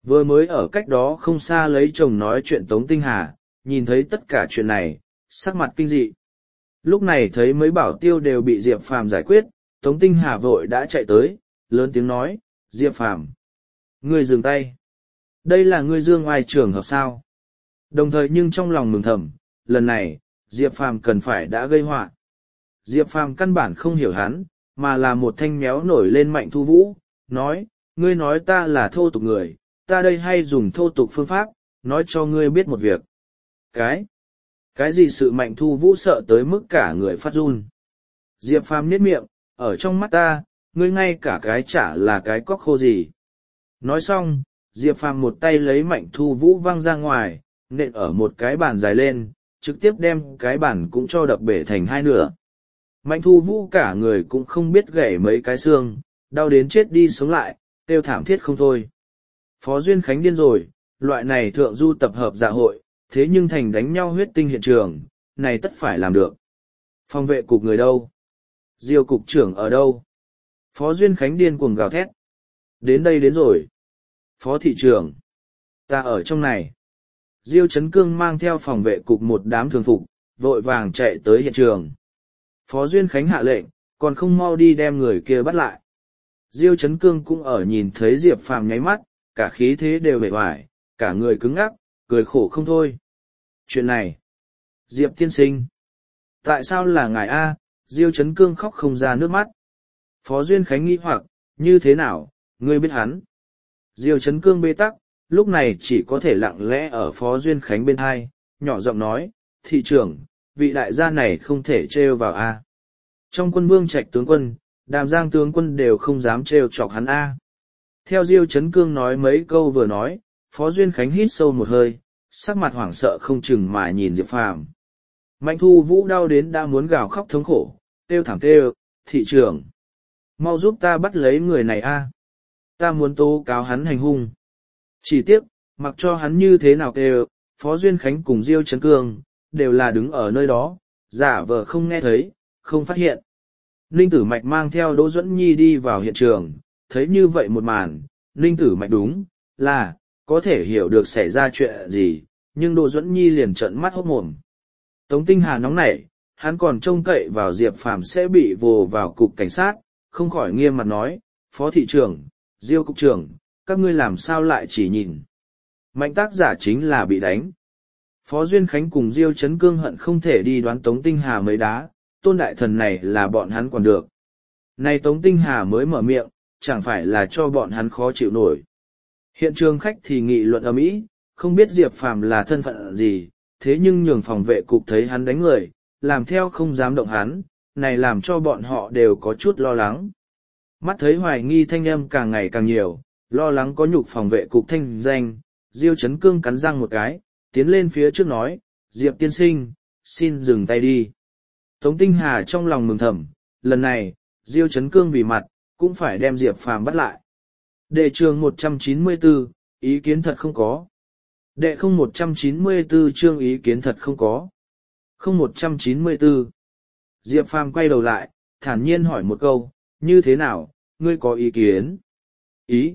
Vừa mới ở cách đó không xa lấy chồng nói chuyện Tống Tinh Hà, nhìn thấy tất cả chuyện này, sắc mặt kinh dị. Lúc này thấy mấy bảo tiêu đều bị Diệp Phàm giải quyết, Tống Tinh Hà vội đã chạy tới, lớn tiếng nói, Diệp Phàm, ngươi dừng tay. Đây là ngươi dương oai trường hợp sao? Đồng thời nhưng trong lòng mừng thầm, lần này, Diệp Phàm cần phải đã gây họa. Diệp Phàm căn bản không hiểu hắn, mà là một thanh méo nổi lên Mạnh Thu Vũ, nói, ngươi nói ta là thô tục người, ta đây hay dùng thô tục phương pháp, nói cho ngươi biết một việc. Cái? Cái gì sự Mạnh Thu Vũ sợ tới mức cả người phát run? Diệp Phàm niết miệng, ở trong mắt ta, ngươi ngay cả cái chả là cái cóc khô gì. Nói xong, Diệp Phàm một tay lấy Mạnh Thu Vũ văng ra ngoài, nện ở một cái bàn dài lên, trực tiếp đem cái bàn cũng cho đập bể thành hai nửa. Mạnh Thu Vũ cả người cũng không biết gãy mấy cái xương, đau đến chết đi sống lại, kêu thảm thiết không thôi. Phó Duyên Khánh điên rồi, loại này thượng du tập hợp dạ hội, thế nhưng thành đánh nhau huyết tinh hiện trường, này tất phải làm được. Phòng vệ cục người đâu? Diêu cục trưởng ở đâu? Phó Duyên Khánh điên cuồng gào thét. Đến đây đến rồi. Phó thị trưởng. Ta ở trong này. Diêu Chấn Cương mang theo phòng vệ cục một đám thường phục, vội vàng chạy tới hiện trường. Phó Duyên Khánh hạ lệnh, còn không mau đi đem người kia bắt lại. Diêu Chấn Cương cũng ở nhìn thấy Diệp Phàm nháy mắt, cả khí thế đều bể hoài, cả người cứng ngắc, cười khổ không thôi. Chuyện này, Diệp tiên sinh, tại sao là ngài A? Diêu Chấn Cương khóc không ra nước mắt. Phó Duyên Khánh nghi hoặc, như thế nào, ngươi biết hắn? Diêu Chấn Cương bê tắc, lúc này chỉ có thể lặng lẽ ở Phó Duyên Khánh bên hai, nhỏ giọng nói, thị trưởng, vị đại gia này không thể trêu vào A. Trong quân Vương Trạch tướng quân, Đàm Giang tướng quân đều không dám trêu chọc hắn A. Theo Diêu Chấn Cương nói mấy câu vừa nói, Phó Duyên Khánh hít sâu một hơi, sắc mặt hoảng sợ không chừng mà nhìn Diệp Phàm. Mạnh Thu Vũ đau đến đã muốn gào khóc thống khổ, kêu thảm kêu, thị trưởng, mau giúp ta bắt lấy người này A. Ta muốn tố cáo hắn hành hung. Chỉ tiếc, mặc cho hắn như thế nào kêu, Phó Duyên Khánh cùng Diêu Chấn Cương, đều là đứng ở nơi đó, giả vờ không nghe thấy, không phát hiện. Ninh Tử Mạch mang theo Đỗ Duẫn Nhi đi vào hiện trường, thấy như vậy một màn, Ninh Tử Mạch đúng, là, có thể hiểu được xảy ra chuyện gì, nhưng Đỗ Duẫn Nhi liền trợn mắt hốt mồm. Tống Tinh Hà nóng nảy, hắn còn trông cậy vào Diệp Phàm sẽ bị vồ vào cục cảnh sát, không khỏi nghiêm mặt nói, Phó thị trưởng, Diêu cục trưởng, các ngươi làm sao lại chỉ nhìn. Mạnh tác giả chính là bị đánh. Phó Duyên Khánh cùng Diêu Chấn Cương hận không thể đi đoán Tống Tinh Hà mấy đá, tôn đại thần này là bọn hắn còn được. Này Tống Tinh Hà mới mở miệng, chẳng phải là cho bọn hắn khó chịu nổi. Hiện trường khách thì nghị luận ầm ĩ, không biết Diệp Phàm là thân phận gì, thế nhưng nhường phòng vệ cục thấy hắn đánh người, làm theo không dám động hắn, này làm cho bọn họ đều có chút lo lắng. Mắt thấy hoài nghi thanh âm càng ngày càng nhiều, lo lắng có nhục phòng vệ cục thanh danh, Diêu Chấn Cương cắn răng một cái, tiến lên phía trước nói, Diệp tiên sinh, xin dừng tay đi. Tống Tinh Hà trong lòng mừng thầm, lần này, Diêu Chấn Cương vì mặt, cũng phải đem Diệp Phàm bắt lại. Đệ trường một trăm chín mươi tư, ý kiến thật không có. Đệ không một trăm chín mươi tư chương ý kiến thật không có. Không một trăm chín mươi tư. Diệp Phàm quay đầu lại, thản nhiên hỏi một câu, như thế nào, ngươi có ý kiến? Ý?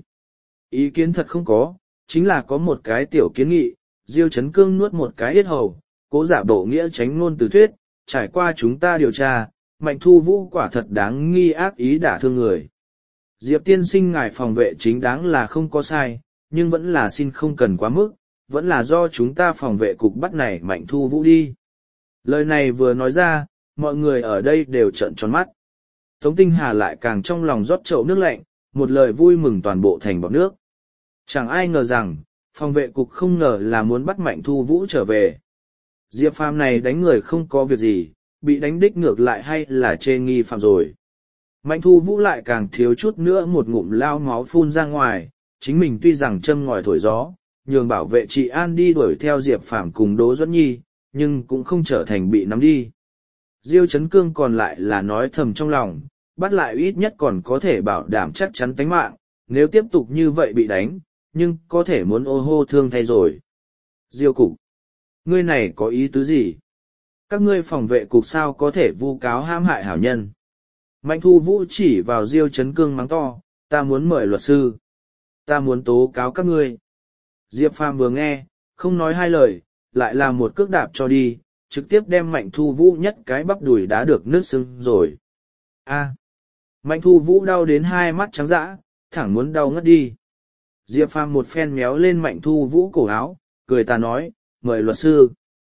Ý kiến thật không có, chính là có một cái tiểu kiến nghị. Diêu Chấn Cương nuốt một cái yết hầu, cố giả bộ nghĩa tránh ngôn từ thuyết, trải qua chúng ta điều tra, Mạnh Thu Vũ quả thật đáng nghi ác ý đả thương người. Diệp tiên sinh ngài phòng vệ chính đáng là không có sai, nhưng vẫn là xin không cần quá mức, vẫn là do chúng ta phòng vệ cục bắt này Mạnh Thu Vũ đi. Lời này vừa nói ra, mọi người ở đây đều trợn tròn mắt. Tống Tinh Hà lại càng trong lòng rót chậu nước lạnh, một lời vui mừng toàn bộ thành bọt nước. Chẳng ai ngờ rằng, phòng vệ cục không ngờ là muốn bắt Mạnh Thu Vũ trở về. Diệp Phàm này đánh người không có việc gì, bị đánh đích ngược lại hay là chê nghi phạm rồi. Mạnh Thu Vũ lại càng thiếu chút nữa một ngụm lao máu phun ra ngoài, chính mình tuy rằng châm ngòi thổi gió, nhường bảo vệ trị an đi đuổi theo Diệp Phàm cùng Đỗ Duẫn Nhi, nhưng cũng không trở thành bị nắm đi. Diêu Chấn Cương còn lại là nói thầm trong lòng, bắt lại ít nhất còn có thể bảo đảm chắc chắn tánh mạng, nếu tiếp tục như vậy bị đánh, nhưng có thể muốn ô hô thương thay rồi. Diêu cục, ngươi này có ý tứ gì? Các ngươi phòng vệ cục sao có thể vu cáo hãm hại hảo nhân? Mạnh Thu Vũ chỉ vào Diêu Chấn Cương mắng to, ta muốn mời luật sư. Ta muốn tố cáo các ngươi. Diệp Phàm vừa nghe, không nói hai lời, lại là một cước đạp cho đi, trực tiếp đem Mạnh Thu Vũ nhất cái bắp đùi đá được nứt sưng rồi. A. Mạnh Thu Vũ đau đến hai mắt trắng dã, thẳng muốn đau ngất đi. Diệp Phàm một phen méo lên Mạnh Thu Vũ cổ áo, cười ta nói, mời luật sư.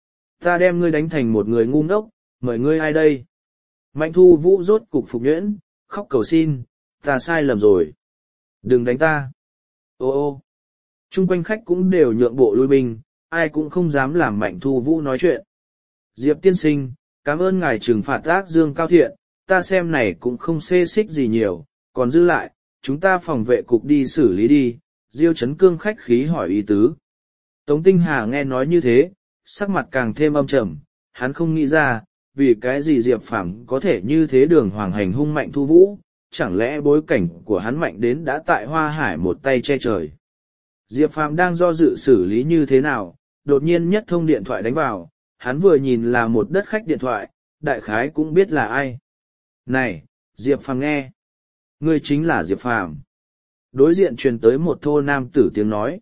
Ta đem ngươi đánh thành một người ngu ngốc, mời ngươi ai đây? Mạnh Thu Vũ rốt cục phục nhuyễn, khóc cầu xin, ta sai lầm rồi. Đừng đánh ta. Ô ô. Trung quanh khách cũng đều nhượng bộ lui binh, ai cũng không dám làm Mạnh Thu Vũ nói chuyện. Diệp tiên sinh, cảm ơn ngài trừng phạt ác dương cao thiện, ta xem này cũng không xê xích gì nhiều, còn dư lại, chúng ta phòng vệ cục đi xử lý đi. Diêu Chấn Cương khách khí hỏi ý tứ. Tống Tinh Hà nghe nói như thế, sắc mặt càng thêm âm trầm, hắn không nghĩ ra, vì cái gì Diệp Phàm có thể như thế đường hoàng hành hung Mạnh Thu Vũ, chẳng lẽ bối cảnh của hắn mạnh đến đã tại Hoa Hải một tay che trời. Diệp Phàm đang do dự xử lý như thế nào, đột nhiên nhất thông điện thoại đánh vào, hắn vừa nhìn là một đất khách điện thoại, đại khái cũng biết là ai. Này, Diệp Phàm nghe. Ngươi chính là Diệp Phàm. Đối diện truyền tới một thô nam tử tiếng nói.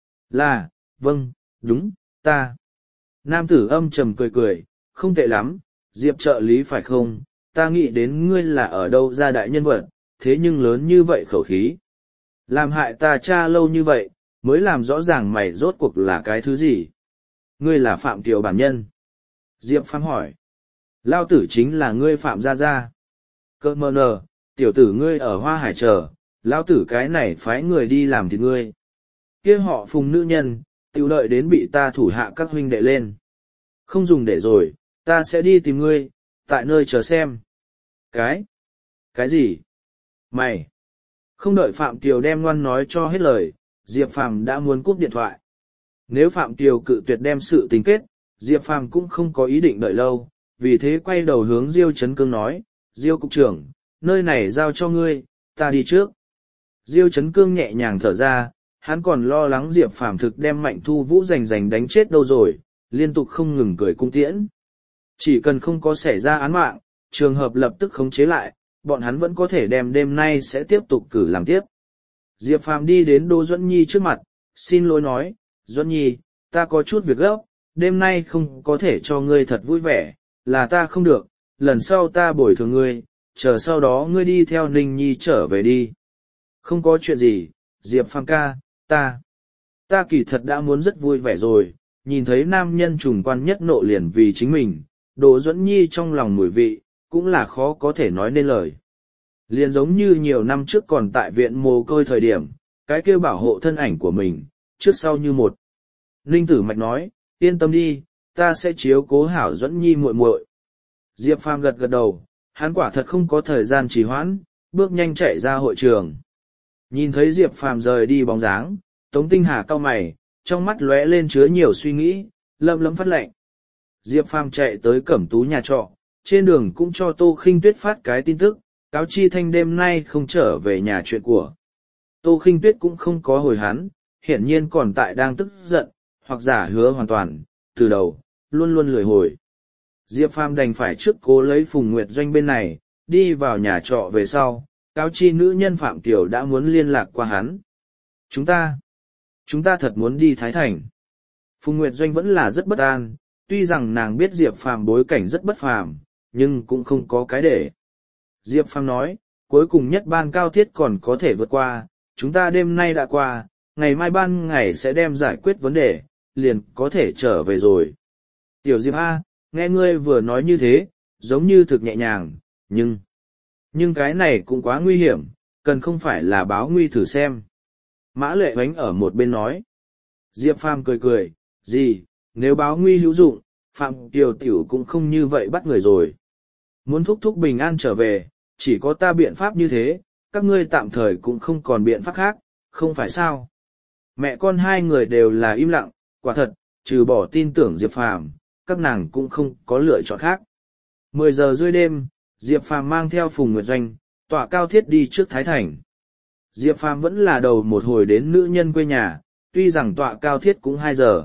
Là, vâng, đúng, ta. Nam tử âm trầm cười cười, không tệ lắm, Diệp trợ lý phải không, ta nghĩ đến ngươi là ở đâu ra đại nhân vật, thế nhưng lớn như vậy khẩu khí. Làm hại ta cha lâu như vậy, mới làm rõ ràng mày rốt cuộc là cái thứ gì. Ngươi là Phạm Kiều bản nhân. Diệp Phàm hỏi. Lao tử chính là ngươi Phạm Gia Gia. Cơ mờ nờ, tiểu tử ngươi ở Hoa Hải chờ, lao tử cái này phái người đi làm thì ngươi. Kia họ Phùng nữ nhân, tiểu lợi đến bị ta thủ hạ các huynh đệ lên. Không dùng để rồi, ta sẽ đi tìm ngươi, tại nơi chờ xem. Cái? Cái gì? Mày? Không đợi Phạm Kiều đem ngoan nói cho hết lời, Diệp Phàm đã muốn cúp điện thoại. Nếu Phạm Kiều cự tuyệt đem sự tình kết, Diệp Phàm cũng không có ý định đợi lâu, vì thế quay đầu hướng Diêu Chấn Cương nói, Diêu cục trưởng, nơi này giao cho ngươi, ta đi trước. Diêu Chấn Cương nhẹ nhàng thở ra, hắn còn lo lắng Diệp Phàm thực đem Mạnh Thu Vũ giành giành đánh chết đâu rồi, liên tục không ngừng cười cung tiễn. Chỉ cần không có xảy ra án mạng, trường hợp lập tức khống chế lại, bọn hắn vẫn có thể đem đêm nay sẽ tiếp tục cử làm tiếp. Diệp Phàm đi đến Đỗ Duẫn Nhi trước mặt, xin lỗi nói, Duẫn Nhi, ta có chút việc gấp, đêm nay không có thể cho ngươi thật vui vẻ, là ta không được, lần sau ta bồi thường ngươi, chờ sau đó ngươi đi theo Ninh Nhi trở về đi. Không có chuyện gì, Diệp Phàm ca, ta, ta kỳ thật đã muốn rất vui vẻ rồi, nhìn thấy nam nhân trùng quan nhất nộ liền vì chính mình, Đỗ Duẫn Nhi trong lòng mùi vị, cũng là khó có thể nói nên lời. Liền giống như nhiều năm trước còn tại viện mồ côi thời điểm, cái kêu bảo hộ thân ảnh của mình, trước sau như một. Ninh Tử Mạch nói, yên tâm đi, ta sẽ chiếu cố hảo Duẫn Nhi muội muội. Diệp Phàm gật gật đầu, hắn quả thật không có thời gian trì hoãn, bước nhanh chạy ra hội trường. Nhìn thấy Diệp Phàm rời đi bóng dáng, Tống Tinh Hà cau mày, trong mắt lóe lên chứa nhiều suy nghĩ, lấm lấm phát lệnh. Diệp Phàm chạy tới Cẩm Tú nhà trọ, trên đường cũng cho Tô Khinh Tuyết phát cái tin tức, cáo chi thanh đêm nay không trở về nhà chuyện của. Tô Khinh Tuyết cũng không có hồi hắn, hiển nhiên còn tại đang tức giận, hoặc giả hứa hoàn toàn, từ đầu, luôn luôn lười hồi. Diệp Phàm đành phải trước cố lấy Phùng Nguyệt Doanh bên này, đi vào nhà trọ về sau, cáo chi nữ nhân Phạm Kiều đã muốn liên lạc qua hắn. Chúng ta, chúng ta thật muốn đi Thái Thành. Phùng Nguyệt Doanh vẫn là rất bất an, tuy rằng nàng biết Diệp Phàm bối cảnh rất bất phàm, nhưng cũng không có cái để. Diệp Phàm nói, cuối cùng nhất ban cao thiết còn có thể vượt qua, chúng ta đêm nay đã qua, ngày mai ban ngày sẽ đem giải quyết vấn đề, liền có thể trở về rồi. Tiểu Diệp A, nghe ngươi vừa nói như thế, giống như thực nhẹ nhàng, nhưng... Nhưng cái này cũng quá nguy hiểm, cần không phải là báo nguy thử xem. Mã Lệ Oánh ở một bên nói. Diệp Phàm cười cười, gì, nếu báo nguy hữu dụng, Phạm Kiều Tiểu cũng không như vậy bắt người rồi. Muốn thúc thúc bình an trở về, chỉ có ta biện pháp như thế, các ngươi tạm thời cũng không còn biện pháp khác, không phải sao. Mẹ con hai người đều là im lặng, quả thật, trừ bỏ tin tưởng Diệp Phàm, các nàng cũng không có lựa chọn khác. Mười giờ rưỡi đêm, Diệp Phàm mang theo Phùng Nguyệt Doanh, tọa cao thiết đi trước Thái Thành. Diệp Phàm vẫn là đầu một hồi đến nữ nhân quê nhà, tuy rằng tọa cao thiết cũng hai giờ.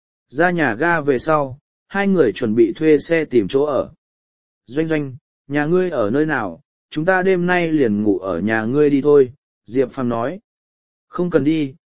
Ra nhà ga về sau, hai người chuẩn bị thuê xe tìm chỗ ở. Doanh Doanh, nhà ngươi ở nơi nào, chúng ta đêm nay liền ngủ ở nhà ngươi đi thôi, Diệp Phàm nói. Không cần đi,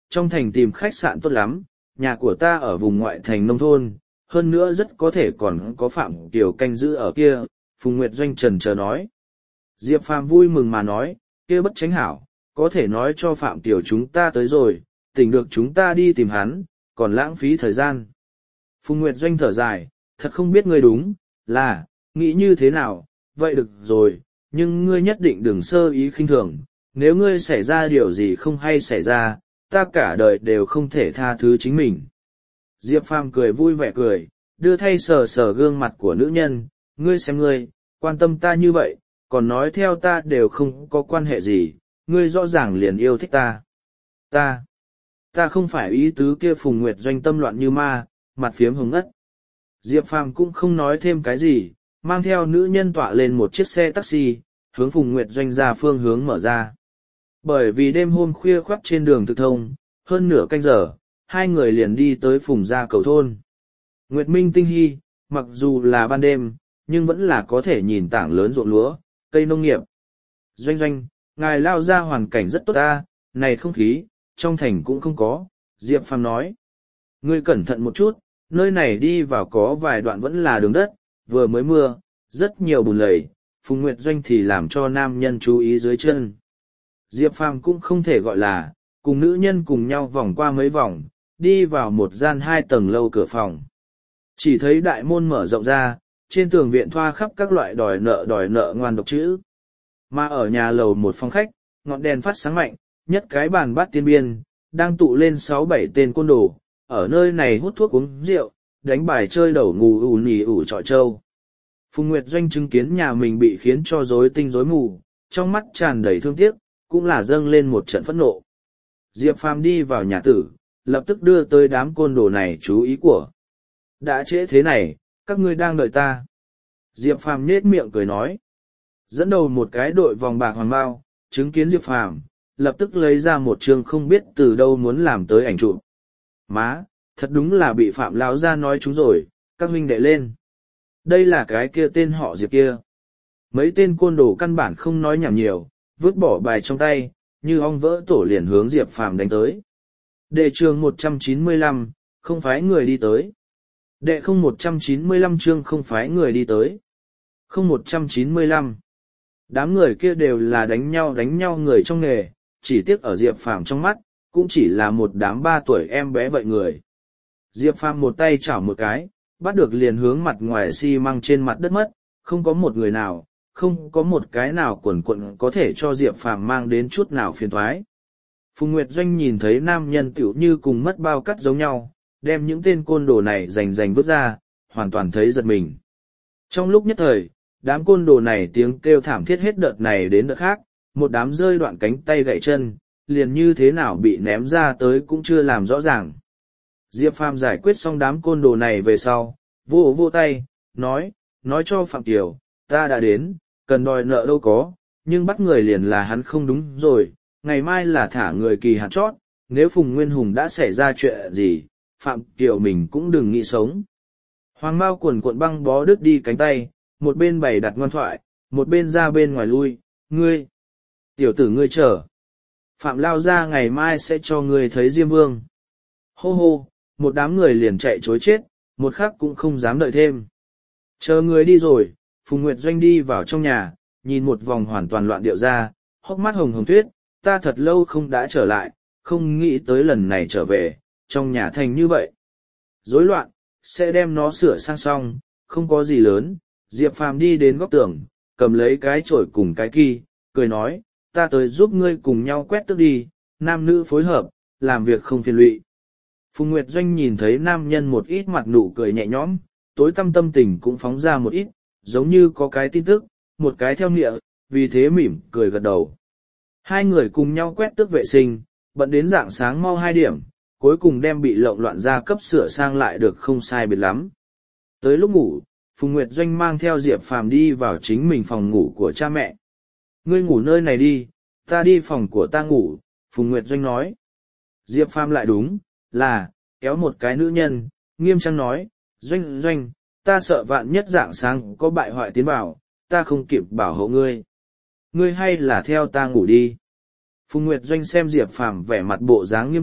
trong thành tìm khách sạn tốt lắm, nhà của ta ở vùng ngoại thành nông thôn, hơn nữa rất có thể còn có Phạm Kiều canh giữ ở kia, Phùng Nguyệt Doanh trần chờ nói. Diệp Phàm vui mừng mà nói, kia bất tránh hảo, có thể nói cho Phạm Kiều chúng ta tới rồi, tỉnh được chúng ta đi tìm hắn, còn lãng phí thời gian. Phùng Nguyệt Doanh thở dài, thật không biết ngươi đúng, là, nghĩ như thế nào, vậy được rồi, nhưng ngươi nhất định đừng sơ ý khinh thường, nếu ngươi xảy ra điều gì không hay xảy ra, ta cả đời đều không thể tha thứ chính mình. Diệp Phàm cười vui vẻ cười, đưa thay sờ sờ gương mặt của nữ nhân, ngươi xem ngươi, quan tâm ta như vậy, còn nói theo ta đều không có quan hệ gì, ngươi rõ ràng liền yêu thích ta. Ta, ta không phải ý tứ kia. Phùng Nguyệt Doanh tâm loạn như ma, mặt phiếm hồng ngất. Diệp Phàm cũng không nói thêm cái gì, mang theo nữ nhân tọa lên một chiếc xe taxi, hướng Phùng Nguyệt Doanh ra phương hướng mở ra. Bởi vì đêm hôm khuya khoắt trên đường thực thông, hơn nửa canh giờ, hai người liền đi tới Phùng gia cầu thôn. Nguyệt Minh tinh hy, mặc dù là ban đêm, nhưng vẫn là có thể nhìn tảng lớn ruộng lúa, cây nông nghiệp. Doanh Doanh, ngài lao ra hoàn cảnh rất tốt ta, này không khí, trong thành cũng không có, Diệp Phàm nói. Ngươi cẩn thận một chút, nơi này đi vào có vài đoạn vẫn là đường đất, vừa mới mưa, rất nhiều bùn lầy, Phùng Nguyệt Doanh thì làm cho nam nhân chú ý dưới chân. Diệp Phàm cũng không thể gọi là, cùng nữ nhân cùng nhau vòng qua mấy vòng, đi vào một gian hai tầng lâu cửa phòng. Chỉ thấy đại môn mở rộng ra, trên tường viện thoa khắp các loại đòi nợ đòi nợ ngoan độc chữ. Mà ở nhà lầu một phòng khách, ngọn đèn phát sáng mạnh, nhất cái bàn bát tiên biên, đang tụ lên sáu bảy tên côn đồ, ở nơi này hút thuốc uống rượu, đánh bài chơi đầu ngù ủ nỉ ủ trọi trâu. Phùng Nguyệt Doanh chứng kiến nhà mình bị khiến cho rối tinh rối mù, trong mắt tràn đầy thương tiếc, cũng là dâng lên một trận phẫn nộ. Diệp Phàm đi vào nhà tử, lập tức đưa tới đám côn đồ này chú ý của. Đã trễ thế này, các ngươi đang đợi ta. Diệp Phàm nhếch miệng cười nói. Dẫn đầu một cái đội vòng bạc hoàn bao, chứng kiến Diệp Phàm, lập tức lấy ra một chương không biết từ đâu muốn làm tới ảnh chụp. Má, thật đúng là bị Phạm lão gia nói chúng rồi, các huynh đệ lên. Đây là cái kia tên họ Diệp kia. Mấy tên côn đồ căn bản không nói nhảm nhiều, vứt bỏ bài trong tay, như ong vỡ tổ liền hướng Diệp Phàm đánh tới. Đệ chương một trăm chín mươi lăm, không phái người đi tới. Đệ không một trăm chín mươi lăm chương không phái người đi tới. Không một trăm chín mươi lăm. Đám người kia đều là đánh nhau đánh nhau người trong nghề, chỉ tiếc ở Diệp Phàm trong mắt, cũng chỉ là một đám ba tuổi em bé vậy người. Diệp Phàm một tay chảo một cái, bắt được liền hướng mặt ngoài xi măng trên mặt đất mất, không có một người nào, không có một cái nào quần quận có thể cho Diệp Phàm mang đến chút nào phiền toái. Phùng Nguyệt Doanh nhìn thấy nam nhân tiểu như cùng mất bao cắt giống nhau, đem những tên côn đồ này rành rành vứt ra, hoàn toàn thấy giật mình. Trong lúc nhất thời, đám côn đồ này tiếng kêu thảm thiết hết đợt này đến đợt khác, một đám rơi đoạn cánh tay gãy chân, liền như thế nào bị ném ra tới cũng chưa làm rõ ràng. Diệp Phàm giải quyết xong đám côn đồ này về sau, vô vô tay, nói, nói cho Phạm Kiều, ta đã đến, cần đòi nợ đâu có, nhưng bắt người liền là hắn không đúng rồi, ngày mai là thả người kỳ hạn chót, nếu Phùng Nguyên Hùng đã xảy ra chuyện gì, Phạm Kiều mình cũng đừng nghĩ sống. Hoàng Mao cuộn cuộn băng bó đứt đi cánh tay, một bên bày đặt ngoan thoại, một bên ra bên ngoài lui, ngươi, tiểu tử ngươi chờ. Phạm lao ra ngày mai sẽ cho ngươi thấy Diêm Vương. Hô hô, một đám người liền chạy chối chết, một khắc cũng không dám đợi thêm. Chờ người đi rồi, Phùng Nguyệt Doanh đi vào trong nhà, nhìn một vòng hoàn toàn loạn điệu ra, hốc mắt hồng hồng tuyết, ta thật lâu không đã trở lại, không nghĩ tới lần này trở về, trong nhà thành như vậy. Rối loạn, sẽ đem nó sửa sang xong, không có gì lớn. Diệp Phàm đi đến góc tường, cầm lấy cái chổi cùng cái ki, cười nói, ta tới giúp ngươi cùng nhau quét tước đi, nam nữ phối hợp, làm việc không phiền lụy. Phùng Nguyệt Doanh nhìn thấy nam nhân một ít mặt nụ cười nhẹ nhõm, tối tâm tâm tình cũng phóng ra một ít, giống như có cái tin tức, một cái theo nghĩa, vì thế mỉm cười gật đầu. Hai người cùng nhau quét tước vệ sinh, bận đến rạng sáng mau hai điểm, cuối cùng đem bị lộn loạn ra cấp sửa sang lại được không sai biệt lắm. Tới lúc ngủ, Phùng Nguyệt Doanh mang theo Diệp Phàm đi vào chính mình phòng ngủ của cha mẹ. Ngươi ngủ nơi này đi, ta đi phòng của ta ngủ, Phùng Nguyệt Doanh nói. Diệp Phàm lại đúng, là, kéo một cái nữ nhân, nghiêm trang nói, Doanh Doanh, ta sợ vạn nhất dạng sáng có bại hoại tiến vào, ta không kịp bảo hộ ngươi. Ngươi hay là theo ta ngủ đi. Phùng Nguyệt Doanh xem Diệp Phàm vẻ mặt bộ dáng nghiêm túc,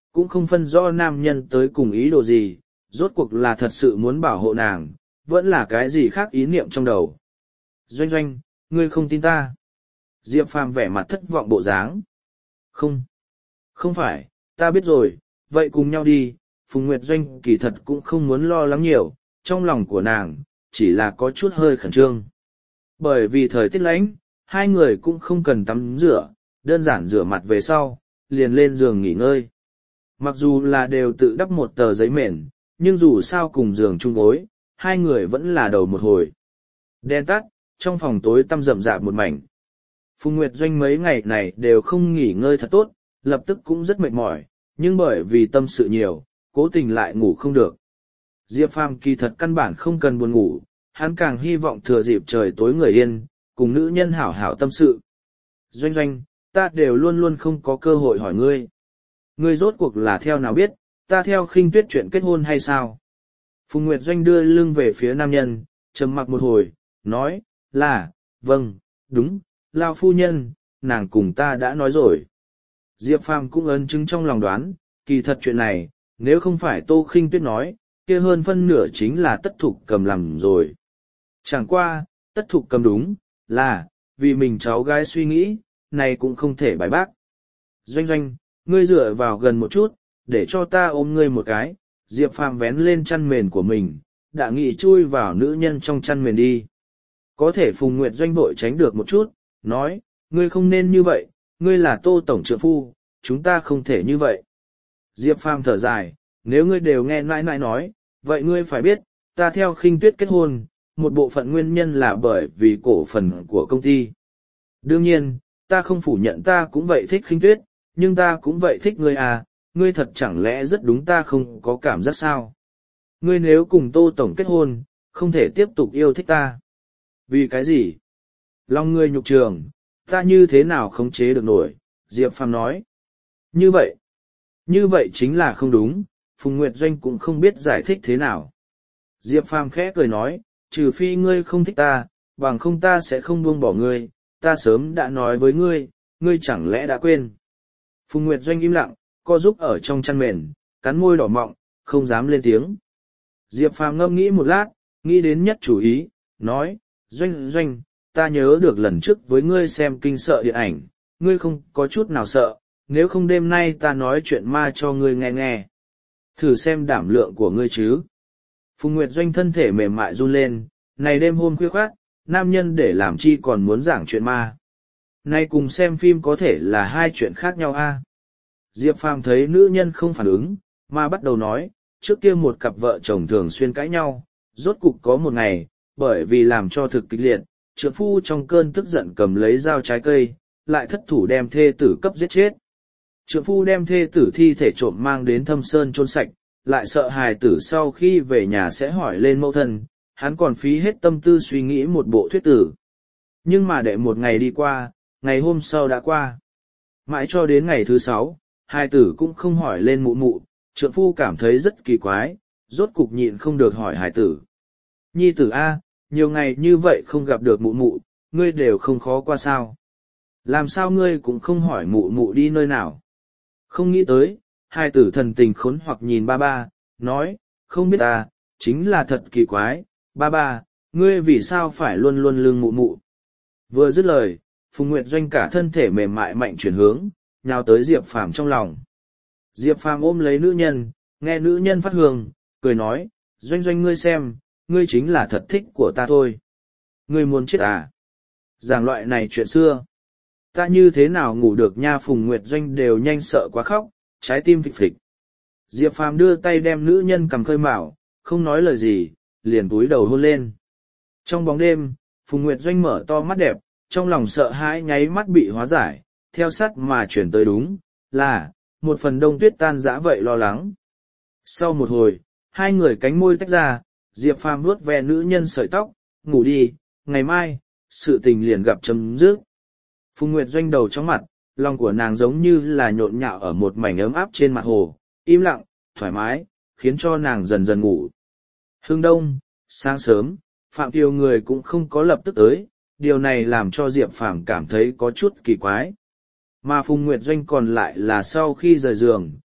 cũng không phân rõ nam nhân tới cùng ý đồ gì, rốt cuộc là thật sự muốn bảo hộ nàng, vẫn là cái gì khác ý niệm trong đầu. Doanh Doanh, ngươi không tin ta. Diệp Phàm vẻ mặt thất vọng bộ dáng. Không, không phải, ta biết rồi, vậy cùng nhau đi. Phùng Nguyệt Doanh kỳ thật cũng không muốn lo lắng nhiều, trong lòng của nàng, chỉ là có chút hơi khẩn trương. Bởi vì thời tiết lạnh, hai người cũng không cần tắm rửa, đơn giản rửa mặt về sau, liền lên giường nghỉ ngơi. Mặc dù là đều tự đắp một tờ giấy mền, nhưng dù sao cùng giường chung gối, hai người vẫn là đầu một hồi. Đen tắt, trong phòng tối tăm rậm rạp một mảnh. Phùng Nguyệt Doanh mấy ngày này đều không nghỉ ngơi thật tốt, lập tức cũng rất mệt mỏi, nhưng bởi vì tâm sự nhiều, cố tình lại ngủ không được. Diệp Phàm kỳ thật căn bản không cần buồn ngủ, hắn càng hy vọng thừa dịp trời tối người yên, cùng nữ nhân hảo hảo tâm sự. Doanh Doanh, ta đều luôn luôn không có cơ hội hỏi ngươi. Ngươi rốt cuộc là theo nào biết, ta theo Khinh Tuyết chuyện kết hôn hay sao? Phùng Nguyệt Doanh đưa lưng về phía nam nhân, trầm mặc một hồi, nói, là, vâng, đúng, Lao phu nhân, nàng cùng ta đã nói rồi. Diệp Phàm cũng ấn chứng trong lòng đoán, kỳ thật chuyện này, nếu không phải Tô Khinh Tuyết nói, kia hơn phân nửa chính là Tất Thục Cầm làm rồi. Chẳng qua, Tất Thục Cầm đúng, là, vì mình cháu gái suy nghĩ, này cũng không thể bài bác. Doanh Doanh, ngươi dựa vào gần một chút, để cho ta ôm ngươi một cái. Diệp Phàm vén lên chăn mền của mình, đã nghĩ chui vào nữ nhân trong chăn mền đi. Có thể Phùng Nguyệt Doanh vội tránh được một chút, nói, ngươi không nên như vậy, ngươi là Tô tổng trượng phu, chúng ta không thể như vậy. Diệp Phàm thở dài, nếu ngươi đều nghe nãi nãi nói, vậy ngươi phải biết, ta theo Khinh Tuyết kết hôn, một bộ phận nguyên nhân là bởi vì cổ phần của công ty. Đương nhiên, ta không phủ nhận ta cũng vậy thích Khinh Tuyết, nhưng ta cũng vậy thích ngươi à, ngươi thật chẳng lẽ rất đúng ta không có cảm giác sao? Ngươi nếu cùng Tô tổng kết hôn, không thể tiếp tục yêu thích ta. Vì cái gì? Lòng ngươi nhục trường, ta như thế nào khống chế được nổi? Diệp Phàm nói. Như vậy, như vậy chính là không đúng, Phùng Nguyệt Doanh cũng không biết giải thích thế nào. Diệp Phàm khẽ cười nói, trừ phi ngươi không thích ta, bằng không ta sẽ không buông bỏ ngươi, ta sớm đã nói với ngươi, ngươi chẳng lẽ đã quên. Phùng Nguyệt Doanh im lặng, co giúp ở trong chăn mền, cắn môi đỏ mọng, không dám lên tiếng. Diệp Phàm ngâm nghĩ một lát, nghĩ đến nhất chủ ý, nói, Doanh Doanh, ta nhớ được lần trước với ngươi xem kinh sợ điện ảnh, ngươi không có chút nào sợ, nếu không đêm nay ta nói chuyện ma cho ngươi nghe nghe. Thử xem đảm lượng của ngươi chứ. Phùng Nguyệt Doanh thân thể mềm mại run lên, này đêm hôm khuya khoát, nam nhân để làm chi còn muốn giảng chuyện ma. Nay cùng xem phim có thể là hai chuyện khác nhau a. À? Diệp Phàm thấy nữ nhân không phản ứng, mà bắt đầu nói, trước kia một cặp vợ chồng thường xuyên cãi nhau, rốt cục có một ngày, bởi vì làm cho thực kịch liệt, trượng phu trong cơn tức giận cầm lấy dao trái cây, lại thất thủ đem thê tử cấp giết chết. Trượng phu đem thê tử thi thể trộm mang đến Thâm Sơn chôn sạch, lại sợ hài tử sau khi về nhà sẽ hỏi lên mẫu thân, hắn còn phí hết tâm tư suy nghĩ một bộ thuyết tử. Nhưng mà để một ngày đi qua, ngày hôm sau đã qua. Mãi cho đến ngày thứ sáu, hài tử cũng không hỏi lên mụ mụ, trượng phu cảm thấy rất kỳ quái, rốt cục nhịn không được hỏi hài tử. Nhi tử A, nhiều ngày như vậy không gặp được mụ mụ, ngươi đều không khó qua sao. Làm sao ngươi cũng không hỏi mụ mụ đi nơi nào. Không nghĩ tới, hai tử thần tình khốn hoặc nhìn ba ba, nói, không biết ta, chính là thật kỳ quái, ba ba, ngươi vì sao phải luôn luôn lưng mụ mụ. Vừa dứt lời, Phùng Nguyệt Doanh cả thân thể mềm mại mạnh chuyển hướng, nhào tới Diệp Phàm trong lòng. Diệp Phàm ôm lấy nữ nhân, nghe nữ nhân phát hương, cười nói, Doanh Doanh ngươi xem, ngươi chính là thật thích của ta thôi. Ngươi muốn chết à? Giảng loại này chuyện xưa. Ta như thế nào ngủ được nha. Phùng Nguyệt Doanh đều nhanh sợ quá khóc, trái tim phịch phịch. Diệp Phàm đưa tay đem nữ nhân cầm khơi mào, không nói lời gì, liền túi đầu hôn lên. Trong bóng đêm, Phùng Nguyệt Doanh mở to mắt đẹp, trong lòng sợ hãi nháy mắt bị hóa giải, theo sát mà chuyển tới đúng, là, một phần đông tuyết tan dã vậy lo lắng. Sau một hồi, hai người cánh môi tách ra, Diệp Phàm vuốt ve nữ nhân sợi tóc, ngủ đi, ngày mai, sự tình liền gặp chấm dứt. Phùng Nguyệt Doanh đầu trong mặt, lòng của nàng giống như là nhộn nhạo ở một mảnh ấm áp trên mặt hồ, im lặng, thoải mái, khiến cho nàng dần dần ngủ. Hưng đông, sáng sớm, Phạm Kiều người cũng không có lập tức tới, điều này làm cho Diệp Phàm cảm thấy có chút kỳ quái. Mà Phùng Nguyệt Doanh còn lại là sau khi rời giường,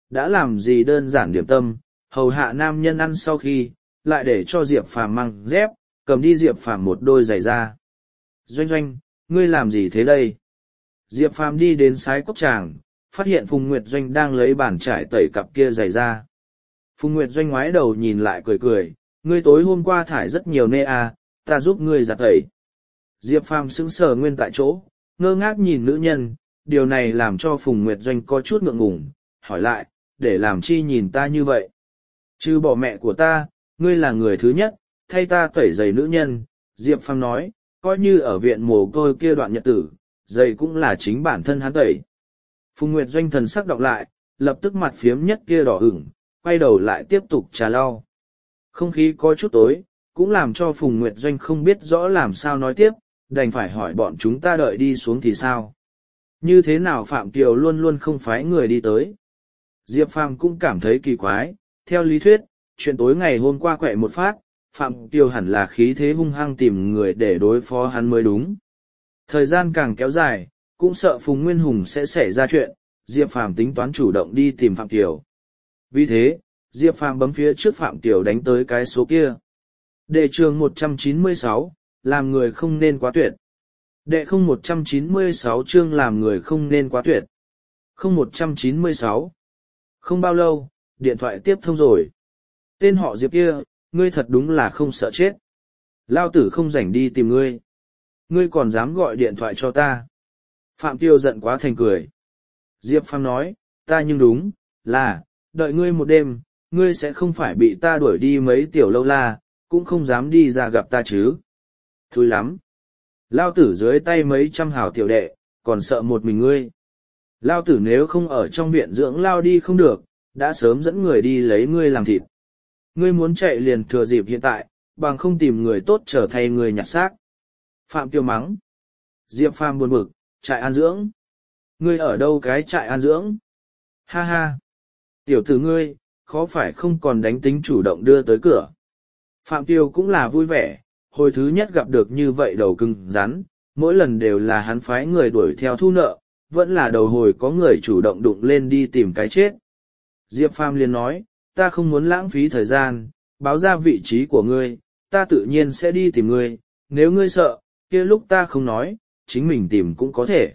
đã làm gì đơn giản điểm tâm, hầu hạ nam nhân ăn sau khi, lại để cho Diệp Phàm mang dép, cầm đi Diệp Phàm một đôi giày ra. Doanh Doanh, ngươi làm gì thế đây? Diệp Phàm đi đến sái cốc tràng, phát hiện Phùng Nguyệt Doanh đang lấy bàn trải tẩy cặp kia giày ra. Phùng Nguyệt Doanh ngoái đầu nhìn lại cười cười, ngươi tối hôm qua thải rất nhiều nê à, ta giúp ngươi giặt tẩy. Diệp Phàm sững sờ nguyên tại chỗ, ngơ ngác nhìn nữ nhân, điều này làm cho Phùng Nguyệt Doanh có chút ngượng ngùng, hỏi lại, để làm chi nhìn ta như vậy? Trừ bỏ mẹ của ta, ngươi là người thứ nhất, thay ta tẩy giày nữ nhân, Diệp Phàm nói, coi như ở viện mồ côi kia đoạn nhật tử, giày cũng là chính bản thân hắn tẩy. Phùng Nguyệt Doanh thần sắc đọc lại, lập tức mặt phiếm nhất kia đỏ ửng, quay đầu lại tiếp tục trà lau. Không khí có chút tối, cũng làm cho Phùng Nguyệt Doanh không biết rõ làm sao nói tiếp, đành phải hỏi bọn chúng ta đợi đi xuống thì sao. Như thế nào Phạm Kiều luôn luôn không phái người đi tới. Diệp Phàm cũng cảm thấy kỳ quái, theo lý thuyết, chuyện tối ngày hôm qua quẹ một phát, Phạm Kiều hẳn là khí thế hung hăng tìm người để đối phó hắn mới đúng. Thời gian càng kéo dài, cũng sợ Phùng Nguyên Hùng sẽ xảy ra chuyện, Diệp Phàm tính toán chủ động đi tìm Phạm Kiều. Vì thế, Diệp Phàm bấm phía trước Phạm Kiều đánh tới cái số kia. Đệ trường một trăm chín mươi sáu, làm người không nên quá tuyệt. Đệ không một trăm chín mươi sáu chương làm người không nên quá tuyệt. Không một trăm chín mươi sáu. Không bao lâu, điện thoại tiếp thông rồi. Tên họ Diệp kia, ngươi thật đúng là không sợ chết. Lao tử không rảnh đi tìm ngươi. Ngươi còn dám gọi điện thoại cho ta. Phạm Tiêu giận quá thành cười. Diệp Phàm nói, ta nhưng đúng, là, đợi ngươi một đêm, ngươi sẽ không phải bị ta đuổi đi mấy tiểu lâu la, cũng không dám đi ra gặp ta chứ. Thúi lắm. Lao tử dưới tay mấy trăm hào tiểu đệ, còn sợ một mình ngươi. Lao tử nếu không ở trong viện dưỡng lao đi không được, đã sớm dẫn người đi lấy ngươi làm thịt. Ngươi muốn chạy liền thừa dịp hiện tại, bằng không tìm người tốt trở thay người nhặt xác. Phạm Tiêu mắng. Diệp Phàm buồn bực, trại an dưỡng. Ngươi ở đâu cái trại an dưỡng? Ha ha. Tiểu tử ngươi, khó phải không còn đánh tính chủ động đưa tới cửa. Phạm Tiêu cũng là vui vẻ, hồi thứ nhất gặp được như vậy đầu cưng rắn, mỗi lần đều là hắn phái người đuổi theo thu nợ, vẫn là đầu hồi có người chủ động đụng lên đi tìm cái chết. Diệp Phàm liền nói, ta không muốn lãng phí thời gian, báo ra vị trí của ngươi, ta tự nhiên sẽ đi tìm ngươi, nếu ngươi sợ, kia lúc ta không nói, chính mình tìm cũng có thể.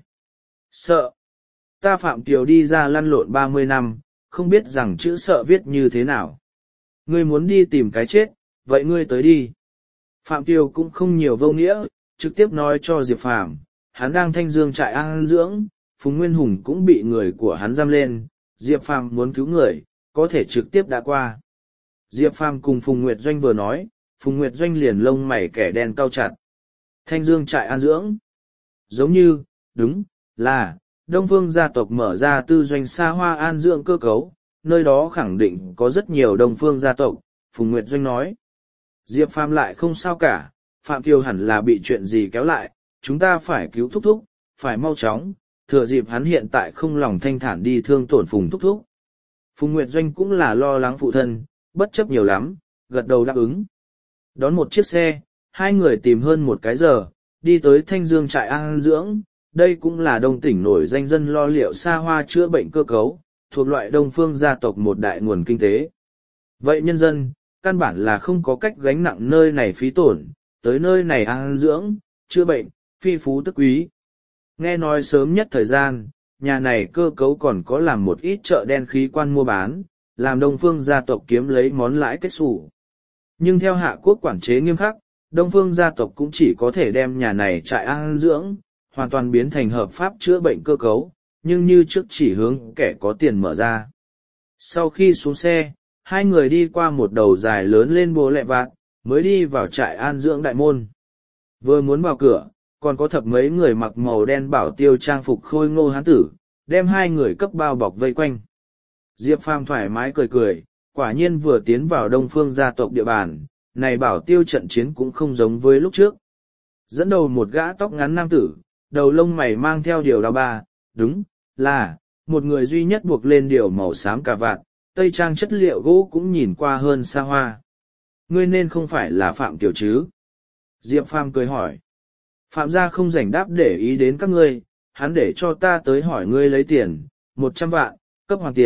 Sợ. Ta Phạm Kiều đi ra lăn lộn ba mươi năm, không biết rằng chữ sợ viết như thế nào. Ngươi muốn đi tìm cái chết, vậy ngươi tới đi. Phạm Kiều cũng không nhiều vô nghĩa, trực tiếp nói cho Diệp Phàm, hắn đang thanh dương trại an dưỡng, Phùng Nguyên Hùng cũng bị người của hắn giam lên, Diệp Phàm muốn cứu người, có thể trực tiếp đã qua. Diệp Phàm cùng Phùng Nguyệt Doanh vừa nói, Phùng Nguyệt Doanh liền lông mày kẻ đen cau chặt. Thanh dương trại an dưỡng. Giống như, đúng, là, Đông Phương gia tộc mở ra tư doanh xa hoa an dưỡng cơ cấu, nơi đó khẳng định có rất nhiều Đông Phương gia tộc, Phùng Nguyệt Doanh nói. Diệp Phàm lại không sao cả, Phạm Kiều hẳn là bị chuyện gì kéo lại, chúng ta phải cứu thúc thúc, phải mau chóng, thừa dịp hắn hiện tại không lòng thanh thản đi thương tổn Phùng thúc thúc. Phùng Nguyệt Doanh cũng là lo lắng phụ thân, bất chấp nhiều lắm, gật đầu đáp ứng. Đón một chiếc xe, hai người tìm hơn một cái giờ, đi tới Thanh Dương trại an dưỡng, đây cũng là đông tỉnh nổi danh dân lo liệu xa hoa chữa bệnh cơ cấu, thuộc loại Đông Phương gia tộc một đại nguồn kinh tế. Vậy nhân dân, căn bản là không có cách gánh nặng nơi này phí tổn, tới nơi này an dưỡng, chữa bệnh, phi phú tức quý. Nghe nói sớm nhất thời gian, nhà này cơ cấu còn có làm một ít chợ đen khí quan mua bán, làm Đông Phương gia tộc kiếm lấy món lãi kết xù. Nhưng theo Hạ Quốc quản chế nghiêm khắc, Đông Phương gia tộc cũng chỉ có thể đem nhà này trại an dưỡng, hoàn toàn biến thành hợp pháp chữa bệnh cơ cấu, nhưng như trước chỉ hướng kẻ có tiền mở ra. Sau khi xuống xe, hai người đi qua một đầu dài lớn lên bố lẹ vạt, mới đi vào trại an dưỡng đại môn. Vừa muốn vào cửa, còn có thập mấy người mặc màu đen bảo tiêu trang phục khôi ngô hán tử, đem hai người cấp bao bọc vây quanh. Diệp Phàm thoải mái cười cười, quả nhiên vừa tiến vào Đông Phương gia tộc địa bàn, này bảo tiêu trận chiến cũng không giống với lúc trước. Dẫn đầu một gã tóc ngắn nam tử, đầu lông mày mang theo điều đao ba, đúng, là, một người duy nhất buộc lên điều màu xám cà vạt, tây trang chất liệu gỗ cũng nhìn qua hơn xa hoa. Ngươi nên không phải là Phạm Kiều chứ? Diệp Phàm cười hỏi. Phạm gia không rảnh đáp để ý đến các ngươi, hắn để cho ta tới hỏi ngươi lấy tiền, một trăm vạn, cấp hoàn tiền,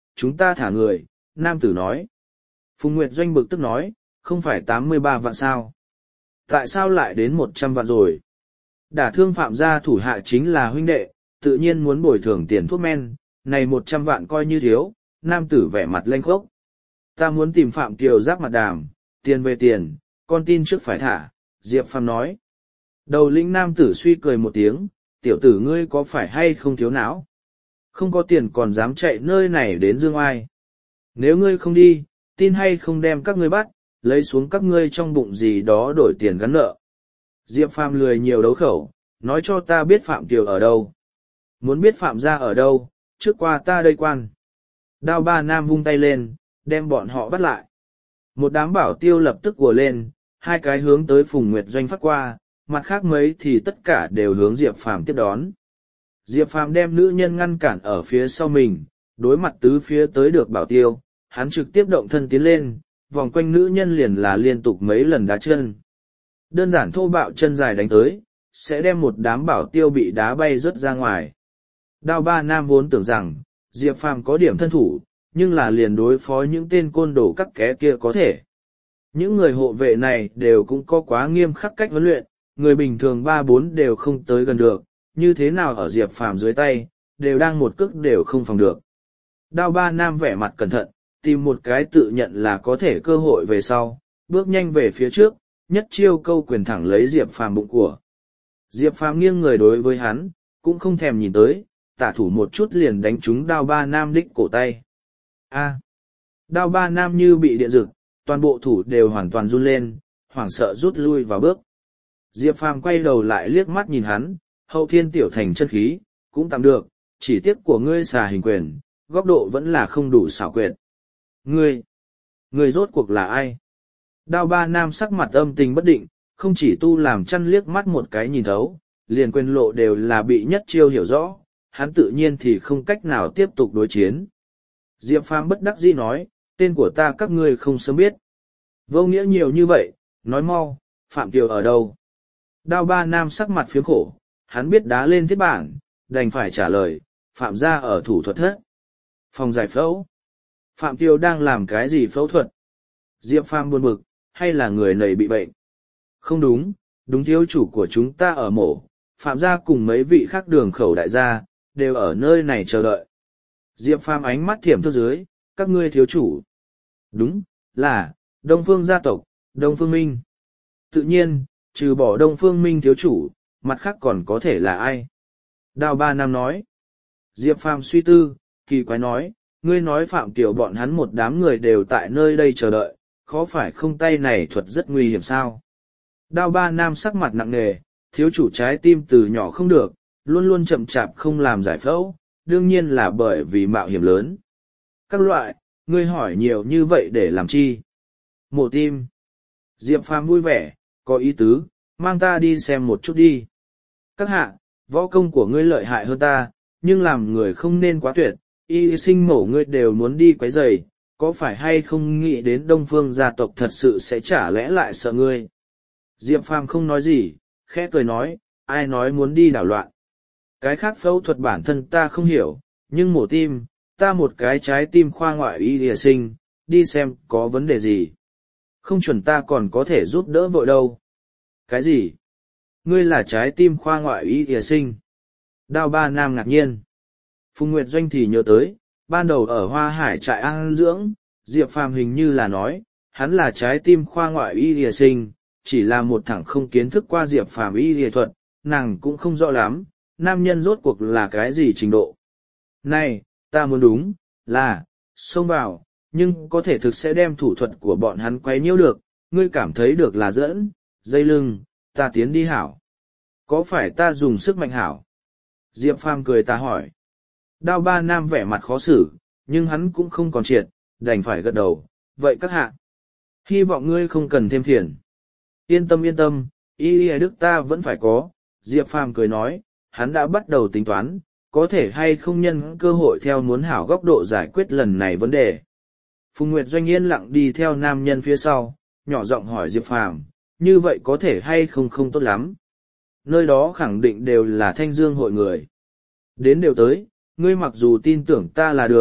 chúng ta thả người, nam tử nói. Phùng Nguyệt Doanh bực tức nói, không phải tám mươi ba vạn sao? Tại sao lại đến một trăm vạn rồi? Đả thương Phạm gia thủ hạ chính là huynh đệ, tự nhiên muốn bồi thường tiền thuốc men, này một trăm vạn coi như thiếu, nam tử vẻ mặt lênh khốc. Ta muốn tìm Phạm Kiều Giáp mặt đàm, tiền về tiền, con tin trước phải thả, Diệp Phàm nói. Đầu lĩnh nam tử suy cười một tiếng, tiểu tử ngươi có phải hay không thiếu não? Không có tiền còn dám chạy nơi này đến Dương Ai. Nếu ngươi không đi, tin hay không đem các ngươi bắt, lấy xuống các ngươi trong bụng gì đó đổi tiền gắn nợ. Diệp Phàm lười nhiều đấu khẩu, nói cho ta biết Phạm Kiều ở đâu. Muốn biết Phạm gia ở đâu, trước qua ta đây quan. Đao ba nam vung tay lên, đem bọn họ bắt lại. Một đám bảo tiêu lập tức ùa lên, hai cái hướng tới Phùng Nguyệt Doanh phát qua, mặt khác mấy thì tất cả đều hướng Diệp Phàm tiếp đón. Diệp Phàm đem nữ nhân ngăn cản ở phía sau mình, đối mặt tứ phía tới được bảo tiêu, hắn trực tiếp động thân tiến lên, vòng quanh nữ nhân liền là liên tục mấy lần đá chân. Đơn giản thô bạo chân dài đánh tới, sẽ đem một đám bảo tiêu bị đá bay rớt ra ngoài. Đao ba nam vốn tưởng rằng, Diệp Phàm có điểm thân thủ, nhưng là liền đối phó những tên côn đồ cắt ké kia có thể. Những người hộ vệ này đều cũng có quá nghiêm khắc cách huấn luyện, người bình thường ba bốn đều không tới gần được, như thế nào ở Diệp Phàm dưới tay, đều đang một cước đều không phòng được. Đao ba nam vẻ mặt cẩn thận, tìm một cái tự nhận là có thể cơ hội về sau, bước nhanh về phía trước, nhất chiêu câu quyền thẳng lấy Diệp Phàm bụng của. Diệp Phàm nghiêng người đối với hắn, cũng không thèm nhìn tới, tả thủ một chút liền đánh trúng đao ba nam đích cổ tay. A. Đao ba nam như bị điện giật, toàn bộ thủ đều hoàn toàn run lên, hoảng sợ rút lui vào bước. Diệp Phàm quay đầu lại liếc mắt nhìn hắn, hậu thiên tiểu thành chân khí, cũng tạm được, chỉ tiếc của ngươi xà hình quyền, góc độ vẫn là không đủ xảo quyệt. Ngươi, ngươi rốt cuộc là ai? Đao ba nam sắc mặt âm tình bất định, không chỉ tu làm chăn liếc mắt một cái nhìn thấu, liền quyền lộ đều là bị nhất chiêu hiểu rõ, hắn tự nhiên thì không cách nào tiếp tục đối chiến. Diệp Phàm bất đắc dĩ nói, tên của ta các ngươi không sớm biết. Vô nghĩa nhiều như vậy, nói mau, Phạm Kiều ở đâu? Đao ba nam sắc mặt phiếm khổ, hắn biết đá lên thiết bản, đành phải trả lời, Phạm gia ở thủ thuật thất. Phòng giải phẫu. Phạm Kiều đang làm cái gì phẫu thuật? Diệp Phàm buồn bực, hay là người này bị bệnh? Không đúng, đúng thiếu chủ của chúng ta ở mổ, Phạm gia cùng mấy vị khác đường khẩu đại gia, đều ở nơi này chờ đợi. Diệp Phàm ánh mắt thiểm thức dưới, các ngươi thiếu chủ. Đúng, là, Đông Phương gia tộc, Đông Phương Minh. Tự nhiên, trừ bỏ Đông Phương Minh thiếu chủ, mặt khác còn có thể là ai? Đao ba nam nói. Diệp Phàm suy tư, kỳ quái nói, ngươi nói Phạm Kiều bọn hắn một đám người đều tại nơi đây chờ đợi, khó phải không tay này thuật rất nguy hiểm sao? Đao ba nam sắc mặt nặng nề, thiếu chủ trái tim từ nhỏ không được, luôn luôn chậm chạp không làm giải phẫu, đương nhiên là bởi vì mạo hiểm lớn. Các loại, ngươi hỏi nhiều như vậy để làm chi? Mổ tim. Diệp Phàm vui vẻ, có ý tứ, mang ta đi xem một chút đi. Các hạ, võ công của ngươi lợi hại hơn ta, nhưng làm người không nên quá tuyệt, y sinh mổ ngươi đều muốn đi quấy rầy, có phải hay không nghĩ đến Đông Phương gia tộc thật sự sẽ chả lẽ lại sợ ngươi? Diệp Phàm không nói gì, khẽ cười nói, ai nói muốn đi đảo loạn. Cái khác phẫu thuật bản thân ta không hiểu, nhưng mổ tim, ta một cái trái tim khoa ngoại y địa sinh, đi xem có vấn đề gì. Không chuẩn ta còn có thể giúp đỡ vội đâu. Cái gì? Ngươi là trái tim khoa ngoại y địa sinh. Đao ba nam ngạc nhiên. Phùng Nguyệt Doanh thì nhớ tới, ban đầu ở Hoa Hải trại an dưỡng, Diệp Phàm hình như là nói, hắn là trái tim khoa ngoại y địa sinh, chỉ là một thằng không kiến thức qua Diệp Phàm y địa thuật, nàng cũng không rõ lắm, nam nhân rốt cuộc là cái gì trình độ. Này, ta muốn đúng, là, xông vào, nhưng có thể thực sẽ đem thủ thuật của bọn hắn quấy nhiễu được, ngươi cảm thấy được là dẫn, dây lưng, ta tiến đi hảo. Có phải ta dùng sức mạnh hảo? Diệp Phàm cười ta hỏi. Đao ba nam vẻ mặt khó xử, nhưng hắn cũng không còn triệt, đành phải gật đầu, vậy các hạ. Hy vọng ngươi không cần thêm phiền. Yên tâm yên tâm, y y đức ta vẫn phải có, Diệp Phàm cười nói, hắn đã bắt đầu tính toán, có thể hay không nhân cơ hội theo muốn hảo góc độ giải quyết lần này vấn đề. Phùng Nguyệt Doanh yên lặng đi theo nam nhân phía sau, nhỏ giọng hỏi Diệp Phàm, như vậy có thể hay không không tốt lắm. Nơi đó khẳng định đều là thanh dương hội người. Đến đều tới, ngươi mặc dù tin tưởng ta là được,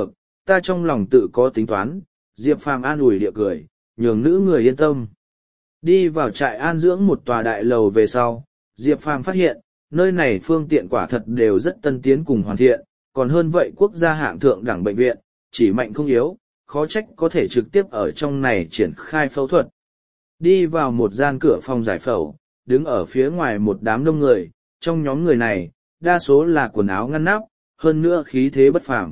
ta trong lòng tự có tính toán, Diệp Phàm an ủi địa cười, nhường nữ người yên tâm. Đi vào trại an dưỡng một tòa đại lầu về sau, Diệp Phàm phát hiện, nơi này phương tiện quả thật đều rất tân tiến cùng hoàn thiện, còn hơn vậy quốc gia hạng thượng đẳng bệnh viện, chỉ mạnh không yếu, khó trách có thể trực tiếp ở trong này triển khai phẫu thuật. Đi vào một gian cửa phòng giải phẫu, đứng ở phía ngoài một đám đông người, trong nhóm người này, đa số là quần áo ngăn nắp, hơn nữa khí thế bất phàm.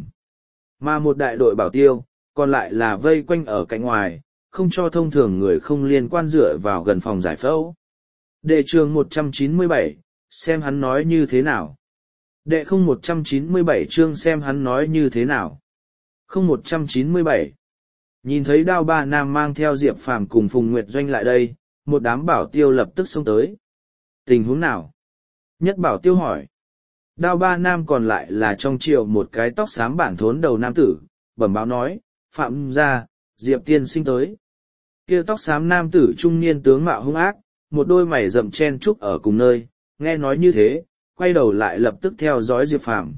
Mà một đại đội bảo tiêu, còn lại là vây quanh ở cạnh ngoài, không cho thông thường người không liên quan dựa vào gần phòng giải phẫu. Đệ trường một trăm chín mươi bảy, xem hắn nói như thế nào. Đệ không một trăm chín mươi bảy chương xem hắn nói như thế nào. Không một trăm chín mươi bảy. Nhìn thấy Đao Ba Nam mang theo Diệp Phàm cùng Phùng Nguyệt Doanh lại đây, một đám bảo tiêu lập tức xông tới. Tình huống nào? Nhất bảo tiêu hỏi. Đao Ba Nam còn lại là trong triều một cái tóc xám bản thốn đầu nam tử, bẩm báo nói, Phạm gia, Diệp tiên sinh tới. Kia tóc xám nam tử trung niên tướng mạo hung ác, một đôi mày rậm chen trúc ở cùng nơi, nghe nói như thế, quay đầu lại lập tức theo dõi Diệp Phàm.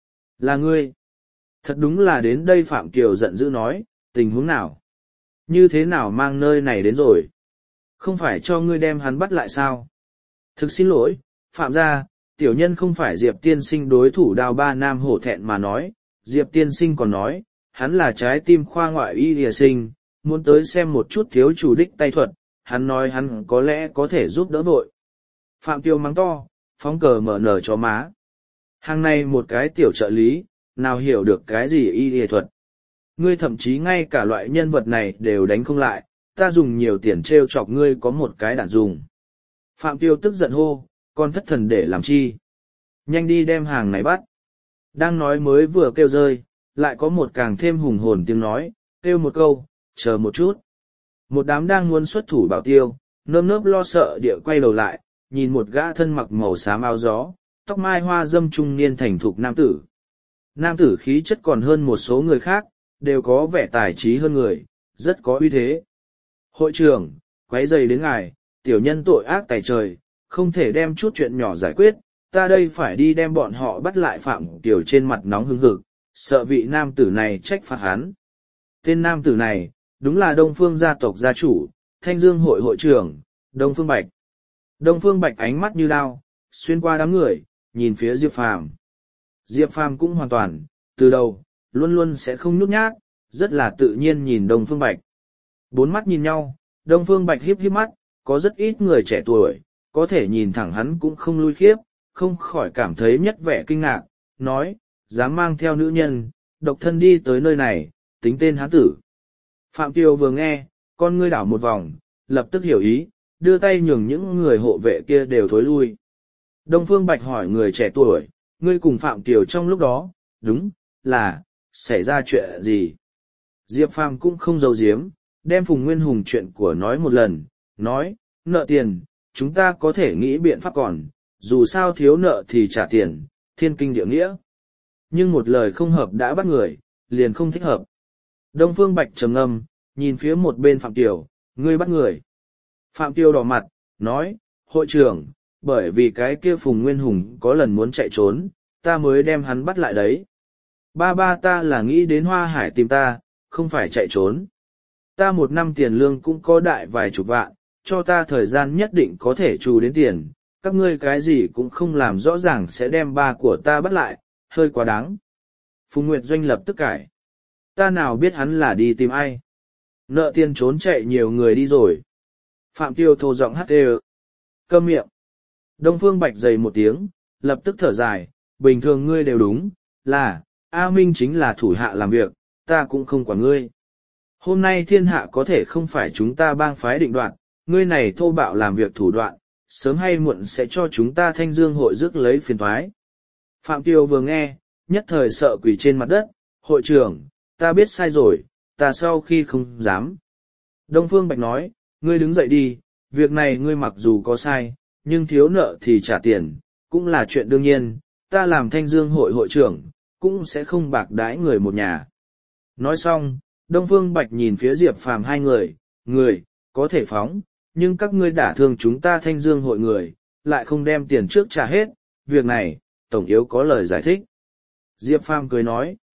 Là ngươi. Thật đúng là đến đây Phạm Kiều giận dữ nói, tình huống nào? Như thế nào mang nơi này đến rồi? Không phải cho ngươi đem hắn bắt lại sao? Thực xin lỗi, Phạm gia, tiểu nhân không phải Diệp tiên sinh đối thủ. Đao Ba Nam hổ thẹn mà nói, Diệp tiên sinh còn nói, hắn là trái tim khoa ngoại y lìa sinh, muốn tới xem một chút thiếu chủ đích tay thuật, hắn nói hắn có lẽ có thể giúp đỡ vội. Phạm Kiều mắng to, phóng cờ mở nở cho má. Hàng này một cái tiểu trợ lý, nào hiểu được cái gì y lìa thuật. Ngươi thậm chí ngay cả loại nhân vật này đều đánh không lại, ta dùng nhiều tiền trêu chọc ngươi có một cái đạn dùng. Phạm Kiều tức giận hô, con thất thần để làm chi? Nhanh đi đem hàng này bắt. Đang nói mới vừa kêu rơi, lại có một càng thêm hùng hồn tiếng nói, kêu một câu, chờ một chút. Một đám đang muốn xuất thủ bảo tiêu, nơm nớp lo sợ địa quay đầu lại, nhìn một gã thân mặc màu xám áo gió, tóc mai hoa dâm trung niên thành thục nam tử. Nam tử khí chất còn hơn một số người khác, đều có vẻ tài trí hơn người, rất có uy thế. Hội trưởng, quấy rầy đến ngài, tiểu nhân tội ác tày trời, không thể đem chút chuyện nhỏ giải quyết, ta đây phải đi đem bọn họ bắt lại. Phạm Kiều trên mặt nóng hứng hực, sợ vị nam tử này trách phạt hắn. Tên nam tử này, đúng là Đông Phương gia tộc gia chủ, Thanh Dương hội hội trưởng, Đông Phương Bạch. Đông Phương Bạch ánh mắt như đao, xuyên qua đám người, nhìn phía Diệp Phàm. Diệp Phàm cũng hoàn toàn, từ đầu, luôn luôn sẽ không nhút nhát, rất là tự nhiên nhìn Đông Phương Bạch. Bốn mắt nhìn nhau, Đông Phương Bạch híp híp mắt, có rất ít người trẻ tuổi, có thể nhìn thẳng hắn cũng không lui khiếp, không khỏi cảm thấy nhất vẻ kinh ngạc, nói, dám mang theo nữ nhân, độc thân đi tới nơi này, tính tên hán tử. Phạm Kiều vừa nghe, con ngươi đảo một vòng, lập tức hiểu ý, đưa tay nhường những người hộ vệ kia đều thối lui. Đông Phương Bạch hỏi người trẻ tuổi, ngươi cùng Phạm Kiều trong lúc đó, đúng, là, xảy ra chuyện gì? Diệp Phàm cũng không giấu giếm, đem Phùng Nguyên Hùng chuyện của nói một lần, nói, nợ tiền, chúng ta có thể nghĩ biện pháp còn, dù sao thiếu nợ thì trả tiền, thiên kinh địa nghĩa. Nhưng một lời không hợp đã bắt người, liền không thích hợp. Đông Phương Bạch trầm ngâm, nhìn phía một bên Phạm Kiều, ngươi bắt người. Phạm Kiều đỏ mặt, nói, hội trưởng, bởi vì cái kia Phùng Nguyên Hùng có lần muốn chạy trốn, ta mới đem hắn bắt lại đấy. Ba ba ta là nghĩ đến Hoa Hải tìm ta, không phải chạy trốn. Ta một năm tiền lương cũng có đại vài chục vạn, cho ta thời gian nhất định có thể trù đến tiền, các ngươi cái gì cũng không làm rõ ràng sẽ đem ba của ta bắt lại, hơi quá đáng. Phùng Nguyệt Doanh lập tức cãi. Ta nào biết hắn là đi tìm ai. Nợ tiền trốn chạy nhiều người đi rồi. Phạm Kiều thô giọng hát ê. Câm miệng. Đông Phương Bạch dày một tiếng, lập tức thở dài, bình thường ngươi đều đúng, là, A Minh chính là thủ hạ làm việc, ta cũng không quản ngươi. Hôm nay thiên hạ có thể không phải chúng ta bang phái định đoạt, ngươi này thô bạo làm việc thủ đoạn, sớm hay muộn sẽ cho chúng ta Thanh Dương hội rước lấy phiền toái. Phạm Kiều vừa nghe, nhất thời sợ quỳ trên mặt đất, hội trưởng, ta biết sai rồi, ta sau khi không dám. Đông Phương Bạch nói, ngươi đứng dậy đi, việc này ngươi mặc dù có sai, nhưng thiếu nợ thì trả tiền, cũng là chuyện đương nhiên, ta làm Thanh Dương hội hội trưởng, cũng sẽ không bạc đãi người một nhà. Nói xong, Đông Phương Bạch nhìn phía Diệp Phàm hai người, người, có thể phóng, nhưng các ngươi đả thương chúng ta Thanh Dương hội người, lại không đem tiền trước trả hết, việc này, Tổng yếu có lời giải thích. Diệp Phàm cười nói,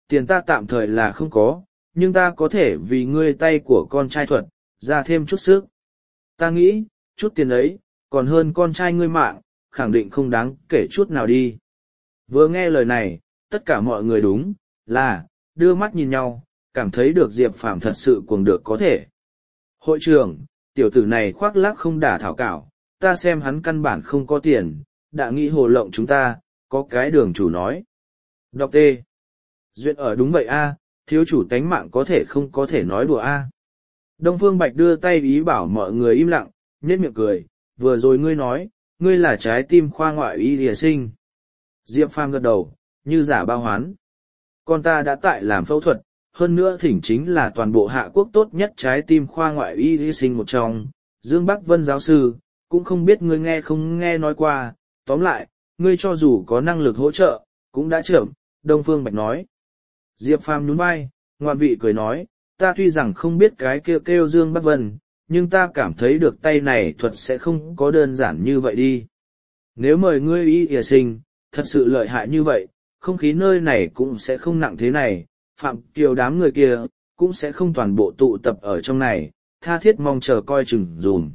tiền ta tạm thời là không có, nhưng ta có thể vì ngươi tay của con trai thuật, ra thêm chút sức. Ta nghĩ, chút tiền ấy, còn hơn con trai ngươi mạng, khẳng định không đáng kể chút nào đi. Vừa nghe lời này, tất cả mọi người đúng, là, đưa mắt nhìn nhau, cảm thấy được Diệp Phàm thật sự cuồng được có thể. Hội trưởng, tiểu tử này khoác lác không đả thảo cảo, ta xem hắn căn bản không có tiền, đã nghĩ hồ lộng chúng ta, có cái đường chủ nói. Đọc T. Duyệt ở đúng vậy a, thiếu chủ tánh mạng có thể không có thể nói đùa a. Đông Phương Bạch đưa tay ý bảo mọi người im lặng, nhếch miệng cười, vừa rồi ngươi nói, ngươi là trái tim khoa ngoại y lìa sinh. Diệp Phàm gật đầu, như giả bao hoán. Con ta đã tại làm phẫu thuật, hơn nữa thỉnh chính là toàn bộ hạ quốc tốt nhất trái tim khoa ngoại y lìa sinh một trong, Dương Bắc Vân giáo sư, cũng không biết ngươi nghe không nghe nói qua, tóm lại, ngươi cho dù có năng lực hỗ trợ, cũng đã chậm, Đông Phương Bạch nói. Diệp Phàm nhún vai, ngoạn vị cười nói, ta tuy rằng không biết cái kêu kêu Dương Bắc Vân, nhưng ta cảm thấy được tay này thuật sẽ không có đơn giản như vậy đi. Nếu mời ngươi y y sinh, thật sự lợi hại như vậy, không khí nơi này cũng sẽ không nặng thế này, Phạm Kiều đám người kia, cũng sẽ không toàn bộ tụ tập ở trong này, tha thiết mong chờ coi chừng dùm.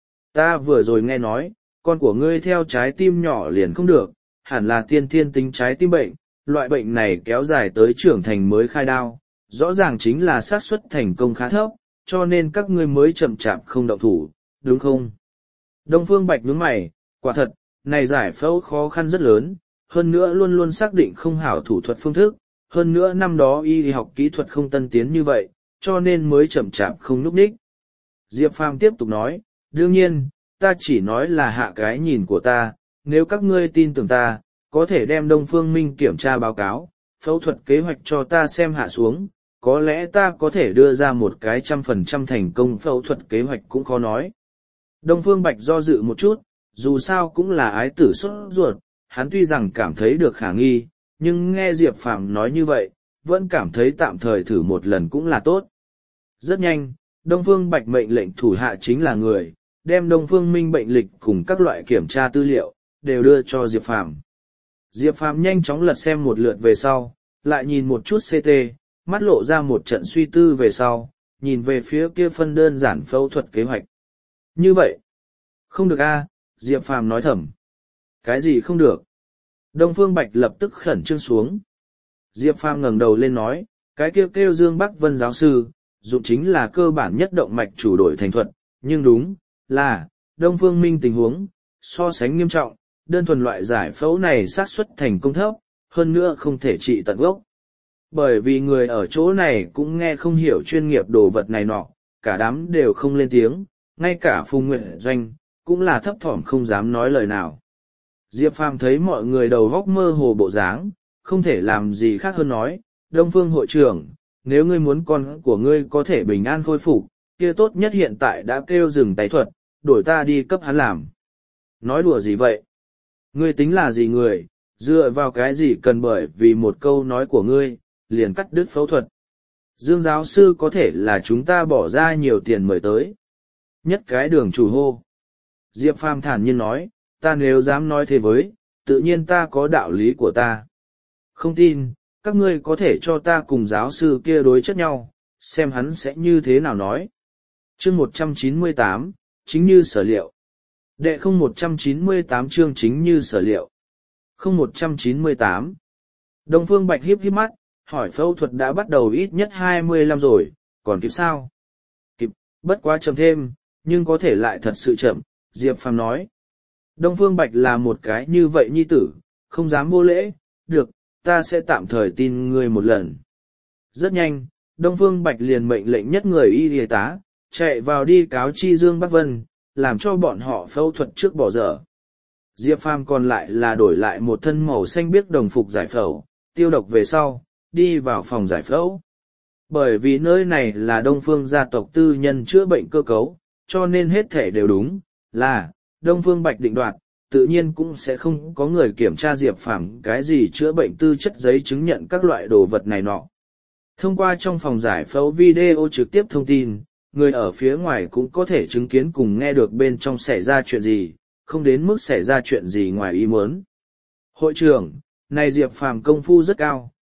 Ta vừa rồi nghe nói, con của ngươi theo trái tim nhỏ liền không được, hẳn là tiên thiên tính trái tim bệnh, loại bệnh này kéo dài tới trưởng thành mới khai đao, rõ ràng chính là xác suất thành công khá thấp, cho nên các ngươi mới chậm chạp không động thủ, đúng không? Đông Phương Bạch nhướng mày, quả thật, này giải phẫu khó khăn rất lớn, hơn nữa luôn luôn xác định không hảo thủ thuật phương thức, hơn nữa năm đó y học kỹ thuật không tân tiến như vậy, cho nên mới chậm chạp không núp đích. Diệp Phàm tiếp tục nói, đương nhiên, ta chỉ nói là hạ cái nhìn của ta, nếu các ngươi tin tưởng ta, có thể đem Đông Phương Minh kiểm tra báo cáo, phẫu thuật kế hoạch cho ta xem hạ xuống, có lẽ ta có thể đưa ra một cái trăm phần trăm thành công phẫu thuật kế hoạch cũng khó nói. Đông Phương Bạch do dự một chút, dù sao cũng là ái tử sốt ruột, hắn tuy rằng cảm thấy được khả nghi, nhưng nghe Diệp Phàm nói như vậy, vẫn cảm thấy tạm thời thử một lần cũng là tốt. Rất nhanh, Đông Phương Bạch mệnh lệnh thủ hạ chính là người, đem Đông Phương Minh bệnh lịch cùng các loại kiểm tra tư liệu, đều đưa cho Diệp Phàm. Diệp Phàm nhanh chóng lật xem một lượt về sau, lại nhìn một chút xê tê, mắt lộ ra một trận suy tư về sau, nhìn về phía kia phân đơn giản phẫu thuật kế hoạch. Như vậy, không được a, Diệp Phàm nói thầm. Cái gì không được? Đông Phương Bạch lập tức khẩn trương xuống. Diệp Phàm ngẩng đầu lên nói, cái kêu kêu Dương Bắc Vân giáo sư, dụng chính là cơ bản nhất động mạch chủ đổi thành thuật, nhưng đúng, là, Đông Phương Minh tình huống, so sánh nghiêm trọng, đơn thuần loại giải phẫu này xác suất thành công thấp, hơn nữa không thể trị tận gốc. Bởi vì người ở chỗ này cũng nghe không hiểu chuyên nghiệp đồ vật này nọ, cả đám đều không lên tiếng, ngay cả Phùng Nguyện Doanh, cũng là thấp thỏm không dám nói lời nào. Diệp Phàm thấy mọi người đầu góc mơ hồ bộ dáng, không thể làm gì khác hơn nói, Đông Phương hội trưởng, nếu ngươi muốn con của ngươi có thể bình an khôi phục, kia tốt nhất hiện tại đã kêu dừng tay thuật, đổi ta đi cấp hắn làm. Nói đùa gì vậy? Ngươi tính là gì người, dựa vào cái gì cần bởi vì một câu nói của ngươi, liền cắt đứt phẫu thuật. Dương giáo sư có thể là chúng ta bỏ ra nhiều tiền mời tới. Nhất cái đường chủ hô. Diệp Phàm thản nhiên nói, ta nếu dám nói thế với, tự nhiên ta có đạo lý của ta. Không tin, các ngươi có thể cho ta cùng giáo sư kia đối chất nhau, xem hắn sẽ như thế nào nói. Chương một trăm chín mươi tám, chính như sở liệu. Đệ không một trăm chín mươi tám chương chính như sở liệu. Không một trăm chín mươi tám. Đông Phương Bạch híp híp mắt, hỏi phẫu thuật đã bắt đầu ít nhất hai mươi lăm rồi, còn kịp sao? Kịp, bất quá chậm thêm, nhưng có thể lại thật sự chậm, Diệp Phàm nói. Đông Phương Bạch là một cái như vậy nhi tử, không dám vô lễ, được, ta sẽ tạm thời tin ngươi một lần. Rất nhanh, Đông Phương Bạch liền mệnh lệnh nhất người y y tá, chạy vào đi cáo chi Dương Bắc Vân, làm cho bọn họ phẫu thuật trước bỏ dở. Diệp Phàm còn lại là đổi lại một thân màu xanh biếc đồng phục giải phẫu, tiêu độc về sau, đi vào phòng giải phẫu. Bởi vì nơi này là Đông Phương gia tộc tư nhân chữa bệnh cơ cấu, cho nên hết thể đều đúng, là, Đông Phương Bạch định đoạt, tự nhiên cũng sẽ không có người kiểm tra Diệp Phàm cái gì chữa bệnh tư chất giấy chứng nhận các loại đồ vật này nọ. Thông qua trong phòng giải phẫu video trực tiếp thông tin, người ở phía ngoài cũng có thể chứng kiến cùng nghe được bên trong xảy ra chuyện gì, không đến mức xảy ra chuyện gì ngoài ý muốn. Hội trưởng, này Diệp Phàm công phu rất cao,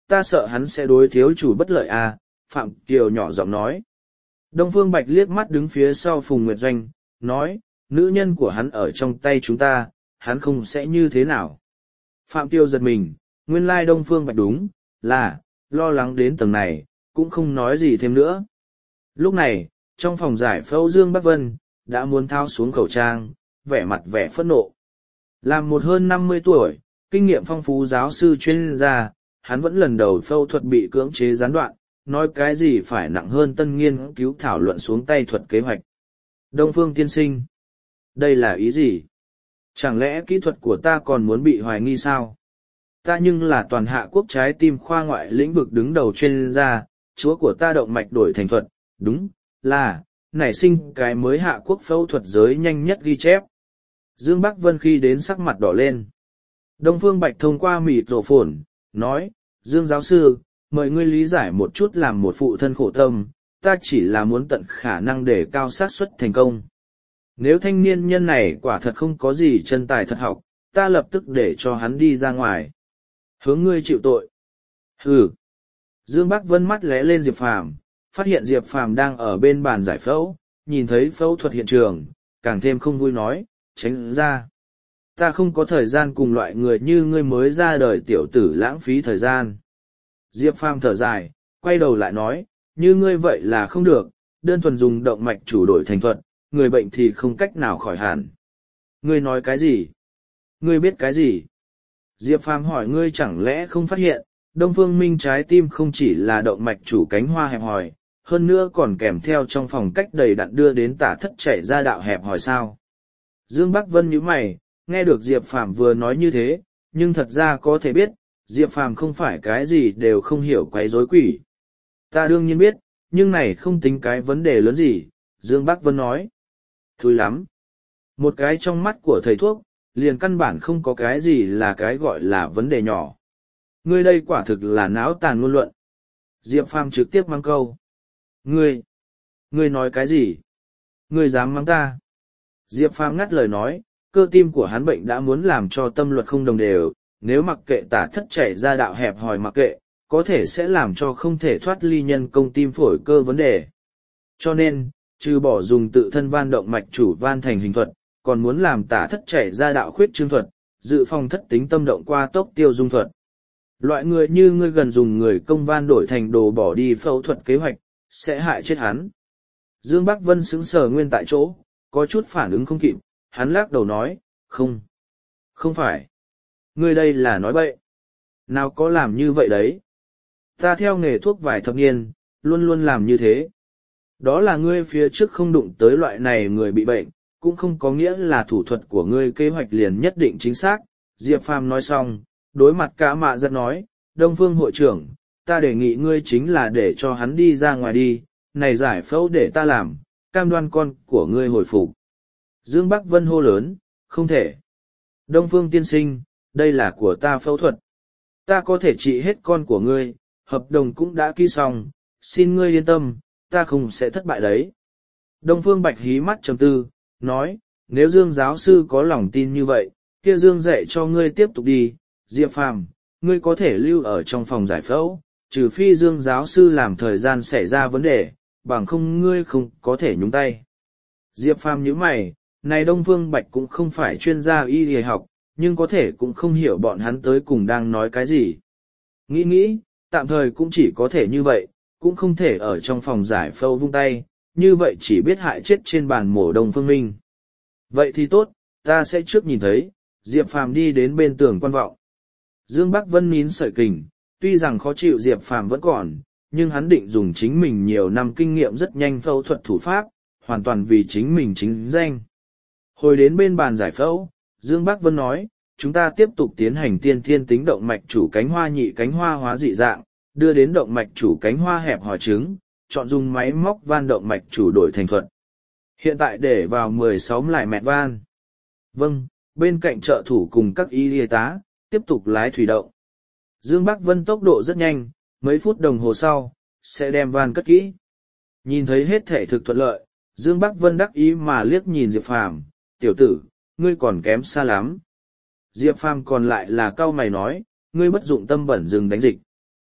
ta sợ hắn sẽ đối thiếu chủ bất lợi à, Phạm Kiều nhỏ giọng nói. Đông Phương Bạch liếc mắt đứng phía sau Phùng Nguyệt Doanh, nói, nữ nhân của hắn ở trong tay chúng ta, hắn không sẽ như thế nào. Phạm Kiều giật mình, nguyên lai Đông Phương Bạch đúng, là, lo lắng đến tầng này, cũng không nói gì thêm nữa. Lúc này, trong phòng giải phẫu Dương Bắc Vân, đã muốn tháo xuống khẩu trang, vẻ mặt vẻ phẫn nộ. Làm một hơn năm mươi tuổi, kinh nghiệm phong phú giáo sư chuyên gia, hắn vẫn lần đầu phẫu thuật bị cưỡng chế gián đoạn, nói cái gì phải nặng hơn tân nghiên cứu thảo luận xuống tay thuật kế hoạch. Đông Phương tiên sinh, đây là ý gì? Chẳng lẽ kỹ thuật của ta còn muốn bị hoài nghi sao? Ta nhưng là toàn hạ quốc trái tim khoa ngoại lĩnh vực đứng đầu chuyên gia, chúa của ta động mạch đổi thành thuật, đúng, là, nảy sinh cái mới hạ quốc phẫu thuật giới nhanh nhất ghi chép. Dương Bắc Vân khi đến sắc mặt đỏ lên. Đông Phương Bạch thông qua mịt rổ phồn, nói, Dương giáo sư, mời ngươi lý giải một chút làm một phụ thân khổ tâm, ta chỉ là muốn tận khả năng để cao xác suất thành công. Nếu thanh niên nhân này quả thật không có gì chân tài thật học, ta lập tức để cho hắn đi ra ngoài. Hướng ngươi chịu tội. Hừ. Dương Bắc Vân mắt lé lên Diệp Phàm, phát hiện Diệp Phàm đang ở bên bàn giải phẫu, nhìn thấy phẫu thuật hiện trường, càng thêm không vui nói, tránh ra. Ta không có thời gian cùng loại người như ngươi mới ra đời tiểu tử lãng phí thời gian. Diệp Phàm thở dài, quay đầu lại nói, như ngươi vậy là không được, đơn thuần dùng động mạch chủ đổi thành thuật, người bệnh thì không cách nào khỏi hẳn. Ngươi nói cái gì? Ngươi biết cái gì? Diệp Phàm hỏi ngươi chẳng lẽ không phát hiện, Đông Phương Minh trái tim không chỉ là động mạch chủ cánh hoa hẹp hòi, hơn nữa còn kèm theo trong phòng cách đầy đặn đưa đến tả thất chảy ra đạo hẹp hòi sao. Dương Bắc Vân nhíu mày, nghe được Diệp Phàm vừa nói như thế, nhưng thật ra có thể biết, Diệp Phàm không phải cái gì đều không hiểu quấy rối quỷ. Ta đương nhiên biết, nhưng này không tính cái vấn đề lớn gì, Dương Bắc Vân nói. Thúi lắm. Một cái trong mắt của thầy thuốc, liền căn bản không có cái gì là cái gọi là vấn đề nhỏ. Ngươi đây quả thực là náo tàn ngôn luận. Diệp Phàm trực tiếp mang câu. Ngươi, ngươi nói cái gì? Ngươi dám mắng ta? Diệp Phàm ngắt lời nói, cơ tim của hắn bệnh đã muốn làm cho tâm luật không đồng đều, nếu mặc kệ tả thất chảy ra đạo hẹp hòi mặc kệ, có thể sẽ làm cho không thể thoát ly nhân công tim phổi cơ vấn đề. Cho nên, trừ bỏ dùng tự thân van động mạch chủ van thành hình thuật, còn muốn làm tả thất chảy ra đạo khuyết trương thuật, dự phòng thất tính tâm động qua tốc tiêu dung thuật. Loại người như ngươi gần dùng người công van đổi thành đồ bỏ đi phẫu thuật kế hoạch, sẽ hại chết hắn. Dương Bắc Vân sững sờ nguyên tại chỗ, có chút phản ứng không kịp, hắn lắc đầu nói, không, không phải. Ngươi đây là nói bậy. Nào có làm như vậy đấy. Ta theo nghề thuốc vài thập niên, luôn luôn làm như thế. Đó là ngươi phía trước không đụng tới loại này người bị bệnh, cũng không có nghĩa là thủ thuật của ngươi kế hoạch liền nhất định chính xác. Diệp Phàm nói xong, đối mặt cả mạ giật nói, Đông Phương hội trưởng, ta đề nghị ngươi chính là để cho hắn đi ra ngoài đi, này giải phẫu để ta làm, cam đoan con của ngươi hồi phục. Dương Bắc Vân hô lớn, không thể. Đông Phương tiên sinh, đây là của ta phẫu thuật. Ta có thể trị hết con của ngươi, hợp đồng cũng đã ký xong, xin ngươi yên tâm, ta không sẽ thất bại đấy. Đông Phương Bạch hí mắt trầm tư, nói, nếu Dương giáo sư có lòng tin như vậy, kia Dương dạy cho ngươi tiếp tục đi, Diệp Phàm, ngươi có thể lưu ở trong phòng giải phẫu, trừ phi Dương giáo sư làm thời gian xảy ra vấn đề, bằng không ngươi không có thể nhúng tay. Diệp Phàm nhíu mày, này Đông Phương Bạch cũng không phải chuyên gia y y học, nhưng có thể cũng không hiểu bọn hắn tới cùng đang nói cái gì. Nghĩ nghĩ, tạm thời cũng chỉ có thể như vậy, cũng không thể ở trong phòng giải phẫu vung tay, như vậy chỉ biết hại chết trên bàn mổ Đông Phương Minh. Vậy thì tốt, ta sẽ trước nhìn thấy, Diệp Phàm đi đến bên tường quan vọng. Dương Bắc Vân nín sợi kình, tuy rằng khó chịu Diệp Phàm vẫn còn, nhưng hắn định dùng chính mình nhiều năm kinh nghiệm rất nhanh phẫu thuật thủ pháp, hoàn toàn vì chính mình chính danh. Hồi đến bên bàn giải phẫu, Dương Bắc Vân nói, chúng ta tiếp tục tiến hành tiên thiên tính động mạch chủ cánh hoa nhị cánh hoa hóa dị dạng, đưa đến động mạch chủ cánh hoa hẹp hòi trứng, chọn dùng máy móc van động mạch chủ đổi thành thuật. Hiện tại để vào mười sáu lại mẹt van. Vâng, bên cạnh trợ thủ cùng các y tá, tiếp tục lái thủy động. Dương Bắc Vân tốc độ rất nhanh, mấy phút đồng hồ sau, sẽ đem van cất kỹ. Nhìn thấy hết thể thực thuận lợi, Dương Bắc Vân đắc ý mà liếc nhìn Diệp Phàm, tiểu tử, ngươi còn kém xa lắm. Diệp Phàm còn lại là cau mày nói, ngươi bất dụng tâm bẩn dừng đánh dịch.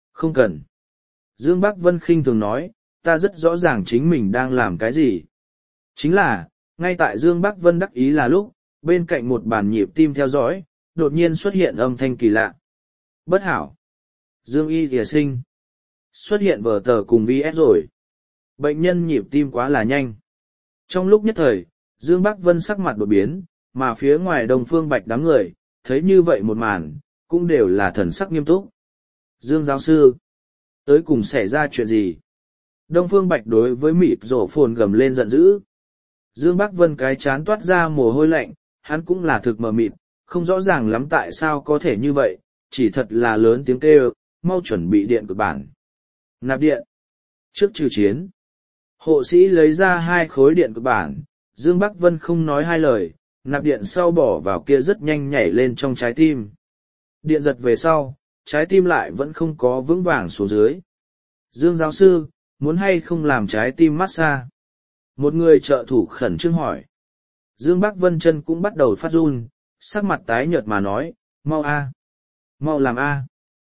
Không cần. Dương Bắc Vân khinh thường nói, ta rất rõ ràng chính mình đang làm cái gì. Chính là, ngay tại Dương Bắc Vân đắc ý là lúc, bên cạnh một bàn nhịp tim theo dõi, đột nhiên xuất hiện âm thanh kỳ lạ. Bất hảo. Dương Y thìa sinh. Xuất hiện vở tờ cùng vê ét rồi. Bệnh nhân nhịp tim quá là nhanh. Trong lúc nhất thời, Dương Bắc Vân sắc mặt đột biến, mà phía ngoài Đông Phương Bạch đám người, thấy như vậy một màn, cũng đều là thần sắc nghiêm túc. Dương giáo sư, tới cùng xảy ra chuyện gì? Đông Phương Bạch đối với mịt rổ phồn gầm lên giận dữ. Dương Bắc Vân cái chán toát ra mồ hôi lạnh, hắn cũng là thực mờ mịt, không rõ ràng lắm tại sao có thể như vậy, chỉ thật là lớn tiếng kêu, mau chuẩn bị điện cực bản. Nạp điện. Trước trừ chiến, hộ sĩ lấy ra hai khối điện cực bản, Dương Bắc Vân không nói hai lời, nạp điện sau bỏ vào kia rất nhanh nhảy lên trong trái tim. Điện giật về sau, trái tim lại vẫn không có vững vàng xuống dưới. Dương giáo sư, muốn hay không làm trái tim massage? Một người trợ thủ khẩn trương hỏi. Dương Bắc Vân chân cũng bắt đầu phát run, sắc mặt tái nhợt mà nói, mau a, mau làm a.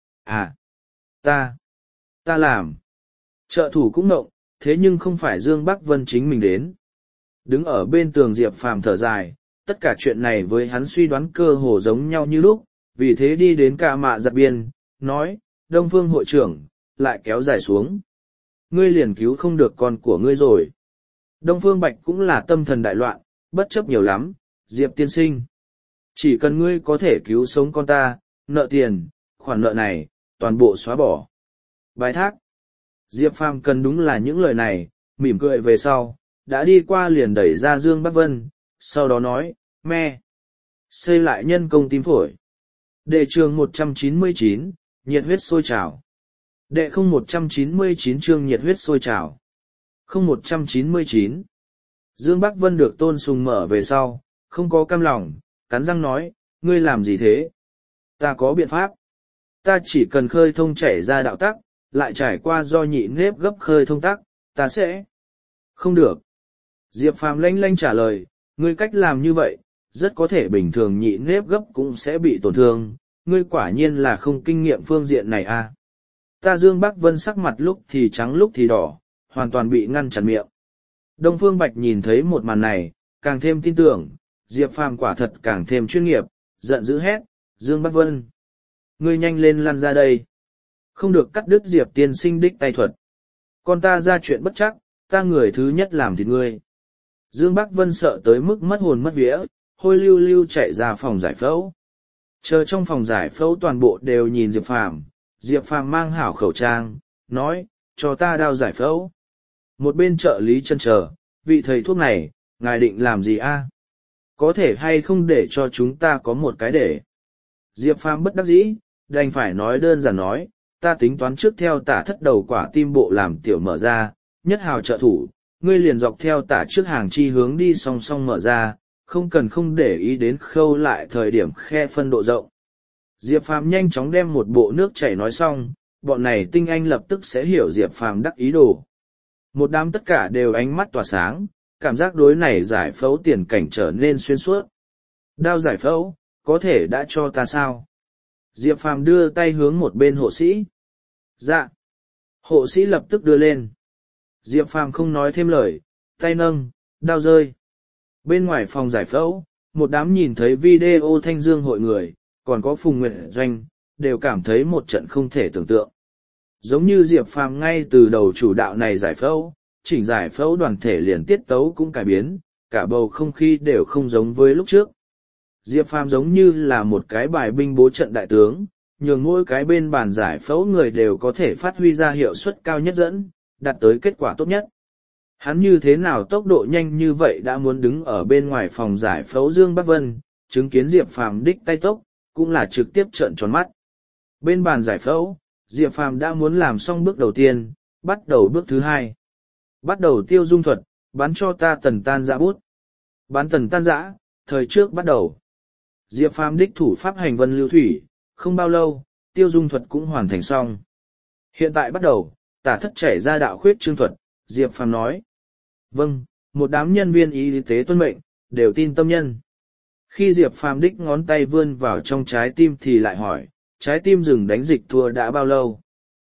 À, ta, ta làm. Trợ thủ cũng nộng, thế nhưng không phải Dương Bắc Vân chính mình đến. Đứng ở bên tường Diệp Phàm thở dài, tất cả chuyện này với hắn suy đoán cơ hồ giống nhau như lúc, vì thế đi đến cả mạ giặt biên, nói, Đông Phương hội trưởng, lại kéo dài xuống. Ngươi liền cứu không được con của ngươi rồi. Đông Phương Bạch cũng là tâm thần đại loạn, bất chấp nhiều lắm, Diệp tiên sinh. Chỉ cần ngươi có thể cứu sống con ta, nợ tiền, khoản nợ này, toàn bộ xóa bỏ. Bài thác. Diệp Phàm cần đúng là những lời này, mỉm cười về sau, đã đi qua liền đẩy ra Dương Bắc Vân, sau đó nói, me. Xây lại nhân công tim phổi. Đệ trường một trăm chín mươi chín, nhiệt huyết sôi trào. Đệ không một trăm chín mươi chín chương nhiệt huyết sôi trào. Không một trăm chín mươi chín. Dương Bắc Vân được Tôn Sùng mở về sau, không có cam lòng, cắn răng nói, ngươi làm gì thế? Ta có biện pháp. Ta chỉ cần khơi thông chảy ra đạo tắc, lại trải qua do nhị nếp gấp khơi thông tắc, ta sẽ... Không được. Diệp Phàm lanh lanh trả lời, ngươi cách làm như vậy, rất có thể bình thường nhị nếp gấp cũng sẽ bị tổn thương, ngươi quả nhiên là không kinh nghiệm phương diện này à. Ta Dương Bắc Vân sắc mặt lúc thì trắng lúc thì đỏ, hoàn toàn bị ngăn chặn miệng. Đông Phương Bạch nhìn thấy một màn này, càng thêm tin tưởng, Diệp Phàm quả thật càng thêm chuyên nghiệp, giận dữ hét, Dương Bắc Vân. Ngươi nhanh lên lăn ra đây. Không được cắt đứt Diệp tiên sinh đích tay thuật. Con ta ra chuyện bất chắc, ta người thứ nhất làm thịt ngươi. Dương Bắc Vân sợ tới mức mất hồn mất vía, hôi lưu lưu chạy ra phòng giải phẫu. Chờ trong phòng giải phẫu toàn bộ đều nhìn Diệp Phàm, Diệp Phàm mang hảo khẩu trang, nói, cho ta đao giải phẫu. Một bên trợ lý chân chờ, vị thầy thuốc này, ngài định làm gì a? Có thể hay không để cho chúng ta có một cái để. Diệp Phàm bất đắc dĩ, đành phải nói đơn giản nói, ta tính toán trước theo tả thất đầu quả tim bộ làm tiểu mở ra, nhất hào trợ thủ, ngươi liền dọc theo tả trước hàng chi hướng đi song song mở ra, không cần không để ý đến khâu lại thời điểm khe phân độ rộng. Diệp Phàm nhanh chóng đem một bộ nước chảy nói xong, bọn này tinh anh lập tức sẽ hiểu Diệp Phàm đắc ý đồ. Một đám tất cả đều ánh mắt tỏa sáng, cảm giác đối này giải phẫu tiền cảnh trở nên xuyên suốt. Đao giải phẫu, có thể đã cho ta sao? Diệp Phàm đưa tay hướng một bên hộ sĩ. Dạ. Hộ sĩ lập tức đưa lên. Diệp Phàm không nói thêm lời, tay nâng, đao rơi. Bên ngoài phòng giải phẫu, một đám nhìn thấy video thanh dương hội người, còn có Phùng Nguyệt Doanh, đều cảm thấy một trận không thể tưởng tượng. Giống như Diệp Phàm ngay từ đầu chủ đạo này giải phẫu, chỉnh giải phẫu đoàn thể liền tiết tấu cũng cải biến, cả bầu không khí đều không giống với lúc trước. Diệp Phàm giống như là một cái bài binh bố trận đại tướng, nhường mỗi cái bên bàn giải phẫu người đều có thể phát huy ra hiệu suất cao nhất dẫn, đạt tới kết quả tốt nhất. Hắn như thế nào tốc độ nhanh như vậy đã muốn đứng ở bên ngoài phòng giải phẫu Dương Bắc Vân, chứng kiến Diệp Phàm đích tay tốc, cũng là trực tiếp trợn tròn mắt. Bên bàn giải phẫu, Diệp Phàm đã muốn làm xong bước đầu tiên, bắt đầu bước thứ hai. Bắt đầu tiêu dung thuật, bắn cho ta tần tan dã bút. Bắn tần tan dã, thời trước bắt đầu. Diệp Phàm đích thủ pháp hành vân lưu thủy, không bao lâu, tiêu dung thuật cũng hoàn thành xong. Hiện tại bắt đầu, tả thất chảy ra đạo khuyết trương thuật, Diệp Phàm nói. Vâng, một đám nhân viên y tế tuân mệnh, đều tin tâm nhân. Khi Diệp Phàm đích ngón tay vươn vào trong trái tim thì lại hỏi, trái tim dừng đánh dịch thua đã bao lâu?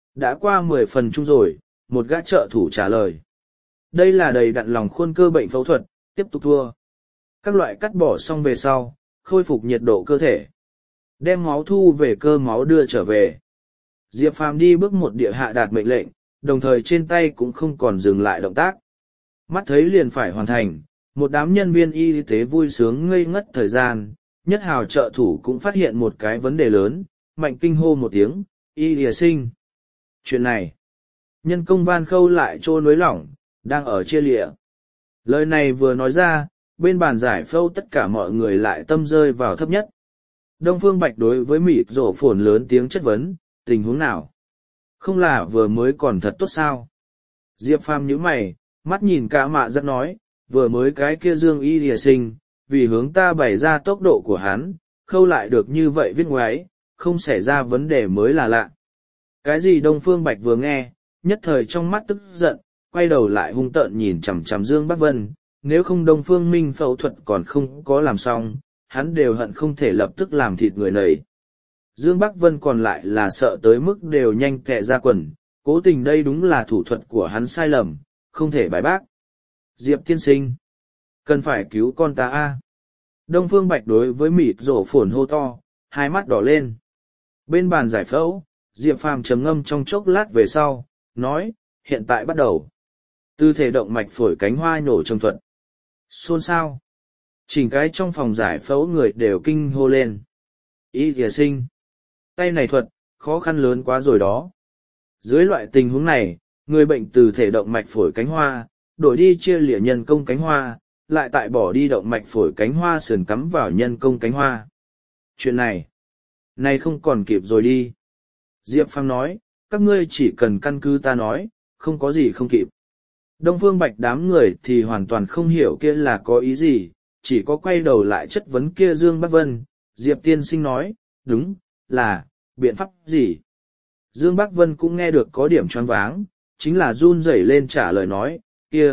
Đã qua mười phần chung rồi, một gã trợ thủ trả lời. Đây là đầy đặn lòng khuôn cơ bệnh phẫu thuật, tiếp tục thua. Các loại cắt bỏ xong về sau, khôi phục nhiệt độ cơ thể. Đem máu thu về cơ máu đưa trở về. Diệp Phàm đi bước một địa hạ đạt mệnh lệnh, đồng thời trên tay cũng không còn dừng lại động tác. Mắt thấy liền phải hoàn thành, một đám nhân viên y tế vui sướng ngây ngất thời gian, nhất hào trợ thủ cũng phát hiện một cái vấn đề lớn, mạnh kinh hô một tiếng, y lìa sinh. Chuyện này, nhân công van khâu lại trô nối lỏng, đang ở chia lịa. Lời này vừa nói ra, bên bàn giải phẫu tất cả mọi người lại tâm rơi vào thấp nhất. Đông Phương Bạch đối với mịt rổ phồn lớn tiếng chất vấn, tình huống nào? Không là vừa mới còn thật tốt sao? Diệp Phàm nhíu mày, mắt nhìn cả mạ rất nói, vừa mới cái kia dương y lìa sinh, vì hướng ta bày ra tốc độ của hắn, khâu lại được như vậy viết ngoáy, không xảy ra vấn đề mới là lạ. Cái gì Đông Phương Bạch vừa nghe, nhất thời trong mắt tức giận, quay đầu lại hung tợn nhìn chằm chằm Dương Bắc Vân, nếu không Đông Phương Minh phẫu thuật còn không có làm xong, hắn đều hận không thể lập tức làm thịt người này. Dương Bắc Vân còn lại là sợ tới mức đều nhanh kẹ ra quần, cố tình đây đúng là thủ thuật của hắn sai lầm, không thể bài bác. Diệp tiên sinh, cần phải cứu con ta a. Đông Phương Bạch đối với mịt rổ phồn hô to, hai mắt đỏ lên. Bên bàn giải phẫu, Diệp Phàm trầm ngâm trong chốc lát về sau, nói, hiện tại bắt đầu. Tư thể động mạch phổi cánh hoa nổ trong thuật. Xôn xao. Chỉnh cái trong phòng giải phẫu người đều kinh hô lên. Y thìa sinh. Tay này thuật, khó khăn lớn quá rồi đó. Dưới loại tình huống này, người bệnh từ thể động mạch phổi cánh hoa, đổi đi chia lịa nhân công cánh hoa, lại tại bỏ đi động mạch phổi cánh hoa sườn cắm vào nhân công cánh hoa. Chuyện này, này không còn kịp rồi đi. Diệp Phàm nói, các ngươi chỉ cần căn cứ ta nói, không có gì không kịp. Đông Phương Bạch đám người thì hoàn toàn không hiểu kia là có ý gì, chỉ có quay đầu lại chất vấn kia Dương Bắc Vân. Diệp tiên sinh nói, đúng, là, biện pháp gì? Dương Bắc Vân cũng nghe được có điểm choáng váng, chính là run rẩy lên trả lời nói, kia.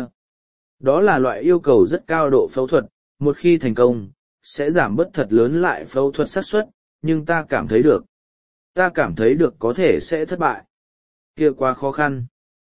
Đó là loại yêu cầu rất cao độ phẫu thuật, một khi thành công, sẽ giảm bớt thật lớn lại phẫu thuật xác suất, nhưng ta cảm thấy được. Ta cảm thấy được có thể sẽ thất bại. Kia quá khó khăn.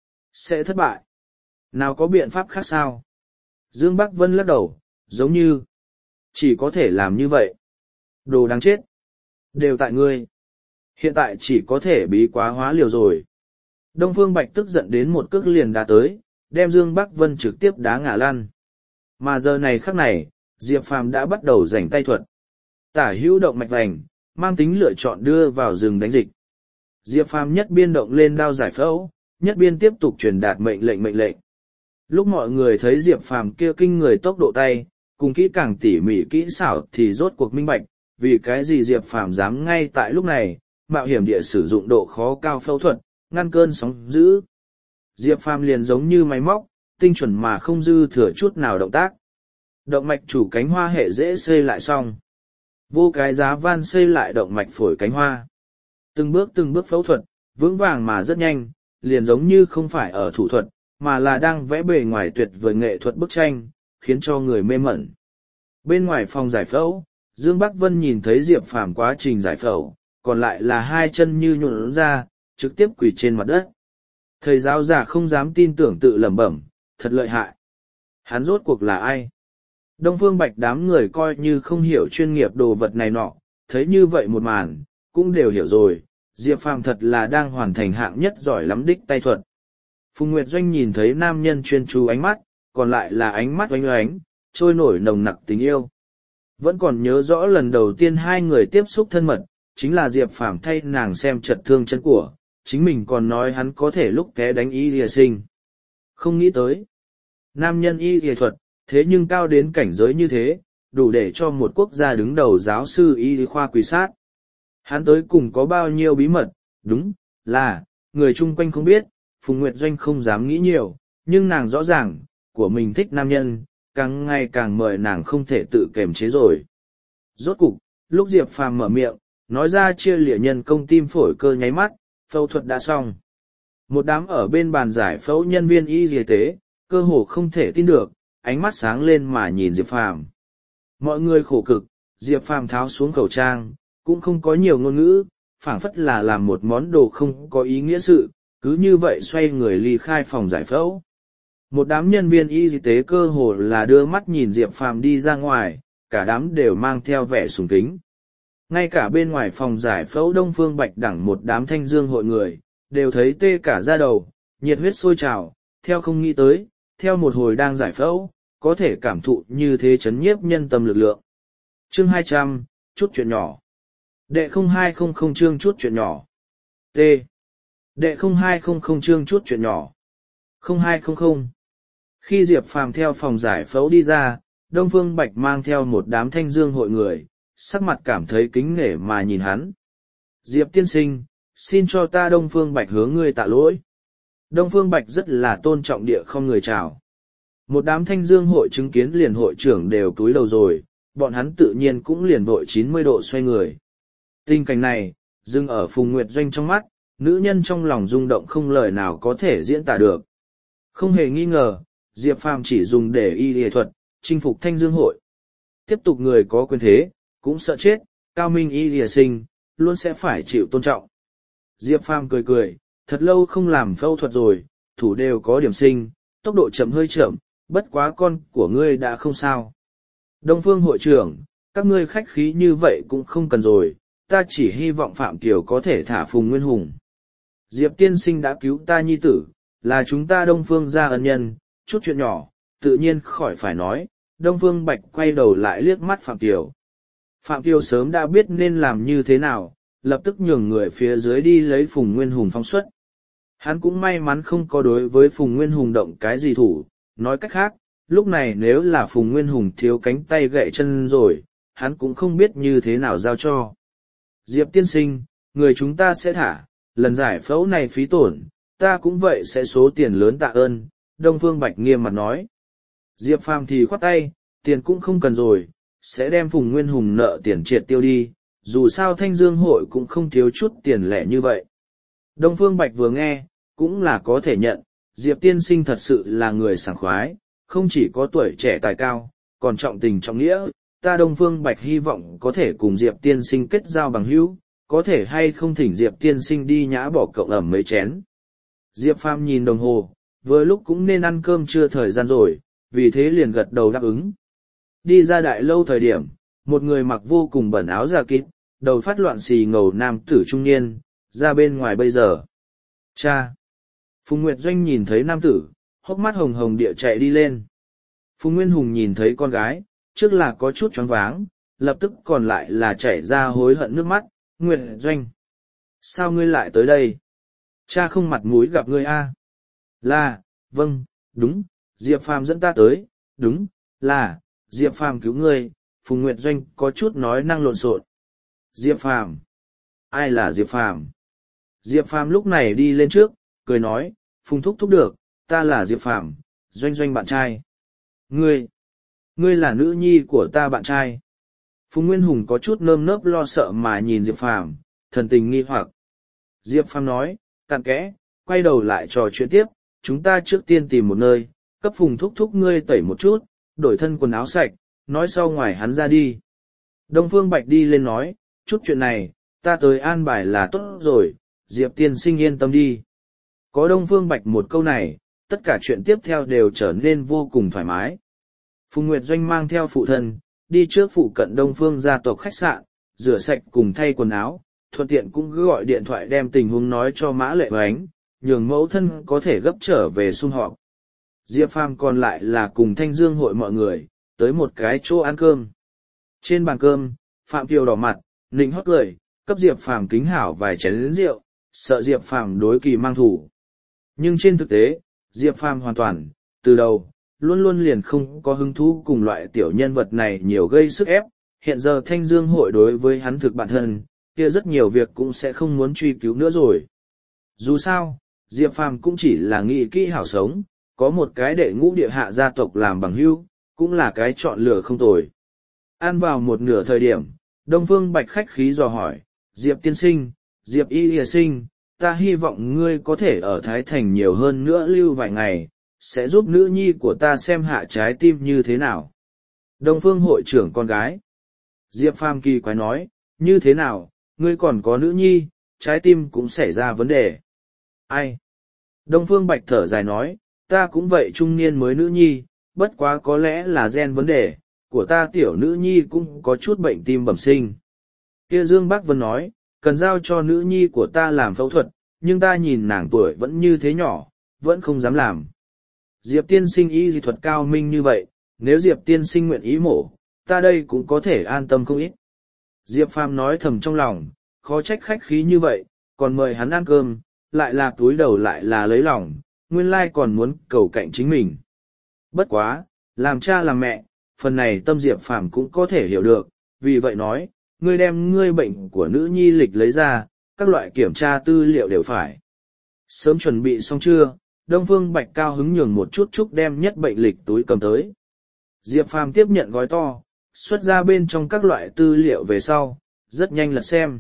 Sẽ thất bại. Nào có biện pháp khác sao? Dương Bắc Vân lắc đầu, giống như, chỉ có thể làm như vậy. Đồ đáng chết. Đều tại ngươi. Hiện tại chỉ có thể bí quá hóa liều rồi. Đông Phương Bạch tức giận đến một cước liền đá tới, đem Dương Bắc Vân trực tiếp đá ngã lăn. Mà giờ này khắc này, Diệp Phàm đã bắt đầu rảnh tay thuật. Tả hữu động mạch vành, mang tính lựa chọn đưa vào rừng đánh dịch. Diệp Phàm nhất biên động lên đao giải phẫu, nhất biên tiếp tục truyền đạt mệnh lệnh mệnh lệnh. Lúc mọi người thấy Diệp Phàm kia kinh người tốc độ tay, cùng kỹ càng tỉ mỉ kỹ xảo thì rốt cuộc minh bạch, vì cái gì Diệp Phàm dám ngay tại lúc này, mạo hiểm địa sử dụng độ khó cao phẫu thuật, ngăn cơn sóng dữ. Diệp Phàm liền giống như máy móc, tinh chuẩn mà không dư thừa chút nào động tác. Động mạch chủ cánh hoa hệ dễ xây lại xong. Vô cái giá van xây lại động mạch phổi cánh hoa. Từng bước từng bước phẫu thuật, vững vàng mà rất nhanh, liền giống như không phải ở thủ thuật, mà là đang vẽ bề ngoài tuyệt vời nghệ thuật bức tranh, khiến cho người mê mẩn. Bên ngoài phòng giải phẫu, Dương Bắc Vân nhìn thấy Diệp Phàm quá trình giải phẫu, còn lại là hai chân như nhuộn ra, trực tiếp quỳ trên mặt đất. Thầy giáo già không dám tin tưởng tự lẩm bẩm, thật lợi hại. Hắn rốt cuộc là ai? Đông Phương Bạch đám người coi như không hiểu chuyên nghiệp đồ vật này nọ, thấy như vậy một màn, cũng đều hiểu rồi, Diệp Phàm thật là đang hoàn thành hạng nhất giỏi lắm đích tay thuật. Phùng Nguyệt Doanh nhìn thấy nam nhân chuyên chú ánh mắt, còn lại là ánh mắt oánh oánh, trôi nổi nồng nặc tình yêu. Vẫn còn nhớ rõ lần đầu tiên hai người tiếp xúc thân mật, chính là Diệp Phàm thay nàng xem chật thương chân của, chính mình còn nói hắn có thể lúc té đánh y lìa sinh. Không nghĩ tới, nam nhân y lìa thuật, thế nhưng cao đến cảnh giới như thế, đủ để cho một quốc gia đứng đầu giáo sư y khoa quỳ sát. Hắn tới cùng có bao nhiêu bí mật, đúng, là, người chung quanh không biết, Phùng Nguyệt Doanh không dám nghĩ nhiều, nhưng nàng rõ ràng, của mình thích nam nhân, càng ngày càng mời nàng không thể tự kềm chế rồi. Rốt cục, lúc Diệp Phàm mở miệng, nói ra chia lịa nhân công tim phổi cơ nháy mắt, phẫu thuật đã xong. Một đám ở bên bàn giải phẫu nhân viên y y tế, cơ hồ không thể tin được, ánh mắt sáng lên mà nhìn Diệp Phàm. Mọi người khổ cực, Diệp Phàm tháo xuống khẩu trang, cũng không có nhiều ngôn ngữ, phảng phất là làm một món đồ không có ý nghĩa sự, cứ như vậy xoay người ly khai phòng giải phẫu. Một đám nhân viên y tế cơ hồ là đưa mắt nhìn Diệp Phàm đi ra ngoài, cả đám đều mang theo vẻ sùng kính. Ngay cả bên ngoài phòng giải phẫu Đông Phương Bạch đẳng một đám thanh dương hội người, đều thấy tê cả da đầu, nhiệt huyết sôi trào, theo không nghĩ tới, theo một hồi đang giải phẫu, có thể cảm thụ như thế chấn nhiếp nhân tâm lực lượng. Chương hai trăm, chút chuyện nhỏ. Đệ không hai không không chương chút chuyện nhỏ. T. Đệ không hai không không chương chút chuyện nhỏ. không hai không không. Khi Diệp Phàm theo phòng giải phẫu đi ra, Đông Phương Bạch mang theo một đám thanh dương hội người, sắc mặt cảm thấy kính nể mà nhìn hắn. Diệp tiên sinh, xin cho ta Đông Phương Bạch hướng ngươi tạ lỗi. Đông Phương Bạch rất là tôn trọng địa không người chào. Một đám thanh dương hội chứng kiến liền hội trưởng đều cúi đầu rồi, bọn hắn tự nhiên cũng liền vội chín mươi độ xoay người. Tình cảnh này, dừng ở Phùng Nguyệt Doanh trong mắt, nữ nhân trong lòng rung động không lời nào có thể diễn tả được. Không hề nghi ngờ, Diệp Phàm chỉ dùng để y y thuật, chinh phục thanh dương hội. Tiếp tục người có quyền thế, cũng sợ chết, cao minh y y sinh, luôn sẽ phải chịu tôn trọng. Diệp Phàm cười cười, thật lâu không làm phẫu thuật rồi, thủ đều có điểm sinh, tốc độ chậm hơi chậm, bất quá con của ngươi đã không sao. Đông Phương hội trưởng, các ngươi khách khí như vậy cũng không cần rồi, ta chỉ hy vọng Phạm Kiều có thể thả Phùng Nguyên Hùng. Diệp tiên sinh đã cứu ta nhi tử, là chúng ta Đông Phương gia ân nhân, chút chuyện nhỏ, tự nhiên khỏi phải nói. Đông Phương Bạch quay đầu lại liếc mắt Phạm Kiều. Phạm Kiều sớm đã biết nên làm như thế nào, lập tức nhường người phía dưới đi lấy Phùng Nguyên Hùng phóng xuất. Hắn cũng may mắn không có đối với Phùng Nguyên Hùng động cái gì thủ, nói cách khác, lúc này nếu là Phùng Nguyên Hùng thiếu cánh tay gãy chân rồi, hắn cũng không biết như thế nào giao cho. Diệp tiên sinh, người chúng ta sẽ thả, lần giải phẫu này phí tổn, ta cũng vậy sẽ số tiền lớn tạ ơn, Đông Phương Bạch nghiêm mặt nói. Diệp Phàm thì khoát tay, tiền cũng không cần rồi, sẽ đem Phùng Nguyên Hùng nợ tiền triệt tiêu đi, dù sao Thanh Dương hội cũng không thiếu chút tiền lẻ như vậy. Đông Phương Bạch vừa nghe, cũng là có thể nhận, Diệp tiên sinh thật sự là người sảng khoái, không chỉ có tuổi trẻ tài cao, còn trọng tình trọng nghĩa, ta Đông Phương Bạch hy vọng có thể cùng Diệp tiên sinh kết giao bằng hữu, có thể hay không thỉnh Diệp tiên sinh đi nhã bỏ cộng ẩm mấy chén. Diệp Phàm nhìn đồng hồ, vừa lúc cũng nên ăn cơm trưa thời gian rồi, vì thế liền gật đầu đáp ứng. Đi ra đại lâu thời điểm, một người mặc vô cùng bẩn áo da kín, đầu phát loạn xì ngầu nam tử trung niên, ra bên ngoài bây giờ. Cha! Phùng Nguyệt Doanh nhìn thấy nam tử, hốc mắt hồng hồng địa chạy đi lên. Phùng Nguyên Hùng nhìn thấy con gái, trước là có chút choáng váng, lập tức còn lại là chảy ra hối hận nước mắt. Nguyệt Doanh! Sao ngươi lại tới đây? Cha không mặt mũi gặp ngươi a? À? Là, vâng, đúng, Diệp Phàm dẫn ta tới, đúng, là, Diệp Phàm cứu ngươi. Phùng Nguyệt Doanh có chút nói năng lộn xộn. Diệp Phàm? Ai là Diệp Phàm? Diệp Phàm lúc này đi lên trước, cười nói, Phùng thúc thúc được, ta là Diệp Phàm, Doanh Doanh bạn trai. Ngươi, ngươi là nữ nhi của ta bạn trai. Phùng Nguyên Hùng có chút nơm nớp lo sợ mà nhìn Diệp Phàm, thần tình nghi hoặc. Diệp Phàm nói, cặn kẽ, quay đầu lại trò chuyện tiếp, chúng ta trước tiên tìm một nơi, cấp Phùng thúc thúc ngươi tẩy một chút, đổi thân quần áo sạch, nói sau ngoài hắn ra đi. Đông Phương Bạch đi lên nói, chút chuyện này, ta tới an bài là tốt rồi, Diệp tiên sinh yên tâm đi. Có Đông Phương Bạch một câu này, tất cả chuyện tiếp theo đều trở nên vô cùng thoải mái. Phùng Nguyệt Doanh mang theo phụ thân, đi trước phụ cận Đông Phương gia tộc khách sạn, rửa sạch cùng thay quần áo, thuận tiện cũng cứ gọi điện thoại đem tình huống nói cho Mã Lệ Oánh, nhường mẫu thân có thể gấp trở về sum họp. Diệp Phàm còn lại là cùng Thanh Dương hội mọi người, tới một cái chỗ ăn cơm. Trên bàn cơm, Phạm Kiều đỏ mặt, nịnh hót cười, cấp Diệp Phàm kính hảo vài chén rượu, sợ Diệp Phàm đối kỳ mang thủ. Nhưng trên thực tế, Diệp Phàm hoàn toàn, từ đầu, luôn luôn liền không có hứng thú cùng loại tiểu nhân vật này nhiều gây sức ép. Hiện giờ Thanh Dương hội đối với hắn thực bản thân, kia rất nhiều việc cũng sẽ không muốn truy cứu nữa rồi. Dù sao, Diệp Phàm cũng chỉ là nghĩ kỹ hảo sống, có một cái đệ ngũ địa hạ gia tộc làm bằng hữu, cũng là cái chọn lựa không tồi. Ăn vào một nửa thời điểm, Đông Phương Bạch khách khí dò hỏi, Diệp tiên sinh, Diệp y lìa sinh, ta hy vọng ngươi có thể ở Thái Thành nhiều hơn nữa lưu vài ngày, sẽ giúp nữ nhi của ta xem hạ trái tim như thế nào. Đông Phương hội trưởng con gái. Diệp Phàm kỳ quái nói, như thế nào, ngươi còn có nữ nhi, trái tim cũng xảy ra vấn đề. Ai? Đông Phương Bạch thở dài nói, ta cũng vậy trung niên mới nữ nhi, bất quá có lẽ là gen vấn đề, của ta tiểu nữ nhi cũng có chút bệnh tim bẩm sinh. Kia Dương Bác Vân nói, cần giao cho nữ nhi của ta làm phẫu thuật, nhưng ta nhìn nàng tuổi vẫn như thế nhỏ, vẫn không dám làm. Diệp tiên sinh y dị thuật cao minh như vậy, nếu Diệp tiên sinh nguyện ý mổ, ta đây cũng có thể an tâm không ít. Diệp Phàm nói thầm trong lòng, khó trách khách khí như vậy, còn mời hắn ăn cơm, lại là túi đầu lại là lấy lòng, nguyên lai còn muốn cầu cạnh chính mình. Bất quá, làm cha làm mẹ, phần này tâm Diệp Phàm cũng có thể hiểu được, vì vậy nói, ngươi đem ngươi bệnh của nữ nhi lịch lấy ra, các loại kiểm tra tư liệu đều phải. Sớm chuẩn bị xong chưa, Đông Phương Bạch cao hứng nhường một chút chút đem nhất bệnh lịch túi cầm tới. Diệp Phàm tiếp nhận gói to, xuất ra bên trong các loại tư liệu về sau, rất nhanh lật xem.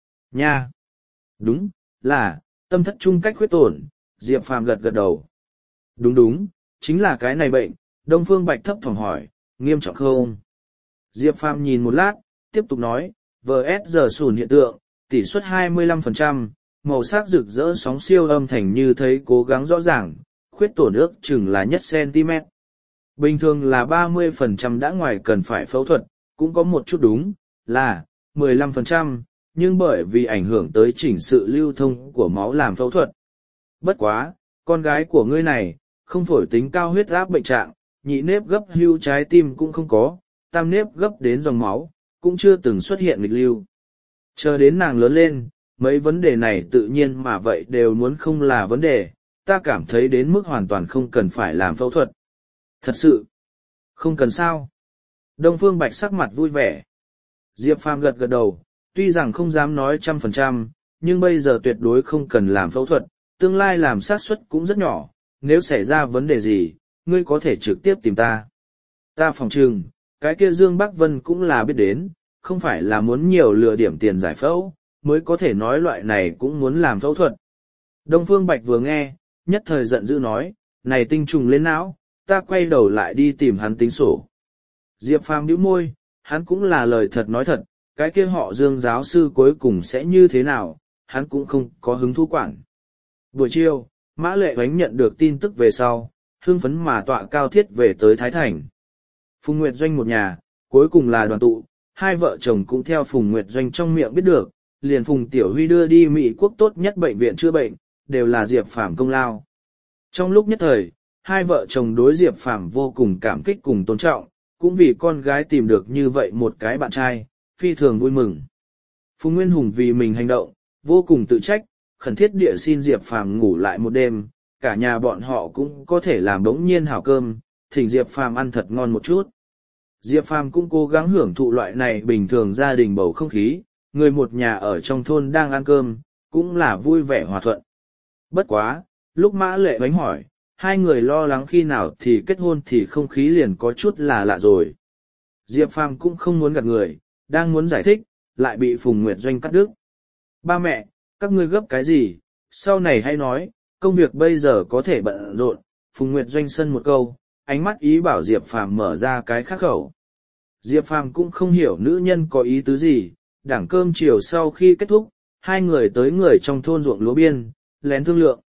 Nha! Đúng, là, tâm thất trung cách khuyết tổn, Diệp Phàm gật gật đầu. Đúng đúng, chính là cái này bệnh, Đông Phương Bạch thấp thỏm hỏi, nghiêm trọng không? Diệp Phàm nhìn một lát, tiếp tục nói, vê ét giờ sùn hiện tượng, tỷ suất hai mươi lăm phần trăm, màu sắc rực rỡ sóng siêu âm thành như thấy cố gắng rõ ràng, khuyết tổn ước chừng là nhất cm. Bình thường là ba mươi phần trăm đã ngoài cần phải phẫu thuật, cũng có một chút đúng, là mười lăm phần trăm, nhưng bởi vì ảnh hưởng tới chỉnh sự lưu thông của máu làm phẫu thuật. Bất quá, con gái của ngươi này, không phổi tính cao huyết áp bệnh trạng, nhị nếp gấp hưu trái tim cũng không có, tam nếp gấp đến dòng máu, cũng chưa từng xuất hiện nghịch lưu. Chờ đến nàng lớn lên, mấy vấn đề này tự nhiên mà vậy đều muốn không là vấn đề, ta cảm thấy đến mức hoàn toàn không cần phải làm phẫu thuật. Thật sự, không cần sao. Đông Phương Bạch sắc mặt vui vẻ. Diệp Phàm gật gật đầu, tuy rằng không dám nói trăm phần trăm, nhưng bây giờ tuyệt đối không cần làm phẫu thuật, tương lai làm xác suất cũng rất nhỏ, nếu xảy ra vấn đề gì, ngươi có thể trực tiếp tìm ta. Ta phòng trừng, cái kia Dương Bắc Vân cũng là biết đến, không phải là muốn nhiều lừa điểm tiền giải phẫu, mới có thể nói loại này cũng muốn làm phẫu thuật. Đông Phương Bạch vừa nghe, nhất thời giận dữ nói, này tinh trùng lên não, ta quay đầu lại đi tìm hắn tính sổ. Diệp Phàm nhíu môi, hắn cũng là lời thật nói thật, cái kia họ Dương giáo sư cuối cùng sẽ như thế nào, hắn cũng không có hứng thú quản. Buổi chiều, Mã Lệ Oánh nhận được tin tức về sau, hưng phấn mà tọa cao thiết về tới Thái Thành. Phùng Nguyệt Doanh một nhà, cuối cùng là đoàn tụ, hai vợ chồng cũng theo Phùng Nguyệt Doanh trong miệng biết được, liền Phùng Tiểu Huy đưa đi Mỹ quốc tốt nhất bệnh viện chữa bệnh, đều là Diệp Phàm công lao. Trong lúc nhất thời, hai vợ chồng đối Diệp Phàm vô cùng cảm kích cùng tôn trọng, cũng vì con gái tìm được như vậy một cái bạn trai, phi thường vui mừng. Phùng Nguyên Hùng vì mình hành động, vô cùng tự trách, khẩn thiết địa xin Diệp Phàm ngủ lại một đêm, cả nhà bọn họ cũng có thể làm đống nhiên hảo cơm, thỉnh Diệp Phàm ăn thật ngon một chút. Diệp Phàm cũng cố gắng hưởng thụ loại này bình thường gia đình bầu không khí, người một nhà ở trong thôn đang ăn cơm, cũng là vui vẻ hòa thuận. Bất quá, lúc Mã Lệ Oánh hỏi, hai người lo lắng khi nào thì kết hôn thì không khí liền có chút là lạ rồi. Diệp Phàm cũng không muốn gạt người, đang muốn giải thích, lại bị Phùng Nguyệt Doanh cắt đứt. Ba mẹ, các ngươi gấp cái gì, sau này hãy nói, công việc bây giờ có thể bận rộn. Phùng Nguyệt Doanh sân một câu, ánh mắt ý bảo Diệp Phàm mở ra cái khác khẩu. Diệp Phàm cũng không hiểu nữ nhân có ý tứ gì, đảng cơm chiều sau khi kết thúc, hai người tới người trong thôn ruộng lúa biên, lén thương lượng.